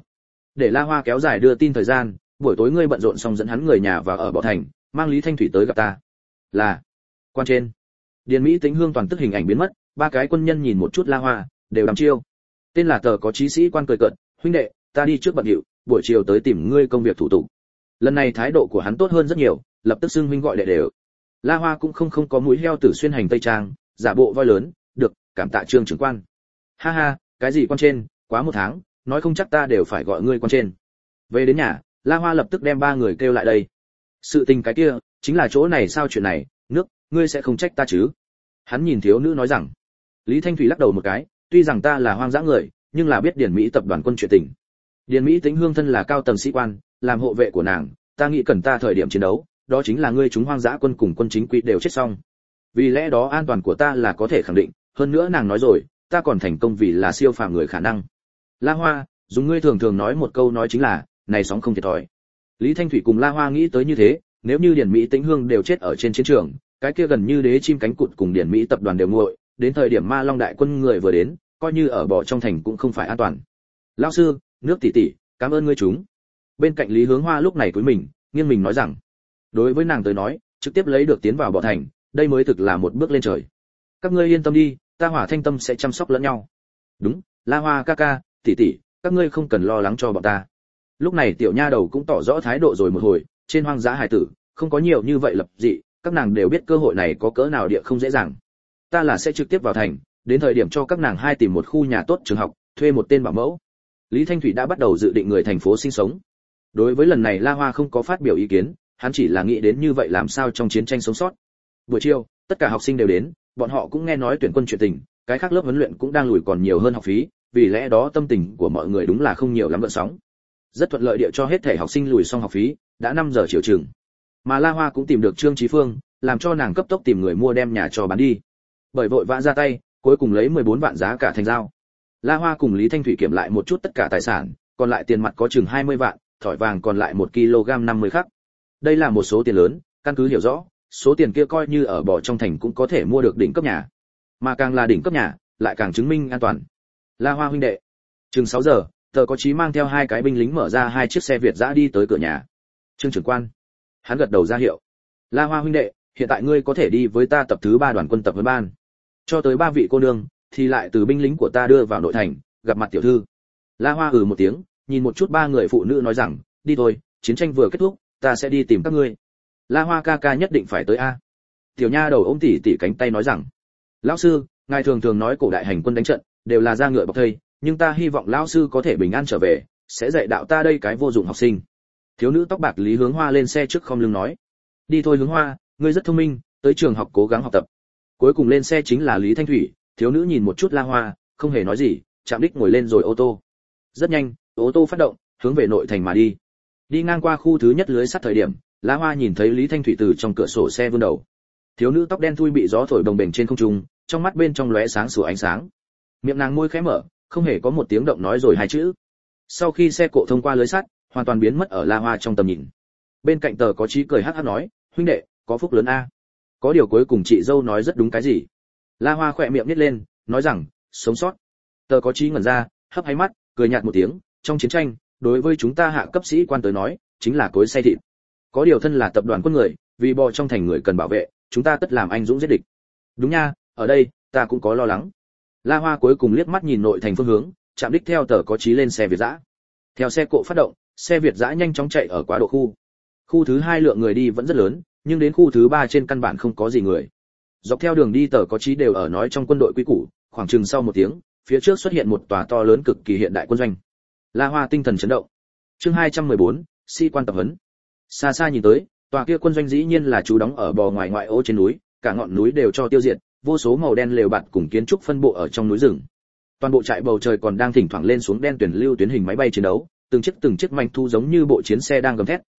để La Hoa kéo dài đưa tin thời gian, buổi tối ngươi bận rộn xong dẫn hắn người nhà vào ở Bảo Thành, mang Lý Thanh Thủy tới gặp ta. Là. Quan trên. Điền Mỹ Tính Hương toàn tức hình ảnh biến mất, ba cái quân nhân nhìn một chút La Hoa, đều đắm chiêu. Tên là tờ có chí sĩ quan cười cợt, huynh đệ, ta đi trước bận rộn, buổi chiều tới tìm ngươi công việc thủ tục. Lần này thái độ của hắn tốt hơn rất nhiều, lập tức xưng huynh gọi đệ đều. La Hoa cũng không có mũi heo tử xuyên hành tây trang, giả bộ voi lớn, được, cảm tạ Trương trưởng quan. Ha ha, cái gì quan trên, quá một tháng, nói không chắc ta đều phải gọi ngươi quan trên. Về đến nhà, La Hoa lập tức đem ba người kêu lại đây. Sự tình cái kia, chính là chỗ này sao chuyện này, nước, ngươi sẽ không trách ta chứ? Hắn nhìn thiếu nữ nói rằng. Lý Thanh Thủy lắc đầu một cái, tuy rằng ta là hoang dã người, nhưng là biết Điền Mỹ tập đoàn quân chuyện tình. Điền Mỹ Tính Hương thân là cao tầng sĩ quan, làm hộ vệ của nàng, ta nghĩ cần ta thời điểm chiến đấu, đó chính là ngươi chúng hoang dã quân cùng quân chính quy đều chết xong. Vì lẽ đó an toàn của ta là có thể khẳng định, hơn nữa nàng nói rồi, ta còn thành công vì là siêu phàm người khả năng. La Hoa, dùng ngươi thường thường nói một câu nói chính là, này sóng không thiệt thòi. Lý Thanh Thủy cùng La Hoa nghĩ tới như thế, nếu như Điền Mỹ Tĩnh Hương đều chết ở trên chiến trường, cái kia gần như đế chim cánh cụt cùng Điền Mỹ tập đoàn đều nguội, đến thời điểm Ma Long đại quân người vừa đến, coi như ở bỏ trong thành cũng không phải an toàn. Lão sư, nước tỷ tỷ, cảm ơn ngươi chúng. Bên cạnh Lý Hướng Hoa lúc này cúi mình, nghiêng mình nói rằng, đối với nàng tới nói, trực tiếp lấy được tiến vào bỏ thành, đây mới thực là một bước lên trời. Các ngươi yên tâm đi, ta Hỏa Thanh Tâm sẽ chăm sóc lẫn nhau. Đúng, La Hoa ca ca, tỷ tỷ, các ngươi không cần lo lắng cho bọn ta. Lúc này tiểu nha đầu cũng tỏ rõ thái độ rồi một hồi, trên hoang dã hải tử, không có nhiều như vậy lập dị, các nàng đều biết cơ hội này có cỡ nào địa không dễ dàng. Ta là sẽ trực tiếp vào thành, đến thời điểm cho các nàng hai tìm một khu nhà tốt trường học, thuê một tên bảo mẫu. Lý Thanh Thủy đã bắt đầu dự định người thành phố sinh sống. Đối với lần này La Hoa không có phát biểu ý kiến, hắn chỉ là nghĩ đến như vậy làm sao trong chiến tranh sống sót. Buổi chiều, tất cả học sinh đều đến, bọn họ cũng nghe nói tuyển quân chuyện tình, cái khác lớp huấn luyện cũng đang lùi còn nhiều hơn học phí, vì lẽ đó tâm tình của mọi người đúng là không nhiều lắm gợn sóng. Rất thuận lợi địa cho hết thể học sinh lùi xong học phí, đã 5 giờ chiều chừng. Mà La Hoa cũng tìm được Trương Chí Phương, làm cho nàng cấp tốc tìm người mua đem nhà cho bán đi. Bởi vội vã ra tay, cuối cùng lấy 14 vạn giá cả thành giao. La Hoa cùng Lý Thanh Thủy kiểm lại một chút tất cả tài sản, còn lại tiền mặt có chừng 20 vạn, thỏi vàng còn lại 1 kg 50 khắc. Đây là một số tiền lớn, căn cứ hiểu rõ, số tiền kia coi như ở bỏ trong thành cũng có thể mua được đỉnh cấp nhà. Mà càng là đỉnh cấp nhà, lại càng chứng minh an toàn. La Hoa huynh đệ. Chừng 6 giờ, tờ có chí mang theo hai cái binh lính mở ra hai chiếc xe Việt dã đi tới cửa nhà. Trương trưởng quan. Hắn gật đầu ra hiệu. La Hoa huynh đệ, hiện tại ngươi có thể đi với ta tập thứ 3 đoàn quân tập huấn ban. Cho tới 3 vị cô nương, thì lại từ binh lính của ta đưa vào nội thành, gặp mặt tiểu thư. La Hoa một tiếng, nhìn một chút 3 người phụ nữ nói rằng, đi thôi, chiến tranh vừa kết thúc, ta sẽ đi tìm các ngươi. La Hoa ca ca nhất định phải tới a. Tiểu nha đầu ôm tỉ tỉ cánh tay nói rằng, lão sư, ngài thường thường nói cổ đại hành quân đánh trận đều là ra ngựa bọc thây, nhưng ta hy vọng lão sư có thể bình an trở về, sẽ dạy đạo ta đây cái vô dụng học sinh. Thiếu nữ tóc bạc Lý Hướng Hoa lên xe trước không lưng nói, đi thôi Hướng Hoa, ngươi rất thông minh, tới trường học cố gắng học tập. Cuối cùng lên xe chính là Lý Thanh Thủy, thiếu nữ nhìn một chút La Hoa, không hề nói gì, chạm đích ngồi lên rồi ô tô. Rất nhanh, ô tô phát động, hướng về nội thành mà đi. Đi ngang qua khu thứ nhất lưới sắt thời điểm, La Hoa nhìn thấy Lý Thanh Thủy từ trong cửa sổ xe vươn đầu. Thiếu nữ tóc đen thui bị gió thổi bồng bềnh trên không trung, trong mắt bên trong lóe sáng sủa ánh sáng. Miệng nàng môi khẽ mở, không hề có một tiếng động nói rồi hai chữ. Sau khi xe cộ thông qua lưới sắt, hoàn toàn biến mất ở La Hoa trong tầm nhìn. Bên cạnh tờ có chí cười hắc hắc nói, huynh đệ, có phúc lớn a. Có điều cuối cùng chị dâu nói rất đúng cái gì. La Hoa khỏe miệng nhếch lên, nói rằng, sống sót. Tờ có chí ngẩn ra, hấp háy mắt, cười nhạt một tiếng, trong chiến tranh, đối với chúng ta hạ cấp sĩ quan tới nói, chính là cối xay thịt. Có điều thân là tập đoàn quân người, vì bò trong thành người cần bảo vệ, chúng ta tất làm anh dũng giết địch. Đúng nha, ở đây, ta cũng có lo lắng. La Hoa cuối cùng liếc mắt nhìn nội thành phương hướng, chạm đích theo tờ có chí lên xe Việt dã. Theo xe cộ phát động, xe Việt dã nhanh chóng chạy ở quá độ khu. Khu thứ 2 lượng người đi vẫn rất lớn, nhưng đến khu thứ 3 trên căn bản không có gì người. Dọc theo đường đi tờ có chí đều ở nói trong quân đội quy củ, khoảng chừng sau một tiếng, phía trước xuất hiện một tòa to lớn cực kỳ hiện đại quân doanh. La Hoa tinh thần chấn động. Chương 214, sĩ quan tập huấn. Xa xa nhìn tới, tòa kia quân doanh dĩ nhiên là trú đóng ở bò ngoài ngoại ô trên núi, cả ngọn núi đều cho tiêu diệt, vô số màu đen lều bạt cùng kiến trúc phân bộ ở trong núi rừng. Toàn bộ trại bầu trời còn đang thỉnh thoảng lên xuống đen tuyển lưu tuyến hình máy bay chiến đấu, từng chiếc manh thu giống như bộ chiến xe đang gầm thét,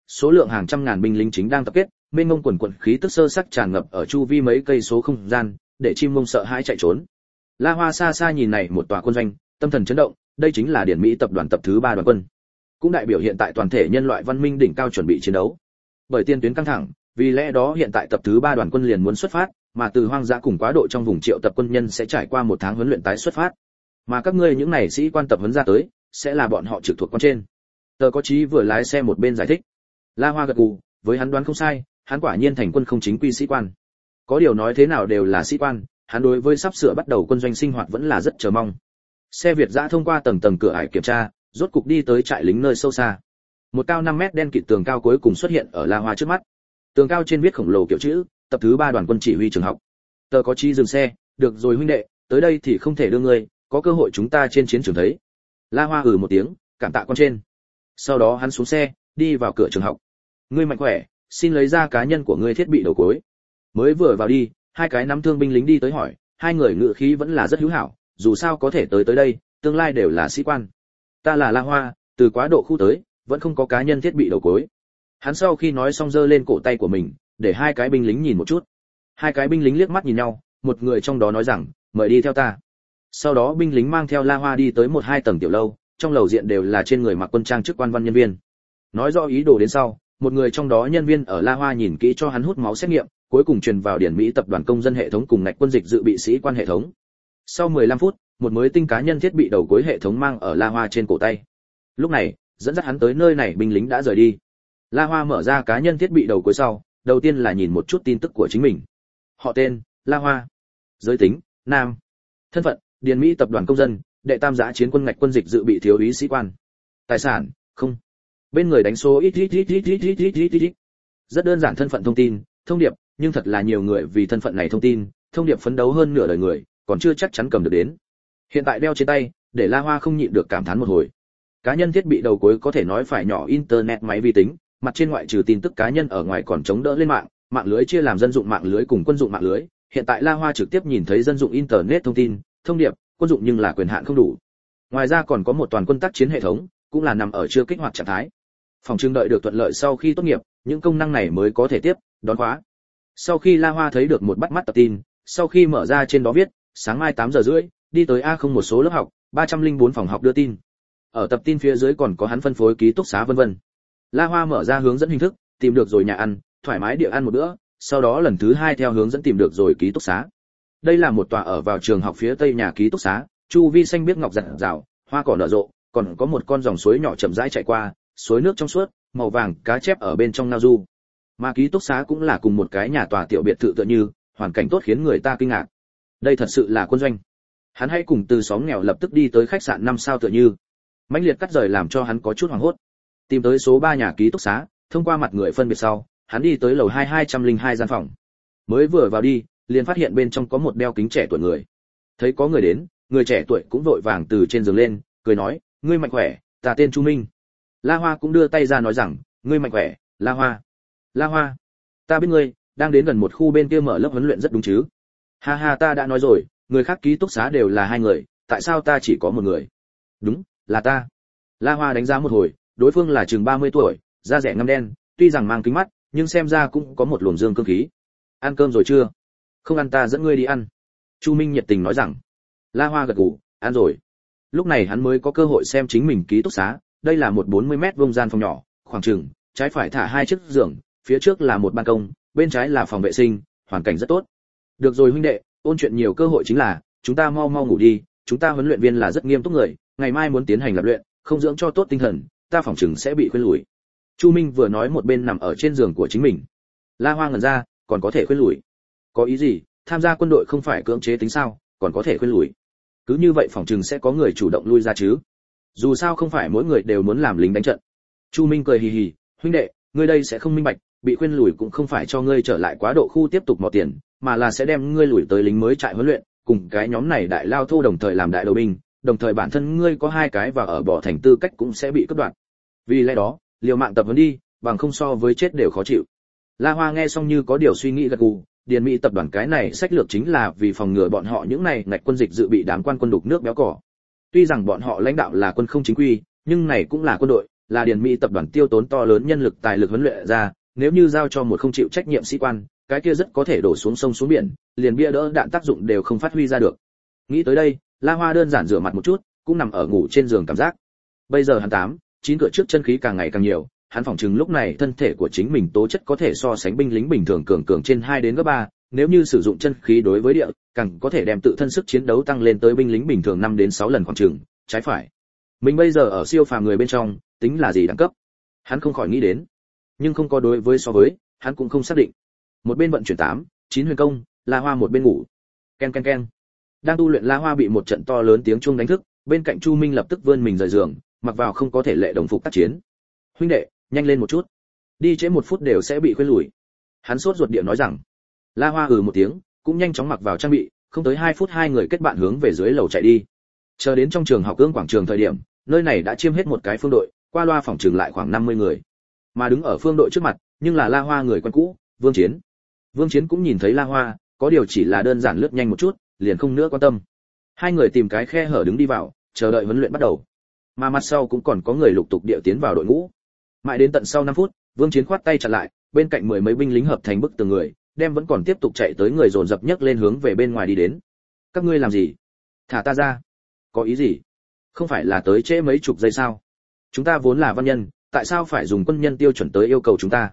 số lượng hàng trăm ngàn binh lính chính đang tập kết, mênh mông quần quần khí tức sơ sắc tràn ngập ở chu vi mấy cây số không gian, để chim mông sợ hãi chạy trốn. La Hoa xa xa nhìn này một tòa quân doanh, tâm thần chấn động, đây chính là Điển Mỹ tập đoàn tập thứ 3 đoàn quân, cũng đại biểu hiện tại toàn thể nhân loại văn minh đỉnh cao chuẩn bị chiến đấu. Bởi tiên tuyến căng thẳng, vì lẽ đó hiện tại tập thứ 3 đoàn quân liền muốn xuất phát, mà từ hoang dã cùng quá độ trong vùng triệu tập quân nhân sẽ trải qua 1 tháng huấn luyện tái xuất phát. Mà các ngươi những này sĩ quan tập huấn ra tới, sẽ là bọn họ trực thuộc quan trên. Tờ có chí vừa lái xe một bên giải thích. La Hoa gật gù, với hắn đoán không sai, hắn quả nhiên thành quân không chính quy sĩ quan. Có điều nói thế nào đều là sĩ quan, hắn đối với sắp sửa bắt đầu quân doanh sinh hoạt vẫn là rất chờ mong. Xe Việt dã thông qua tầng tầng cửa ải kiểm tra, rốt cục đi tới trại lính nơi sâu xa. Một cao 5 mét đen kịt tường cao cuối cùng xuất hiện ở La Hoa trước mắt. Tường cao trên viết khổng lồ kiểu chữ, tập thứ 3 đoàn quân chỉ huy trường học. Tờ có chí dừng xe, được rồi huynh đệ, tới đây thì không thể đưa ngươi, có cơ hội chúng ta trên chiến trường thấy. La Hoa một tiếng, cảm tạ con trên. Sau đó hắn xuống xe, đi vào cửa trường học. Ngươi mạnh khỏe, xin lấy ra cá nhân của ngươi thiết bị đầu cuối. Mới vừa vào đi, 2 cái nắm thương binh lính đi tới hỏi, 2 người ngựa khí vẫn là rất hữu hảo, dù sao có thể tới đây, tương lai đều là sĩ quan. Ta là La Hoa, từ quá độ khu tới, vẫn không có cá nhân thiết bị đầu cuối. Hắn sau khi nói xong giơ lên cổ tay của mình, để 2 cái binh lính nhìn một chút. 2 cái binh lính liếc mắt nhìn nhau, một người trong đó nói rằng, mời đi theo ta. Sau đó binh lính mang theo La Hoa đi tới 1-2 tầng tiểu lâu, trong lầu diện đều là trên người mặc quân trang chức quan văn nhân viên. Nói rõ ý đồ đến sau, một người trong đó nhân viên ở La Hoa nhìn kỹ cho hắn hút máu xét nghiệm, cuối cùng truyền vào Điển Mỹ tập đoàn công dân hệ thống cùng ngạch quân dịch dự bị sĩ quan hệ thống. Sau 15 phút, một mới tinh cá nhân thiết bị đầu cuối hệ thống mang ở La Hoa trên cổ tay. Lúc này, dẫn dắt hắn tới nơi này binh lính đã rời đi. La Hoa mở ra cá nhân thiết bị đầu cuối sau, đầu tiên là nhìn một chút tin tức của chính mình. Họ tên, La Hoa. Giới tính, nam. Thân phận, Điển Mỹ tập đoàn công dân, đệ tam giã chiến quân ngạch quân dịch dự bị thiếu úy sĩ quan. Tài sản, không. Bên người đánh số ít. Rất đơn giản thân phận thông tin, thông điệp, nhưng thật là nhiều người vì thân phận này thông điệp phấn đấu hơn nửa đời người, còn chưa chắc chắn cầm được đến. Hiện tại đeo trên tay, để La Hoa không nhịn được cảm thán một hồi. Cá nhân thiết bị đầu cuối có thể nói phải nhỏ internet máy vi tính, mặt trên ngoại trừ tin tức cá nhân ở ngoài còn chống đỡ lên mạng lưới chia làm dân dụng mạng lưới cùng quân dụng mạng lưới. Hiện tại La Hoa trực tiếp nhìn thấy dân dụng internet thông tin, thông điệp, quân dụng nhưng là quyền hạn không đủ. Ngoài ra còn có một toàn quân tác chiến hệ thống, cũng là nằm ở chưa kích hoạt trạng thái. Phòng trưng đợi được thuận lợi sau khi tốt nghiệp, những công năng này mới có thể tiếp đón khóa. Sau khi La Hoa thấy được một bắt mắt tập tin, sau khi mở ra trên đó viết, sáng mai 8 giờ rưỡi, đi tới A01 một số lớp học, 304 phòng học đưa tin. Ở tập tin phía dưới còn có hắn phân phối ký túc xá vân vân. La Hoa mở ra hướng dẫn hình thức, tìm được rồi nhà ăn, thoải mái địa ăn một bữa, sau đó lần thứ 2 theo hướng dẫn tìm được rồi ký túc xá. Đây là một tòa ở vào trường học phía tây nhà ký túc xá, chu vi xanh biếc ngọc rạng rào, hoa cỏ nở rộ, còn có một con dòng suối nhỏ chậm rãi chảy qua, suối nước trong suốt, màu vàng cá chép ở bên trong ngao du. Mà ký túc xá cũng là cùng một cái nhà tòa tiểu biệt thự tựa như, hoàn cảnh tốt khiến người ta kinh ngạc. Đây thật sự là quân doanh. Hắn hãy cùng từ xóm nghèo lập tức đi tới khách sạn 5 sao tựa như. Mãnh liệt cắt rời làm cho hắn có chút hoảng hốt. Tìm tới số 3 nhà ký túc xá, thông qua mặt người phân biệt sau, hắn đi tới lầu 202 gian phòng. Mới vừa vào đi, liền phát hiện bên trong có một đeo kính trẻ tuổi người. Thấy có người đến, người trẻ tuổi cũng vội vàng từ trên giường lên, cười nói, ngươi mạnh khỏe, ta tên Chu Minh. La Hoa cũng đưa tay ra nói rằng, ngươi mạnh khỏe, La Hoa. La Hoa, ta biết ngươi, đang đến gần một khu bên kia mở lớp huấn luyện rất đúng chứ? Ha ha, ta đã nói rồi, người khác ký túc xá đều là 2 người, tại sao ta chỉ có 1 người? Đúng, là ta. La Hoa đánh giá một hồi, đối phương là chừng 30 tuổi, da rẻ ngăm đen, tuy rằng mang kính mắt, nhưng xem ra cũng có một luồng dương cương khí. Ăn cơm rồi chưa? Không ăn ta dẫn ngươi đi ăn. Chu Minh nhiệt tình nói rằng. La Hoa gật gù, ăn rồi. Lúc này hắn mới có cơ hội xem chính mình ký túc xá, đây là một 40 mét vuông gian phòng nhỏ, khoảng chừng, trái phải thả 2 chiếc giường, phía trước là một ban công, bên trái là phòng vệ sinh, hoàn cảnh rất tốt. Được rồi huynh đệ, ôn chuyện nhiều cơ hội chính là, chúng ta mau mau ngủ đi, chúng ta huấn luyện viên là rất nghiêm túc người, ngày mai muốn tiến hành tập luyện, không dưỡng cho tốt tinh thần, ta phỏng chừng sẽ bị khuyên lùi. Chu Minh vừa nói một bên nằm ở trên giường của chính mình. La Hoa ngẩn ra, còn có thể khuyên lùi? Có ý gì? Tham gia quân đội không phải cưỡng chế tính sao, còn có thể khuyên lùi? Cứ như vậy phỏng chừng sẽ có người chủ động lui ra chứ? Dù sao không phải mỗi người đều muốn làm lính đánh trận. Chu Minh cười hì hì, huynh đệ, ngươi đây sẽ không minh bạch, bị khuyên lùi cũng không phải cho ngươi trở lại quá độ khu tiếp tục mò tiền, mà là sẽ đem ngươi lùi tới lính mới trại huấn luyện, cùng cái nhóm này đại lao thô đồng thời làm đại đầu binh, đồng thời bản thân ngươi có 2 cái và ở bỏ thành tư cách cũng sẽ bị cắt đoạn. Vì lẽ đó, liều mạng tập huấn đi, bằng không so với chết đều khó chịu. La Hoa nghe xong như có điều suy nghĩ gật gù, Điền Mỹ tập đoàn cái này sách lược chính là vì phòng ngừa bọn họ những này ngạch quân dịch dự bị đám quan quân đục nước béo cỏ. Tuy rằng bọn họ lãnh đạo là quân không chính quy, nhưng này cũng là quân đội, là Điền Mỹ tập đoàn tiêu tốn to lớn nhân lực tài lực huấn luyện ra, nếu như giao cho một không chịu trách nhiệm sĩ quan, cái kia rất có thể đổ xuống sông xuống biển, liền bia đỡ đạn tác dụng đều không phát huy ra được. Nghĩ tới đây, La Hoa đơn giản rửa mặt một chút, cũng nằm ở ngủ trên giường cảm giác. Bây giờ hắn 9 cửa trước chân khí càng ngày càng nhiều, hắn phỏng chừng lúc này thân thể của chính mình tố chất có thể so sánh binh lính bình thường cường trên 2 đến gấp 3, nếu như sử dụng chân khí đối với địa, càng có thể đem tự thân sức chiến đấu tăng lên tới binh lính bình thường 5 đến 6 lần khoảng chừng, trái phải. Mình bây giờ ở siêu phàm người bên trong, tính là gì đẳng cấp? Hắn không khỏi nghĩ đến, nhưng không có đối với so với, hắn cũng không xác định. Một bên vận chuyển 9 huyền công, La Hoa một bên ngủ. Ken ken ken. Đang tu luyện La Hoa bị một trận to lớn tiếng chuông đánh thức, bên cạnh Chu Minh lập tức vươn mình rời giường, mặc vào không có thể lệ đồng phục tác chiến. Huynh đệ, nhanh lên một chút, đi trễ 1 phút đều sẽ bị khuyên lùi. Hắn sốt ruột địa nói rằng. La Hoa một tiếng, cũng nhanh chóng mặc vào trang bị, không tới 2 phút hai người kết bạn hướng về dưới lầu chạy đi. Chờ đến trong trường học ương quảng trường thời điểm, nơi này đã chiêm hết một cái phương đội, qua loa phòng trường lại khoảng 50 người. Mà đứng ở phương đội trước mặt, nhưng là La Hoa người quen cũ, Vương Chiến. Vương Chiến cũng nhìn thấy La Hoa, có điều chỉ là đơn giản lướt nhanh một chút, liền không nữa quan tâm. Hai người tìm cái khe hở đứng đi vào, chờ đợi huấn luyện bắt đầu. Mà mặt sau cũng còn có người lục tục điệu tiến vào đội ngũ. Mãi đến tận sau 5 phút, Vương Chiến khoát tay chặn lại, bên cạnh 10 mấy binh lính hợp thành bức tường người, đem vẫn còn tiếp tục chạy tới người dồn dập nhấc lên hướng về bên ngoài đi đến. Các ngươi làm gì? Thả ta ra. Có ý gì? Không phải là tới trễ mấy chục giây sao? Chúng ta vốn là văn nhân, tại sao phải dùng quân nhân tiêu chuẩn tới yêu cầu chúng ta?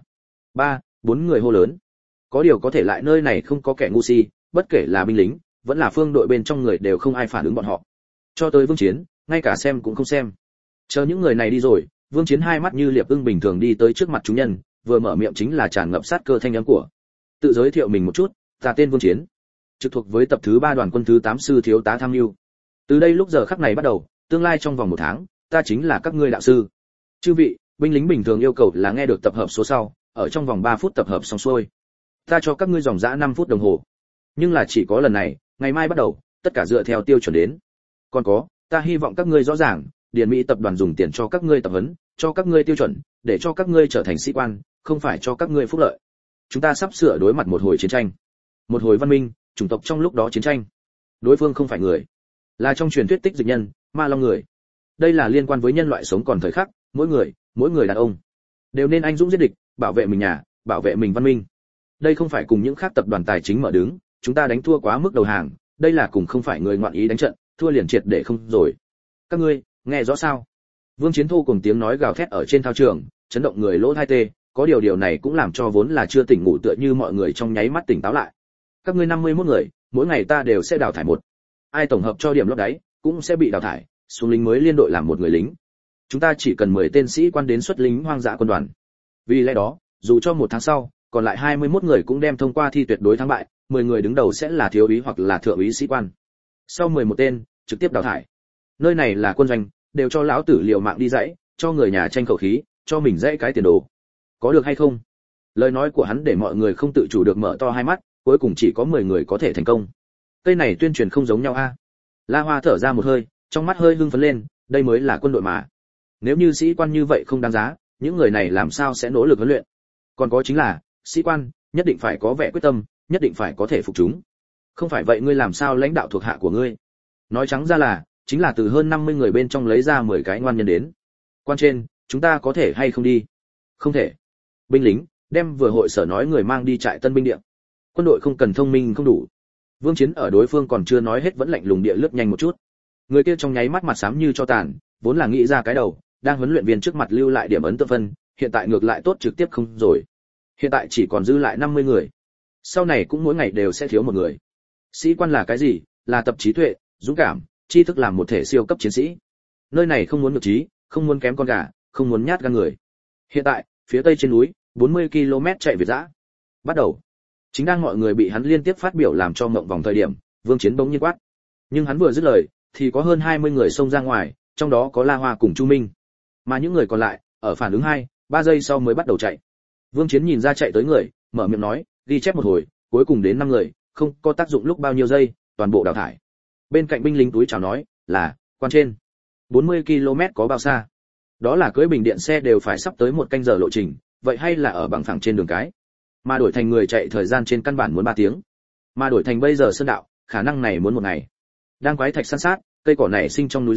4 người hô lớn. Có điều có thể lại nơi này không có kẻ ngu si, bất kể là binh lính, vẫn là phương đội bên trong người đều không ai phản ứng bọn họ. Cho tới Vương Chiến, ngay cả xem cũng không xem. Chờ những người này đi rồi, Vương Chiến hai mắt như liệp ưng bình thường đi tới trước mặt chúng nhân, vừa mở miệng chính là tràn ngập sát cơ thanh âm của. Tự giới thiệu mình một chút, ta tên Vương Chiến, trực thuộc với tập thứ 3 đoàn quân thứ 8 sư thiếu tá tham mưu. Từ đây lúc giờ khắc này bắt đầu, tương lai trong vòng 1 tháng, ta chính là các ngươi đạo sư. Chư vị, binh lính bình thường yêu cầu là nghe được tập hợp số sau, ở trong vòng 3 phút tập hợp xong xuôi. Ta cho các ngươi dòng dã 5 phút đồng hồ. Nhưng là chỉ có lần này, ngày mai bắt đầu, tất cả dựa theo tiêu chuẩn đến. Còn có, ta hy vọng các ngươi rõ ràng, Điền Mỹ tập đoàn dùng tiền cho các ngươi tập huấn, cho các ngươi tiêu chuẩn, để cho các ngươi trở thành sĩ quan, không phải cho các ngươi phúc lợi. Chúng ta sắp sửa đối mặt một hồi chiến tranh, một hồi văn minh, chủng tộc trong lúc đó chiến tranh. Đối phương không phải người, là trong truyền thuyết tích dịch nhân, ma long người. Đây là liên quan với nhân loại sống còn thời khắc, mỗi người đàn ông đều nên anh dũng giết địch, bảo vệ mình nhà, bảo vệ mình văn minh. Đây không phải cùng những khác tập đoàn tài chính mở đứng, chúng ta đánh thua quá mức đầu hàng, đây là cùng không phải người ngoạn ý đánh trận, thua liền triệt để không rồi. Các ngươi, nghe rõ sao? Vương Chiến thu cùng tiếng nói gào thét ở trên thao trường, chấn động người lỗ tai tê, có điều này cũng làm cho vốn là chưa tỉnh ngủ tựa như mọi người trong nháy mắt tỉnh táo lại. Các ngươi 51 người, mỗi ngày ta đều sẽ đào thải một. Ai tổng hợp cho điểm lót đáy, cũng sẽ bị đào thải, xuống lính mới liên đội làm một người lính. Chúng ta chỉ cần 10 tên sĩ quan đến xuất lính hoang dã quân đoàn. Vì lẽ đó, dù cho 1 tháng sau, còn lại 21 người cũng đem thông qua thi tuyệt đối thắng bại, 10 người đứng đầu sẽ là thiếu úy hoặc là thượng úy sĩ quan. Sau 11 tên, trực tiếp đào thải. Nơi này là quân doanh, đều cho lão tử liều mạng đi dãy, cho người nhà tranh khẩu khí, cho mình dãy cái tiền đồ. Có được hay không? Lời nói của hắn để mọi người không tự chủ được mở to hai mắt, cuối cùng chỉ có 10 người có thể thành công. Cây này tuyên truyền không giống nhau a. La Hoa thở ra một hơi, trong mắt hơi hưng phấn lên, đây mới là quân đội mà. Nếu như sĩ quan như vậy không đáng giá, những người này làm sao sẽ nỗ lực huấn luyện? Còn có chính là, sĩ quan nhất định phải có vẻ quyết tâm, nhất định phải có thể phục chúng. Không phải vậy ngươi làm sao lãnh đạo thuộc hạ của ngươi? Nói trắng ra là, chính là từ hơn 50 người bên trong lấy ra 10 cái ngoan nhân đến. Quan trên, chúng ta có thể hay không đi? Không thể. Binh lính, đem vừa hội sở nói người mang đi trại tân binh địa. Quân đội không cần thông minh không đủ. Vương Chiến ở đối phương còn chưa nói hết vẫn lạnh lùng địa lướt nhanh một chút. Người kia trong nháy mắt mặt xám như cho tàn, vốn là nghĩ ra cái đầu, đang huấn luyện viên trước mặt lưu lại điểm ấn tượng phân, hiện tại ngược lại tốt trực tiếp không rồi. Hiện tại chỉ còn dư lại 50 người. Sau này cũng mỗi ngày đều sẽ thiếu một người. Sĩ quan là cái gì? Là tập trí tuệ, dũng cảm, tri thức làm một thể siêu cấp chiến sĩ. Nơi này không muốn ngược trí, không muốn kém con gà, không muốn nhát gan người. Hiện tại, phía tây trên núi, 40 km chạy việt dã. Bắt đầu. Chính đang mọi người bị hắn liên tiếp phát biểu làm cho ngậm vòng thời điểm, Vương Chiến bỗng nhiên quát. Nhưng hắn vừa dứt lời, thì có hơn 20 người xông ra ngoài, trong đó có La Hoa cùng Chu Minh. Mà những người còn lại, ở phản ứng 2-3 giây sau mới bắt đầu chạy. Vương Chiến nhìn ra chạy tới người, mở miệng nói, ghi chép một hồi, cuối cùng đến 5 người, không có tác dụng lúc bao nhiêu giây, toàn bộ đào thải. Bên cạnh binh lính túi chào nói, là, quan trên. 40 km có bao xa? Đó là cưỡi bình điện xe đều phải sắp tới 1 canh giờ lộ trình, vậy hay là ở bằng phẳng trên đường cái? Mà đổi thành người chạy thời gian trên căn bản muốn 3 tiếng. Mà đổi thành bây giờ sơn đạo, khả năng này muốn 1 ngày. Đang quái thạch san sát, cây cỏ này sinh trong núi rừng,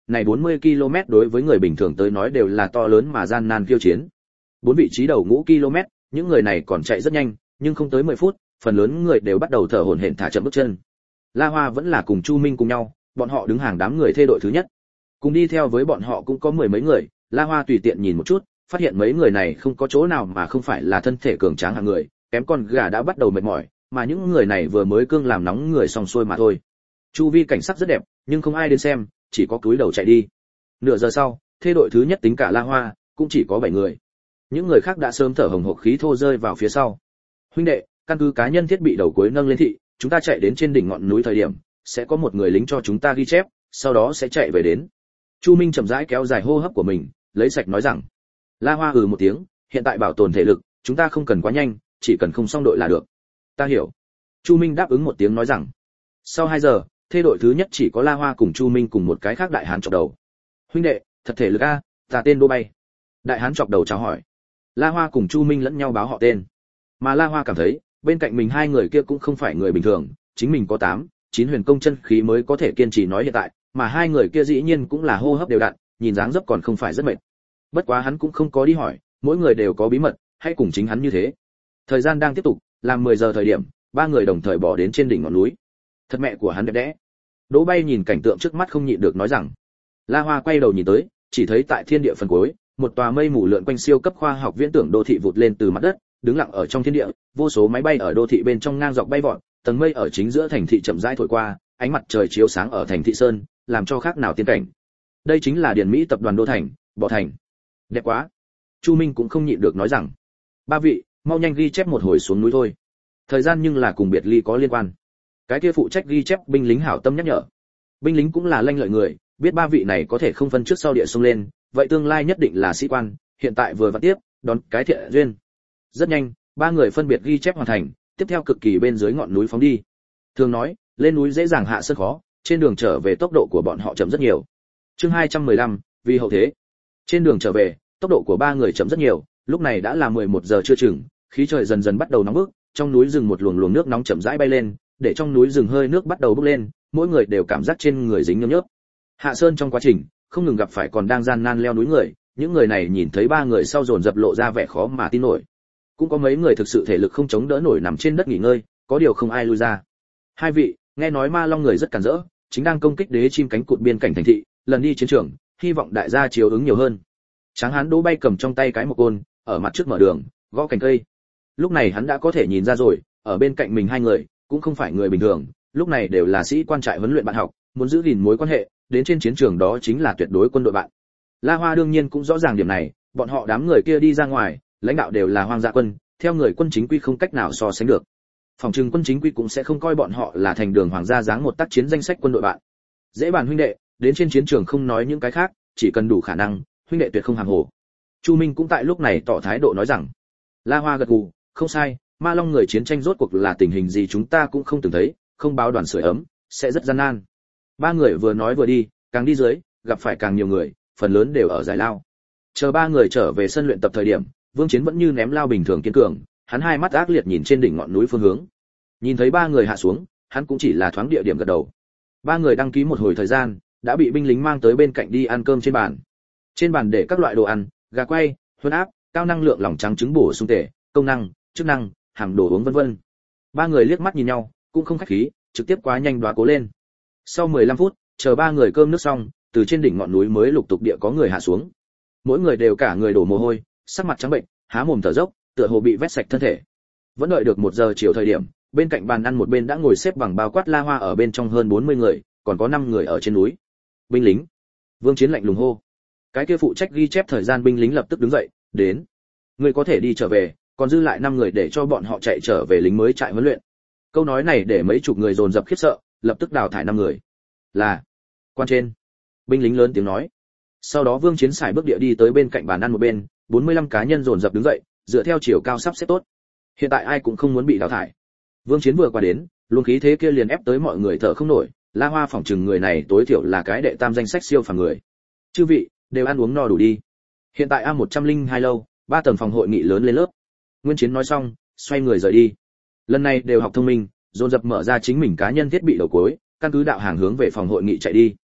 này 40 km đối với người bình thường tới nói đều là to lớn mà gian nan khiêu chiến. 4 vị trí đầu ngũ km, những người này còn chạy rất nhanh, nhưng không tới 10 phút, phần lớn người đều bắt đầu thở hổn hển thả chậm bước chân. La Hoa vẫn là cùng Chu Minh cùng nhau, bọn họ đứng hàng đám người thê đội thứ nhất. Cùng đi theo với bọn họ cũng có 10 mấy người, La Hoa tùy tiện nhìn một chút, phát hiện mấy người này không có chỗ nào mà không phải là thân thể cường tráng hạng người, kém con gà đã bắt đầu mệt mỏi, mà những người này vừa mới cương làm nóng người xong xuôi mà thôi. Chu vi cảnh sắc rất đẹp, nhưng không ai đến xem, chỉ có cúi đầu chạy đi. Nửa giờ sau, thê đội thứ nhất tính cả La Hoa, cũng chỉ có 7 người. Những người khác đã sớm thở hồng hộc khí thô rơi vào phía sau. Huynh đệ, căn cứ cá nhân thiết bị đầu cuối nâng lên thị, chúng ta chạy đến trên đỉnh ngọn núi thời điểm, sẽ có một người lính cho chúng ta ghi chép, sau đó sẽ chạy về đến. Chu Minh chậm rãi kéo dài hô hấp của mình, lấy sạch nói rằng. La Hoa một tiếng, hiện tại bảo tồn thể lực, chúng ta không cần quá nhanh, chỉ cần không xong đội là được. Ta hiểu. Chu Minh đáp ứng một tiếng nói rằng. Sau 2 giờ, thê đội thứ nhất chỉ có La Hoa cùng Chu Minh cùng một cái khác đại hán chọc đầu. Huynh đệ, thật thể lực a, ta tên Đỗ Bay. Đại hán chọc đầu chào hỏi. La Hoa cùng Chu Minh lẫn nhau báo họ tên. Mà La Hoa cảm thấy, bên cạnh mình hai người kia cũng không phải người bình thường, chính mình có 8, 9 huyền công chân khí mới có thể kiên trì nói hiện tại, mà hai người kia dĩ nhiên cũng là hô hấp đều đặn, nhìn dáng dấp còn không phải rất mệt. Bất quá hắn cũng không có đi hỏi, mỗi người đều có bí mật, hãy cùng chính hắn như thế. Thời gian đang tiếp tục, làm 10 giờ thời điểm, ba người đồng thời bỏ đến trên đỉnh ngọn núi. Thật mẹ của hắn đẹp đẽ. Đỗ Bay nhìn cảnh tượng trước mắt không nhịn được nói rằng. La Hoa quay đầu nhìn tới, chỉ thấy tại thiên địa phần cuối, một tòa mây mù lượn quanh siêu cấp khoa học viễn tưởng đô thị vụt lên từ mặt đất, đứng lặng ở trong thiên địa, vô số máy bay ở đô thị bên trong ngang dọc bay vọt, tầng mây ở chính giữa thành thị chậm rãi thổi qua, ánh mặt trời chiếu sáng ở thành thị sơn, làm cho khác nào tiên cảnh. Đây chính là Điền Mỹ tập đoàn đô thành, Bỏ Thành. Đẹp quá. Chu Minh cũng không nhịn được nói rằng. Ba vị, mau nhanh ghi chép một hồi xuống núi thôi. Thời gian nhưng là cùng biệt ly có liên quan. Cái kia phụ trách ghi chép binh lính hảo tâm nhắc nhở. Binh lính cũng là lanh lợi người, biết ba vị này có thể không phân trước sau địa xông lên, vậy tương lai nhất định là sĩ quan, hiện tại vừa vặn tiếp, đón cái thiện duyên. Rất nhanh, ba người phân biệt ghi chép hoàn thành, tiếp theo cực kỳ bên dưới ngọn núi phóng đi. Thường nói, lên núi dễ dàng hạ sơn khó, trên đường trở về tốc độ của bọn họ chậm rất nhiều. Chương 215, vì hậu thế. Trên đường trở về, tốc độ của ba người chậm rất nhiều, lúc này đã là 11 giờ trưa chừng, khí trời dần dần bắt đầu nóng bức, trong núi rừng một luồng luồng nước nóng chậm rãi bay lên, để trong núi rừng hơi nước bắt đầu bốc lên, mỗi người đều cảm giác trên người dính nhớp nhớp. Hạ sơn trong quá trình, không ngừng gặp phải còn đang gian nan leo núi người, những người này nhìn thấy ba người sau dồn dập lộ ra vẻ khó mà tin nổi. Cũng có mấy người thực sự thể lực không chống đỡ nổi nằm trên đất nghỉ ngơi, có điều không ai lui ra. Hai vị, nghe nói Ma Long người rất cản rỡ, chính đang công kích đế chim cánh cụt biên cảnh thành thị, lần đi chiến trường, hy vọng đại gia chiếu ứng nhiều hơn. Tráng hán Đỗ Bay cầm trong tay cái một côn, ở mặt trước mở đường, gõ cành cây. Lúc này hắn đã có thể nhìn ra rồi, ở bên cạnh mình hai người, cũng không phải người bình thường, lúc này đều là sĩ quan trại huấn luyện bạn học, muốn giữ gìn mối quan hệ, đến trên chiến trường đó chính là tuyệt đối quân đội bạn. La Hoa đương nhiên cũng rõ ràng điểm này, bọn họ đám người kia đi ra ngoài, lãnh đạo đều là hoang dã quân, theo người quân chính quy không cách nào so sánh được. Phòng trừng quân chính quy cũng sẽ không coi bọn họ là thành đường hoàng gia dáng một tác chiến danh sách quân đội bạn. Dễ bàn huynh đệ, đến trên chiến trường không nói những cái khác, chỉ cần đủ khả năng, huynh đệ tuyệt không hàm hồ. Chu Minh cũng tại lúc này tỏ thái độ nói rằng. La Hoa gật gù, không sai, Ma Long người chiến tranh rốt cuộc là tình hình gì chúng ta cũng không từng thấy, không báo đoàn sưởi ấm, sẽ rất gian nan. Ba người vừa nói vừa đi, càng đi dưới, gặp phải càng nhiều người, phần lớn đều ở giải lao. Chờ ba người trở về sân luyện tập thời điểm, Vương Chiến vẫn như ném lao bình thường kiên cường, hắn hai mắt ác liệt nhìn trên đỉnh ngọn núi phương hướng. Nhìn thấy ba người hạ xuống, hắn cũng chỉ là thoáng địa điểm gật đầu. Ba người đăng ký một hồi thời gian, đã bị binh lính mang tới bên cạnh đi ăn cơm trên bàn. Trên bàn để các loại đồ ăn, gà quay, huyết áp, cao năng lượng lỏng trắng trứng bổ sung tể, công năng, chức năng, hàm đồ uống vân vân. Ba người liếc mắt nhìn nhau, cũng không khách khí, trực tiếp quá nhanh đoá cố lên. Sau 15 phút, chờ ba người cơm nước xong, từ trên đỉnh ngọn núi mới lục tục địa có người hạ xuống. Mỗi người đều cả người đổ mồ hôi, sắc mặt trắng bệnh, há mồm thở dốc, tựa hồ bị vét sạch thân thể. Vẫn đợi được 1 giờ chiều thời điểm, bên cạnh bàn ăn một bên đã ngồi xếp bằng bao quát La Hoa ở bên trong hơn 40 người, còn có 5 người ở trên núi. Binh lính. Vương Chiến lạnh lùng hô. Cái kia phụ trách ghi chép thời gian binh lính lập tức đứng dậy, đến. Người có thể đi trở về, còn dư lại 5 người để cho bọn họ chạy trở về lính mới trại huấn luyện. Câu nói này để mấy chục người dồn dập khiếp sợ, lập tức đào thải 5 người. Là quan trên. Binh lính lớn tiếng nói. Sau đó Vương Chiến xài bước địa đi tới bên cạnh bàn ăn một bên, 45 cá nhân dồn dập đứng dậy, dựa theo chiều cao sắp xếp tốt. Hiện tại ai cũng không muốn bị đào thải. Vương Chiến vừa qua đến, luồng khí thế kia liền ép tới mọi người thở không nổi, La Hoa phỏng chừng người này tối thiểu là cái đệ tam danh sách siêu phàm người. Chư vị, đều ăn uống no đủ đi. Hiện tại A102 lâu, 3 tầng phòng hội nghị lớn lên lớp. Nguyên Chiến nói xong, xoay người rời đi. Lần này đều học thông minh, dồn dập mở ra chính mình cá nhân thiết bị đầu cuối, căn cứ đạo hàng hướng về phòng hội nghị chạy đi.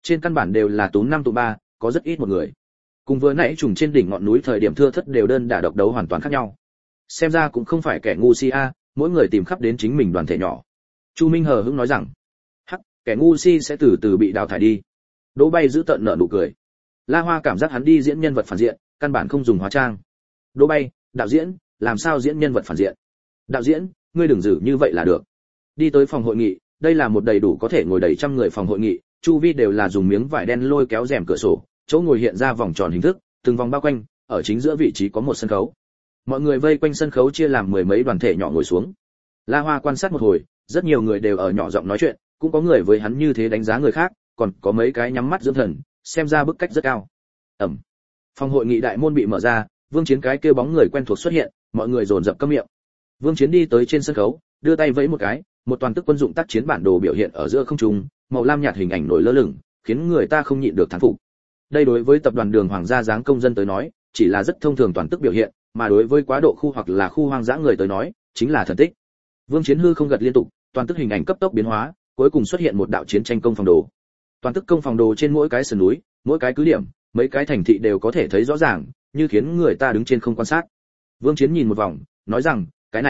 trên căn bản đều là tú năm tụ ba, có rất ít một người. Cùng vừa nãy trùng trên đỉnh ngọn núi thời điểm thưa thất đều đơn đả độc đấu hoàn toàn khác nhau. Xem ra cũng không phải kẻ ngu si a, mỗi người tìm khắp đến chính mình đoàn thể nhỏ. Chu Minh hờ hững nói rằng, hắc, kẻ ngu si sẽ từ từ bị đào thải đi. Đỗ Bay giữ tợn nở nụ cười. La Hoa cảm giác hắn đi diễn nhân vật phản diện, căn bản không dùng hóa trang. Đỗ Bay, đạo diễn, làm sao diễn nhân vật phản diện? Đạo diễn, ngươi đừng giữ như vậy là được. Đi tới phòng hội nghị, đây là một đầy đủ có thể ngồi đầy trăm người phòng hội nghị, chu vi đều là dùng miếng vải đen lôi kéo rèm cửa sổ, chỗ ngồi hiện ra vòng tròn hình thức, từng vòng bao quanh, ở chính giữa vị trí có một sân khấu. Mọi người vây quanh sân khấu chia làm mười mấy đoàn thể nhỏ ngồi xuống. La Hoa quan sát một hồi, rất nhiều người đều ở nhỏ giọng nói chuyện, cũng có người với hắn như thế đánh giá người khác, còn có mấy cái nhắm mắt dưỡng thần, xem ra bức cách rất cao. Phòng hội nghị đại môn bị mở ra, Vương Chiến cái kia bóng người quen thuộc xuất hiện, mọi người dồn dập câm miệng. Vương Chiến đi tới trên sân khấu, đưa tay vẫy một cái, một toàn tức quân dụng tác chiến bản đồ biểu hiện ở giữa không trung, màu lam nhạt hình ảnh nổi lơ lửng, khiến người ta không nhịn được thán phục. Đây đối với tập đoàn Đường Hoàng gia dáng công dân tới nói, chỉ là rất thông thường toàn tức biểu hiện, mà đối với quá độ khu hoặc là khu hoang dã người tới nói, chính là thần tích. Vương Chiến hư không gật liên tục, toàn tức hình ảnh cấp tốc biến hóa, cuối cùng xuất hiện một đạo chiến tranh công phòng đồ. Toàn tức công phòng đồ trên mỗi cái sườn núi, mỗi cái cứ điểm, mấy cái thành thị đều có thể thấy rõ ràng, như khiến người ta đứng trên không quan sát. Vương Chiến nhìn một vòng, nói rằng, cái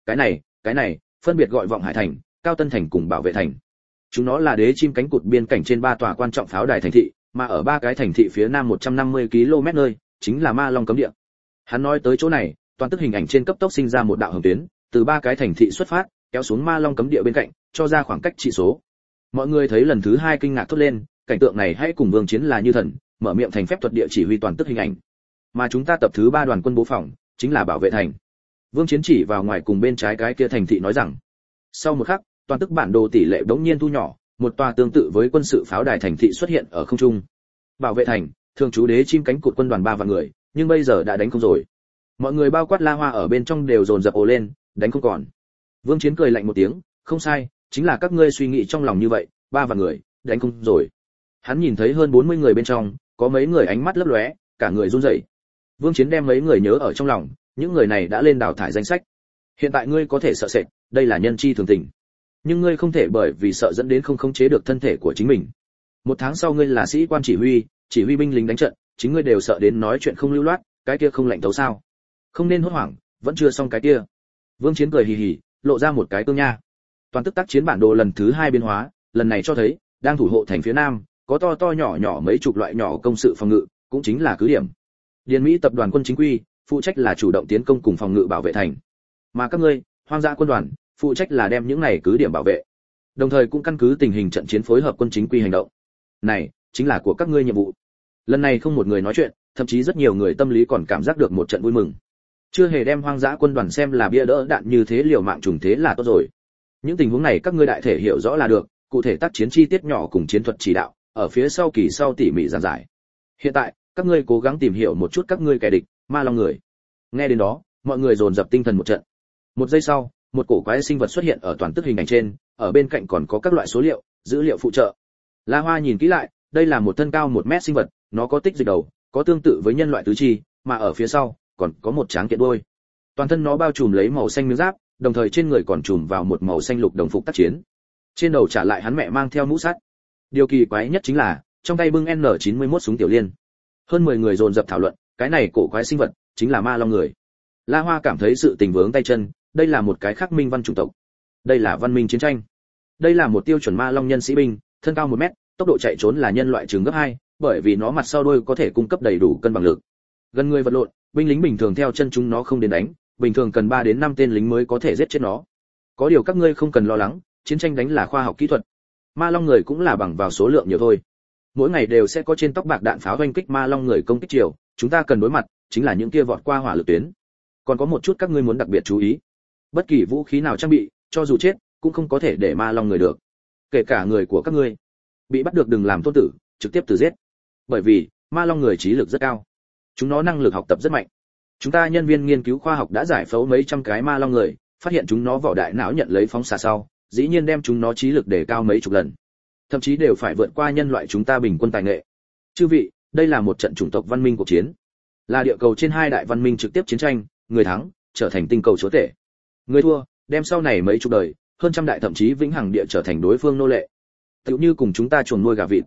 này, phân biệt gọi Vọng Hải thành, Cao Tân thành cùng Bảo Vệ thành. Chúng nó là đế chim cánh cụt biên cảnh trên ba tòa quan trọng pháo đài thành thị, mà ở ba cái thành thị phía nam 150 km nơi, chính là Ma Long cấm địa. Hắn nói tới chỗ này, toàn tức hình ảnh trên cấp tốc sinh ra một đạo hồng tuyến, từ ba cái thành thị xuất phát, kéo xuống Ma Long cấm địa bên cạnh, cho ra khoảng cách trị số. Mọi người thấy lần thứ hai kinh ngạc thốt lên, cảnh tượng này hãy cùng Vương Chiến là như thần, mở miệng thành phép thuật địa chỉ huy toàn tức hình ảnh. Mà chúng ta tập thứ 3 đoàn quân bố phòng, chính là Bảo Vệ thành. Vương Chiến chỉ vào ngoài cùng bên trái cái kia thành thị nói rằng. Sau một khắc, toàn tức bản đồ tỷ lệ bỗng nhiên thu nhỏ, một tòa tương tự với quân sự pháo đài thành thị xuất hiện ở không trung. Bảo Vệ thành, thường trú đế chim cánh cụt quân đoàn 3 vạn người, nhưng bây giờ đã đánh không rồi. Mọi người bao quát La Hoa ở bên trong đều dồn dập ồ lên, đánh không còn. Vương Chiến cười lạnh một tiếng, không sai, chính là các ngươi suy nghĩ trong lòng như vậy, 3 vạn người, đánh không rồi. Hắn nhìn thấy hơn 40 người bên trong, có mấy người ánh mắt lấp lóe, cả người run rẩy. Vương Chiến đem mấy người nhớ ở trong lòng, những người này đã lên đào thải danh sách. Hiện tại ngươi có thể sợ sệt, đây là nhân chi thường tình. Nhưng ngươi không thể bởi vì sợ dẫn đến không khống chế được thân thể của chính mình. Một tháng sau ngươi là sĩ quan chỉ huy binh lính đánh trận, chính ngươi đều sợ đến nói chuyện không lưu loát, cái kia không lạnh thấu sao? Không nên hốt hoảng, vẫn chưa xong cái kia. Vương Chiến cười hì hì, lộ ra một cái tương nha. Toàn tức tác chiến bản đồ lần thứ 2 biến hóa, lần này cho thấy, đang thủ hộ thành phía nam, có to to nhỏ nhỏ mấy chục loại nhỏ công sự phòng ngự, cũng chính là cứ điểm. Điền Mỹ tập đoàn quân chính quy, phụ trách là chủ động tiến công cùng phòng ngự bảo vệ thành. Mà các ngươi, hoang dã quân đoàn, phụ trách là đem những này cứ điểm bảo vệ. Đồng thời cũng căn cứ tình hình trận chiến phối hợp quân chính quy hành động. Này, chính là của các ngươi nhiệm vụ. Lần này không một người nói chuyện, thậm chí rất nhiều người tâm lý còn cảm giác được một trận vui mừng. Chưa hề đem hoang dã quân đoàn xem là bia đỡ đạn như thế liều mạng trùng thế là tốt rồi. Những tình huống này các ngươi đại thể hiểu rõ là được, cụ thể tác chiến chi tiết nhỏ cùng chiến thuật chỉ đạo, ở phía sau kỳ sau tỉ mỉ giảng giải. Hiện tại, các ngươi cố gắng tìm hiểu một chút các ngươi kẻ địch, Ma Long người. Nghe đến đó, mọi người dồn dập tinh thần một trận. Một giây sau, một cổ quái sinh vật xuất hiện ở toàn tức hình ảnh trên, ở bên cạnh còn có các loại số liệu, dữ liệu phụ trợ. La Hoa nhìn kỹ lại, đây là một thân cao 1 mét sinh vật, nó có tích dịch đầu, có tương tự với nhân loại tứ chi, mà ở phía sau còn có một tráng kiện đuôi. Toàn thân nó bao trùm lấy màu xanh miếng giáp, đồng thời trên người còn trùm vào một màu xanh lục đồng phục tác chiến. Trên đầu trả lại hắn mẹ mang theo mũ sắt. Điều kỳ quái nhất chính là, trong tay bưng N91 súng tiểu liên. Hơn 10 người dồn dập thảo luận, cái này cổ quái sinh vật chính là Ma Long người. La Hoa cảm thấy sự tình vướng tay chân, đây là một cái khắc minh văn chủng tộc. Đây là văn minh chiến tranh. Đây là một tiêu chuẩn Ma Long nhân sĩ binh, thân cao 1 mét, tốc độ chạy trốn là nhân loại chừng gấp 2, bởi vì nó mặt sau đuôi có thể cung cấp đầy đủ cân bằng lực. Gần người vật lộn, binh lính bình thường theo chân chúng nó không đến đánh, bình thường cần 3 đến 5 tên lính mới có thể giết chết nó. Có điều các ngươi không cần lo lắng, chiến tranh đánh là khoa học kỹ thuật. Ma Long người cũng là bằng vào số lượng nhiều thôi. Mỗi ngày đều sẽ có trên tóc bạc đạn pháo oanh kích Ma Long người công kích chiều, chúng ta cần đối mặt chính là những kia vọt qua hỏa lực tuyến. Còn có một chút các ngươi muốn đặc biệt chú ý. Bất kỳ vũ khí nào trang bị, cho dù chết, cũng không có thể để Ma Long người được. Kể cả người của các ngươi. Bị bắt được đừng làm tôn tử, trực tiếp từ giết. Bởi vì, Ma Long người trí lực rất cao. Chúng nó năng lực học tập rất mạnh. Chúng ta nhân viên nghiên cứu khoa học đã giải phẫu mấy trăm cái Ma Long người, phát hiện chúng nó vỏ đại não nhận lấy phóng xạ sau, dĩ nhiên đem chúng nó trí lực đề cao mấy chục lần. Thậm chí đều phải vượt qua nhân loại chúng ta bình quân tài nghệ. Chư vị, đây là một trận chủng tộc văn minh cuộc chiến. Là địa cầu trên 2 đại văn minh trực tiếp chiến tranh, người thắng trở thành tinh cầu chúa tể. Người thua, đem sau này mấy chục đời, hơn trăm đại thậm chí vĩnh hằng địa trở thành đối phương nô lệ. Tựu như cùng chúng ta chuồng nuôi gà vịt.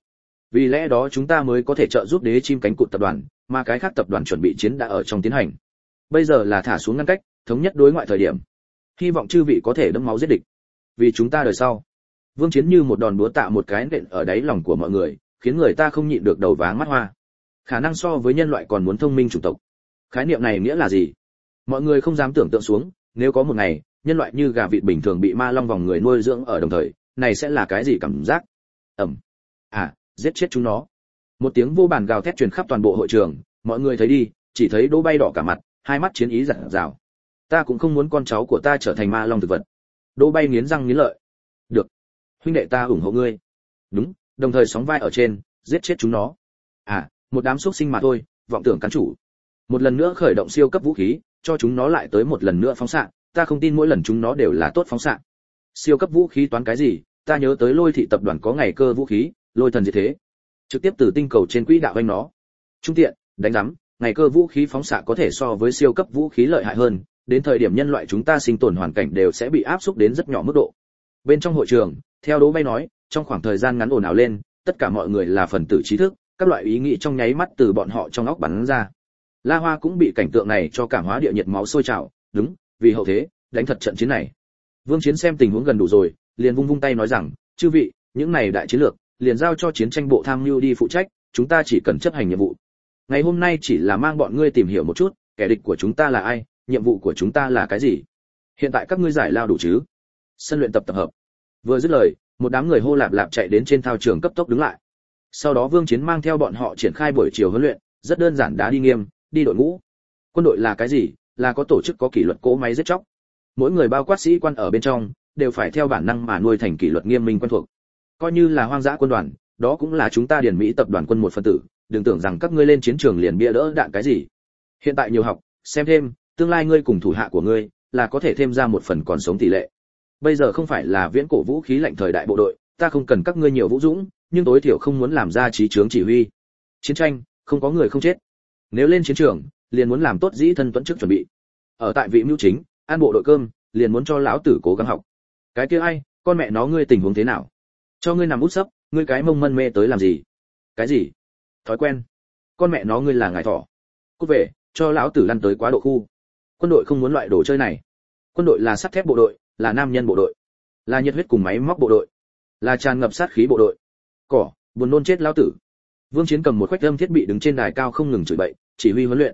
Vì lẽ đó chúng ta mới có thể trợ giúp đế chim cánh cụt tập đoàn, mà cái khác tập đoàn chuẩn bị chiến đã ở trong tiến hành. Bây giờ là thả xuống ngăn cách, thống nhất đối ngoại thời điểm. Hy vọng chư vị có thể đẫm máu giết địch. Vì chúng ta đời sau. Vương Chiến như một đòn búa tạ một cái nện ở đáy lòng của mọi người, khiến người ta không nhịn được đầu váng mắt hoa. Khả năng so với nhân loại còn muốn thông minh chủng tộc. Khái niệm này nghĩa là gì? Mọi người không dám tưởng tượng xuống, nếu có một ngày, nhân loại như gà vịt bình thường bị ma long vòng người nuôi dưỡng ở đồng thời, này sẽ là cái gì cảm giác? Giết chết chúng nó. Một tiếng vô bản gào thét truyền khắp toàn bộ hội trường, mọi người thấy đi, chỉ thấy Đỗ Bay đỏ cả mặt, hai mắt chiến ý rạng rào. Ta cũng không muốn con cháu của ta trở thành ma long thực vật. Đỗ Bay nghiến răng nghiến lợi. Được, huynh đệ ta ủng hộ ngươi. Đúng, đồng thời sóng vai ở trên, giết chết chúng nó. Một đám xuất sinh mà thôi, vọng tưởng cắn chủ. Một lần nữa khởi động siêu cấp vũ khí, cho chúng nó lại tới một lần nữa phóng xạ, ta không tin mỗi lần chúng nó đều là tốt phóng xạ. Siêu cấp vũ khí toán cái gì, ta nhớ tới Lôi thị tập đoàn có ngày cơ vũ khí, Lôi thần diệt thế. Trực tiếp từ tinh cầu trên quỹ đạo anh nó. Trung tiện, đánh rắm, ngày cơ vũ khí phóng xạ có thể so với siêu cấp vũ khí lợi hại hơn, đến thời điểm nhân loại chúng ta sinh tồn hoàn cảnh đều sẽ bị áp xúc đến rất nhỏ mức độ. Bên trong hội trường, theo Đỗ Bay nói, trong khoảng thời gian ngắn ồn ào lên, tất cả mọi người là phần tử trí thức, các loại ý nghĩ trong nháy mắt từ bọn họ trong óc bắn ra. La Hoa cũng bị cảnh tượng này cho cảm hóa địa nhiệt máu sôi trào, đúng, vì hậu thế, đánh thật trận chiến này. Vương Chiến xem tình huống gần đủ rồi, liền vung vung tay nói rằng, chư vị, những này đại chiến lược, liền giao cho chiến tranh bộ tham mưu đi phụ trách, chúng ta chỉ cần chấp hành nhiệm vụ. Ngày hôm nay chỉ là mang bọn ngươi tìm hiểu một chút, kẻ địch của chúng ta là ai, nhiệm vụ của chúng ta là cái gì. Hiện tại các ngươi giải lao đủ chứ? Sân luyện tập tập hợp. Vừa dứt lời, một đám người hô lạp lạp chạy đến trên thao trường cấp tốc đứng lại. Sau đó Vương Chiến mang theo bọn họ triển khai buổi chiều huấn luyện, rất đơn giản đá đi nghiêm, đi đội ngũ. Quân đội là cái gì? Là có tổ chức có kỷ luật cỗ máy giết chóc. Mỗi người bao quát sĩ quan ở bên trong, đều phải theo bản năng mà nuôi thành kỷ luật nghiêm minh quen thuộc. Coi như là hoang dã quân đoàn, đó cũng là chúng ta Điền Mỹ tập đoàn quân một phần tử, đừng tưởng rằng các ngươi lên chiến trường liền bia đỡ đạn cái gì. Hiện tại nhiều học, xem thêm, tương lai ngươi cùng thủ hạ của ngươi là có thể thêm ra một phần còn sống tỷ lệ. Bây giờ không phải là viễn cổ vũ khí lạnh thời đại bộ đội, ta không cần các ngươi nhiều vũ dũng, nhưng tối thiểu không muốn làm ra trí chướng chỉ huy. Chiến tranh, không có người không chết. Nếu lên chiến trường, liền muốn làm tốt dĩ thân tuẫn trước chuẩn bị. Ở tại vị mưu chính, an bộ đội cơm, liền muốn cho lão tử cố gắng học. Cái kia ai, con mẹ nó ngươi tình huống thế nào? Cho ngươi nằm út sấp, ngươi cái mông mân mê tới làm gì? Cái gì? Thói quen. Con mẹ nó ngươi là ngài thỏ. Cút về, cho lão tử lăn tới quá độ khu. Quân đội không muốn loại đồ chơi này. Quân đội là sắt thép bộ đội, là nam nhân bộ đội, là nhiệt huyết cùng máy móc bộ đội, là tràn ngập sát khí bộ đội. Cỏ, buồn nôn chết lão tử. Vương Chiến cầm một khoách âm thiết bị đứng trên đài cao không ngừng chửi bậy, chỉ huy huấn luyện.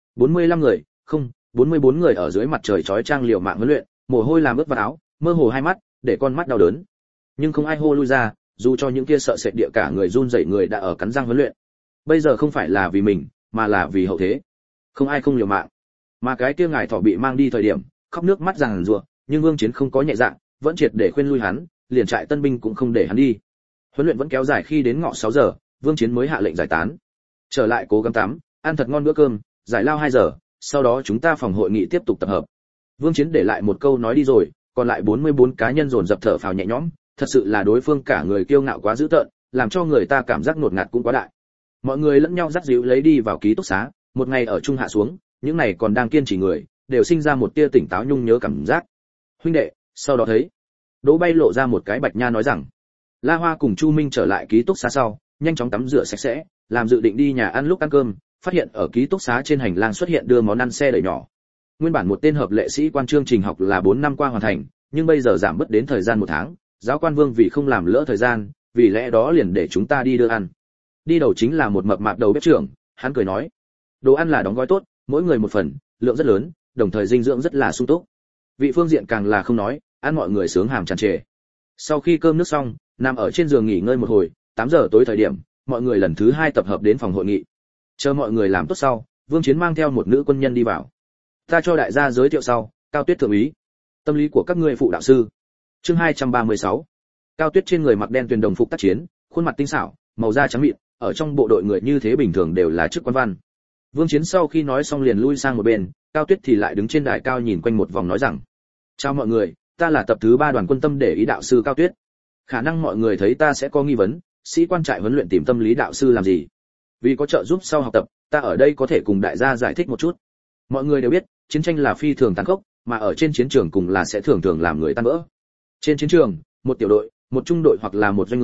45 người, không, 44 người ở dưới mặt trời chói chang liều mạng huấn luyện, mồ hôi làm ướt vào áo, mơ hồ hai mắt, để con mắt đau đớn. Nhưng không ai hô lui ra, dù cho những kia sợ sệt địa cả người run rẩy người đã ở cắn răng huấn luyện. Bây giờ không phải là vì mình, mà là vì hậu thế. Không ai không liều mạng. Mà cái kia ngài thỏ bị mang đi thời điểm, khóc nước mắt ràng rụa, nhưng Vương Chiến không có nhẹ dạ, vẫn triệt để khuyên lui hắn, liền trại tân binh cũng không để hắn đi. Huấn luyện vẫn kéo dài khi đến ngọ 6 giờ, Vương Chiến mới hạ lệnh giải tán. Trở lại cố gắng tắm, ăn thật ngon bữa cơm, giải lao 2 giờ, sau đó chúng ta phòng hội nghị tiếp tục tập hợp. Vương Chiến để lại một câu nói đi rồi, còn lại 44 cá nhân dồn dập thở phào nhẹ nhõm, thật sự là đối phương cả người kiêu ngạo quá dữ tợn, làm cho người ta cảm giác ngột ngạt cũng quá đại. Mọi người lẫn nhau dắt dịu lấy đi vào ký túc xá, một ngày ở chung hạ xuống, những này còn đang kiên trì người, đều sinh ra một tia tỉnh táo nhung nhớ cảm giác. Huynh đệ, sau đó thấy, Đỗ Bay lộ ra một cái bạch nha nói rằng, La Hoa cùng Chu Minh trở lại ký túc xá sau, nhanh chóng tắm rửa sạch sẽ, làm dự định đi nhà ăn lúc ăn cơm, phát hiện ở ký túc xá trên hành lang xuất hiện đưa món ăn xe đẩy nhỏ. Nguyên bản một tên hợp lệ sĩ quan chương trình học là 4 năm qua hoàn thành, nhưng bây giờ giảm bớt đến thời gian 1 tháng, giáo quan Vương vì không làm lỡ thời gian, vì lẽ đó liền để chúng ta đi đưa ăn. Đi đầu chính là một mập mạp đầu bếp trưởng, hắn cười nói, đồ ăn là đóng gói tốt, mỗi người một phần, lượng rất lớn, đồng thời dinh dưỡng rất là sung túc. Vị phương diện càng là không nói, ăn mọi người sướng hàm tràn trề. Sau khi cơm nước xong, nằm ở trên giường nghỉ ngơi một hồi, 8 giờ tối thời điểm, mọi người lần thứ 2 tập hợp đến phòng hội nghị. Chờ mọi người làm tốt sau, Vương Chiến mang theo một nữ quân nhân đi vào. Ta cho đại gia giới thiệu sau, Cao Tuyết thượng úy. Tâm lý của các ngươi phụ đạo sư. Chương 236. Cao Tuyết trên người mặc đen tuyền đồng phục tác chiến, khuôn mặt tinh xảo, màu da trắng mịn, ở trong bộ đội người như thế bình thường đều là chức quan văn. Vương Chiến sau khi nói xong liền lui sang một bên, Cao Tuyết thì lại đứng trên đài cao nhìn quanh một vòng nói rằng: "Chào mọi người, ta là tập thứ 3 đoàn quân tâm để ý đạo sư Cao Tuyết. Khả năng mọi người thấy ta sẽ có nghi vấn, sĩ quan trại huấn luyện tìm tâm lý đạo sư làm gì? Vì có trợ giúp sau học tập, ta ở đây có thể cùng đại gia giải thích một chút. Mọi người đều biết, chiến tranh là phi thường tàn khốc, mà ở trên chiến trường cùng là sẽ thường thường làm người tan vỡ. Trên chiến trường, một tiểu đội, một trung đội hoặc là một doanh người,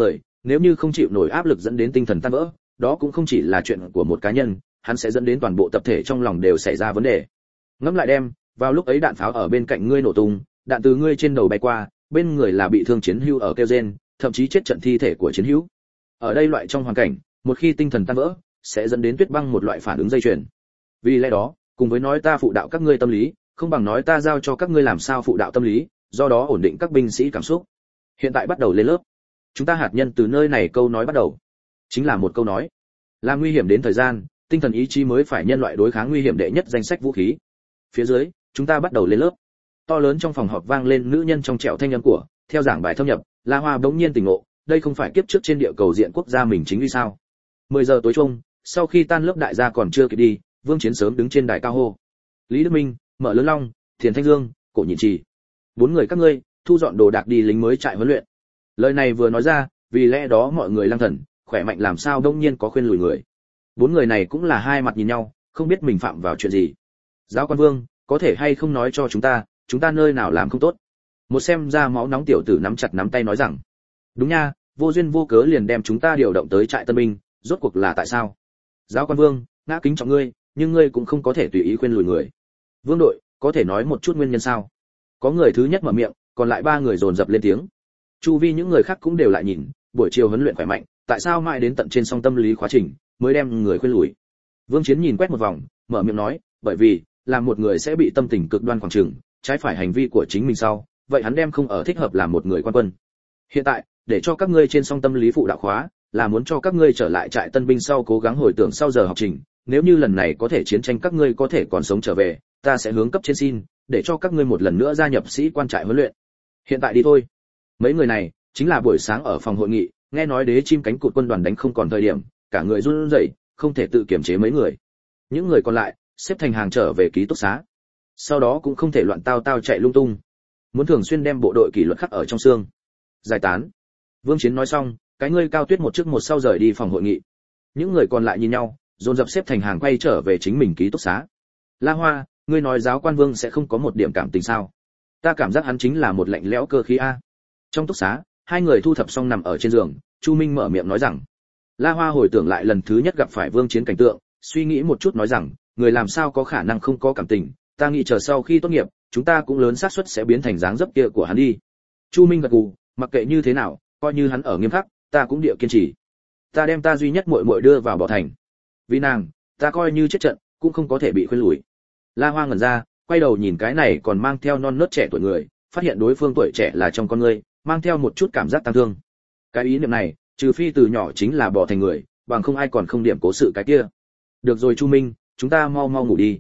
nếu như không chịu nổi áp lực dẫn đến tinh thần tan vỡ, đó cũng không chỉ là chuyện của một cá nhân, hắn sẽ dẫn đến toàn bộ tập thể trong lòng đều xảy ra vấn đề. Ngẫm lại đem, vào lúc ấy đạn pháo ở bên cạnh ngươi nổ tung, đạn từ ngươi trên đầu bay qua, bên người là bị thương chiến hữu ở kêu rên, thậm chí chết trận thi thể của chiến hữu. Ở đây loại trong hoàn cảnh, một khi tinh thần tan vỡ, sẽ dẫn đến tuyết băng một loại phản ứng dây chuyền. Vì lẽ đó, cùng với nói ta phụ đạo các ngươi tâm lý, không bằng nói ta giao cho các ngươi làm sao phụ đạo tâm lý, do đó ổn định các binh sĩ cảm xúc. Hiện tại bắt đầu lên lớp. Chúng ta hạt nhân từ nơi này câu nói bắt đầu, chính là một câu nói. Là nguy hiểm đến thời gian, tinh thần ý chí mới phải nhân loại đối kháng nguy hiểm đệ nhất danh sách vũ khí. Phía dưới, chúng ta bắt đầu lên lớp. To lớn trong phòng họp vang lên nữ nhân trong trẻo thanh âm của, theo giảng bài thâm nhập, La Hoa bỗng nhiên tỉnh ngộ, đây không phải kiếp trước trên địa cầu diện quốc gia mình chính uy sao? 10 giờ tối chung, sau khi tan lớp đại gia còn chưa kịp đi, Vương Chiến sớm đứng trên đài cao hô. Lý Đức Minh, Mở Lớn Long, Thiền Thanh Dương, Cổ Nhị Trì. 4 người các ngươi, thu dọn đồ đạc đi lính mới trại huấn luyện. Lời này vừa nói ra, vì lẽ đó mọi người lăng thần, khỏe mạnh làm sao đông nhiên có khuyên lùi người. 4 người này cũng là hai mặt nhìn nhau, không biết mình phạm vào chuyện gì. Giáo quan Vương, có thể hay không nói cho chúng ta nơi nào làm không tốt? Một xem ra máu nóng tiểu tử nắm chặt nắm tay nói rằng, đúng nha, vô duyên vô cớ liền đem chúng ta điều động tới trại tân binh, rốt cuộc là tại sao? Giáo quan Vương, ngã kính trọng ngươi, nhưng ngươi cũng không có thể tùy ý khuyên lùi người. Vương đội, có thể nói một chút nguyên nhân sao? Có người thứ nhất mở miệng, còn lại 3 người dồn dập lên tiếng. Chu vi những người khác cũng đều lại nhìn, buổi chiều huấn luyện khỏe mạnh, tại sao mãi đến tận trên song tâm lý khóa trình mới đem người khuyên lùi? Vương Chiến nhìn quét một vòng, mở miệng nói, bởi vì làm một người sẽ bị tâm tình cực đoan khoảng chừng, trái phải hành vi của chính mình sau, vậy hắn đem không ở thích hợp làm một người quan quân. Hiện tại, để cho các ngươi trên song tâm lý phụ đạo khóa, là muốn cho các ngươi trở lại trại tân binh sau cố gắng hồi tưởng sau giờ học trình, nếu như lần này có thể chiến tranh các ngươi có thể còn sống trở về, ta sẽ hướng cấp trên xin, để cho các ngươi một lần nữa gia nhập sĩ quan trại huấn luyện. Hiện tại đi thôi. Mấy người này chính là buổi sáng ở phòng hội nghị, nghe nói đế chim cánh cụt quân đoàn đánh không còn thời điểm, cả người run rẩy, không thể tự kiểm chế mấy người. Những người còn lại xếp thành hàng trở về ký túc xá. Sau đó cũng không thể loạn tao chạy lung tung, muốn thường xuyên đem bộ đội kỷ luật khắc ở trong xương. Giải tán. Vương Chiến nói xong, cái ngươi Cao Tuyết một trước một sau rời đi phòng hội nghị. Những người còn lại nhìn nhau, dồn dập xếp thành hàng quay trở về chính mình ký túc xá. La Hoa, ngươi nói giáo quan Vương sẽ không có một điểm cảm tình sao? Ta cảm giác hắn chính là một lạnh lẽo cơ khí a. Trong túc xá, hai người thu thập xong nằm ở trên giường, Chu Minh mở miệng nói rằng. La Hoa hồi tưởng lại lần thứ nhất gặp phải Vương Chiến cảnh tượng, suy nghĩ một chút nói rằng, người làm sao có khả năng không có cảm tình, ta nghĩ chờ sau khi tốt nghiệp, chúng ta cũng lớn xác suất sẽ biến thành dáng dấp kia của hắn đi. Chu Minh gật gù, mặc kệ như thế nào, coi như hắn ở nghiêm khắc, ta cũng địa kiên trì. Ta đem ta duy nhất muội muội đưa vào Bảo Thành. Vì nàng, ta coi như chết trận, cũng không có thể bị khuyên lùi. La Hoa ngẩn ra, quay đầu nhìn cái này còn mang theo non nớt trẻ tuổi người, phát hiện đối phương tuổi trẻ là trong con ngươi, mang theo một chút cảm giác tăng thương. Cái ý niệm này, trừ phi từ nhỏ chính là Bảo Thành người, bằng không ai còn không điểm cố sự cái kia. Được rồi Chu Minh, chúng ta mau ngủ đi.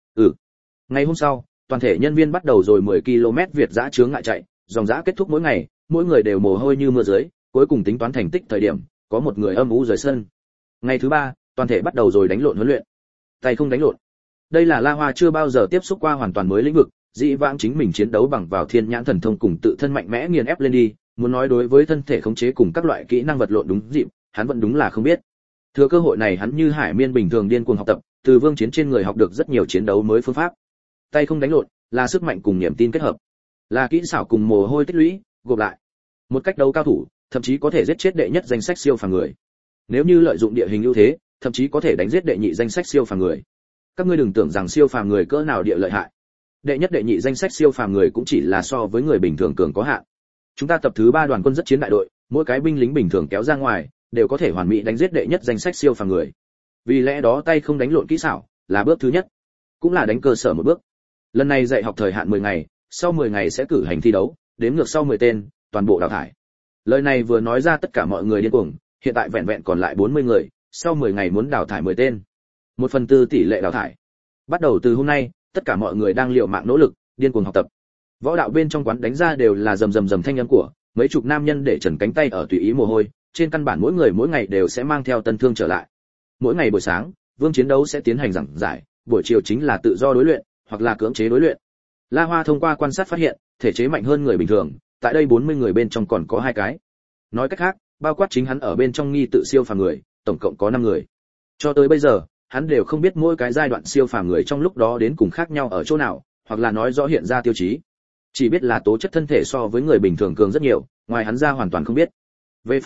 Ngày hôm sau, toàn thể nhân viên bắt đầu rồi 10 km Việt dã chướng ngại chạy, dòng dã kết thúc mỗi ngày, mỗi người đều mồ hôi như mưa dưới, cuối cùng tính toán thành tích thời điểm, có một người âm u rời sân. Ngày thứ 3, toàn thể bắt đầu rồi đánh lộn huấn luyện. Tay không đánh lộn. Đây là La Hoa chưa bao giờ tiếp xúc qua hoàn toàn mới lĩnh vực, dĩ vãng chính mình chiến đấu bằng vào thiên nhãn thần thông cùng tự thân mạnh mẽ nghiền ép lên đi, muốn nói đối với thân thể khống chế cùng các loại kỹ năng vật lộn đúng dịp, hắn vẫn đúng là không biết. Thừa cơ hội này hắn như hải miên bình thường điên cuồng học tập, từ Vương Chiến trên người học được rất nhiều chiến đấu mới phương pháp. Tay không đánh lộn là sức mạnh cùng niềm tin kết hợp, là kỹ xảo cùng mồ hôi tích lũy gộp lại, một cách đấu cao thủ thậm chí có thể giết chết đệ nhất danh sách siêu phàm người. Nếu như lợi dụng địa hình ưu thế, thậm chí có thể đánh giết đệ nhị danh sách siêu phàm người. Các ngươi đừng tưởng rằng siêu phàm người cỡ nào địa lợi hại, đệ nhất đệ nhị danh sách siêu phàm người cũng chỉ là so với người bình thường cường có hạn. Chúng ta tập thứ 3 đoàn quân rất chiến đại đội, mỗi cái binh lính bình thường kéo ra ngoài đều có thể hoàn mỹ đánh giết đệ nhất danh sách siêu phàm người. Vì lẽ đó tay không đánh lộn kỹ xảo là bước thứ nhất, cũng là đánh cơ sở một bước. Lần này dạy học thời hạn 10 ngày, sau 10 ngày sẽ cử hành thi đấu, đếm ngược sau 10 tên, toàn bộ đào thải. Lời này vừa nói ra tất cả mọi người điên cuồng, hiện tại vẹn vẹn còn lại 40 người, sau 10 ngày muốn đào thải 10 tên. 1/4 tỷ lệ đào thải. Bắt đầu từ hôm nay, tất cả mọi người đang liều mạng nỗ lực, điên cuồng học tập. Võ đạo bên trong quán đánh ra đều là rầm thanh âm của mấy chục nam nhân để trần cánh tay ở tùy ý mồ hôi, trên căn bản mỗi người mỗi ngày đều sẽ mang theo tân thương trở lại. Mỗi ngày buổi sáng, Vương chiến đấu sẽ tiến hành giảng giải, buổi chiều chính là tự do đối luyện, hoặc là cưỡng chế đối luyện. La Hoa thông qua quan sát phát hiện, thể chế mạnh hơn người bình thường, tại đây 40 người bên trong còn có 2 cái. Nói cách khác, bao quát chính hắn ở bên trong nghi tự siêu phàm người, tổng cộng có 5 người. Cho tới bây giờ, hắn đều không biết mỗi cái giai đoạn siêu phàm người trong lúc đó đến cùng khác nhau ở chỗ nào, hoặc là nói rõ hiện ra tiêu chí. Chỉ biết là tố chất thân thể so với người bình thường cường rất nhiều, ngoài hắn ra hoàn toàn không biết. Về phần mình,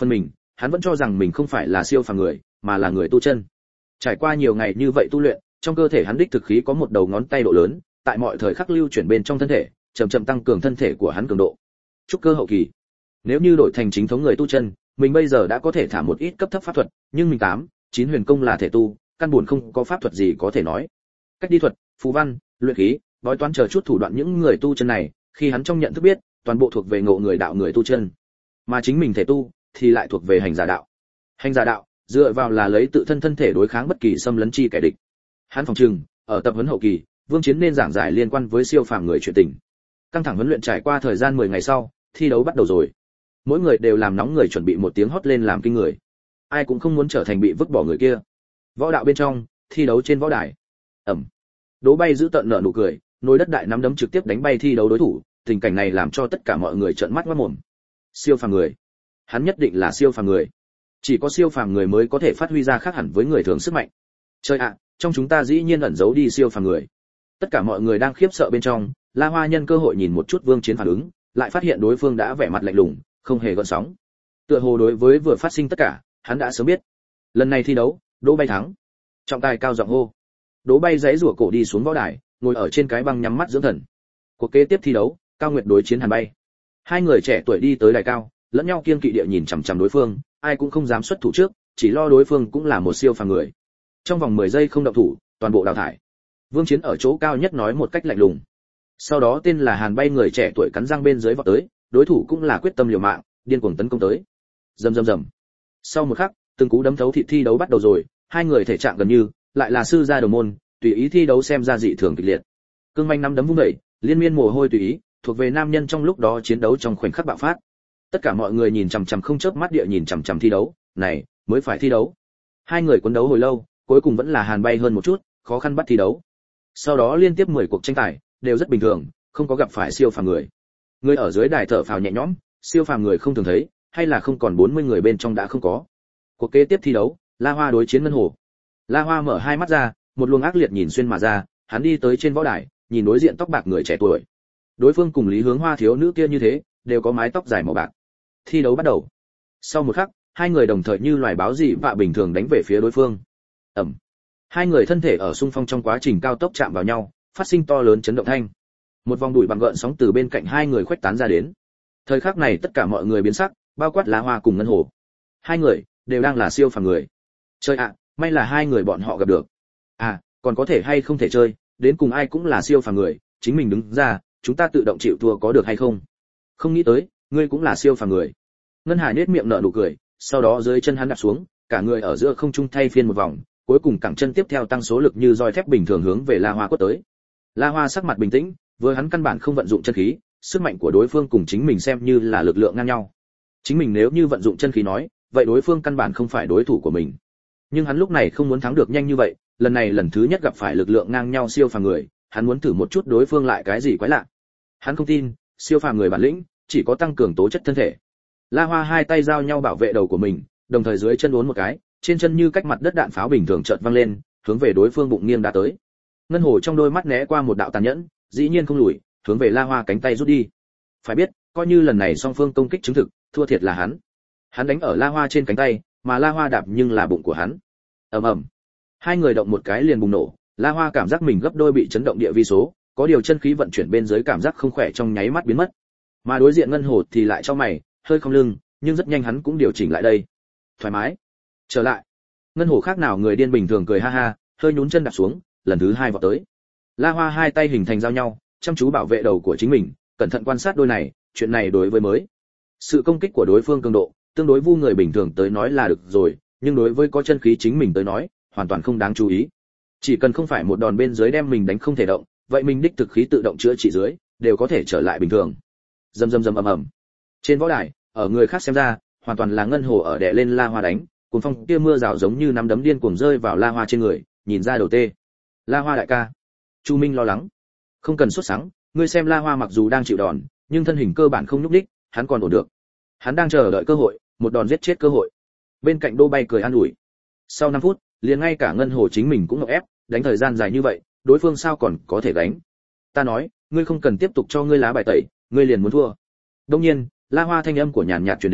hắn vẫn cho rằng mình không phải là siêu phàm người, mà là người tu chân. Trải qua nhiều ngày như vậy tu luyện, trong cơ thể hắn đích thực khí có một đầu ngón tay độ lớn, tại mọi thời khắc lưu chuyển bên trong thân thể, chậm chậm tăng cường thân thể của hắn cường độ. Trúc cơ hậu kỳ. Nếu như đổi thành chính thống người tu chân, mình bây giờ đã có thể thả một ít cấp thấp pháp thuật, nhưng mình 9 huyền công là thể tu, căn buồn không có pháp thuật gì có thể nói. Cách đi thuật, phù văn, luyện khí, bói toán chờ chút thủ đoạn những người tu chân này, khi hắn trong nhận thức biết, toàn bộ thuộc về ngộ người đạo người tu chân, mà chính mình thể tu thì lại thuộc về hành giả đạo. Hành giả đạo dựa vào là lấy tự thân thân thể đối kháng bất kỳ xâm lấn chi kẻ địch. Hắn phòng trừng, ở tập huấn hậu kỳ, Vương Chiến nên giảng giải liên quan với siêu phàm người chuyện tình. Căng thẳng huấn luyện trải qua thời gian 10 ngày sau, thi đấu bắt đầu rồi. Mỗi người đều làm nóng người chuẩn bị một tiếng hót lên làm kinh người. Ai cũng không muốn trở thành bị vứt bỏ người kia. Võ đạo bên trong, thi đấu trên võ đài. Ầm. Đỗ Bay giữ tận nở nụ cười, nối đất đại nắm đấm trực tiếp đánh bay thi đấu đối thủ, tình cảnh này làm cho tất cả mọi người trợn mắt ngoác mồm. Siêu phàm người. Hắn nhất định là siêu phàm người. Chỉ có siêu phàm người mới có thể phát huy ra khác hẳn với người thường sức mạnh. Chơi ạ, trong chúng ta dĩ nhiên ẩn giấu đi siêu phàm người. Tất cả mọi người đang khiếp sợ bên trong, La Hoa nhân cơ hội nhìn một chút Vương Chiến phản ứng, lại phát hiện đối phương đã vẻ mặt lạnh lùng, không hề gợn sóng. Tựa hồ đối với vừa phát sinh tất cả, hắn đã sớm biết. Lần này thi đấu, Đỗ Bay thắng. Trọng tài cao giọng hô. Đỗ Bay giãy giụa cổ đi xuống võ đài, ngồi ở trên cái băng nhắm mắt dưỡng thần. Cuộc kế tiếp thi đấu, Cao Nguyệt đối chiến Hàn Bay. Hai người trẻ tuổi đi tới đài cao, lẫn nhau kiêng kỵ địa nhìn chằm chằm đối phương, ai cũng không dám xuất thủ trước, chỉ lo đối phương cũng là một siêu phàm người. Trong vòng 10 giây không động thủ, toàn bộ đào thải. Vương Chiến ở chỗ cao nhất nói một cách lạnh lùng. Sau đó tên là Hàn Bay người trẻ tuổi cắn răng bên dưới vọt tới, đối thủ cũng là quyết tâm liều mạng, điên cuồng tấn công tới. Rầm rầm rầm. Sau một khắc, từng cú đấm thấu thịt thi đấu bắt đầu rồi, hai người thể trạng gần như, lại là sư gia đồng môn, tùy ý thi đấu xem ra dị thường kịch liệt. Cương manh nắm đấm vung dậy, liên miên mồ hôi tùy ý, thuộc về nam nhân trong lúc đó chiến đấu trong khoảnh khắc bạo phát. Tất cả mọi người nhìn chằm chằm không chớp mắt địa nhìn chằm chằm thi đấu, này mới phải thi đấu. Hai người quấn đấu hồi lâu, cuối cùng vẫn là Hàn Bay hơn một chút, khó khăn bắt thi đấu. Sau đó liên tiếp 10 cuộc tranh tài, đều rất bình thường, không có gặp phải siêu phàm người. Người ở dưới đài thở phào nhẹ nhõm, siêu phàm người không thường thấy, hay là không còn 40 người bên trong đã không có. Cuộc kế tiếp thi đấu, La Hoa đối chiến Ngân Hồ. La Hoa mở hai mắt ra, một luồng ác liệt nhìn xuyên mà ra, hắn đi tới trên võ đài, nhìn đối diện tóc bạc người trẻ tuổi. Đối phương cùng Lý Hướng Hoa thiếu nữ kia như thế, đều có mái tóc dài màu bạc. Thi đấu bắt đầu. Sau một khắc, hai người đồng thời như loài báo dị vạ bình thường đánh về phía đối phương. Ầm. Hai người thân thể ở xung phong trong quá trình cao tốc chạm vào nhau, phát sinh to lớn chấn động thanh. Một vòng đùi bằng gợn sóng từ bên cạnh hai người khuếch tán ra đến. Thời khắc này tất cả mọi người biến sắc, bao quát La Hoa cùng Ngân Hồ. Hai người đều đang là siêu phàm người. Chơi ạ, may là hai người bọn họ gặp được. À, còn có thể hay không thể chơi, đến cùng ai cũng là siêu phàm người, chính mình đứng ra, chúng ta tự động chịu thua có được hay không? Không nghĩ tới, ngươi cũng là siêu phàm người. Ngân Hải nhếch miệng nở nụ cười, sau đó dưới chân hắn đạp xuống, cả người ở giữa không trung thay phiên một vòng, cuối cùng cẳng chân tiếp theo tăng số lực như roi thép bình thường hướng về La Hoa quất tới. La Hoa sắc mặt bình tĩnh, vừa hắn căn bản không vận dụng chân khí, sức mạnh của đối phương cùng chính mình xem như là lực lượng ngang nhau. Chính mình nếu như vận dụng chân khí nói, vậy đối phương căn bản không phải đối thủ của mình. Nhưng hắn lúc này không muốn thắng được nhanh như vậy, lần này lần thứ nhất gặp phải lực lượng ngang nhau siêu phàm người, hắn muốn thử một chút đối phương lại cái gì quái lạ. Hắn không tin, siêu phàm người bản lĩnh chỉ có tăng cường tố chất thân thể. La Hoa hai tay giao nhau bảo vệ đầu của mình, đồng thời dưới chân uốn một cái, trên chân như cách mặt đất đạn pháo bình thường chợt văng lên, hướng về đối phương bụng nghiêng đã tới. Ngân Hồ trong đôi mắt né qua một đạo tàn nhẫn, dĩ nhiên không lùi, hướng về La Hoa cánh tay rút đi. Phải biết, coi như lần này song phương công kích chứng thực, thua thiệt là hắn. Hắn đánh ở La Hoa trên cánh tay, mà La Hoa đạp nhưng là bụng của hắn. Ầm ầm. Hai người động một cái liền bùng nổ, La Hoa cảm giác mình gấp đôi bị chấn động địa vi số, có điều chân khí vận chuyển bên dưới cảm giác không khỏe trong nháy mắt biến mất. Mà đối diện Ngân Hồ thì lại cho mày, hơi không lưng, nhưng rất nhanh hắn cũng điều chỉnh lại đây. Thoải mái. Trở lại. Ngân Hồ khác nào người điên bình thường cười ha ha, hơi nhún chân đạp xuống, lần thứ hai vọt tới. La Hoa hai tay hình thành giao nhau, chăm chú bảo vệ đầu của chính mình, cẩn thận quan sát đôi này, chuyện này đối với mới. Sự công kích của đối phương cường độ, tương đối vu người bình thường tới nói là được rồi, nhưng đối với có chân khí chính mình tới nói, hoàn toàn không đáng chú ý. Chỉ cần không phải một đòn bên dưới đem mình đánh không thể động, vậy mình đích thực khí tự động chữa trị dưới, đều có thể trở lại bình thường. Rầm rầm rầm ầm ầm. Trên võ đài, ở người khác xem ra, hoàn toàn là Ngân Hồ ở đè lên La Hoa đánh, cuồng phong kia mưa rào giống như nắm đấm điên cuồng rơi vào La Hoa trên người, nhìn ra đầu tê. La Hoa đại ca. Chu Minh lo lắng. Không cần sốt sắng, ngươi xem La Hoa mặc dù đang chịu đòn, nhưng thân hình cơ bản không nhúc nhích, hắn còn ổn được. Hắn đang chờ đợi cơ hội, một đòn giết chết cơ hội. Bên cạnh Đô Bay cười an ủi. Sau 5 phút, liền ngay cả Ngân Hồ chính mình cũng ngộp ép, đánh thời gian dài như vậy, đối phương sao còn có thể đánh. Ta nói, ngươi không cần tiếp tục cho ngươi lá bài tẩy, ngươi liền muốn thua. Đương nhiên, La Hoa thanh âm của nhàn nhạt truyền đến,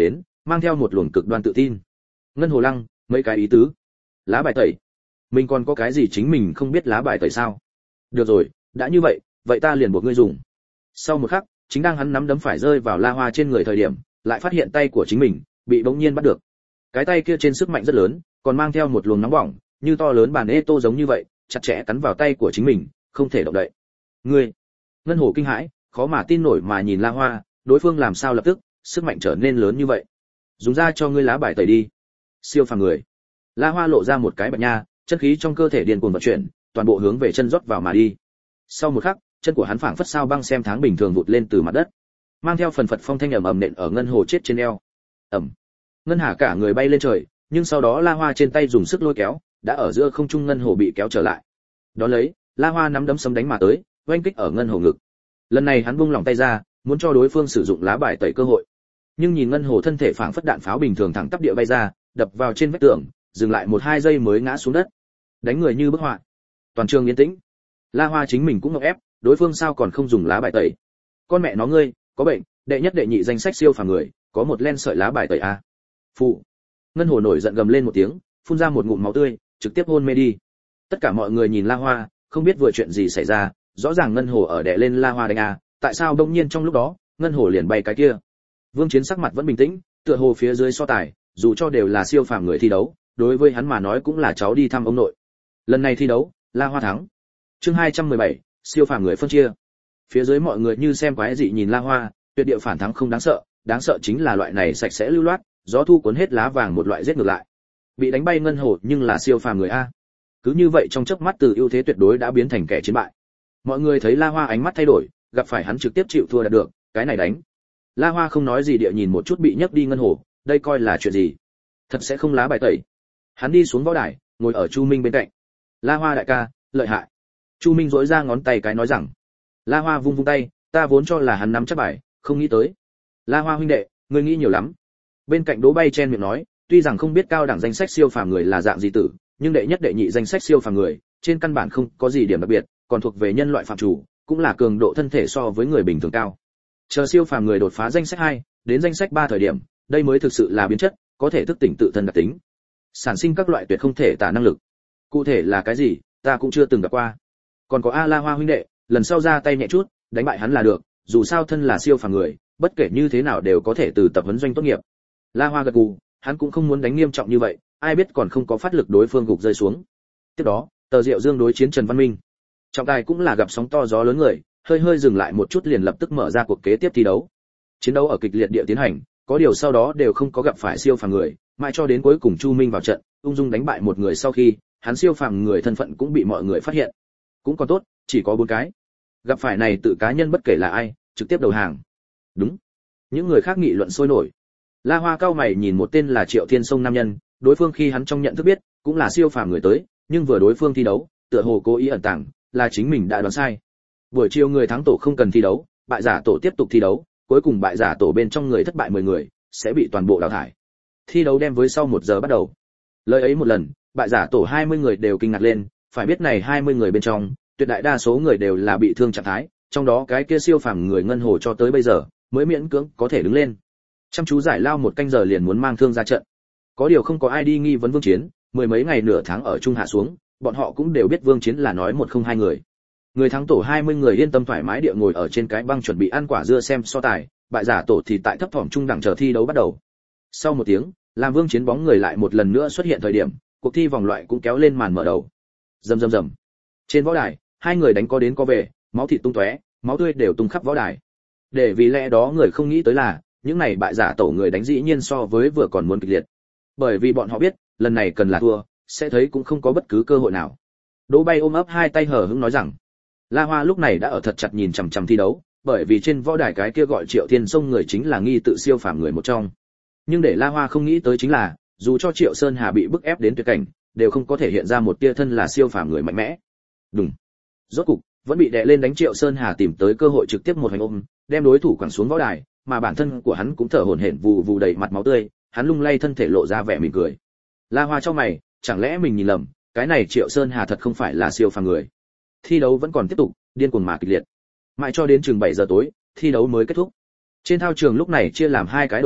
mang theo một luồng cực đoan tự tin. Ngân Hồ Lăng, mấy cái ý tứ. Lá bài tẩy. Mình còn có cái gì chính mình không biết lá bài tẩy sao? Được rồi, đã như vậy, vậy ta liền buộc ngươi dùng. Sau một khắc, chính đang hắn nắm đấm phải rơi vào La Hoa trên người thời điểm, lại phát hiện tay của chính mình bị bỗng nhiên bắt được. Cái tay kia trên sức mạnh rất lớn, còn mang theo một luồng nóng bỏng, như to lớn bàn ê tô giống như vậy, chặt chẽ cắn vào tay của chính mình, không thể động đậy. Ngươi! Ngân Hồ kinh hãi, khó mà tin nổi mà nhìn La Hoa, đối phương làm sao lập tức sức mạnh trở nên lớn như vậy? Dùng ra cho ngươi lá bài tẩy đi. Siêu phàm người. La Hoa lộ ra một cái bạch nha, chân khí trong cơ thể điên cuồng vận chuyển, toàn bộ hướng về chân rót vào mà đi. Sau một khắc, chân của hắn phảng phất sao băng xem tháng bình thường vụt lên từ mặt đất, mang theo phần phật phong thanh ầm ầm nện ở Ngân Hồ chết trên eo. Ầm. Ngân Hà cả người bay lên trời, nhưng sau đó La Hoa trên tay dùng sức lôi kéo, đã ở giữa không trung Ngân Hồ bị kéo trở lại. Đó lấy, La Hoa nắm đấm sấm đánh mà tới, oanh kích ở Ngân Hồ ngực. Lần này hắn buông lỏng tay ra, muốn cho đối phương sử dụng lá bài tẩy cơ hội. Nhưng nhìn Ngân Hồ thân thể phảng phất đạn pháo bình thường thẳng tắp địa bay ra, đập vào trên vách tường, dừng lại 1-2 giây mới ngã xuống đất. Đánh người như bức họa. Toàn trường yên tĩnh. La Hoa chính mình cũng ngộp ép, đối phương sao còn không dùng lá bài tẩy? Con mẹ nó ngươi, có bệnh, đệ nhất đệ nhị danh sách siêu phàm người, có một len sợi lá bài tẩy a. Phụ. Ngân Hồ nổi giận gầm lên một tiếng, phun ra một ngụm máu tươi, trực tiếp hôn mê đi. Tất cả mọi người nhìn La Hoa, không biết vừa chuyện gì xảy ra, rõ ràng Ngân Hồ ở đè lên La Hoa đánh a, tại sao đông nhiên trong lúc đó, Ngân Hồ liền bay cái kia. Vương Chiến sắc mặt vẫn bình tĩnh, tựa hồ phía dưới so tài, dù cho đều là siêu phàm người thi đấu, đối với hắn mà nói cũng là cháu đi thăm ông nội. Lần này thi đấu, La Hoa thắng. Chương 217, siêu phàm người phân chia. Phía dưới mọi người như xem quái dị nhìn La Hoa, tuyệt địa phản thắng không đáng sợ chính là loại này sạch sẽ lưu loát, gió thu cuốn hết lá vàng một loại giết ngược lại. Bị đánh bay Ngân Hồ nhưng là siêu phàm người a. Cứ như vậy trong chớp mắt từ ưu thế tuyệt đối đã biến thành kẻ chiến bại. Mọi người thấy La Hoa ánh mắt thay đổi, gặp phải hắn trực tiếp chịu thua đạt được, cái này đánh. La Hoa không nói gì địa nhìn một chút bị nhấc đi Ngân Hồ, đây coi là chuyện gì? Thật sẽ không lá bài tẩy. Hắn đi xuống võ đài, ngồi ở Chu Minh bên cạnh. La Hoa đại ca, lợi hại. Chu Minh giỗi ra ngón tay cái nói rằng. La Hoa vung vung tay, ta vốn cho là hắn nắm chắc bài, không nghĩ tới. La Hoa huynh đệ, ngươi nghĩ nhiều lắm. Bên cạnh Đỗ Bay chen miệng nói, tuy rằng không biết cao đẳng danh sách siêu phàm người là dạng gì tử, nhưng đệ nhất đệ nhị danh sách siêu phàm người, trên căn bản không có gì điểm đặc biệt, còn thuộc về nhân loại phạm chủ, cũng là cường độ thân thể so với người bình thường cao. Chờ siêu phàm người đột phá danh sách 2, đến danh sách 3 thời điểm, đây mới thực sự là biến chất, có thể thức tỉnh tự thân đặc tính, sản sinh các loại tuyệt không thể tả năng lực. Cụ thể là cái gì, ta cũng chưa từng gặp qua. Còn có La Hoa huynh đệ, lần sau ra tay nhẹ chút, đánh bại hắn là được, dù sao thân là siêu phàm người, bất kể như thế nào đều có thể từ tập huấn doanh tốt nghiệp. La Hoa gật gù, hắn cũng không muốn đánh nghiêm trọng như vậy, ai biết còn không có phát lực đối phương gục rơi xuống. Tiếp đó, Tờ Diệu Dương đối chiến Trần Văn Minh. Trọng tài cũng là gặp sóng to gió lớn người, hơi dừng lại một chút liền lập tức mở ra cuộc kế tiếp thi đấu. Chiến đấu ở kịch liệt địa tiến hành, có điều sau đó đều không có gặp phải siêu phàm người, mãi cho đến cuối cùng Chu Minh vào trận, ung dung đánh bại một người sau khi, hắn siêu phàm người thân phận cũng bị mọi người phát hiện. Cũng còn tốt, chỉ có 4 cái. Gặp phải này tự cá nhân bất kể là ai, trực tiếp đầu hàng. Đúng. Những người khác nghị luận sôi nổi. La Hoa cao mày nhìn một tên là Triệu Thiên Sông nam nhân, đối phương khi hắn trong nhận thức biết, cũng là siêu phàm người tới, nhưng vừa đối phương thi đấu, tựa hồ cố ý ẩn tàng, là chính mình đã đoán sai. Buổi chiều người thắng tổ không cần thi đấu, bại giả tổ tiếp tục thi đấu, cuối cùng bại giả tổ bên trong người thất bại 10 người sẽ bị toàn bộ đào thải. Thi đấu đem với sau 1 giờ bắt đầu. Lời ấy một lần, bại giả tổ 20 người đều kinh ngạc lên, phải biết này 20 người bên trong, tuyệt đại đa số người đều là bị thương trạng thái, trong đó cái kia siêu phàm người Ngân Hồ cho tới bây giờ mới miễn cưỡng có thể đứng lên. Chăm chú giải lao 1 canh giờ liền muốn mang thương ra trận. Có điều không có ai đi nghi vấn Vương Chiến, 10 mấy ngày nửa tháng ở trung hạ xuống, bọn họ cũng đều biết Vương Chiến là nói một không hai người. Người thắng tổ 20 người yên tâm thoải mái địa ngồi ở trên cái băng chuẩn bị ăn quả dưa xem so tài, bại giả tổ thì tại thấp thỏm trung đẳng chờ thi đấu bắt đầu. Sau 1 tiếng, làm Vương Chiến bóng người lại một lần nữa xuất hiện thời điểm, cuộc thi vòng loại cũng kéo lên màn mở đầu. Rầm rầm rầm. Trên võ đài, hai người đánh có đến có về, máu thịt tung tóe, máu tươi đều tung khắp võ đài. Để vì lẽ đó người không nghĩ tới là, những này bại giả tổ người đánh dĩ nhiên so với vừa còn muốn kịch liệt. Bởi vì bọn họ biết, lần này cần là thua, sẽ thấy cũng không có bất cứ cơ hội nào. Đỗ Bay ôm ấp hai tay hờ hững nói rằng, La Hoa lúc này đã ở thật chặt nhìn chằm chằm thi đấu, bởi vì trên võ đài cái kia gọi Triệu Thiên Sông người chính là nghi tự siêu phàm người một trong. Nhưng để La Hoa không nghĩ tới chính là, dù cho Triệu Sơn Hà bị bức ép đến tuyệt cảnh, đều không có thể hiện ra một tia thân là siêu phàm người mạnh mẽ. Đúng. Rốt cục, vẫn bị đè lên đánh Triệu Sơn Hà tìm tới cơ hội trực tiếp một hành ôm, đem đối thủ quẳng xuống võ đài, mà bản thân của hắn cũng thở hổn hển vù vù đầy mặt máu tươi, hắn lung lay thân thể lộ ra vẻ mỉm cười. La Hoa cho mày, chẳng lẽ mình nhìn lầm, cái này Triệu Sơn Hà thật không phải là siêu phàm người. Thi đấu vẫn còn tiếp tục, điên cuồng mà kịch liệt. Mãi cho đến chừng 7 giờ tối, thi đấu mới kết thúc. Trên thao trường lúc này chia làm 2 cái đội ngũ,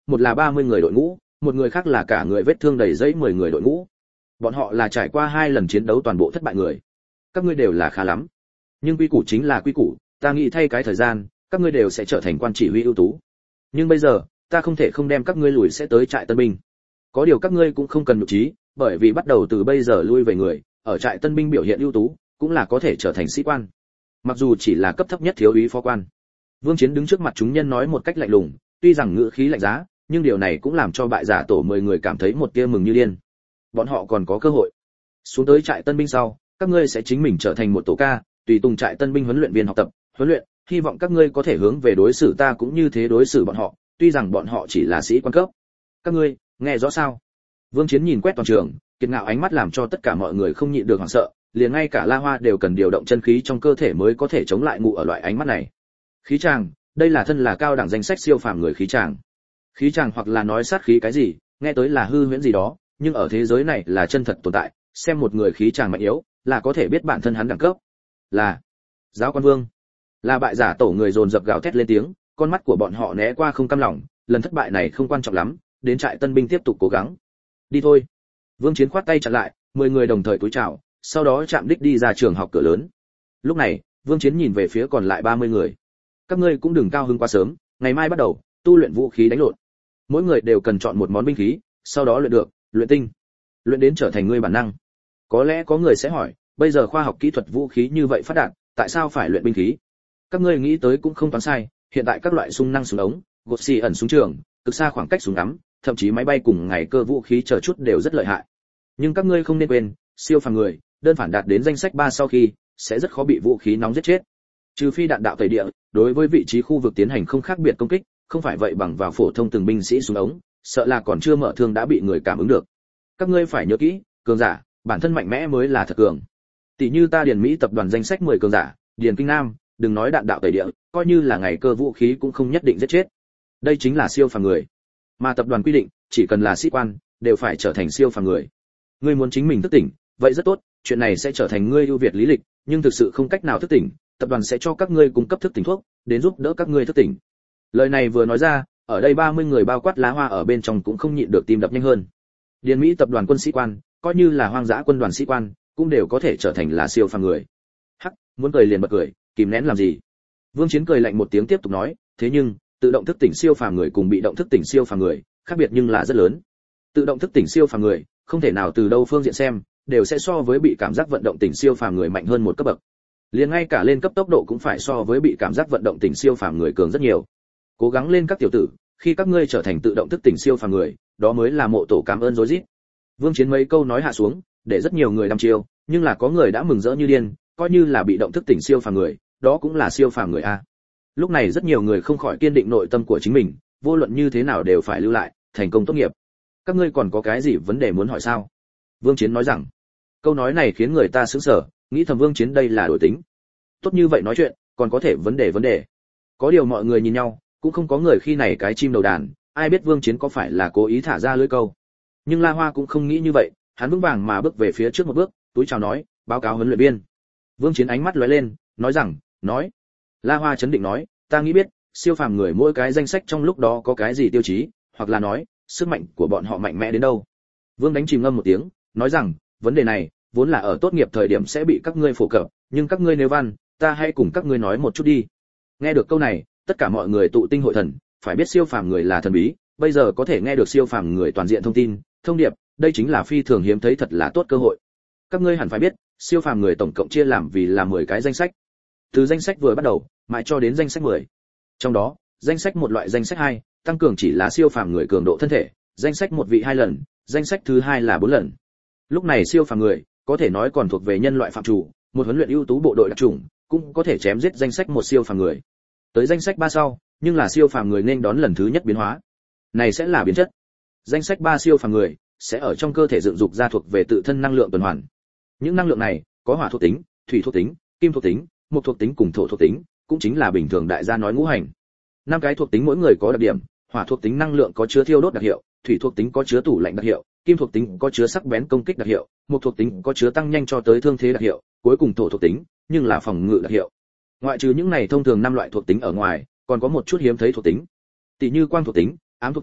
một là 30 người đội ngũ, một người khác là cả người vết thương đầy dẫy 10 người đội ngũ. Bọn họ là trải qua 2 lần chiến đấu toàn bộ thất bại người. Các ngươi đều là khá lắm. Nhưng quy củ chính là quy củ, ta nghĩ thay cái thời gian, các ngươi đều sẽ trở thành quan chỉ huy ưu tú. Nhưng bây giờ, ta không thể không đem các ngươi lùi sẽ tới trại tân binh. Có điều các ngươi cũng không cần nhục trí, bởi vì bắt đầu từ bây giờ lui về người, ở trại tân binh biểu hiện ưu tú, cũng là có thể trở thành sĩ quan. Mặc dù chỉ là cấp thấp nhất thiếu úy phó quan. Vương Chiến đứng trước mặt chúng nhân nói một cách lạnh lùng, tuy rằng ngữ khí lạnh giá, nhưng điều này cũng làm cho bại giả tổ 10 người cảm thấy một tia mừng như điên. Bọn họ còn có cơ hội. Xuống tới trại tân binh sau, các ngươi sẽ chính mình trở thành một tổ ca, tùy tùng trại tân binh huấn luyện viên học tập, huấn luyện, hy vọng các ngươi có thể hướng về đối xử ta cũng như thế đối xử bọn họ, tuy rằng bọn họ chỉ là sĩ quan cấp. Các ngươi, nghe rõ sao? Vương Chiến nhìn quét toàn trường, kiệt ngạo ánh mắt làm cho tất cả mọi người không nhịn được hoảng sợ, liền ngay cả La Hoa đều cần điều động chân khí trong cơ thể mới có thể chống lại ngụ ở loại ánh mắt này. Khí tràng, đây là thân là cao đẳng danh sách siêu phàm người khí tràng. Khí tràng hoặc là nói sát khí cái gì, nghe tới là hư huyễn gì đó, nhưng ở thế giới này là chân thật tồn tại, xem một người khí tràng mạnh yếu, là có thể biết bản thân hắn đẳng cấp. Là Giáo Quan Vương. Là bại giả tổ người dồn dập gào thét lên tiếng, con mắt của bọn họ né qua không cam lòng, lần thất bại này không quan trọng lắm, đến trại tân binh tiếp tục cố gắng. Đi thôi. Vương Chiến khoát tay chặn lại, 10 người đồng thời cúi chào, sau đó chạm đích đi ra trường học cửa lớn. Lúc này, Vương Chiến nhìn về phía còn lại 30 người. Các ngươi cũng đừng cao hứng quá sớm, ngày mai bắt đầu tu luyện vũ khí đánh lộn. Mỗi người đều cần chọn một món binh khí, sau đó luyện được, luyện tinh, luyện đến trở thành ngươi bản năng. Có lẽ có người sẽ hỏi, bây giờ khoa học kỹ thuật vũ khí như vậy phát đạt, tại sao phải luyện binh khí? Các ngươi nghĩ tới cũng không toán sai, hiện tại các loại súng năng súng ống, gột xì ẩn súng trường, cực xa khoảng cách súng ngắm, thậm chí máy bay cùng ngày cơ vũ khí chờ chút đều rất lợi hại. Nhưng các ngươi không nên quên, siêu phàm người, đơn phản đạt đến danh sách 3 sau khi, sẽ rất khó bị vũ khí nóng giết chết. Trừ phi đạn đạo tẩy địa, đối với vị trí khu vực tiến hành không khác biệt công kích, không phải vậy bằng vào phổ thông từng binh sĩ súng ống, sợ là còn chưa mở thương đã bị người cảm ứng được. Các ngươi phải nhớ kỹ, cường giả, bản thân mạnh mẽ mới là thật cường. Tỷ như ta Điền Mỹ tập đoàn danh sách 10 cường giả, Điền Kinh Nam, đừng nói đạn đạo tẩy địa, coi như là ngày cơ vũ khí cũng không nhất định giết chết. Đây chính là siêu phàm người. Mà tập đoàn quy định, chỉ cần là sĩ quan, đều phải trở thành siêu phàm người. Ngươi muốn chính mình thức tỉnh, vậy rất tốt, chuyện này sẽ trở thành ngươi ưu việt lý lịch, nhưng thực sự không cách nào thức tỉnh, tập đoàn sẽ cho các ngươi cung cấp thức tỉnh thuốc, đến giúp đỡ các ngươi thức tỉnh. Lời này vừa nói ra, ở đây 30 người bao quát Lá Hoa ở bên trong cũng không nhịn được tim đập nhanh hơn. Điền Mỹ tập đoàn quân sĩ quan, coi như là hoang dã quân đoàn sĩ quan, cũng đều có thể trở thành là siêu phàm người. Hắc, muốn cười liền bật cười, kìm nén làm gì? Vương Chiến cười lạnh một tiếng tiếp tục nói, thế nhưng, tự động thức tỉnh siêu phàm người cùng bị động thức tỉnh siêu phàm người, khác biệt nhưng là rất lớn. Tự động thức tỉnh siêu phàm người, không thể nào từ đâu phương diện xem, đều sẽ so với bị cảm giác vận động tỉnh siêu phàm người mạnh hơn một cấp bậc. Liền ngay cả lên cấp tốc độ cũng phải so với bị cảm giác vận động tỉnh siêu phàm người cường rất nhiều. Cố gắng lên các tiểu tử, khi các ngươi trở thành tự động thức tỉnh siêu phàm người, đó mới là mộ tổ cảm ơn rối rít. Vương Chiến mấy câu nói hạ xuống, để rất nhiều người đăm chiêu, nhưng là có người đã mừng rỡ như điên, coi như là bị động thức tỉnh siêu phàm người, đó cũng là siêu phàm người a. Lúc này rất nhiều người không khỏi kiên định nội tâm của chính mình, vô luận như thế nào đều phải lưu lại, thành công tốt nghiệp. Các ngươi còn có cái gì vấn đề muốn hỏi sao? Vương Chiến nói rằng. Câu nói này khiến người ta sửng sở, nghĩ thầm Vương Chiến đây là đổi tính. Tốt như vậy nói chuyện, còn có thể vấn đề. Có điều mọi người nhìn nhau, cũng không có người khi này cái chim đầu đàn, ai biết Vương Chiến có phải là cố ý thả ra lưỡi câu. Nhưng La Hoa cũng không nghĩ như vậy, hắn vững vàng mà bước về phía trước một bước, túi chào nói, báo cáo huấn luyện viên. Vương Chiến ánh mắt lóe lên, nói rằng, nói. La Hoa chấn định nói, ta nghĩ biết, siêu phàm người mỗi cái danh sách trong lúc đó có cái gì tiêu chí, hoặc là nói, sức mạnh của bọn họ mạnh mẽ đến đâu. Vương đánh chìm ngâm một tiếng, nói rằng, vấn đề này, vốn là ở tốt nghiệp thời điểm sẽ bị các ngươi phổ cập, nhưng các ngươi nếu văn, ta hãy cùng các ngươi nói một chút đi. Nghe được câu này, tất cả mọi người tụ tinh hội thần, phải biết siêu phàm người là thần bí, bây giờ có thể nghe được siêu phàm người toàn diện thông tin, thông điệp, đây chính là phi thường hiếm thấy thật là tốt cơ hội. Các ngươi hẳn phải biết, siêu phàm người tổng cộng chia làm vì là 10 cái danh sách. Từ danh sách vừa bắt đầu, mãi cho đến danh sách 10. Trong đó, danh sách một loại danh sách 2, tăng cường chỉ là siêu phàm người cường độ thân thể, danh sách một vị 2 lần, danh sách thứ 2 là 4 lần. Lúc này siêu phàm người, có thể nói còn thuộc về nhân loại phạm chủ, một huấn luyện ưu tú bộ đội đặc chủng, cũng có thể chém giết danh sách một siêu phàm người. Tới danh sách 3 sau, nhưng là siêu phàm người nên đón lần thứ nhất biến hóa. Này sẽ là biến chất. Danh sách 3 siêu phàm người sẽ ở trong cơ thể dựng dục ra thuộc về tự thân năng lượng tuần hoàn. Những năng lượng này có hỏa thuộc tính, thủy thuộc tính, kim thuộc tính, mộc thuộc tính cùng thổ thuộc tính, cũng chính là bình thường đại gia nói ngũ hành. 5 cái thuộc tính mỗi người có đặc điểm, hỏa thuộc tính năng lượng có chứa thiêu đốt đặc hiệu, thủy thuộc tính có chứa tủ lạnh đặc hiệu, kim thuộc tính có chứa sắc bén công kích đặc hiệu, mộc thuộc tính có chứa tăng nhanh cho tới thương thế đặc hiệu, cuối cùng thổ thuộc tính, nhưng là phòng ngự đặc hiệu. Ngoại trừ những này thông thường 5 loại thuộc tính ở ngoài, còn có một chút hiếm thấy thuộc tính. Tỷ như quang thuộc tính, ám thuộc tính,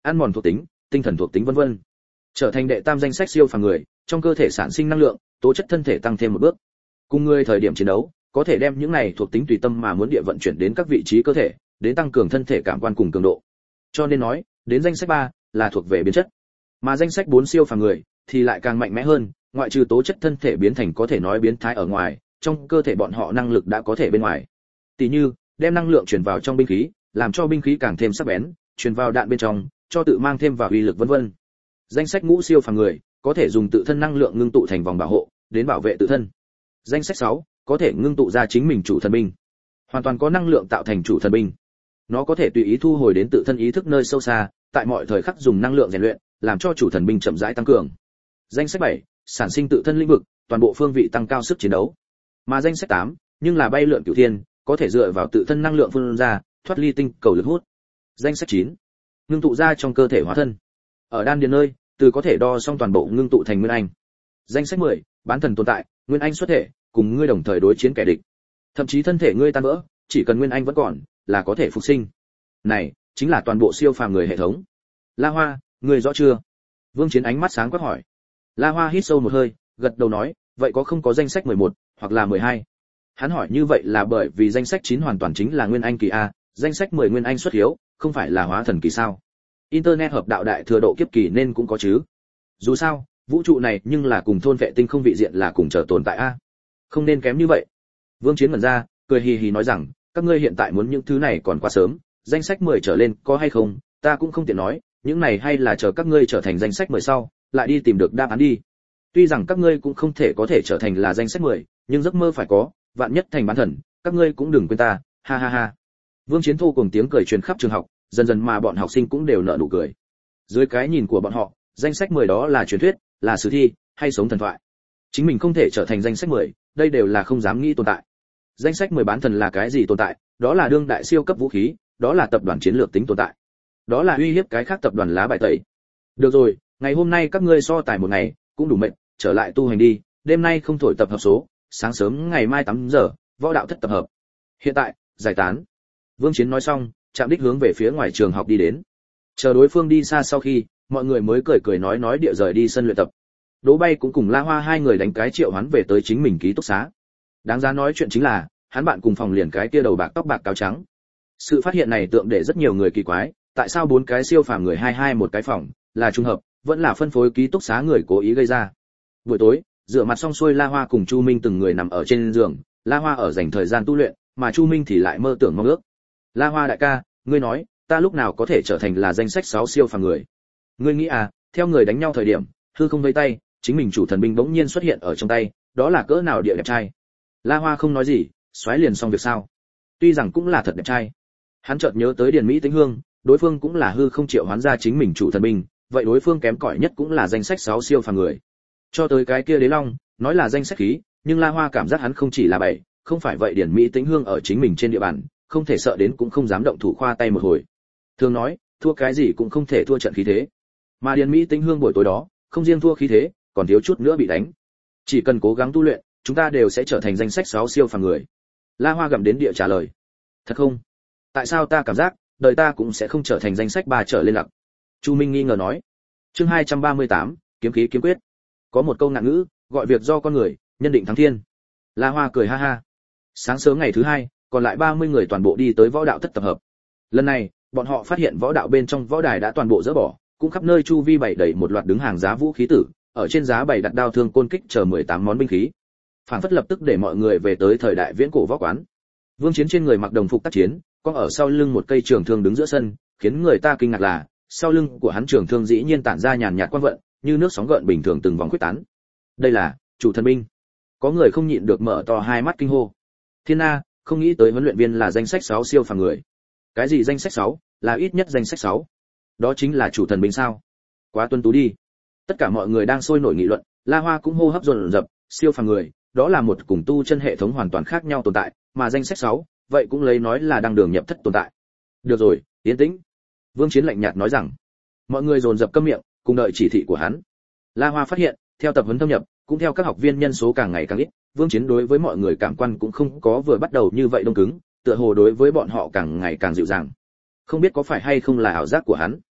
ăn mòn thuộc tính, tinh thần thuộc tính vân vân. Trở thành đệ tam danh sách siêu phàm người, trong cơ thể sản sinh năng lượng, tố chất thân thể tăng thêm một bước. Cùng người thời điểm chiến đấu, có thể đem những này thuộc tính tùy tâm mà muốn địa vận chuyển đến các vị trí cơ thể, đến tăng cường thân thể cảm quan cùng cường độ. Cho nên nói, đến danh sách 3 là thuộc về biến chất. Mà danh sách 4 siêu phàm người thì lại càng mạnh mẽ hơn, ngoại trừ tố chất thân thể biến thành có thể nói biến thái ở ngoài, trong cơ thể bọn họ năng lực đã có thể bên ngoài. Tỷ như, đem năng lượng chuyển vào trong binh khí, làm cho binh khí càng thêm sắc bén, chuyển vào đạn bên trong, cho tự mang thêm vào uy lực vân vân. Danh sách ngũ siêu phàm người có thể dùng tự thân năng lượng ngưng tụ thành vòng bảo hộ, đến bảo vệ tự thân. Danh sách 6 có thể ngưng tụ ra chính mình chủ thần binh, hoàn toàn có năng lượng tạo thành chủ thần binh. Nó có thể tùy ý thu hồi đến tự thân ý thức nơi sâu xa, tại mọi thời khắc dùng năng lượng rèn luyện, làm cho chủ thần binh chậm rãi tăng cường. Danh sách 7 sản sinh tự thân lĩnh vực, toàn bộ phương vị tăng cao sức chiến đấu. Mà danh sách 8 nhưng là bay lượn cửu thiên, có thể dựa vào tự thân năng lượng phun ra, thoát ly tinh cầu lực hút. Danh sách 9 ngưng tụ ra trong cơ thể hóa thân, ở đan điền nơi, từ có thể đo xong toàn bộ ngưng tụ thành nguyên anh. Danh sách 10 bán thần tồn tại, nguyên anh xuất thể, cùng ngươi đồng thời đối chiến kẻ địch. Thậm chí thân thể ngươi tan vỡ, chỉ cần nguyên anh vẫn còn, là có thể phục sinh. Này chính là toàn bộ siêu phàm người hệ thống. La Hoa, ngươi rõ chưa? Vương Chiến ánh mắt sáng quắc hỏi. La Hoa hít sâu một hơi, gật đầu nói, vậy có không có danh sách 11 hoặc là 12? Hắn hỏi như vậy là bởi vì danh sách 9 hoàn toàn chính là nguyên anh kỳ a, danh sách 10 nguyên anh xuất hiếu, không phải là hóa thần kỳ sao? Internet hợp đạo đại thừa độ kiếp kỳ nên cũng có chứ. Dù sao, vũ trụ này nhưng là cùng thôn vệ tinh không vị diện là cùng chờ tồn tại a. Không nên kém như vậy. Vương Chiến ngẩn ra, cười hì hì nói rằng, các ngươi hiện tại muốn những thứ này còn quá sớm, danh sách 10 trở lên có hay không, ta cũng không tiện nói, những này hay là chờ các ngươi trở thành danh sách 10 sau, lại đi tìm được đáp án đi. Tuy rằng các ngươi cũng không thể có thể trở thành là danh sách 10, nhưng giấc mơ phải có, vạn nhất thành bán thần, các ngươi cũng đừng quên ta, ha ha ha. Vương Chiến thô cùng tiếng cười truyền khắp trường học, dần dần mà bọn học sinh cũng đều nở nụ cười. Dưới cái nhìn của bọn họ, danh sách 10 đó là truyền thuyết, là sử thi, hay sống thần thoại. Chính mình không thể trở thành danh sách 10, đây đều là không dám nghĩ tồn tại. Danh sách 10 bán thần là cái gì tồn tại? Đó là đương đại siêu cấp vũ khí, đó là tập đoàn chiến lược tính tồn tại. Đó là uy hiếp cái khác tập đoàn lá bài tẩy. Được rồi, ngày hôm nay các ngươi so tài một ngày, cũng đủ mệt, trở lại tu hành đi, đêm nay không thổi tập hợp số, sáng sớm ngày mai 8 giờ, võ đạo thất tập hợp. Hiện tại, giải tán. Vương Chiến nói xong, chạm đích hướng về phía ngoài trường học đi đến. Chờ đối phương đi xa sau khi, mọi người mới cười cười nói địa rời đi sân luyện tập. Đỗ Bay cũng cùng La Hoa hai người đánh cái triệu hoán về tới chính mình ký túc xá. Đáng giá nói chuyện chính là, hắn bạn cùng phòng liền cái kia đầu bạc tóc bạc cáo trắng. Sự phát hiện này tượng để rất nhiều người kỳ quái, tại sao bốn cái siêu phàm người hai một cái phòng, là trùng hợp, vẫn là phân phối ký túc xá người cố ý gây ra. Buổi tối, rửa mặt xong xuôi La Hoa cùng Chu Minh từng người nằm ở trên giường, La Hoa ở dành thời gian tu luyện, mà Chu Minh thì lại mơ tưởng mong ước. La Hoa đại ca, ngươi nói, ta lúc nào có thể trở thành là danh sách 6 siêu phàm người? Ngươi nghĩ à, theo người đánh nhau thời điểm, hư không vây tay, chính mình chủ thần binh bỗng nhiên xuất hiện ở trong tay, đó là cỡ nào địa đẹp trai. La Hoa không nói gì, xoáy liền xong việc sao? Tuy rằng cũng là thật đẹp trai. Hắn chợt nhớ tới Điền Mỹ Tĩnh Hương, đối phương cũng là hư không triệu hoán ra chính mình chủ thần binh, vậy đối phương kém cỏi nhất cũng là danh sách 6 siêu phàm người. Cho tới cái kia Đế Long, nói là danh sách khí, nhưng La Hoa cảm giác hắn không chỉ là 7, không phải vậy Điền Mỹ Tĩnh Hương ở chính mình trên địa bàn, không thể sợ đến cũng không dám động thủ khoa tay một hồi. Thường nói, thua cái gì cũng không thể thua trận khí thế. Mà Điền Mỹ Tĩnh Hương buổi tối đó, không riêng thua khí thế, còn thiếu chút nữa bị đánh. Chỉ cần cố gắng tu luyện, chúng ta đều sẽ trở thành danh sách 6 siêu phàm người. La Hoa gầm đến địa trả lời. Thật không? Tại sao ta cảm giác, đời ta cũng sẽ không trở thành danh sách 3 trở lên lặc? Chu Minh nghi ngờ nói. Chương 238, kiếm khí kiếm quyết. Có một câu ngạn ngữ, gọi việc do con người, nhân định thắng thiên. La Hoa cười ha ha. Sáng sớm ngày thứ 2, còn lại 30 người toàn bộ đi tới võ đạo thất tập hợp. Lần này, bọn họ phát hiện võ đạo bên trong võ đài đã toàn bộ dỡ bỏ, cũng khắp nơi chu vi bày đầy một loạt đứng hàng giá vũ khí tử, ở trên giá bày đặt đao thương côn kích chờ 18 món binh khí. Phản phất lập tức để mọi người về tới thời đại viễn cổ võ quán. Vương Chiến trên người mặc đồng phục tác chiến, có ở sau lưng một cây trường thương đứng giữa sân, khiến người ta kinh ngạc là, sau lưng của hắn trường thương dĩ nhiên tản ra nhàn nhạt quang vận, như nước sóng gợn bình thường từng vòng quyết tán. Đây là chủ thần binh. Có người không nhịn được mở to hai mắt kinh hô. Thiên A, không nghĩ tới huấn luyện viên là danh sách 6 siêu phàm người. Cái gì danh sách 6, là ít nhất danh sách 6. Đó chính là chủ thần binh sao? Quá tuân tú đi. Tất cả mọi người đang sôi nổi nghị luận, La Hoa cũng hô hấp dồn dập, siêu phàm người, đó là một cùng tu chân hệ thống hoàn toàn khác nhau tồn tại, mà danh sách 6, vậy cũng lấy nói là đang đường nhập thất tồn tại. Được rồi, yên tĩnh. Vương Chiến lạnh nhạt nói rằng. Mọi người dồn dập câm miệng, cùng đợi chỉ thị của hắn. La Hoa phát hiện, theo tập huấn thâm nhập, cũng theo các học viên nhân số càng ngày càng ít, Vương Chiến đối với mọi người cảm quan cũng không có vừa bắt đầu như vậy đông cứng, tựa hồ đối với bọn họ càng ngày càng dịu dàng. Không biết có phải hay không là ảo giác của hắn.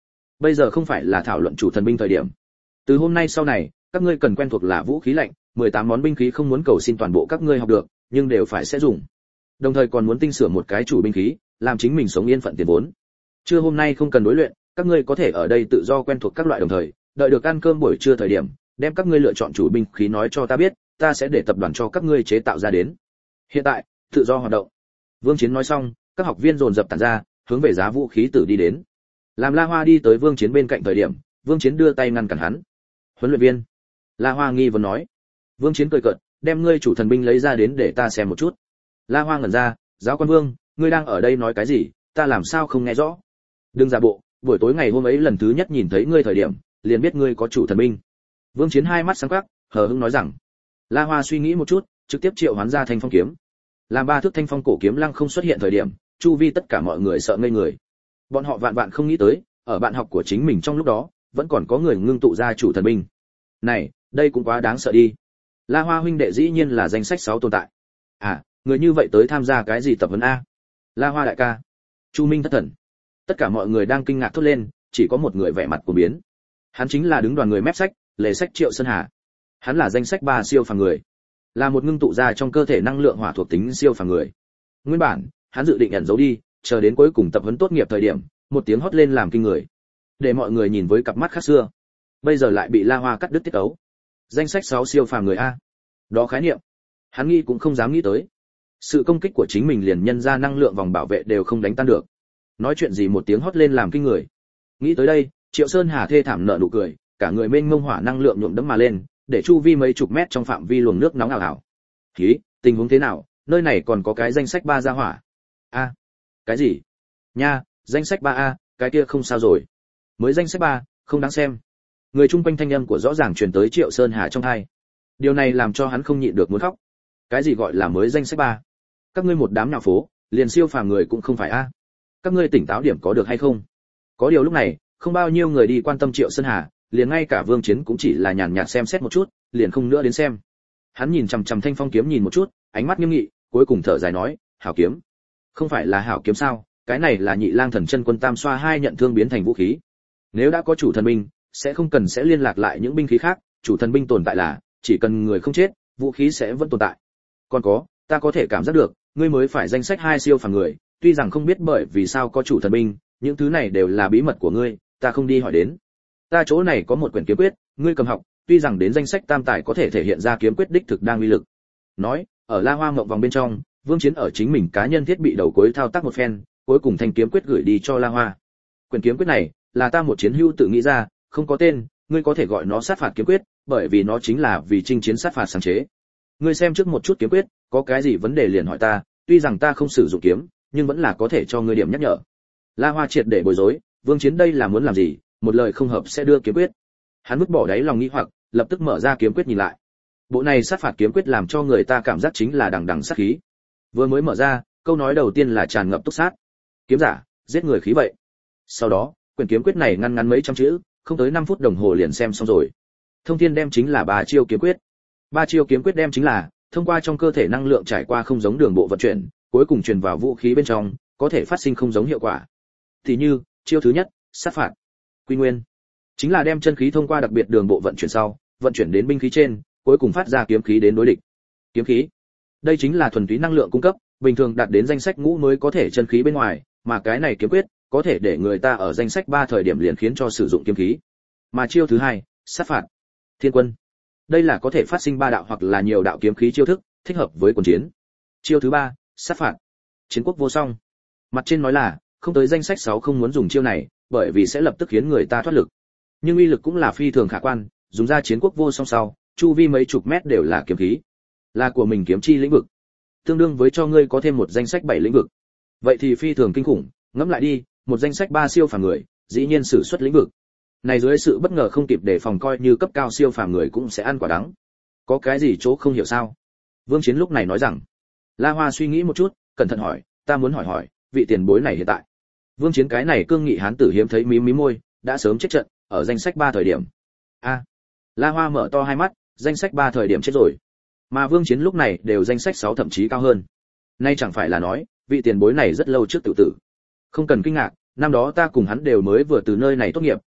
Bây giờ không phải là thảo luận chủ thần binh thời điểm. Từ hôm nay sau này, các ngươi cần quen thuộc là vũ khí lạnh, 18 món binh khí không muốn cầu xin toàn bộ các ngươi học được, nhưng đều phải sẽ dùng. Đồng thời còn muốn tinh sửa một cái chủ binh khí, làm chính mình sống yên phận tiền vốn. Trưa hôm nay không cần đối luyện, các ngươi có thể ở đây tự do quen thuộc các loại đồng thời, đợi được ăn cơm buổi trưa thời điểm, đem các ngươi lựa chọn chủ binh khí nói cho ta biết, ta sẽ để tập đoàn cho các ngươi chế tạo ra đến. Hiện tại, tự do hoạt động. Vương Chiến nói xong, các học viên dồn dập tản ra, hướng về giá vũ khí tử đi đến. Làm La Hoa đi tới Vương Chiến bên cạnh thời điểm, Vương Chiến đưa tay ngăn cản hắn. Huấn luyện viên. La Hoa nghi vấn nói. Vương Chiến cười cợt, đem ngươi chủ thần binh lấy ra đến để ta xem một chút. La Hoa ngẩn ra, giáo quan Vương, ngươi đang ở đây nói cái gì, ta làm sao không nghe rõ. Đừng giả bộ, buổi tối ngày hôm ấy lần thứ nhất nhìn thấy ngươi thời điểm, liền biết ngươi có chủ thần binh. Vương Chiến hai mắt sáng quắc, hờ hững nói rằng. La Hoa suy nghĩ một chút, trực tiếp triệu hoán ra thanh phong kiếm. Làm ba thước thanh phong cổ kiếm lăng không xuất hiện thời điểm, chu vi tất cả mọi người sợ ngây người. Bọn họ vạn vạn không nghĩ tới, ở bạn học của chính mình trong lúc đó, vẫn còn có người ngưng tụ ra chủ thần binh. Này, đây cũng quá đáng sợ đi. La Hoa huynh đệ dĩ nhiên là danh sách 6 tồn tại. À, người như vậy tới tham gia cái gì tập huấn a? La Hoa đại ca. Chu Minh thất thần. Tất cả mọi người đang kinh ngạc thốt lên, chỉ có một người vẻ mặt của biến. Hắn chính là đứng đoàn người mép sách, lề sách Triệu Sơn Hà. Hắn là danh sách 3 siêu phàm người, là một ngưng tụ ra trong cơ thể năng lượng hỏa thuộc tính siêu phàm người. Nguyên bản, hắn dự định ẩn giấu đi, chờ đến cuối cùng tập huấn tốt nghiệp thời điểm, một tiếng hót lên làm kinh người, để mọi người nhìn với cặp mắt khác xưa. Bây giờ lại bị La Hoa cắt đứt tiết ấu. Danh sách 6 siêu phàm người a. Đó khái niệm, hắn nghĩ cũng không dám nghĩ tới. Sự công kích của chính mình liền nhân ra năng lượng vòng bảo vệ đều không đánh tan được. Nói chuyện gì một tiếng hót lên làm kinh người. Nghĩ tới đây, Triệu Sơn Hà thê thảm nở nụ cười, cả người mênh mông hỏa năng lượng nhuộm đẫm mà lên, để chu vi mấy chục mét trong phạm vi luồng nước nóng ảo ảo. Hí, tình huống thế nào, nơi này còn có cái danh sách 3 ra hỏa. A, cái gì? Nha, danh sách 3A, cái kia không sao rồi. Mới danh sách 3, không đáng xem. Người chung quanh thanh âm của rõ ràng truyền tới Triệu Sơn Hà trong tai. Điều này làm cho hắn không nhịn được muốn khóc. Cái gì gọi là mới danh sách 3? Các ngươi một đám nào phố, liền siêu phàm người cũng không phải a. Các ngươi tỉnh táo điểm có được hay không? Có điều lúc này, không bao nhiêu người đi quan tâm Triệu Sơn Hà, liền ngay cả Vương Chiến cũng chỉ là nhàn nhạt xem xét một chút, liền không nữa đến xem. Hắn nhìn chằm chằm thanh phong kiếm nhìn một chút, ánh mắt nghiêm nghị, cuối cùng thở dài nói, hảo kiếm. Không phải là hảo kiếm sao? Cái này là Nhị Lang Thần Chân Quân Tam Xoa hai nhận thương biến thành vũ khí. Nếu đã có chủ thần binh, sẽ không cần sẽ liên lạc lại những binh khí khác, chủ thần binh tồn tại là, chỉ cần người không chết, vũ khí sẽ vẫn tồn tại. Còn có, ta có thể cảm giác được, ngươi mới phải danh sách 2 siêu phàm người, tuy rằng không biết bởi vì sao có chủ thần binh, những thứ này đều là bí mật của ngươi, ta không đi hỏi đến. Ta chỗ này có một quyển kiếm quyết, ngươi cầm học, tuy rằng đến danh sách tam tài có thể thể hiện ra kiếm quyết đích thực đang uy lực. Nói, ở La Hoa Ngộng vòng bên trong, Vương Chiến ở chính mình cá nhân thiết bị đầu cuối thao tác một phen, cuối cùng thanh kiếm quyết gửi đi cho La Hoa. Quyển kiếm quyết này là ta một chiến hữu tự nghĩ ra, không có tên, ngươi có thể gọi nó sát phạt kiếm quyết, bởi vì nó chính là vì chinh chiến sát phạt sáng chế. Ngươi xem trước một chút kiếm quyết, có cái gì vấn đề liền hỏi ta, tuy rằng ta không sử dụng kiếm, nhưng vẫn là có thể cho ngươi điểm nhắc nhở. La Hoa triệt để bối rối, Vương Chiến đây là muốn làm gì, một lời không hợp sẽ đưa kiếm quyết. Hắn vứt bỏ đáy lòng nghi hoặc, lập tức mở ra kiếm quyết nhìn lại. Bộ này sát phạt kiếm quyết làm cho người ta cảm giác chính là đằng đằng sát khí. Vừa mới mở ra, câu nói đầu tiên là tràn ngập túc sát. Kiếm giả, giết người khí vậy. Sau đó, quyển kiếm quyết này ngăn ngắn mấy trăm chữ, không tới 5 phút đồng hồ liền xem xong rồi. Thông thiên đem chính là 3 chiêu kiếm quyết. 3 chiêu kiếm quyết đem chính là thông qua trong cơ thể năng lượng trải qua không giống đường bộ vận chuyển, cuối cùng truyền vào vũ khí bên trong, có thể phát sinh không giống hiệu quả. Thì như, chiêu thứ nhất, sát phạt. Quy nguyên, chính là đem chân khí thông qua đặc biệt đường bộ vận chuyển sau, vận chuyển đến binh khí trên, cuối cùng phát ra kiếm khí đến đối địch. Kiếm khí, đây chính là thuần túy năng lượng cung cấp, bình thường đạt đến danh sách ngũ mới có thể chân khí bên ngoài, mà cái này kiếm quyết có thể để người ta ở danh sách 3 thời điểm liền khiến cho sử dụng kiếm khí. Mà chiêu thứ hai, sát phạt. Thiên quân, đây là có thể phát sinh 3 đạo hoặc là nhiều đạo kiếm khí chiêu thức, thích hợp với quân chiến. Chiêu thứ 3, sát phạt. Chiến quốc vô song. Mặt trên nói là không tới danh sách 6 không muốn dùng chiêu này, bởi vì sẽ lập tức khiến người ta thoát lực. Nhưng uy lực cũng là phi thường khả quan, dùng ra chiến quốc vô song sau, chu vi mấy chục mét đều là kiếm khí, là của mình kiếm chi lĩnh vực, tương đương với cho ngươi có thêm một danh sách 7 lĩnh vực. Vậy thì phi thường kinh khủng, ngẫm lại đi, một danh sách 3 siêu phàm người, dĩ nhiên sử xuất lĩnh vực. Này dưới sự bất ngờ không kịp đề phòng coi như cấp cao siêu phàm người cũng sẽ ăn quả đắng. Có cái gì chỗ không hiểu sao? Vương Chiến lúc này nói rằng. La Hoa suy nghĩ một chút, cẩn thận hỏi, ta muốn hỏi, vị tiền bối này hiện tại. Vương Chiến cái này cương nghị hán tử hiếm thấy mím môi, đã sớm chết trận, ở danh sách 3 thời điểm. A. La Hoa mở to hai mắt, danh sách 3 thời điểm chết rồi. Mà Vương Chiến lúc này đều danh sách 6 thậm chí cao hơn. Nay chẳng phải là nói, vị tiền bối này rất lâu trước tự tử. Không cần kinh ngạc, năm đó ta cùng hắn đều mới vừa từ nơi này tốt nghiệp,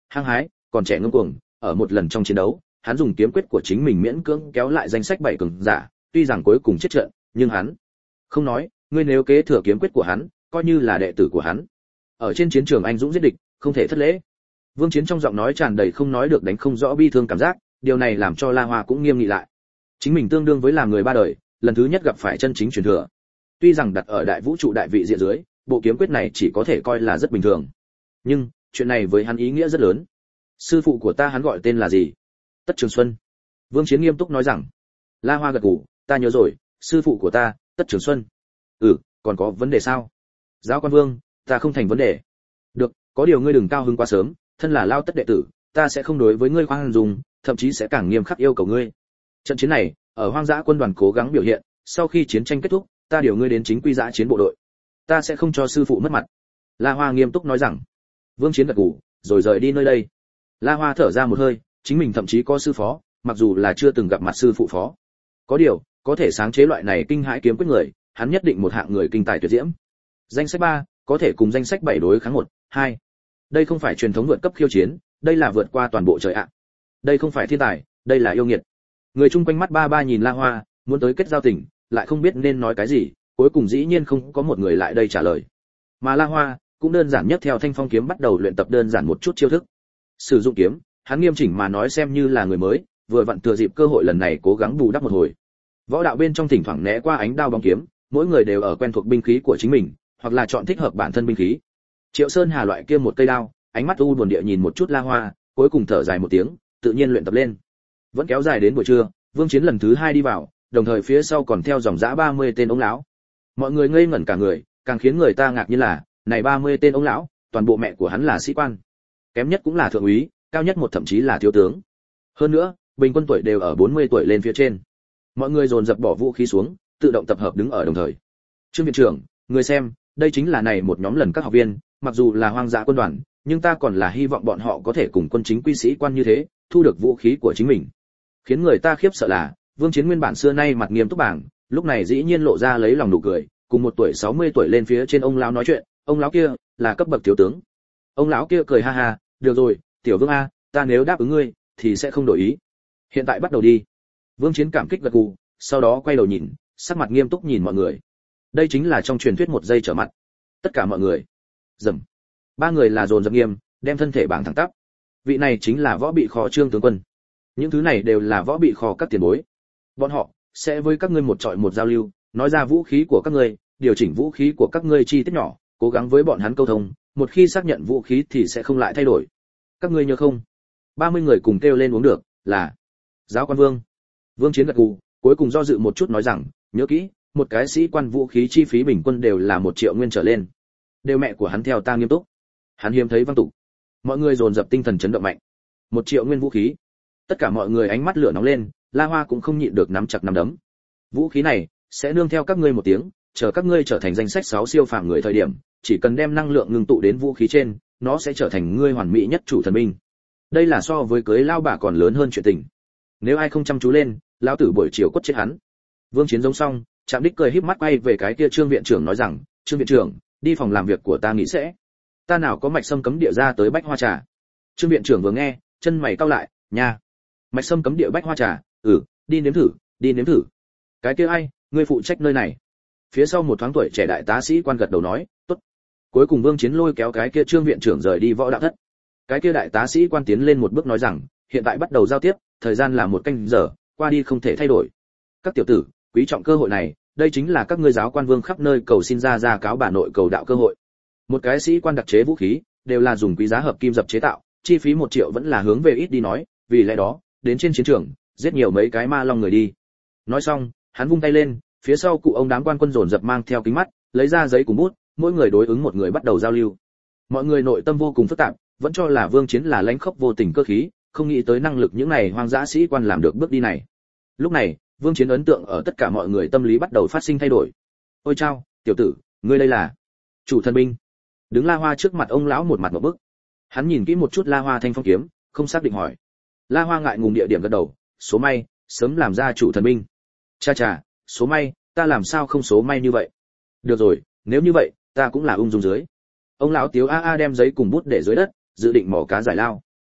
hăng hái, còn trẻ ngông cuồng, ở một lần trong chiến đấu, hắn dùng kiếm quyết của chính mình miễn cưỡng kéo lại danh sách 7 cường giả, tuy rằng cuối cùng chết trận, nhưng hắn không nói, ngươi nếu kế thừa kiếm quyết của hắn, coi như là đệ tử của hắn. Ở trên chiến trường anh dũng giết địch, không thể thất lễ. Vương Chiến trong giọng nói tràn đầy không nói được đánh không rõ bi thương cảm giác, điều này làm cho La Hoa cũng nghiêm nghị lại. Chính mình tương đương với làm người ba đời, lần thứ nhất gặp phải chân chính truyền thừa. Tuy rằng đặt ở đại vũ trụ đại vị diện dưới, bộ kiếm quyết này chỉ có thể coi là rất bình thường. Nhưng, chuyện này với hắn ý nghĩa rất lớn. Sư phụ của ta hắn gọi tên là gì? Tất Trường Xuân. Vương Chiến nghiêm túc nói rằng. La Hoa gật gù, ta nhớ rồi, sư phụ của ta, Tất Trường Xuân. Còn có vấn đề sao? Giáo quan Vương, ta không thành vấn đề. Được, có điều ngươi đừng cao hứng quá sớm, thân là lao Tất đệ tử, ta sẽ không đối với ngươi khoan dung, thậm chí sẽ càng nghiêm khắc yêu cầu ngươi. Trận chiến này, ở Hoang Dã quân đoàn cố gắng biểu hiện, sau khi chiến tranh kết thúc, ta điều ngươi đến chính quy dã chiến bộ đội. Ta sẽ không cho sư phụ mất mặt. La Hoa nghiêm túc nói rằng. Vương Chiến gật gù, rồi rời đi nơi đây. La Hoa thở ra một hơi, chính mình thậm chí có sư phó, mặc dù là chưa từng gặp mặt sư phụ phó. Có điều, có thể sáng chế loại này kinh hãi kiếm quyết người, hắn nhất định một hạng người kinh tài tuyệt diễm. Danh sách 3, có thể cùng danh sách 7 đối kháng 1, 2. Đây không phải truyền thống vượt cấp khiêu chiến, đây là vượt qua toàn bộ trời ạ. Đây không phải thiên tài, đây là yêu nghiệt. Người chung quanh mắt ba ba nhìn La Hoa, muốn tới kết giao tình, lại không biết nên nói cái gì, cuối cùng dĩ nhiên không có một người lại đây trả lời. Mà La Hoa cũng đơn giản nhất theo Thanh Phong kiếm bắt đầu luyện tập đơn giản một chút chiêu thức. Sử dụng kiếm, hắn nghiêm chỉnh mà nói xem như là người mới, vừa vặn thừa dịp cơ hội lần này cố gắng bù đắp một hồi. Võ đạo bên trong thỉnh thoảng né qua ánh đao bóng kiếm, mỗi người đều ở quen thuộc binh khí của chính mình, hoặc là chọn thích hợp bản thân binh khí. Triệu Sơn Hà loại kia một cây đao, ánh mắt u buồn địa nhìn một chút La Hoa, cuối cùng thở dài một tiếng, tự nhiên luyện tập lên. Vẫn kéo dài đến buổi trưa, Vương Chiến lần thứ 2 đi vào, đồng thời phía sau còn theo dòng dã 30 tên ống lão. Mọi người ngây ngẩn cả người, càng khiến người ta ngạc nhiên là, này 30 tên ống lão, toàn bộ mẹ của hắn là sĩ quan. Kém nhất cũng là thượng úy, cao nhất một thậm chí là thiếu tướng. Hơn nữa, bình quân tuổi đều ở 40 tuổi lên phía trên. Mọi người dồn dập bỏ vũ khí xuống, tự động tập hợp đứng ở đồng thời. Trương viện trưởng, người xem, đây chính là này một nhóm lần các học viên, mặc dù là hoang dã quân đoàn, nhưng ta còn là hy vọng bọn họ có thể cùng quân chính quy sĩ quan như thế, thu được vũ khí của chính mình. Khiến người ta khiếp sợ là, Vương Chiến nguyên bản xưa nay mặt nghiêm túc bảng, lúc này dĩ nhiên lộ ra lấy lòng nụ cười, cùng một tuổi 60 tuổi lên phía trên ông lão nói chuyện, ông lão kia là cấp bậc thiếu tướng. Ông lão kia cười ha ha, được rồi, tiểu Vương a, ta nếu đáp ứng ngươi thì sẽ không đổi ý. Hiện tại bắt đầu đi. Vương Chiến cảm kích gật gù, sau đó quay đầu nhìn, sắc mặt nghiêm túc nhìn mọi người. Đây chính là trong truyền thuyết một giây trở mặt. Tất cả mọi người. Rầm. Ba người là dồn dập nghiêm, đem thân thể bảng thẳng tắp. Vị này chính là võ bị kho Trương tướng quân. Những thứ này đều là võ bị kho các tiền bối. Bọn họ sẽ với các ngươi một trọi một giao lưu, nói ra vũ khí của các ngươi, điều chỉnh vũ khí của các ngươi chi tiết nhỏ, cố gắng với bọn hắn câu thông, một khi xác nhận vũ khí thì sẽ không lại thay đổi. Các ngươi nhớ không? 30 người cùng kêu lên uống được, là Giáo quan Vương. Vương Chiến gật gù, cuối cùng do dự một chút nói rằng, nhớ kỹ, một cái sĩ quan vũ khí chi phí bình quân đều là 1 triệu nguyên trở lên. Đều mẹ của hắn theo ta nghiêm túc. Hắn hiếm thấy văng tục. Mọi người dồn dập tinh thần chấn động mạnh. 1 triệu nguyên vũ khí. Tất cả mọi người ánh mắt lửa nóng lên, La Hoa cũng không nhịn được nắm chặt nắm đấm. Vũ khí này sẽ nương theo các ngươi một tiếng, chờ các ngươi trở thành danh sách 6 siêu phàm người thời điểm, chỉ cần đem năng lượng ngưng tụ đến vũ khí trên, nó sẽ trở thành ngươi hoàn mỹ nhất chủ thần binh. Đây là so với cưới lao bà còn lớn hơn chuyện tình. Nếu ai không chăm chú lên, lão tử buổi chiều quất chết hắn. Vương Chiến giống xong, Trạm Đích cười híp mắt quay về cái kia Trương viện trưởng nói rằng, Trương viện trưởng, đi phòng làm việc của ta nghĩ sẽ. Ta nào có mạch sâm cấm địa ra tới bách hoa trà. Trương viện trưởng vừa nghe, chân mày cau lại, nha. Mạch sâm cấm địa bách hoa trà, đi nếm thử, đi nếm thử. Cái kia ai, ngươi phụ trách nơi này. Phía sau một thoáng tuổi trẻ đại tá sĩ quan gật đầu nói, tốt. Cuối cùng Vương Chiến lôi kéo cái kia Trương viện trưởng rời đi võ đạo thất. Cái kia đại tá sĩ quan tiến lên một bước nói rằng, hiện tại bắt đầu giao tiếp, thời gian là 1 canh giờ, qua đi không thể thay đổi. Các tiểu tử, quý trọng cơ hội này, đây chính là các ngươi giáo quan vương khắp nơi cầu xin ra cáo bà nội cầu đạo cơ hội. Một cái sĩ quan đặc chế vũ khí, đều là dùng quý giá hợp kim dập chế tạo, chi phí 1 triệu vẫn là hướng về ít đi nói, vì lẽ đó, đến trên chiến trường, giết nhiều mấy cái ma long người đi. Nói xong, hắn vung tay lên, phía sau cụ ông đám quan quân dồn dập mang theo kính mắt, lấy ra giấy cùng bút, mỗi người đối ứng một người bắt đầu giao lưu. Mọi người nội tâm vô cùng phức tạp, vẫn cho là Vương Chiến là lãnh khốc vô tình cơ khí, không nghĩ tới năng lực những này hoang dã sĩ quan làm được bước đi này. Lúc này, Vương Chiến ấn tượng ở tất cả mọi người tâm lý bắt đầu phát sinh thay đổi. Ôi chao, tiểu tử, ngươi đây là chủ thần binh. Đứng La Hoa trước mặt ông lão một mặt ngộp bức. Hắn nhìn kỹ một chút La Hoa thanh phong kiếm, không xác định hỏi. La Hoa ngại ngùng địa điểm gật đầu, số may, sớm làm ra chủ thần binh. Cha cha, số may, ta làm sao không số may như vậy? Được rồi, nếu như vậy, ta cũng là ung dung dưới. Ông lão Tiếu a a đem giấy cùng bút để dưới đất, dự định mỏ cá giải lao.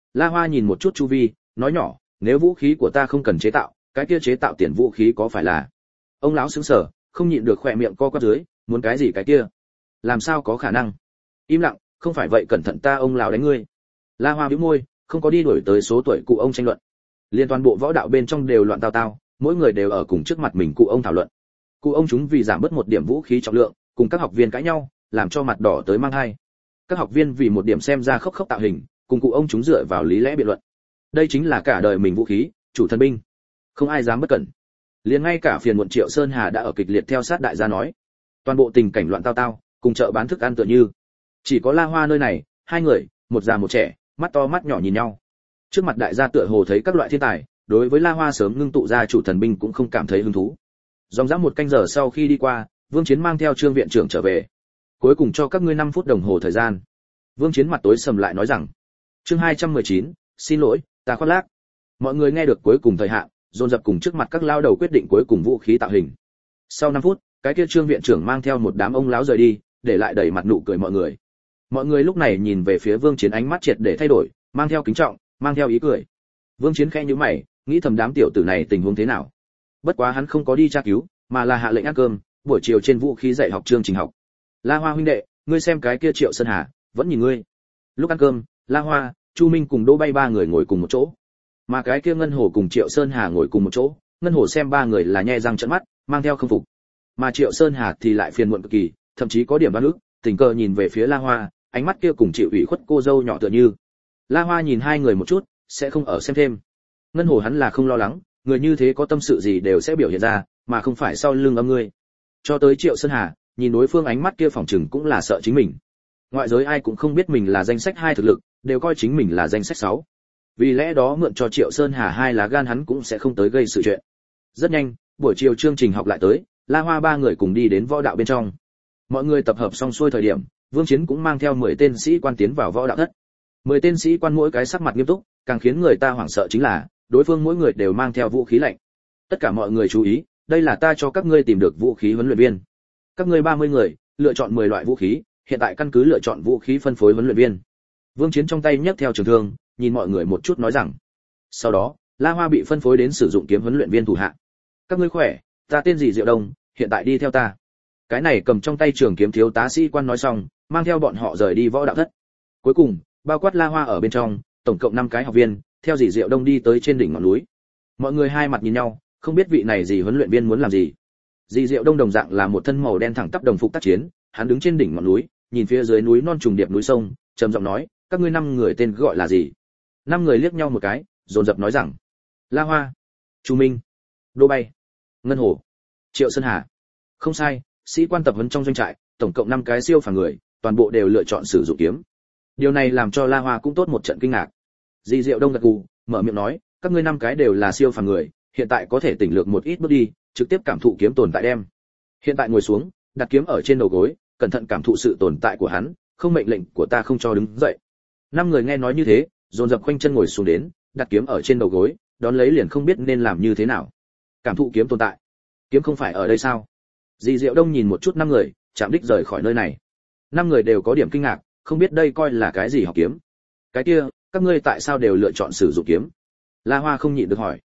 La Hoa nhìn một chút chu vi, nói nhỏ, nếu vũ khí của ta không cần chế tạo, cái kia chế tạo tiền vũ khí có phải là? Ông lão sững sờ, không nhịn được khỏe miệng co quắp dưới, muốn cái gì cái kia? Làm sao có khả năng? Im lặng, không phải vậy cẩn thận ta ông lão đánh ngươi. La Hoa bĩu môi, không có đi đuổi tới số tuổi cụ ông tranh luận. Liên toàn bộ võ đạo bên trong đều loạn tao tao, mỗi người đều ở cùng trước mặt mình cụ ông thảo luận. Cụ ông chúng vì giảm bớt một điểm vũ khí trọng lượng, cùng các học viên cãi nhau, làm cho mặt đỏ tới mang hai. Các học viên vì một điểm xem ra khốc khốc tạo hình, cùng cụ ông chúng dựa vào lý lẽ biện luận. Đây chính là cả đời mình vũ khí, chủ thần binh. Không ai dám bất cẩn. Liền ngay cả phiền muộn Triệu Sơn Hà đã ở kịch liệt theo sát đại gia nói. Toàn bộ tình cảnh loạn tao tao, cùng chợ bán thức ăn tựa như. Chỉ có La Hoa nơi này, hai người, một già một trẻ, mắt to mắt nhỏ nhìn nhau. Trước mặt đại gia tựa hồ thấy các loại thiên tài, đối với La Hoa sớm ngưng tụ ra chủ thần binh cũng không cảm thấy hứng thú. Dòng dã một canh giờ sau khi đi qua, Vương Chiến mang theo Trương viện trưởng trở về. Cuối cùng cho các ngươi 5 phút đồng hồ thời gian. Vương Chiến mặt tối sầm lại nói rằng. Chương 219, xin lỗi, ta khoác lác. Mọi người nghe được cuối cùng thời hạn, dồn dập cùng trước mặt các lao đầu quyết định cuối cùng vũ khí tạo hình. Sau 5 phút, cái kia Trương viện trưởng mang theo một đám ông lão rời đi, để lại đầy mặt nụ cười mọi người. Mọi người lúc này nhìn về phía Vương Chiến ánh mắt triệt để thay đổi, mang theo kính trọng, mang theo ý cười. Vương Chiến khẽ nhíu mày, nghĩ thầm đám tiểu tử này tình huống thế nào. Bất quá hắn không có đi tra cứu, mà là hạ lệnh ăn cơm, buổi chiều trên vũ khí dạy học chương trình học. La Hoa huynh đệ, ngươi xem cái kia Triệu Sơn Hà, vẫn nhìn ngươi. Lúc ăn cơm, La Hoa, Chu Minh cùng Đỗ Bay ba người ngồi cùng một chỗ. Mà cái kia Ngân Hồ cùng Triệu Sơn Hà ngồi cùng một chỗ, Ngân Hồ xem ba người là nhe răng trợn mắt, mang theo không phục. Mà Triệu Sơn Hà thì lại phiền muộn cực kỳ, thậm chí có điểm đoán ức, tình cờ nhìn về phía La Hoa, ánh mắt kia cùng chịu ủy khuất cô dâu nhỏ tựa như. La Hoa nhìn hai người một chút, sẽ không ở xem thêm. Ngân Hồ hắn là không lo lắng, người như thế có tâm sự gì đều sẽ biểu hiện ra, mà không phải sau lưng âm ngươi. Cho tới Triệu Sơn Hà, nhìn đối phương ánh mắt kia phỏng chừng cũng là sợ chính mình. Ngoại giới ai cũng không biết mình là danh sách 2 thực lực, đều coi chính mình là danh sách 6. Vì lẽ đó mượn cho Triệu Sơn Hà 2 lá gan hắn cũng sẽ không tới gây sự chuyện. Rất nhanh, buổi chiều chương trình học lại tới, La Hoa ba người cùng đi đến võ đạo bên trong. Mọi người tập hợp xong xuôi thời điểm, Vương Chiến cũng mang theo 10 tên sĩ quan tiến vào võ đạo thất. 10 tên sĩ quan mỗi cái sắc mặt nghiêm túc, càng khiến người ta hoảng sợ chính là, đối phương mỗi người đều mang theo vũ khí lạnh. Tất cả mọi người chú ý, đây là ta cho các ngươi tìm được vũ khí huấn luyện viên. Các ngươi 30 người, lựa chọn 10 loại vũ khí, hiện tại căn cứ lựa chọn vũ khí phân phối huấn luyện viên. Vương Chiến trong tay nhấc theo trường thương, nhìn mọi người một chút nói rằng. Sau đó, La Hoa bị phân phối đến sử dụng kiếm huấn luyện viên thủ hạ. Các ngươi khỏe, ta tên gì Diệu Đông, hiện tại đi theo ta. Cái này cầm trong tay trường kiếm thiếu tá sĩ quan nói xong, mang theo bọn họ rời đi võ đạo thất. Cuối cùng, bao quát La Hoa ở bên trong, tổng cộng 5 cái học viên, theo dì Diệu Đông đi tới trên đỉnh ngọn núi. Mọi người hai mặt nhìn nhau, không biết vị này gì huấn luyện viên muốn làm gì. Dì Diệu Đông đồng dạng là một thân màu đen thẳng tắp đồng phục tác chiến, hắn đứng trên đỉnh ngọn núi, nhìn phía dưới núi non trùng điệp núi sông, trầm giọng nói, các ngươi 5 người tên gọi là gì? 5 người liếc nhau một cái, dồn dập nói rằng, La Hoa, Chu Minh, Đỗ Bay, Ngân Hồ, Triệu Sơn Hà. Không sai, sĩ quan tập huấn trong doanh trại, tổng cộng 5 cái siêu phàm người, toàn bộ đều lựa chọn sử dụng kiếm. Điều này làm cho La Hoa cũng tốt một trận kinh ngạc. Dì Diệu Đông gật gù, mở miệng nói, các ngươi 5 cái đều là siêu phàm người, hiện tại có thể tỉnh lược một ít bước đi, trực tiếp cảm thụ kiếm tồn tại đem. Hiện tại ngồi xuống, đặt kiếm ở trên đầu gối, cẩn thận cảm thụ sự tồn tại của hắn, không mệnh lệnh của ta không cho đứng dậy. 5 người nghe nói như thế, dồn dập khoanh chân ngồi xuống đến, đặt kiếm ở trên đầu gối, đón lấy liền không biết nên làm như thế nào. Cảm thụ kiếm tồn tại. Kiếm không phải ở đây sao? Dì Diệu Đông nhìn một chút 5 người, chạm đích rời khỏi nơi này. 5 người đều có điểm kinh ngạc, không biết đây coi là cái gì học kiếm. Cái kia, các ngươi tại sao đều lựa chọn sử dụng kiếm? La Hoa không nhịn được hỏi.